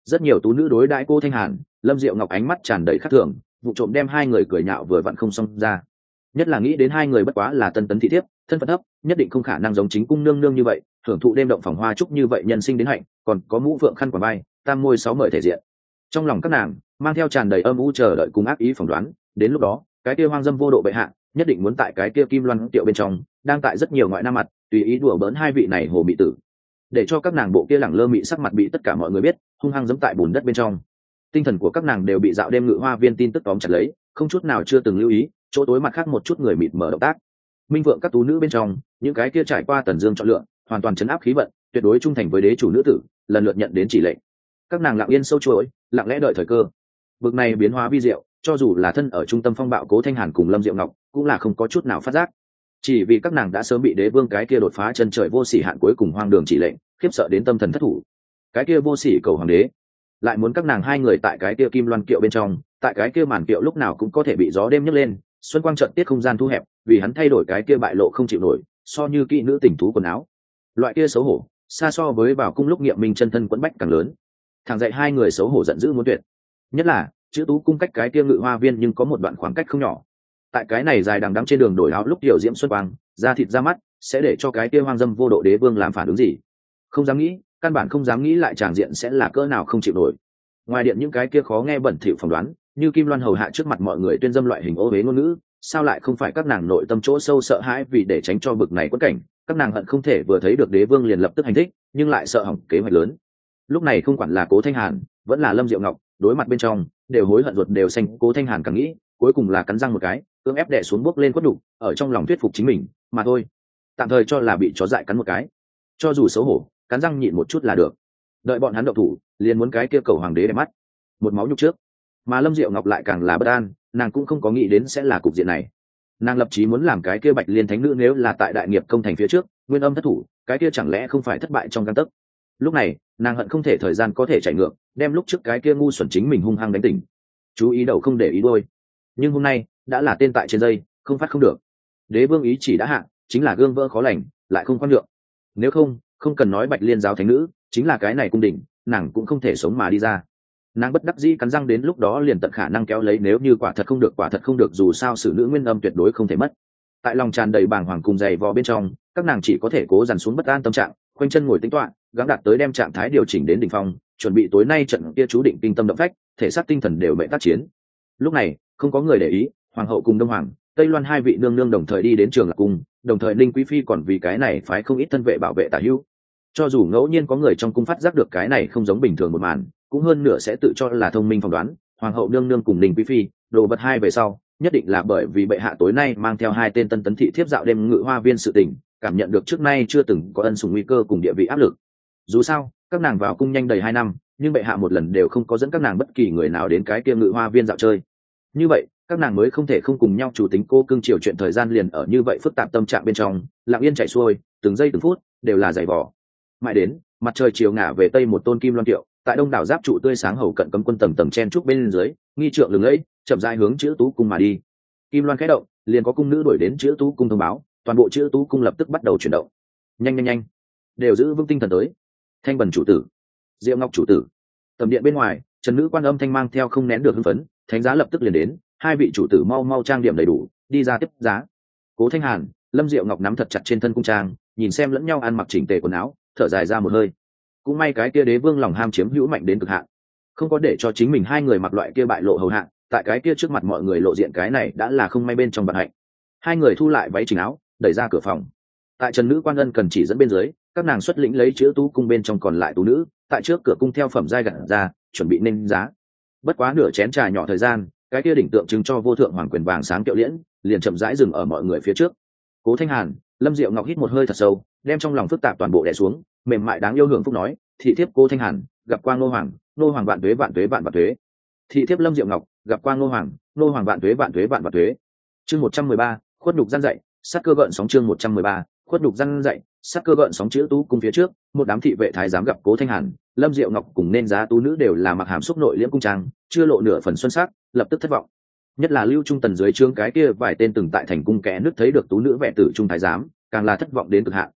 Rất nhiều tú nữ đối đãi cô Thanh Hàn, Lâm Diệu Ngọc ánh mắt tràn đầy khắc thường, vụ trộm đem hai người cười nhạo vừa vặn không xong ra. Nhất là nghĩ đến hai người bất quá là tân tấn thị thiếp, thân phận thấp, nhất định không khả năng giống chính cung nương nương như vậy hưởng thụ đêm động phòng hoa trúc như vậy nhân sinh đến hạnh, còn có mũ phượng khăn quàng vai, tam môi sáu mời thể diện. Trong lòng các nàng mang theo tràn đầy âm u chờ đợi cùng ác ý phỏng đoán, đến lúc đó cái kia hoang dâm vô độ bệ hạ nhất định muốn tại cái kia kim loan tiệu bên trong đang tại rất nhiều ngoại nam mặt tùy ý đùa bỡn hai vị này hồ mị tử, để cho các nàng bộ kia lẳng lơ mị sắc mặt bị tất cả mọi người biết hung hăng giẫm tại bùn đất bên trong. Tinh thần của các nàng đều bị dạo đêm ngự hoa viên tin tức tóm chặt lấy, không chút nào chưa từng lưu ý chỗ tối mặt khác một chút người mịt mở động tác. Minh vượng các tú nữ bên trong, những cái kia trải qua Tần Dương chọn lựa, hoàn toàn chấn áp khí vận, tuyệt đối trung thành với đế chủ nữ tử, lần lượt nhận đến chỉ lệnh. Các nàng lặng yên sâu chuỗi, lặng lẽ đợi thời cơ. Bực này biến hóa vi diệu, cho dù là thân ở trung tâm phong bạo Cố Thanh Hàn cùng Lâm Diệu Ngọc, cũng là không có chút nào phát giác. Chỉ vì các nàng đã sớm bị đế vương cái kia đột phá chân trời vô sỉ hạn cuối cùng hoang đường chỉ lệnh, khiếp sợ đến tâm thần thất thủ. Cái kia vô sỉ cầu hoàng đế, lại muốn các nàng hai người tại cái kia kim loan kiệu bên trong, tại cái kia màn kiệu lúc nào cũng có thể bị gió đêm nhấc lên, xuân quang trận tiết không gian thu hẹp, vì hắn thay đổi cái kia bại lộ không chịu nổi, so như kỹ nữ tình thú quần áo. Loại kia xấu hổ, xa so với vào cung lúc Nghiệm Minh chân thân quẫn bách càng lớn. Thằng dạy hai người xấu hổ giận dữ muốn tuyệt. Nhất là, chữ tú cung cách cái kia ngự hoa viên nhưng có một đoạn khoảng cách không nhỏ. Tại cái này dài đằng đẵng trên đường đổi áo lúc tiểu diễm xuân quang, da thịt ra mắt, sẽ để cho cái kia hoang dâm vô độ đế vương làm phản ứng gì? Không dám nghĩ, căn bản không dám nghĩ lại tràng diện sẽ là cỡ nào không chịu nổi. Ngoài điện những cái kia khó nghe bẩn thỉu phỏng đoán, như kim loan hầu hạ trước mặt mọi người tuyên dâm loại hình ô uế ngôn ngữ, sao lại không phải các nàng nội tâm chỗ sâu sợ hãi, vì để tránh cho bực này quất cảnh, các nàng hận không thể vừa thấy được đế vương liền lập tức hành thích, nhưng lại sợ hỏng kế hoạch lớn. Lúc này không quản là Cố Thanh Hàn vẫn là Lâm Diệu Ngọc, đối mặt bên trong đều hối hận ruột đều xanh. Cố Thanh Hàn càng nghĩ, cuối cùng là cắn răng một cái, cưỡng ép đè xuống bước lên quất đục, ở trong lòng thuyết phục chính mình mà thôi, tạm thời cho là bị chó dại cắn một cái, cho dù xấu hổ cắn răng nhịn một chút là được. Đợi bọn hắn động thủ liền muốn cái kia cầu hoàng đế đẹp mắt, một máu nhục trước. Mà Lâm Diệu Ngọc lại càng là bất an, nàng cũng không có nghĩ đến sẽ là cục diện này. Nàng lập chí muốn làm cái kia Bạch Liên thánh nữ nếu là tại đại nghiệp công thành phía trước nguyên âm thất thủ, cái kia chẳng lẽ không phải thất bại trong gang tấc. Lúc này nàng hận không thể thời gian có thể chạy ngược, đem lúc trước cái kia ngu xuẩn chính mình hung hăng đánh tỉnh. Chú ý đầu không để ý đuôi, nhưng hôm nay đã là tên tại trên dây, không phát không được. Đế vương ý chỉ đã hạ, chính là gương vỡ khó lành, lại không khoan nhượng. Nếu không cần nói Bạch Liên giáo thánh nữ, chính là cái này cung đình, nàng cũng không thể sống mà đi ra. Nàng bất đắc dĩ cắn răng, đến lúc đó liền tận khả năng kéo lấy, nếu như quả thật không được, dù sao xử nữ nguyên âm tuyệt đối không thể mất. Tại lòng tràn đầy bàng hoàng cùng dày vò bên trong, các nàng chỉ có thể cố dằn xuống bất an tâm trạng, khoanh chân ngồi tĩnh tọa, gắng đạt tới đem trạng thái điều chỉnh đến đỉnh phong, chuẩn bị tối nay trận kia chú định kinh tâm động phách, thể xác tinh thần đều mệnh tác chiến. Lúc này không có người để ý, hoàng hậu cùng đông hoàng, tây loan hai vị nương nương đồng thời đi đến Trường Lạc cung, đồng thời Ninh Quý phi còn vì cái này phái không ít thân vệ bảo vệ tả hữu. Cho dù ngẫu nhiên có người trong cung phát giác được cái này không giống bình thường một màn, cũng hơn nửa sẽ tự cho là thông minh phỏng đoán hoàng hậu nương nương cùng Ninh Quý phi đồ vật hai về sau nhất định là bởi vì bệ hạ tối nay mang theo hai tên tân tấn thị thiếp dạo đêm ngự hoa viên sự tình, cảm nhận được trước nay chưa từng có ân sủng nguy cơ cùng địa vị áp lực. Dù sao các nàng vào cung nhanh đầy 2 năm, nhưng bệ hạ một lần đều không có dẫn các nàng bất kỳ người nào đến cái kia ngự hoa viên dạo chơi. Như vậy các nàng mới không thể không cùng nhau chủ tính cô cưng chiều chuyện, thời gian liền ở như vậy phức tạp tâm trạng bên trong lặng yên chảy xuôi, từng giây từng phút đều là dày vò. Mãi đến mặt trời chiều ngả về tây, một tôn kim loan kiệu tại đông đảo giáp trụ tươi sáng hầu cận cấm quân tầng tầng chen trúc bên dưới, nghi trượng lừng lẫy chậm rãi hướng chữ tú cung mà đi. Kim loan khẽ động, liền có cung nữ đuổi đến chữ tú cung thông báo, toàn bộ chữ tú cung lập tức bắt đầu chuyển động. Nhanh, đều giữ vững tinh thần tới. Thanh Bần chủ tử, Diệu Ngọc chủ tử. Tầm điện bên ngoài, Trần nữ quan âm thanh mang theo không nén được hưng phấn, thánh giá lập tức liền đến, hai vị chủ tử mau trang điểm đầy đủ, đi ra tiếp giá. Cố Thanh Hàn, Lâm Diệu Ngọc nắm thật chặt trên thân cung trang, nhìn xem lẫn nhau ăn mặc chỉnh tề quần áo, thở dài ra một hơi. Cũng may cái kia đế vương lòng ham chiếm hữu mạnh đến cực hạn, không có để cho chính mình hai người mặc loại kia bại lộ hầu hạ, tại cái kia trước mặt mọi người lộ diện, cái này đã là không may bên trong vận hạnh. Hai người thu lại váy chỉnh áo, đẩy ra cửa phòng. Tại Trần nữ quan ân cần chỉ dẫn bên dưới, các nàng xuất lĩnh lấy chữ tú cung bên trong còn lại tú nữ, tại trước cửa cung theo phẩm giai gặt ra, chuẩn bị nên giá. Bất quá nửa chén trà nhỏ thời gian, cái kia đỉnh tượng trưng cho vô thượng hoàng quyền vàng sáng kiệu liễn liền chậm rãi dừng ở mọi người phía trước. Cố Thanh Hàn, Lâm Diệu Ngọc hít một hơi thật sâu, đem trong lòng phức tạp toàn bộ đè xuống, mềm mại đáng yêu hưởng phúc nói: thị thiếp Cố Thanh Hàn gặp qua Ngô Hoàng vạn tuế vạn tuế vạn vạn tuế. Thị thiếp Lâm Diệu Ngọc gặp qua Ngô Hoàng vạn tuế vạn tuế vạn vạn tuế. Chương 113, khuất nhục gian dậy, sát cơ gợn sóng. Chương 113, khuất nhục gian dậy, sát cơ gợn sóng. Chữ tú cung phía trước, một đám thị vệ thái giám gặp Cố Thanh Hàn, Lâm Diệu Ngọc cùng nên giá tú nữ đều là mặc hàm xúc nội liễm cung trang, chưa lộ nửa phần xuân sắc, lập tức thất vọng. Nhất là Lưu Trung Tần dưới trướng cái kia vài tên từng tại thành cung kẽ nước thấy được tú nữ vẻ tử trung thái giám, càng là thất vọng đến cực hạn.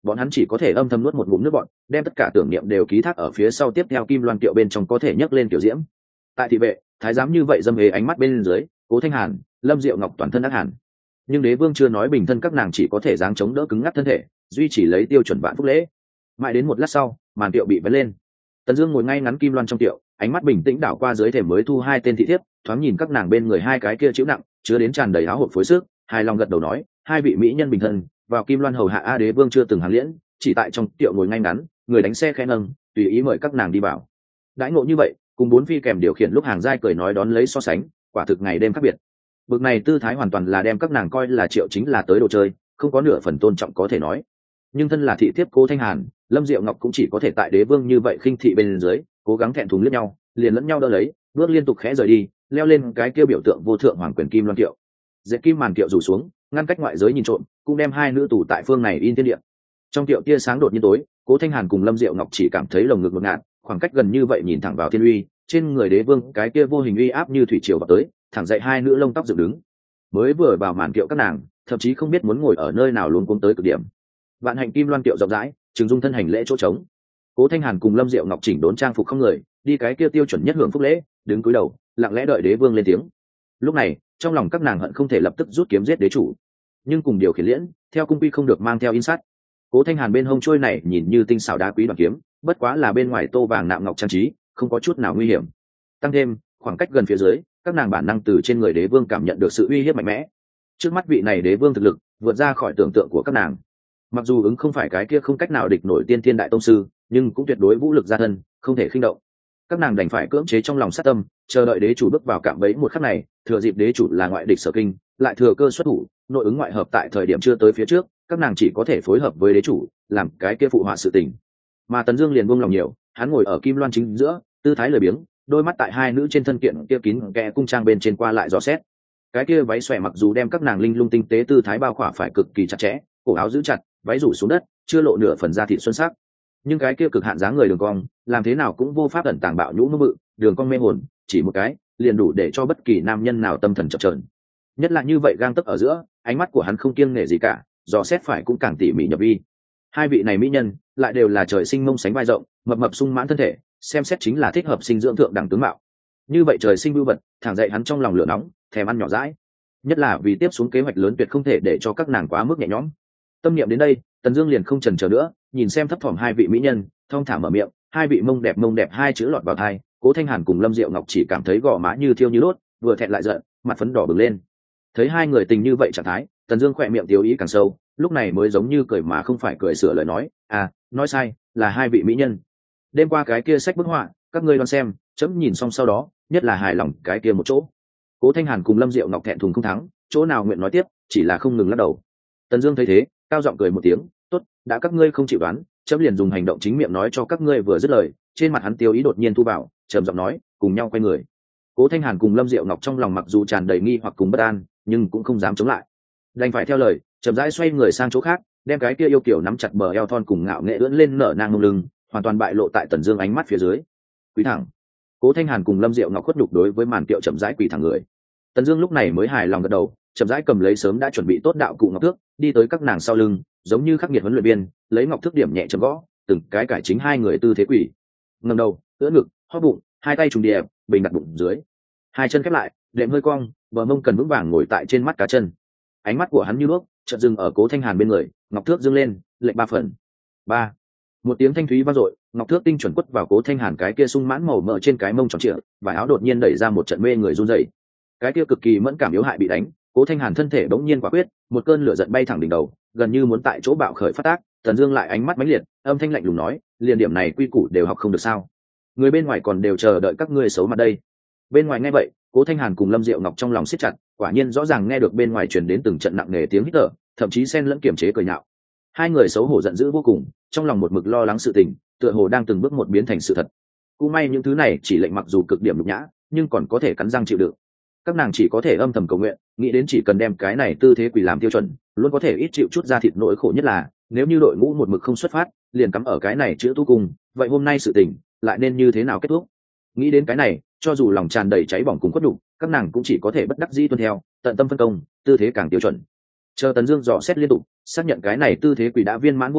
bọn hắn chỉ có thể âm thầm nuốt một ngụm nước bọn, đem tất cả tưởng niệm đều ký thác ở phía sau tiếp theo kim loan kiệu bên trong có thể nhấc lên kiểu diễm. Tại thị vệ, thái giám như vậy dâm hề ánh mắt bên dưới, Cố Thanh Hàn, Lâm Diệu Ngọc toàn thân ác hàn. Nhưng đế vương chưa nói bình thân, các nàng chỉ có thể giáng chống đỡ cứng ngắc thân thể, duy trì lấy tiêu chuẩn vạn phúc lễ. Mãi đến một lát sau, màn kiệu bị vén lên. Tần Dương ngồi ngay ngắn kim loan trong kiệu, ánh mắt bình tĩnh đảo qua dưới thềm mới thu hai tên thị thiếp, thoáng nhìn các nàng bên người hai cái kia chịu nặng, chứa đến tràn đầy áo hộp phối sức, hài lòng gật đầu nói, hai vị mỹ nhân bình thân, vào kim loan hầu hạ a. Đế vương chưa từng hàng liễn, chỉ tại trong kiệu ngồi ngay ngắn, người đánh xe khẽ nâng, tùy ý mời các nàng đi vào. Đãi ngộ như vậy, cùng bốn phi kèm điều khiển lúc hàng giai cười nói đón lấy so sánh, quả thực ngày đêm khác biệt. Bực này tư thái hoàn toàn là đem các nàng coi là Triệu Chính là tới đồ chơi, không có nửa phần tôn trọng có thể nói. Nhưng thân là thị thiếp Cố Thanh Hàn, Lâm Diệu Ngọc cũng chỉ có thể tại đế vương như vậy khinh thị bên dưới, cố gắng thẹn thùng liếc nhau, liền lẫn nhau đỡ lấy, bước liên tục khẽ rời đi, leo lên cái kia biểu tượng vô thượng hoàng quyền kim loan kiệu. Dệt kim màn kiệu rủ xuống, ngăn cách ngoại giới nhìn trộm, cũng đem hai nữ tù tại phương này in thiên địa. Trong kiệu tia sáng đột nhiên tối, Cố Thanh Hàn cùng Lâm Diệu Ngọc chỉ cảm thấy lồng ngực ngột ngạt, khoảng cách gần như vậy nhìn thẳng vào thiên uy, trên người đế vương cái kia vô hình uy áp như thủy triều vào tới, thẳng dậy hai nữ lông tóc dựng đứng. Mới vừa vào màn kiệu các nàng, thậm chí không biết muốn ngồi ở nơi nào luống cuống tới cực điểm. Vạn hạnh kim loan kiệu rộng rãi, trừng dung thân hành lễ chỗ trống. Cố Thanh Hàn cùng Lâm Diệu Ngọc chỉnh đốn trang phục không người, đi cái kia tiêu chuẩn nhất hưởng phúc lễ, đứng cúi đầu, lặng lẽ đợi đế vương lên tiếng. Lúc này, trong lòng các nàng hận không thể lập tức rút kiếm giết đế chủ, nhưng cùng điều khiển liễn, theo cung quy không được mang theo in sắt. Cố Thanh Hàn bên hông trôi này nhìn như tinh xảo đá quý đoàn kiếm, bất quá là bên ngoài tô vàng nạm ngọc trang trí, không có chút nào nguy hiểm. Tăng thêm, khoảng cách gần phía dưới, các nàng bản năng từ trên người đế vương cảm nhận được sự uy hiếp mạnh mẽ. Trước mắt vị này đế vương thực lực vượt ra khỏi tưởng tượng của các nàng. Mặc dù ứng không phải cái kia không cách nào địch nổi tiên thiên đại tông sư, nhưng cũng tuyệt đối vũ lực gia thân, không thể khinh động. Các nàng đành phải cưỡng chế trong lòng sát tâm, chờ đợi đế chủ bước vào cạm bẫy một khắc này, thừa dịp đế chủ là ngoại địch sở kinh, lại thừa cơ xuất thủ, nội ứng ngoại hợp tại thời điểm chưa tới phía trước, các nàng chỉ có thể phối hợp với đế chủ, làm cái kia phụ họa sự tình. Mà Tần Dương liền buông lòng nhiều, hắn ngồi ở kim loan chính giữa, tư thái lười biếng, đôi mắt tại hai nữ trên thân kiện kia kín kẽ cung trang bên trên qua lại dò xét. Cái kia váy xòe mặc dù đem các nàng linh lung tinh tế tư thái bao khỏa phải cực kỳ chặt chẽ, cổ áo giữ chặt, váy rủ xuống đất, chưa lộ nửa phần da thịt xuân sắc. Nhưng cái kia cực hạn dáng người đường cong, làm thế nào cũng vô pháp ẩn tàng bạo nhũ mơ mự, đường cong mê hồn, chỉ một cái, liền đủ để cho bất kỳ nam nhân nào tâm thần chập chờn. Nhất là như vậy gang tấc ở giữa, ánh mắt của hắn không kiêng nể gì cả, dò xét phải cũng càng tỉ mỉ nhập vi. Hai vị này mỹ nhân, lại đều là trời sinh mông sánh vai rộng, mập mập sung mãn thân thể, xem xét chính là thích hợp sinh dưỡng thượng đẳng tướng mạo. Như vậy trời sinh bưu vật, thẳng dậy hắn trong lòng lửa nóng, thèm ăn nhỏ dãi. Nhất là vì tiếp xuống kế hoạch lớn tuyệt không thể để cho các nàng quá mức nhẹ nhõm. Tâm niệm đến đây, Tần Dương liền không chần chờ nữa, nhìn xem thấp thỏm hai vị mỹ nhân, thong thả mở miệng, hai vị mông đẹp hai chữ lọt vào tai, Cố Thanh Hàn cùng Lâm Diệu Ngọc chỉ cảm thấy gò má như thiêu như đốt, vừa thẹn lại giận, mặt phấn đỏ bừng lên. Thấy hai người tình như vậy trạng thái, Tần Dương khẽ miệng tiêu ý càng sâu, lúc này mới giống như cười mà không phải cười sửa lời nói, nói sai, là hai vị mỹ nhân. Đêm qua cái kia sách bức họa, các ngươi đoán xem, chấm nhìn xong sau đó, nhất là hài lòng cái kia một chỗ. Cố Thanh Hàn cùng Lâm Diệu Ngọc thẹn thùng không thắng, chỗ nào nguyện nói tiếp, chỉ là không ngừng lắc đầu. Tần Dương thấy thế, cao giọng cười một tiếng, tốt, đã các ngươi không chịu đoán, chấm liền dùng hành động chính miệng nói cho các ngươi. Vừa dứt lời, trên mặt hắn tiêu ý đột nhiên thu vào, trầm giọng nói, cùng nhau quay người. Cố Thanh Hàn cùng Lâm Diệu Ngọc trong lòng mặc dù tràn đầy nghi hoặc cùng bất an, nhưng cũng không dám chống lại, đành phải theo lời, chậm rãi xoay người sang chỗ khác, đem cái kia yêu kiều nắm chặt bờ eo thon cùng ngạo nghệ ưỡn lên nở nang mông lưng, hoàn toàn bại lộ tại Tần Dương ánh mắt phía dưới. Quý thẳng. Cố Thanh Hàn cùng Lâm Diệu Ngọc khuất nhục đối với màn kiệu chậm rãi quỳ thẳng người. Tần Dương lúc này mới hài lòng gật đầu, chậm rãi cầm lấy sớm đã chuẩn bị tốt đạo cụ ngọc thước, đi tới các nàng sau lưng, giống như khắc nghiệt huấn luyện viên, lấy ngọc thước điểm nhẹ chấm gõ, từng cái cải chính hai người tư thế quỳ. Ngẩng đầu, ưỡn ngực, hóp bụng, hai tay trùng điệp, bình đặt bụng dưới. Hai chân khép lại, đệm hơi cong, bờ mông cần vững vàng ngồi tại trên mắt cá chân. Ánh mắt của hắn như đuốc, chợt dừng ở Cố Thanh Hàn bên người, ngọc thước dương lên, lệnh 3 phần. 3. Một tiếng thanh thúy vang dội, ngọc thước tinh chuẩn quất vào Cố Thanh Hàn cái kia sung mãn màu mỡ trên cái mông tròn trịa, vải áo đột nhiên đẩy ra một trận mê người run rẩy. Cái kia cực kỳ mẫn cảm yếu hại bị đánh, Cố Thanh Hàn thân thể bỗng nhiên quả quyết, một cơn lửa giận bay thẳng đỉnh đầu, gần như muốn tại chỗ bạo khởi phát tác. Tần Dương lại ánh mắt mãnh liệt, âm thanh lạnh lùng nói, liền điểm này quy củ đều học không được sao? Người bên ngoài còn đều chờ đợi các ngươi xấu mặt đây. Bên ngoài nghe vậy, Cố Thanh Hàn cùng Lâm Diệu Ngọc trong lòng siết chặt, quả nhiên rõ ràng nghe được bên ngoài truyền đến từng trận nặng nề tiếng hít thở, thậm chí xen lẫn kiềm chế cười nhạo. Hai người xấu hổ giận dữ vô cùng, trong lòng một mực lo lắng sự tình, tựa hồ đang từng bước một biến thành sự thật. Cũng may những thứ này chỉ lệnh mặc dù cực điểm nhục nhã, nhưng còn có thể cắn răng chịu đựng. Các nàng chỉ có thể âm thầm cầu nguyện, nghĩ đến chỉ cần đem cái này tư thế quỳ làm tiêu chuẩn, luôn có thể ít chịu chút ra thịt. Nỗi khổ nhất là, nếu như đội ngũ một mực không xuất phát, liền cắm ở cái này chữa tu cùng, vậy hôm nay sự tình lại nên như thế nào kết thúc? Nghĩ đến cái này, cho dù lòng tràn đầy cháy bỏng cùng khuất nhục, các nàng cũng chỉ có thể bất đắc dĩ tuân theo, tận tâm phân công, tư thế càng tiêu chuẩn. Chờ Tần Dương dò xét liên tục, xác nhận cái này tư thế quỷ đã viên mãn vô hạn,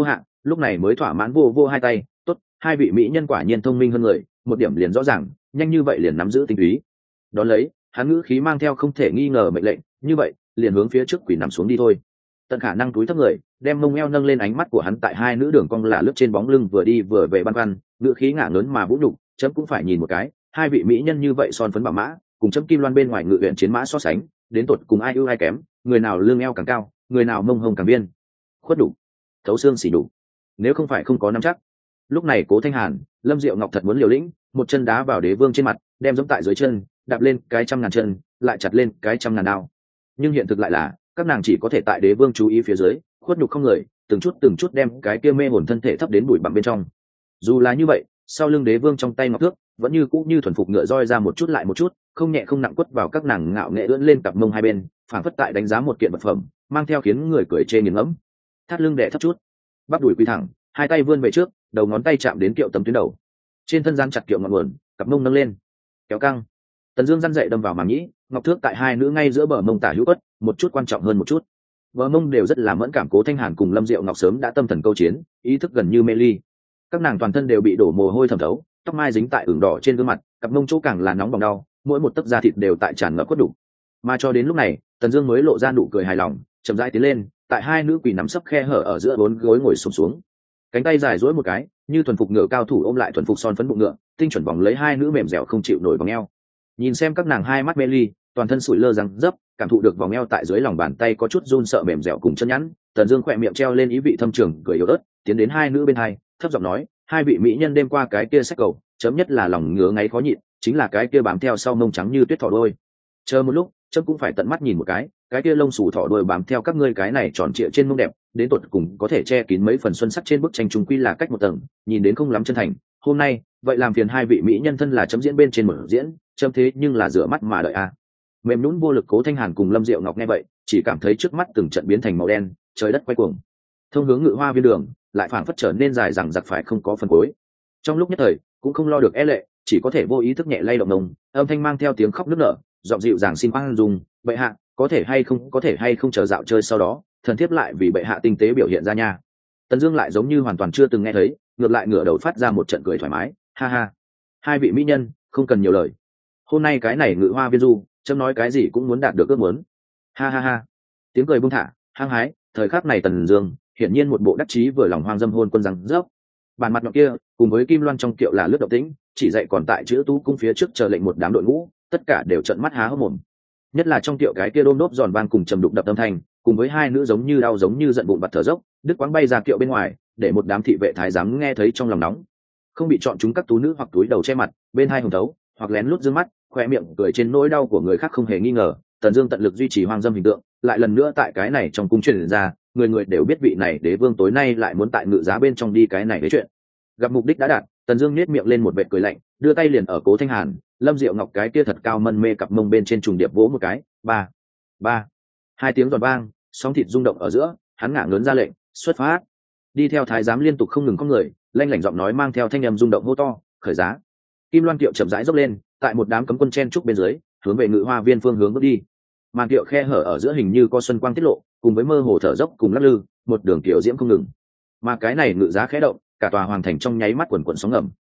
lúc này mới thỏa mãn vô vô hai tay. Tốt, hai vị mỹ nhân quả nhiên thông minh hơn người, một điểm liền rõ ràng, nhanh như vậy liền nắm giữ tinh túy. Đón lấy hắn ngữ khí mang theo không thể nghi ngờ mệnh lệnh, như vậy liền hướng phía trước quỷ nằm xuống đi thôi. Tận khả năng túi thấp người, đem mông eo nâng lên, ánh mắt của hắn tại hai nữ đường cong là lướt trên bóng lưng vừa đi vừa về băn khoăn, ngữ khí ngả lớn mà vũ nhục, chấm cũng phải nhìn một cái, hai vị mỹ nhân như vậy son phấn bảo mã, cùng chấm Kim Loan bên ngoài ngự huyện chiến mã so sánh, đến tột cùng ai ưu ai kém, người nào lưng eo càng cao, người nào mông hồng càng biên. Khuất đủ, thấu xương xỉ đủ. Nếu không phải không có nắm chắc. Lúc này Cố Thanh Hàn, Lâm Diệu Ngọc thật muốn liều lĩnh, một chân đá vào Đế Vương trên mặt, đem giống tại dưới chân, đạp lên cái 100.000 chân, lại chặt lên cái 100.000 đao. Nhưng hiện thực lại là, các nàng chỉ có thể tại Đế Vương chú ý phía dưới, khuất nhục không người, từng chút đem cái kia mê hồn thân thể thấp đến bụi bặm bên trong. Dù là như vậy, sau lưng Đế Vương trong tay ngọc thước vẫn như cũ như thuần phục ngựa roi ra một chút lại một chút, không nhẹ không nặng quất vào các nàng ngạo nghệ ưỡn lên cặp mông hai bên, phảng phất tại đánh giá một kiện vật phẩm, mang theo khiến người cười chê nghiền ngẫm. Thắt lưng đè thấp chút, bắp đùi quy thẳng, hai tay vươn về trước, đầu ngón tay chạm đến kiệu tấm tuyến đầu, trên thân gian chặt kiệu ngọn nguồn, cặp mông nâng lên, kéo căng. Tần Dương răn dậy đâm vào màng nhĩ, ngọc thước tại hai nữ ngay giữa bờ mông tả hữu quất, một chút quan trọng hơn một chút. Bờ mông đều rất là mẫn cảm, Cố Thanh Hàn cùng Lâm Diệu Ngọc sớm đã tâm thần câu chiến, ý thức gần như mê ly. Các nàng toàn thân đều bị đổ mồ hôi thấm thấu, tóc mai dính tại ửng đỏ trên gương mặt, cặp mông chỗ càng là nóng bỏng đau, mỗi một tấc da thịt đều tại tràn ngập cốt đủ. Mà cho đến lúc này, Tần Dương mới lộ ra nụ cười hài lòng, chậm rãi tiến lên, tại hai nữ quỳ nằm sấp khe hở ở giữa bốn gối ngồi xổm xuống, cánh tay dài duỗi một cái, như thuần phục ngựa cao thủ ôm lại thuần phục son phấn bụng ngựa, tinh chuẩn vòng lấy hai nữ mềm dẻo không chịu nổi vòng eo. Nhìn xem các nàng hai mắt mê ly, toàn thân sủi lơ răng dấp, cảm thụ được vòng eo tại dưới lòng bàn tay có chút run sợ mềm dẻo cùng chân nhẵn, Tần Dương khẽ miệng treo lên ý vị thâm trường cười yếu ớt, tiến đến hai nữ bên hai, thấp giọng nói, hai vị mỹ nhân đêm qua cái kia sách cầu, chấm nhất là lòng ngứa ngáy khó nhịn, chính là cái kia bám theo sau mông trắng như tuyết thỏ đôi. Chờ một lúc, chấm cũng phải tận mắt nhìn một cái kia lông xù thỏ đôi bám theo các ngươi cái này tròn trịa trên mông đẹp, đến tột cùng có thể che kín mấy phần xuân sắc trên bức tranh trung quy là cách một tầng, nhìn đến không lắm chân thành. Hôm nay, vậy làm phiền hai vị mỹ nhân thân là chấm diễn bên trên mở diễn, chấm thế nhưng là rửa mắt mà đợi a. Mềm nhũn vô lực Cố Thanh Hàn cùng Lâm Diệu Ngọc nghe vậy, chỉ cảm thấy trước mắt từng trận biến thành màu đen, trời đất quay cuồng. Thông hướng Ngự Hoa Viên đường, lại phảng phất trở nên dài dằng dặc phải không có phần cuối. Trong lúc nhất thời, cũng không lo được e lệ, chỉ có thể vô ý thức nhẹ lay động nồng, âm thanh mang theo tiếng khóc nức nở, giọng dịu dàng xin khoan dung, bệ hạ, có thể hay không chờ dạo chơi sau đó, thần thiếp lại vì bệ hạ tinh tế biểu hiện ra nha. Tần Dương lại giống như hoàn toàn chưa từng nghe thấy, ngược lại ngửa đầu phát ra một trận cười thoải mái, ha ha. Hai vị mỹ nhân, không cần nhiều lời. Hôm nay cái này Ngự Hoa Viên du, chấm nói cái gì cũng muốn đạt được ước muốn. Ha ha ha. Tiếng cười buông thả, hăng hái, thời khắc này Tần Dương, hiển nhiên một bộ đắc chí vừa lòng hoang dâm hôn quân rằng dốc. Bàn mặt nhọn kia, cùng với Kim Loan trong kiệu là lướt động tĩnh, chỉ dạy còn tại chữ tú cung phía trước chờ lệnh một đám đội ngũ, tất cả đều trợn mắt há hốc mồm. Nhất là trong kiệu cái kia đôm đốp giòn vang cùng trầm đục đập âm thanh, cùng với hai nữ giống như đau giống như giận bụng bật thở dốc, đứt quãng bay ra kiệu bên ngoài, để một đám thị vệ thái giám nghe thấy trong lòng nóng. Không bị chọn chúng các tú nữ hoặc túi đầu che mặt, bên hai hồng thấu, hoặc lén lút dương mắt, khoe miệng cười trên nỗi đau của người khác không hề nghi ngờ. Tần Dương tận lực duy trì hoang dâm hình tượng, lại lần nữa tại cái này trong cung truyền ra, người người đều biết vị này đế vương tối nay lại muốn tại ngự giá bên trong đi cái này đến chuyện. Gặp mục đích đã đạt, Tần Dương nhếch miệng lên một vệt cười lạnh, đưa tay liền ở Cố Thanh Hàn, Lâm Diệu Ngọc cái kia thật cao mân mê cặp mông bên trên trùng điệp vỗ một cái, ba, ba, hai tiếng giòn vang, sóng thịt rung động ở giữa, hắn ngả ngớn ra lệnh, xuất phát. Đi theo thái giám liên tục không ngừng cong người, lanh lảnh giọng nói mang theo thanh âm rung động hô to, khởi giá. Kim Loan kiệu chậm rãi dốc lên, tại một đám cấm quân chen trúc bên dưới, hướng về Ngự Hoa Viên phương hướng bước đi. Màn kiệu khe hở ở giữa hình như có xuân quang tiết lộ, cùng với mơ hồ thở dốc cùng lắc lư, một đường kiệu diễm không ngừng. Mà cái này ngự giá khẽ động, cả tòa hoàng thành trong nháy mắt quần quần sóng ngầm,